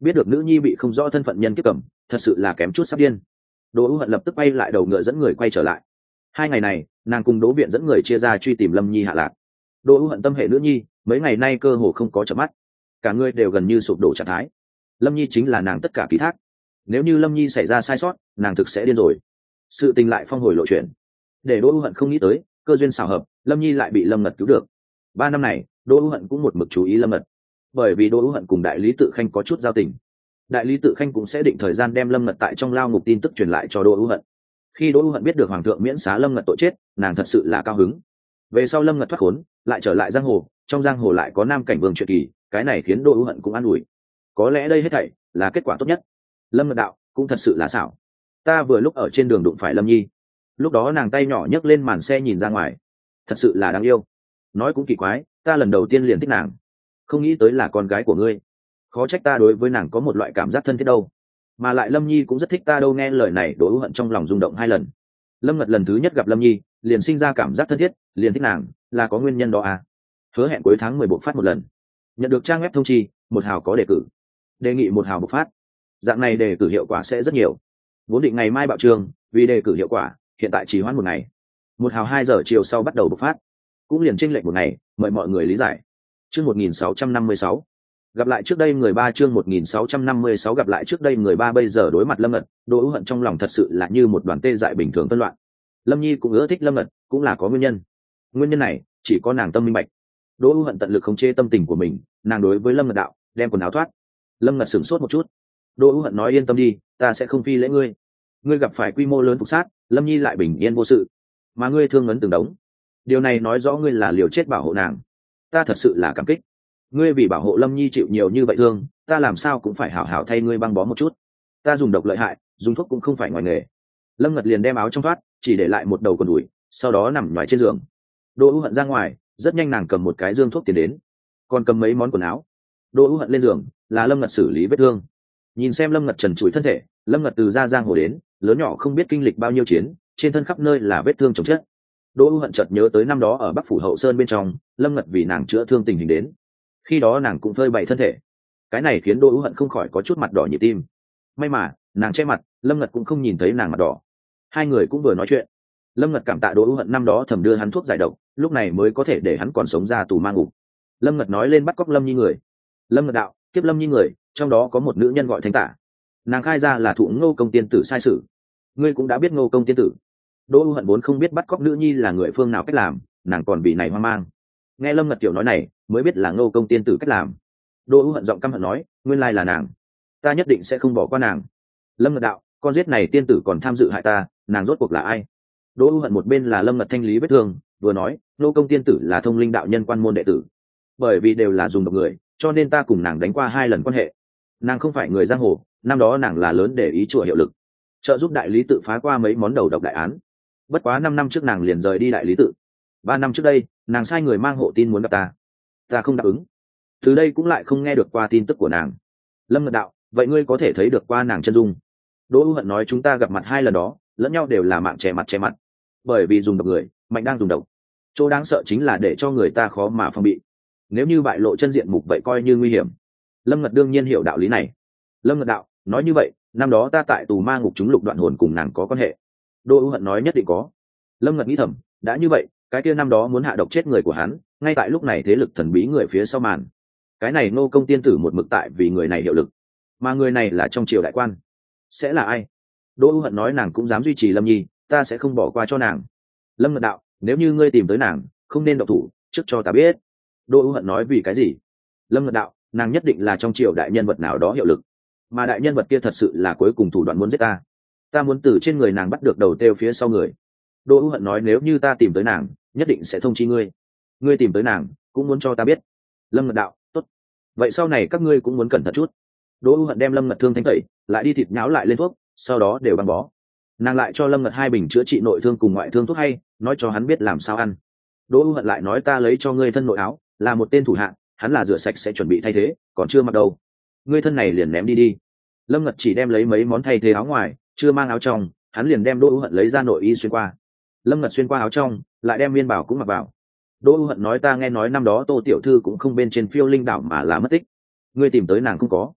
biết được nữ nhi bị không rõ thân phận nhân kiếp cầm, thật sự là kém chút sắp điên. Đỗ ưu hận lập tức bay lại đầu ngựa dẫn người quay trở lại. Hai ngày này nàng cùng Đỗ viện dẫn người chia ra truy tìm Lâm Nhi hạ lạc. Đỗ ưu hận tâm hệ nữ nhi, mấy ngày nay cơ hồ không có chợp mắt, cả người đều gần như sụp đổ trạng thái. Lâm Nhi chính là nàng tất cả ký thác, nếu như Lâm Nhi xảy ra sai sót, nàng thực sẽ điên rồi. Sự tình lại phong hồi lộ chuyện, để Đỗ ưu hận không nghĩ tới, cơ duyên xảo hợp, Lâm Nhi lại bị Lâm Ngật cứu được. Ba năm này Đỗ ưu hận cũng một mực chú ý Lâm Ngật, bởi vì Đỗ ưu hận cùng đại lý tự khanh có chút giao tình, đại lý tự khanh cũng sẽ định thời gian đem Lâm Ngật tại trong lao ngục tin tức truyền lại cho Đỗ ưu hận. Khi Đỗ ưu hận biết được hoàng thượng miễn xá Lâm Ngật tội chết, nàng thật sự là cao hứng. Về sau Lâm Ngật thoát khốn, lại trở lại giang hồ, trong giang hồ lại có Nam Cảnh Vương chuyện kỳ, cái này khiến Đỗ ưu hận cũng an ủi. Có lẽ đây hết thảy là kết quả tốt nhất. Lâm Ngật đạo cũng thật sự là xảo, ta vừa lúc ở trên đường đụng phải Lâm Nhi, lúc đó nàng tay nhỏ nhấc lên màn xe nhìn ra ngoài, thật sự là đáng yêu. Nói cũng kỳ quái, ta lần đầu tiên liền thích nàng, không nghĩ tới là con gái của ngươi, khó trách ta đối với nàng có một loại cảm giác thân thiết đâu, mà lại Lâm Nhi cũng rất thích ta đâu. Nghe lời này Đỗ ưu hận trong lòng rung động hai lần. Lâm Ngật lần thứ nhất gặp Lâm Nhi liền sinh ra cảm giác thân thiết, liền thích nàng là có nguyên nhân đó à. Hứa hẹn cuối tháng mười bộc phát một lần, nhận được trang web thông chi một hào có đề cử, đề nghị một hào bộc phát, dạng này đề cử hiệu quả sẽ rất nhiều. Vốn định ngày mai bạo trường, vì đề cử hiệu quả hiện tại trì hoãn một ngày, một hào hai giờ chiều sau bắt đầu bộc phát, cũng liền chênh lệch một ngày, mời mọi người lý giải. Chương một nghìn sáu trăm năm mươi sáu gặp lại trước đây người ba. Chương một nghìn sáu trăm năm mươi sáu gặp lại trước đây người ba. Bây giờ đối mặt Lâm Ngật, Đỗ ưu hận trong lòng thật sự là như một đoàn tê dại bình thường phân loạn. Lâm Nhi cũng ưa thích Lâm Ngật, cũng là có nguyên nhân, nguyên nhân này chỉ có nàng tâm minh bạch. Đỗ ưu hận tận lực khống chế tâm tình của mình, nàng đối với Lâm Ngật đạo đem quần áo thoát. Lâm Ngật sửng sốt một chút. Đỗ ưu hận nói yên tâm đi, ta sẽ không phi lễ ngươi, ngươi gặp phải quy mô lớn phục sát, Lâm Nhi lại bình yên vô sự, mà ngươi thương ngấn từng đống, điều này nói rõ ngươi là liều chết bảo hộ nàng, ta thật sự là cảm kích. Ngươi vì bảo hộ Lâm Nhi chịu nhiều như vậy thương, ta làm sao cũng phải hảo hảo thay ngươi băng bó một chút. Ta dùng độc lợi hại, dùng thuốc cũng không phải ngoài nghề. Lâm Ngật liền đem áo trong thoát, chỉ để lại một đầu quần đùi, sau đó nằm ngoài trên giường. Đỗ ưu hận ra ngoài, rất nhanh nàng cầm một cái dương thuốc tiền đến, còn cầm mấy món quần áo. Đỗ ưu hận lên giường, là Lâm Ngật xử lý vết thương. Nhìn xem Lâm Ngật trần trụi thân thể, Lâm Ngật từ ra giang hồ đến, lớn nhỏ không biết kinh lịch bao nhiêu chiến, trên thân khắp nơi là vết thương chồng chất. Đỗ ưu hận chợt nhớ tới năm đó ở Bắc phủ hậu sơn bên trong, Lâm Ngật vì nàng chữa thương tình hình đến, khi đó nàng cũng phơi bày thân thể, cái này khiến Đỗ ưu hận không khỏi có chút mặt đỏ nhịp tim. May mà nàng che mặt, Lâm Ngật cũng không nhìn thấy nàng mặt đỏ. Hai người cũng vừa nói chuyện, Lâm Ngật cảm tạ Đỗ ưu hận năm đó thầm đưa hắn thuốc giải độc, lúc này mới có thể để hắn còn sống ra tù ma ngục. Lâm Ngật nói lên bắt cóc Lâm Nhi người. Lâm Ngật đạo kiếp Lâm Nhi người, trong đó có một nữ nhân gọi Thánh Tả, nàng khai ra là thụ Ngô Công tiên tử sai sử. Ngươi cũng đã biết Ngô Công tiên tử. Đỗ ưu hận vốn không biết bắt cóc nữ nhi là người phương nào cách làm, nàng còn bị này hoang mang. Nghe Lâm Ngật tiểu nói này, mới biết là Ngô Công tiên tử cách làm. Đỗ ưu hận giọng căm hận nói, nguyên lai là nàng, ta nhất định sẽ không bỏ qua nàng. Lâm Ngật đạo, con giết này tiên tử còn tham dự hại ta, nàng rốt cuộc là ai? Đỗ ưu hận một bên là Lâm Ngật thanh lý vết thương, vừa nói, Ngô Công tiên tử là thông linh đạo nhân quan môn đệ tử, bởi vì đều là dùng độc người, cho nên ta cùng nàng đánh qua hai lần quan hệ. Nàng không phải người giang hồ, năm đó nàng là lớn để ý chùa hiệu lực, trợ giúp đại lý tự phá qua mấy món đầu độc đại án. Bất quá năm năm trước nàng liền rời đi đại lý tự. Ba năm trước đây, nàng sai người mang hộ tin muốn gặp ta, ta không đáp ứng. Từ đây cũng lại không nghe được qua tin tức của nàng. Lâm Ngật đạo, vậy ngươi có thể thấy được qua nàng chân dung? Đỗ ưu hận nói chúng ta gặp mặt hai lần đó, lẫn nhau đều là mạng che mặt che mặt, bởi vì dùng độc người, mạnh đang dùng độc. Chỗ đáng sợ chính là để cho người ta khó mà phòng bị, nếu như bại lộ chân diện mục vậy coi như nguy hiểm. Lâm Ngật đương nhiên hiểu đạo lý này. Lâm Ngật đạo, nói như vậy năm đó ta tại tù ma ngục chúng lục đoạn hồn cùng nàng có quan hệ? Đỗ ưu hận nói nhất định có. Lâm Ngật nghĩ thầm, đã như vậy cái kia năm đó muốn hạ độc chết người của hắn, ngay tại lúc này thế lực thần bí người phía sau màn, cái này Ngô Công tiên tử một mực tại vì người này hiệu lực, mà người này là trong triều đại quan, sẽ là ai? Đỗ ưu hận nói nàng cũng dám duy trì Lâm Nhi, ta sẽ không bỏ qua cho nàng. Lâm Ngật đạo, nếu như ngươi tìm tới nàng, không nên động thủ, trước cho ta biết. Đỗ ưu hận nói vì cái gì? Lâm Ngật đạo, nàng nhất định là trong triều đại nhân vật nào đó hiệu lực, mà đại nhân vật kia thật sự là cuối cùng thủ đoạn muốn giết ta, ta muốn từ trên người nàng bắt được đầu têu phía sau người. Đỗ ưu hận nói nếu như ta tìm tới nàng, nhất định sẽ thông chi ngươi, ngươi tìm tới nàng cũng muốn cho ta biết. Lâm Ngật đạo, tốt, vậy sau này các ngươi cũng muốn cẩn thận chút. Đỗ ưu hận đem Lâm Ngật thương thánh tẩy, lại đi thịt nháo lại lên thuốc, sau đó đều băng bó. Nàng lại cho Lâm Ngật hai bình chữa trị nội thương cùng ngoại thương thuốc hay, nói cho hắn biết làm sao ăn. Đỗ ưu hận lại nói ta lấy cho ngươi thân nội áo, là một tên thủ hạ, hắn là rửa sạch sẽ chuẩn bị thay thế, còn chưa mặc đâu, ngươi thân này liền ném đi đi. Lâm Ngật chỉ đem lấy mấy món thay thế áo ngoài, chưa mang áo trong, hắn liền đem Đỗ ưu hận lấy ra nội y xuyên qua. Lâm Ngật xuyên qua áo trong, lại đem miên bảo cũng mặc vào. Đỗ ưu hận nói ta nghe nói năm đó Tô tiểu thư cũng không bên trên Phiêu Linh đảo mà là mất tích, ngươi tìm tới nàng không có?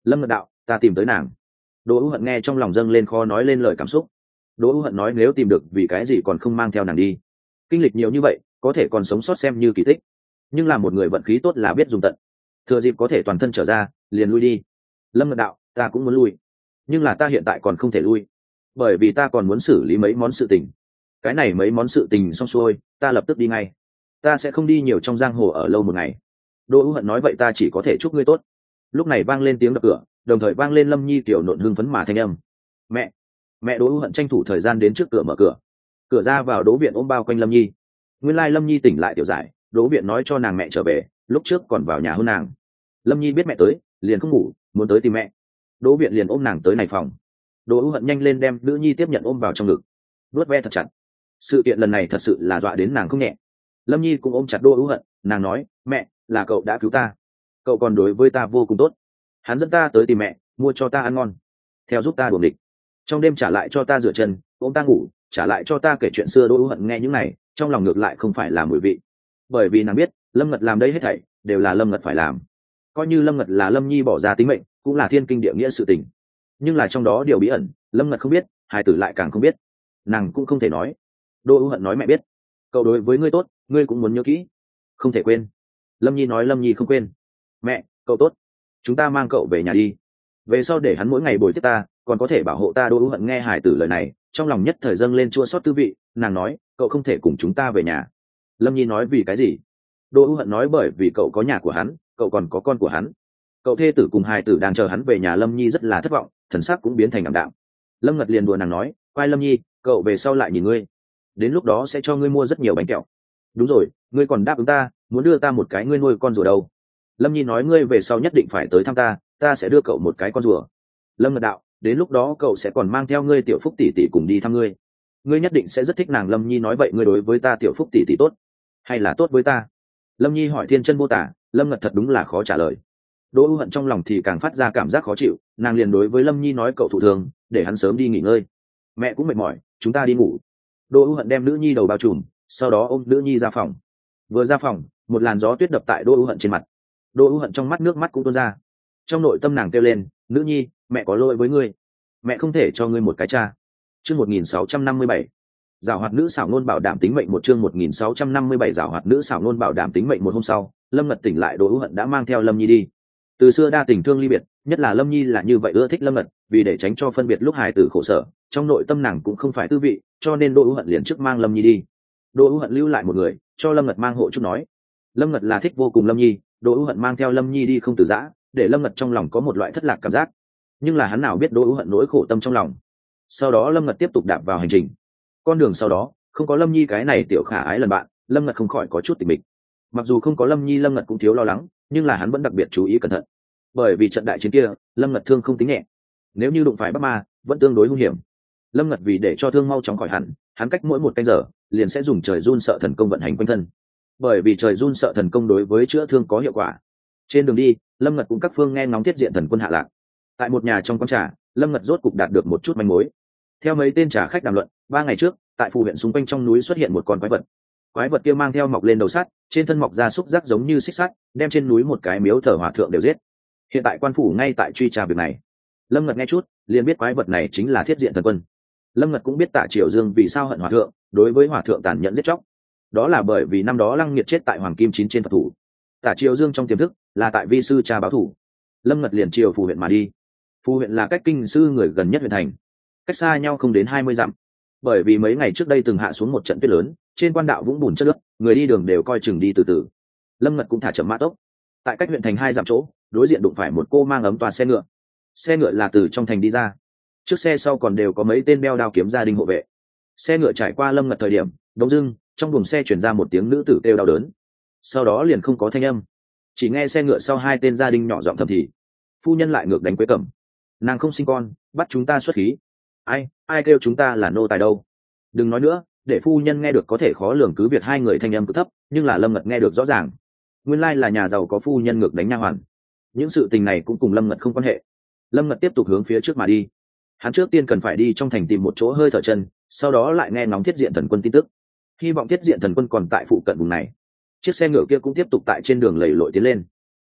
Lâm Ngật đạo, ta tìm tới nàng. Đỗ ưu hận nghe trong lòng dâng lên khó nói lên lời cảm xúc. Đỗ ưu hận nói nếu tìm được vì cái gì còn không mang theo nàng đi, kinh lịch nhiều như vậy có thể còn sống sót xem như kỳ tích, nhưng là một người vận khí tốt là biết dùng tận, thừa dịp có thể toàn thân trở ra liền lui đi. Lâm Ngật đạo, ta cũng muốn lui, nhưng là ta hiện tại còn không thể lui, bởi vì ta còn muốn xử lý mấy món sự tình. Cái này mấy món sự tình xong xuôi ta lập tức đi ngay, ta sẽ không đi nhiều trong giang hồ ở lâu một ngày. Đỗ ưu hận nói vậy ta chỉ có thể chúc ngươi tốt. Lúc này vang lên tiếng đập cửa, đồng thời vang lên Lâm Nhi tiểu nộn hưng phấn mà thanh âm. Mẹ! Mẹ! Đỗ ưu hận tranh thủ thời gian đến trước cửa mở cửa. Cửa ra vào Đỗ viện ôm bao quanh Lâm Nhi. Nguyên lai Lâm Nhi tỉnh lại tiểu giải, Đỗ viện nói cho nàng mẹ trở về, lúc trước còn vào nhà hôn nàng. Lâm Nhi biết mẹ tới liền không ngủ, muốn tới tìm mẹ. Đỗ viện liền ôm nàng tới này phòng. Đỗ ưu hận nhanh lên đem nữ nhi tiếp nhận ôm vào trong ngực, vuốt ve thật chặt. Sự kiện lần này thật sự là dọa đến nàng không nhẹ. Lâm Nhi cũng ôm chặt Đỗ ưu hận, nàng nói, mẹ, là cậu đã cứu ta, cậu còn đối với ta vô cùng tốt, hắn dẫn ta tới tìm mẹ, mua cho ta ăn ngon, theo giúp ta đuổi địch, trong đêm trả lại cho ta rửa chân, ôm ta ngủ, trả lại cho ta kể chuyện xưa. Đỗ ưu hận nghe những này trong lòng ngược lại không phải là mùi vị, bởi vì nàng biết Lâm Ngật làm đây hết thảy đều là Lâm Ngật phải làm, coi như Lâm Ngật là Lâm Nhi bỏ ra tính mệnh cũng là thiên kinh địa nghĩa sự tình, nhưng là trong đó điều bí ẩn Lâm Ngật không biết, hài tử lại càng không biết, nàng cũng không thể nói. Đỗ ưu hận nói mẹ biết, cậu đối với ngươi tốt, ngươi cũng muốn nhớ kỹ, không thể quên. Lâm Nhi nói Lâm Nhi không quên. Mẹ, cậu tốt, chúng ta mang cậu về nhà đi, về sau để hắn mỗi ngày bồi tiếp ta, còn có thể bảo hộ ta. Đỗ ưu hận nghe hải tử lời này trong lòng nhất thời dâng lên chua xót tư vị, nàng nói, cậu không thể cùng chúng ta về nhà. Lâm Nhi nói vì cái gì? Đỗ ưu hận nói bởi vì cậu có nhà của hắn, cậu còn có con của hắn, cậu thê tử cùng hài tử đang chờ hắn về nhà. Lâm Nhi rất là thất vọng, thần sắc cũng biến thành ảm đạm. Lâm Ngật liền đùa nàng nói, quay Lâm Nhi, cậu về sau lại nhìn ngươi, đến lúc đó sẽ cho ngươi mua rất nhiều bánh kẹo. Đúng rồi, ngươi còn đáp ứng ta muốn đưa ta một cái ngươi nuôi con rùa đâu. Lâm Nhi nói ngươi về sau nhất định phải tới thăm ta, ta sẽ đưa cậu một cái con rùa. Lâm Ngật đạo, đến lúc đó cậu sẽ còn mang theo ngươi tiểu phúc tỷ tỷ cùng đi thăm ngươi, ngươi nhất định sẽ rất thích nàng. Lâm Nhi nói vậy ngươi đối với ta tiểu phúc tỷ tỷ tốt hay là tốt với ta? Lâm Nhi hỏi thiên chân vô tả, Lâm Ngật thật đúng là khó trả lời. Đỗ ưu hận trong lòng thì càng phát ra cảm giác khó chịu, nàng liền đối với Lâm Nhi nói cậu thụ thường, để hắn sớm đi nghỉ ngơi, mẹ cũng mệt mỏi, chúng ta đi ngủ. Đỗ ưu hận đem nữ nhi đầu bao trùm, sau đó ôm nữ nhi ra phòng. Vừa ra phòng, một làn gió tuyết đập tại Đỗ ưu hận trên mặt. Đỗ ưu hận trong mắt nước mắt cũng tuôn ra, trong nội tâm nàng kêu lên, nữ nhi, mẹ có lỗi với ngươi, mẹ không thể cho ngươi một cái cha. Chương một nghìn sáu trăm năm mươi bảy, giảo hoạt nữ xảo nôn bảo đảm tính mệnh. Một chương một nghìn sáu trăm năm mươi bảy, giảo hoạt nữ xảo nôn bảo đảm tính mệnh. Một hôm sau, Lâm Ngật tỉnh lại, Đỗ ưu hận đã mang theo Lâm Nhi đi. Từ xưa đa tình thương ly biệt, nhất là Lâm Nhi là như vậy ưa thích Lâm Ngật, vì để tránh cho phân biệt lúc hài tử khổ sở, trong nội tâm nàng cũng không phải tư vị, cho nên Đỗ ưu hận liền trước mang Lâm Nhi đi. Đỗ ưu hận lưu lại một người cho Lâm Ngật mang hộ chút nói. Lâm Ngật là thích vô cùng Lâm Nhi, Đỗ ưu hận mang theo Lâm Nhi đi không từ giã, để Lâm Ngật trong lòng có một loại thất lạc cảm giác, nhưng là hắn nào biết Đỗ ưu hận nỗi khổ tâm trong lòng. Sau đó Lâm Ngật tiếp tục đạp vào hành trình, con đường sau đó không có Lâm Nhi cái này tiểu khả ái lần bạn, Lâm Ngật không khỏi có chút tịch mịch. Mặc dù không có Lâm Nhi, Lâm Ngật cũng thiếu lo lắng, nhưng là hắn vẫn đặc biệt chú ý cẩn thận, bởi vì trận đại chiến kia Lâm Ngật thương không tính nhẹ, nếu như đụng phải Bắc Ma vẫn tương đối hung hiểm. Lâm Ngật vì để cho thương mau chóng khỏi hẳn, hắn cách mỗi một canh giờ liền sẽ dùng trời run sợ thần công vận hành quanh thân, bởi vì trời run sợ thần công đối với chữa thương có hiệu quả. Trên đường đi, Lâm Ngật cũng các phương nghe ngóng Thiết Diện Thần Quân hạ lạc. Tại một nhà trong quán trà, Lâm Ngật rốt cục đạt được một chút manh mối. Theo mấy tên trà khách đàm luận, ba ngày trước tại phù huyện xung quanh trong núi xuất hiện một con quái vật. Quái vật kia mang theo mọc lên đầu sắt, trên thân mọc ra xúc giác giống như xích sắt, đem trên núi một cái miếu thờ hòa thượng đều giết. Hiện tại quan phủ ngay tại truy tra việc này. Lâm Ngật nghe chút liền biết quái vật này chính là Thiết Diện Thần Quân. Lâm Ngật cũng biết Tạ Triều Dương vì sao hận hòa thượng, đối với hòa thượng tàn nhẫn giết chóc, đó là bởi vì năm đó Lăng Nghiệt chết tại Hoàng Kim Chín trên Phật thủ. Tạ Triều Dương trong tiềm thức là tại vi sư cha báo thủ. Lâm Ngật liền chiều phù huyện mà đi. Phù huyện là cách kinh sư người gần nhất huyện thành, cách xa nhau không đến hai mươi dặm. Bởi vì mấy ngày trước đây từng hạ xuống một trận tuyết lớn, trên quan đạo vũng bùn chất nước, người đi đường đều coi chừng đi từ từ. Lâm Ngật cũng thả chậm mã tốc. Tại cách huyện thành hai dặm chỗ, đối diện đụng phải một cô mang ấm toa xe ngựa. Xe ngựa là từ trong thành đi ra, trước xe sau còn đều có mấy tên đeo đao kiếm gia đình hộ vệ. Xe ngựa trải qua Lâm Ngật thời điểm, đống dưng trong buồng xe chuyển ra một tiếng nữ tử kêu đau đớn, sau đó liền không có thanh âm, chỉ nghe xe ngựa sau hai tên gia đình nhỏ giọng thầm thì, phu nhân lại ngược đánh Quế Cẩm, nàng không sinh con, bắt chúng ta xuất khí. Ai ai kêu chúng ta là nô tài đâu? Đừng nói nữa, để phu nhân nghe được có thể khó lường, cứ việc hai người thanh âm cứ thấp, nhưng là Lâm Ngật nghe được rõ ràng. Nguyên lai là nhà giàu có phu nhân ngược đánh nha hoàn. Những sự tình này cũng cùng Lâm Ngật không quan hệ. Lâm Ngật tiếp tục hướng phía trước mà đi. Hắn trước tiên cần phải đi trong thành tìm một chỗ hơi thở chân, sau đó lại nghe ngóng Thiết Diện Thần Quân tin tức, hy vọng Thiết Diện Thần Quân còn tại phụ cận vùng này. Chiếc xe ngựa kia cũng tiếp tục tại trên đường lầy lội tiến lên.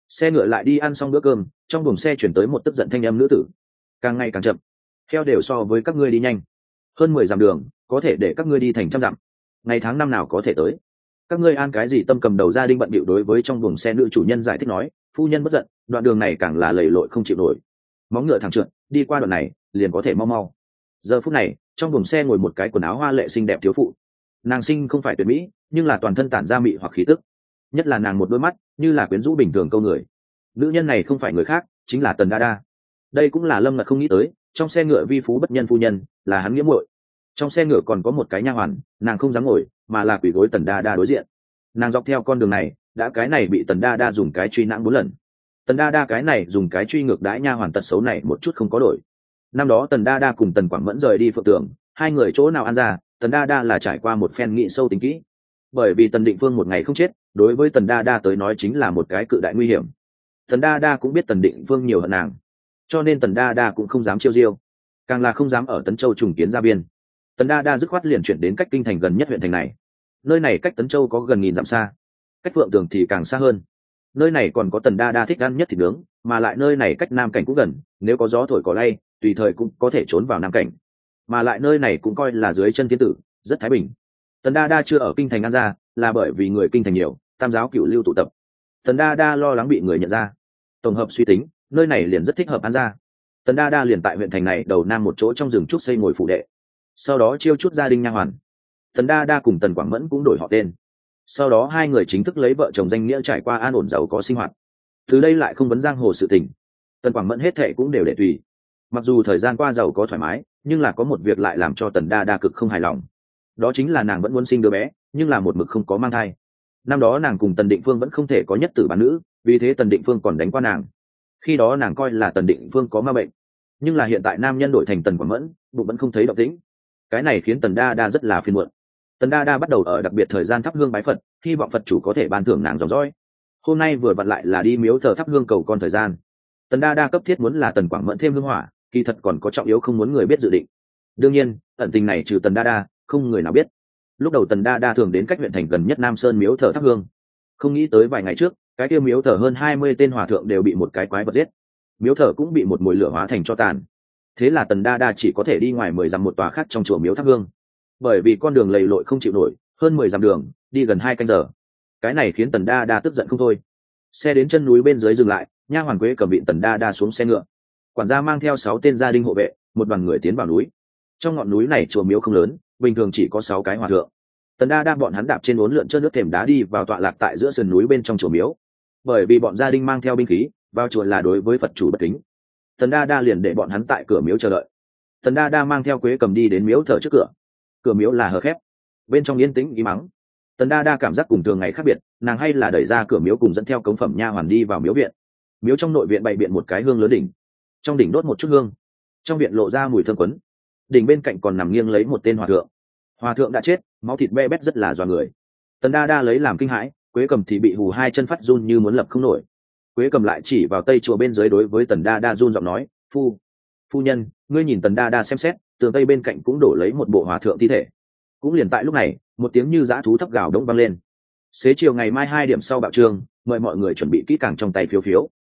Xe ngựa lại đi ăn xong bữa cơm, trong buồng xe chuyển tới một tức giận thanh âm nữ tử. Càng ngày càng chậm, theo đều so với các ngươi đi nhanh. Hơn mười dặm đường, có thể để các ngươi đi thành trăm dặm. Ngày tháng năm nào có thể tới. Các ngươi an cái gì tâm cầm đầu gia đình bận bịu đối với trong buồng xe nữ chủ nhân giải thích nói, phu nhân bất giận, đoạn đường này càng là lầy lội không chịu nổi. Móng ngựa thẳng trượt, đi qua đoạn này, liền có thể mau mau. Giờ phút này, trong buồng xe ngồi một cái quần áo hoa lệ xinh đẹp thiếu phụ. Nàng sinh không phải tuyệt mỹ, nhưng là toàn thân tản ra mị hoặc khí tức. Nhất là nàng một đôi mắt, như là quyến rũ bình thường câu người. Nữ nhân này không phải người khác, chính là Tần Đa Đa. Đây cũng là Lâm Ngật không nghĩ tới, trong xe ngựa vi phú bất nhân phu nhân, là hắn nghĩa muội. Trong xe ngựa còn có một cái nha hoàn, nàng không dám ngồi, mà là quỳ gối Tần Đa Đa đối diện. Nàng dọc theo con đường này, đã cái này bị Tần Đa Đa dùng cái truy nãng bốn lần. Tần Đa Đa cái này dùng cái truy ngược đãi nha hoàn tật xấu này một chút không có đổi. Năm đó Tần Đa Đa cùng Tần Quảng Mẫn rời đi Phượng Tưởng, hai người chỗ nào ăn ra, Tần Đa Đa là trải qua một phen nghị sâu tính kỹ. Bởi vì Tần Định Phương một ngày không chết, đối với Tần Đa Đa tới nói chính là một cái cự đại nguy hiểm. Tần Đa Đa cũng biết Tần Định Phương nhiều hận nàng, cho nên Tần Đa Đa cũng không dám chiêu diêu, càng là không dám ở Tấn Châu trùng kiến gia biên. Tần Đa Đa dứt khoát liền chuyển đến cách kinh thành gần nhất huyện thành này. Nơi này cách Tấn Châu có gần nghìn dặm xa, cách Phượng Tường thì càng xa hơn. Nơi này còn có Tần Đa Đa thích ăn nhất thịt nướng, mà lại nơi này cách Nam Cảnh cũng gần, nếu có gió thổi cỏ lay, tùy thời cũng có thể trốn vào Nam Cảnh. Mà lại nơi này cũng coi là dưới chân thiên tử, rất thái bình. Tần Đa Đa chưa ở kinh thành ăn ra, là bởi vì người kinh thành nhiều, tam giáo cửu lưu tụ tập. Tần Đa Đa lo lắng bị người nhận ra, tổng hợp suy tính, nơi này liền rất thích hợp ăn ra. Tần Đa Đa liền tại huyện thành này đầu nam một chỗ trong rừng trúc xây ngồi phủ đệ, sau đó chiêu chút gia đình nha hoàn. Tần Đa Đa cùng Tần Quảng Mẫn cũng đổi họ tên, sau đó hai người chính thức lấy vợ chồng danh nghĩa trải qua an ổn giàu có sinh hoạt. Từ đây lại không vấn giang hồ sự tình, Tần Quảng Mẫn hết thệ cũng đều để tùy. Mặc dù thời gian qua giàu có thoải mái, nhưng là có một việc lại làm cho Tần Đa Đa cực không hài lòng. Đó chính là nàng vẫn muốn sinh đứa bé, nhưng là một mực không có mang thai. Năm đó nàng cùng Tần Định Phương vẫn không thể có nhất tử bán nữ, vì thế Tần Định Phương còn đánh qua nàng. Khi đó nàng coi là Tần Định Phương có ma bệnh, nhưng là hiện tại nam nhân đổi thành Tần Quảng Mẫn, bụng vẫn không thấy động tĩnh. Cái này khiến Tần Đa Đa rất là phiền muộn. Tần Đa Đa bắt đầu ở đặc biệt thời gian thắp hương bái Phật, hy vọng Phật chủ có thể ban thưởng nàng dòng dõi. Hôm nay vừa vặn lại là đi miếu thờ thắp hương cầu con thời gian. Tần Đa Đa cấp thiết muốn là Tần Quảng Mẫn thêm hương hỏa, kỳ thật còn có trọng yếu không muốn người biết dự định. Đương nhiên, ẩn tình này trừ Tần Đa Đa, không người nào biết. Lúc đầu Tần Đa Đa thường đến cách huyện thành gần nhất Nam Sơn miếu thờ thắp hương. Không nghĩ tới vài ngày trước, cái kia miếu thờ hơn hai mươi tên hòa thượng đều bị một cái quái vật giết. Miếu thờ cũng bị một mùi lửa hóa thành tro tàn. Thế là Tần Đa Đa chỉ có thể đi ngoài mười dặm một tòa khác trong chùa miếu thắp hương. Bởi vì con đường lầy lội không chịu nổi, hơn mười dặm đường, đi gần hai canh giờ. Cái này khiến Tần Đa Đa tức giận không thôi. Xe đến chân núi bên dưới dừng lại, nha hoàn Quế cầm vịn Tần Đa Đa xuống xe ngựa. Quản gia mang theo sáu tên gia đình hộ vệ, một đoàn người tiến vào núi. Trong ngọn núi này chùa miếu không lớn, bình thường chỉ có sáu cái hòa thượng. Tần Đa Đa bọn hắn đạp trên uốn lượn trơn nước thềm đá đi vào tọa lạc tại giữa sườn núi bên trong chùa miếu. Bởi vì bọn gia đình mang theo binh khí, vào chùa là đối với Phật chủ bất kính. Tần Đa Đa liền để bọn hắn tại cửa miếu chờ đợi. Tần Đa Đa mang theo Quế cầm đi đến miếu thờ trước cửa. Cửa miếu là hờ khép, bên trong yên tĩnh im mắng. Tần Đa Đa cảm giác cùng thường ngày khác biệt, nàng hay là đẩy ra cửa miếu cùng dẫn theo cống phẩm nha hoàn đi vào miếu viện. Miếu trong nội viện bày biện một cái hương lớn đỉnh, trong đỉnh đốt một chút hương, trong viện lộ ra mùi thơm quấn. Đỉnh bên cạnh còn nằm nghiêng lấy một tên hòa thượng. Hòa thượng đã chết, máu thịt be bét rất là doa người. Tần Đa Đa lấy làm kinh hãi, Quế cầm thì bị hù hai chân phát run như muốn lập không nổi. Quế cầm lại chỉ vào tây chùa bên dưới đối với Tần Đa Đa run giọng nói, phu phu nhân, ngươi nhìn Tần Đa Đa xem xét, tường tây bên cạnh cũng đổ lấy một bộ hòa thượng thi thể. Cũng liền tại lúc này, một tiếng như dã thú thấp gào đống vang lên. Xế chiều ngày mai hai điểm sau bạo trường, mời mọi người chuẩn bị kỹ càng trong tay phiếu phiếu.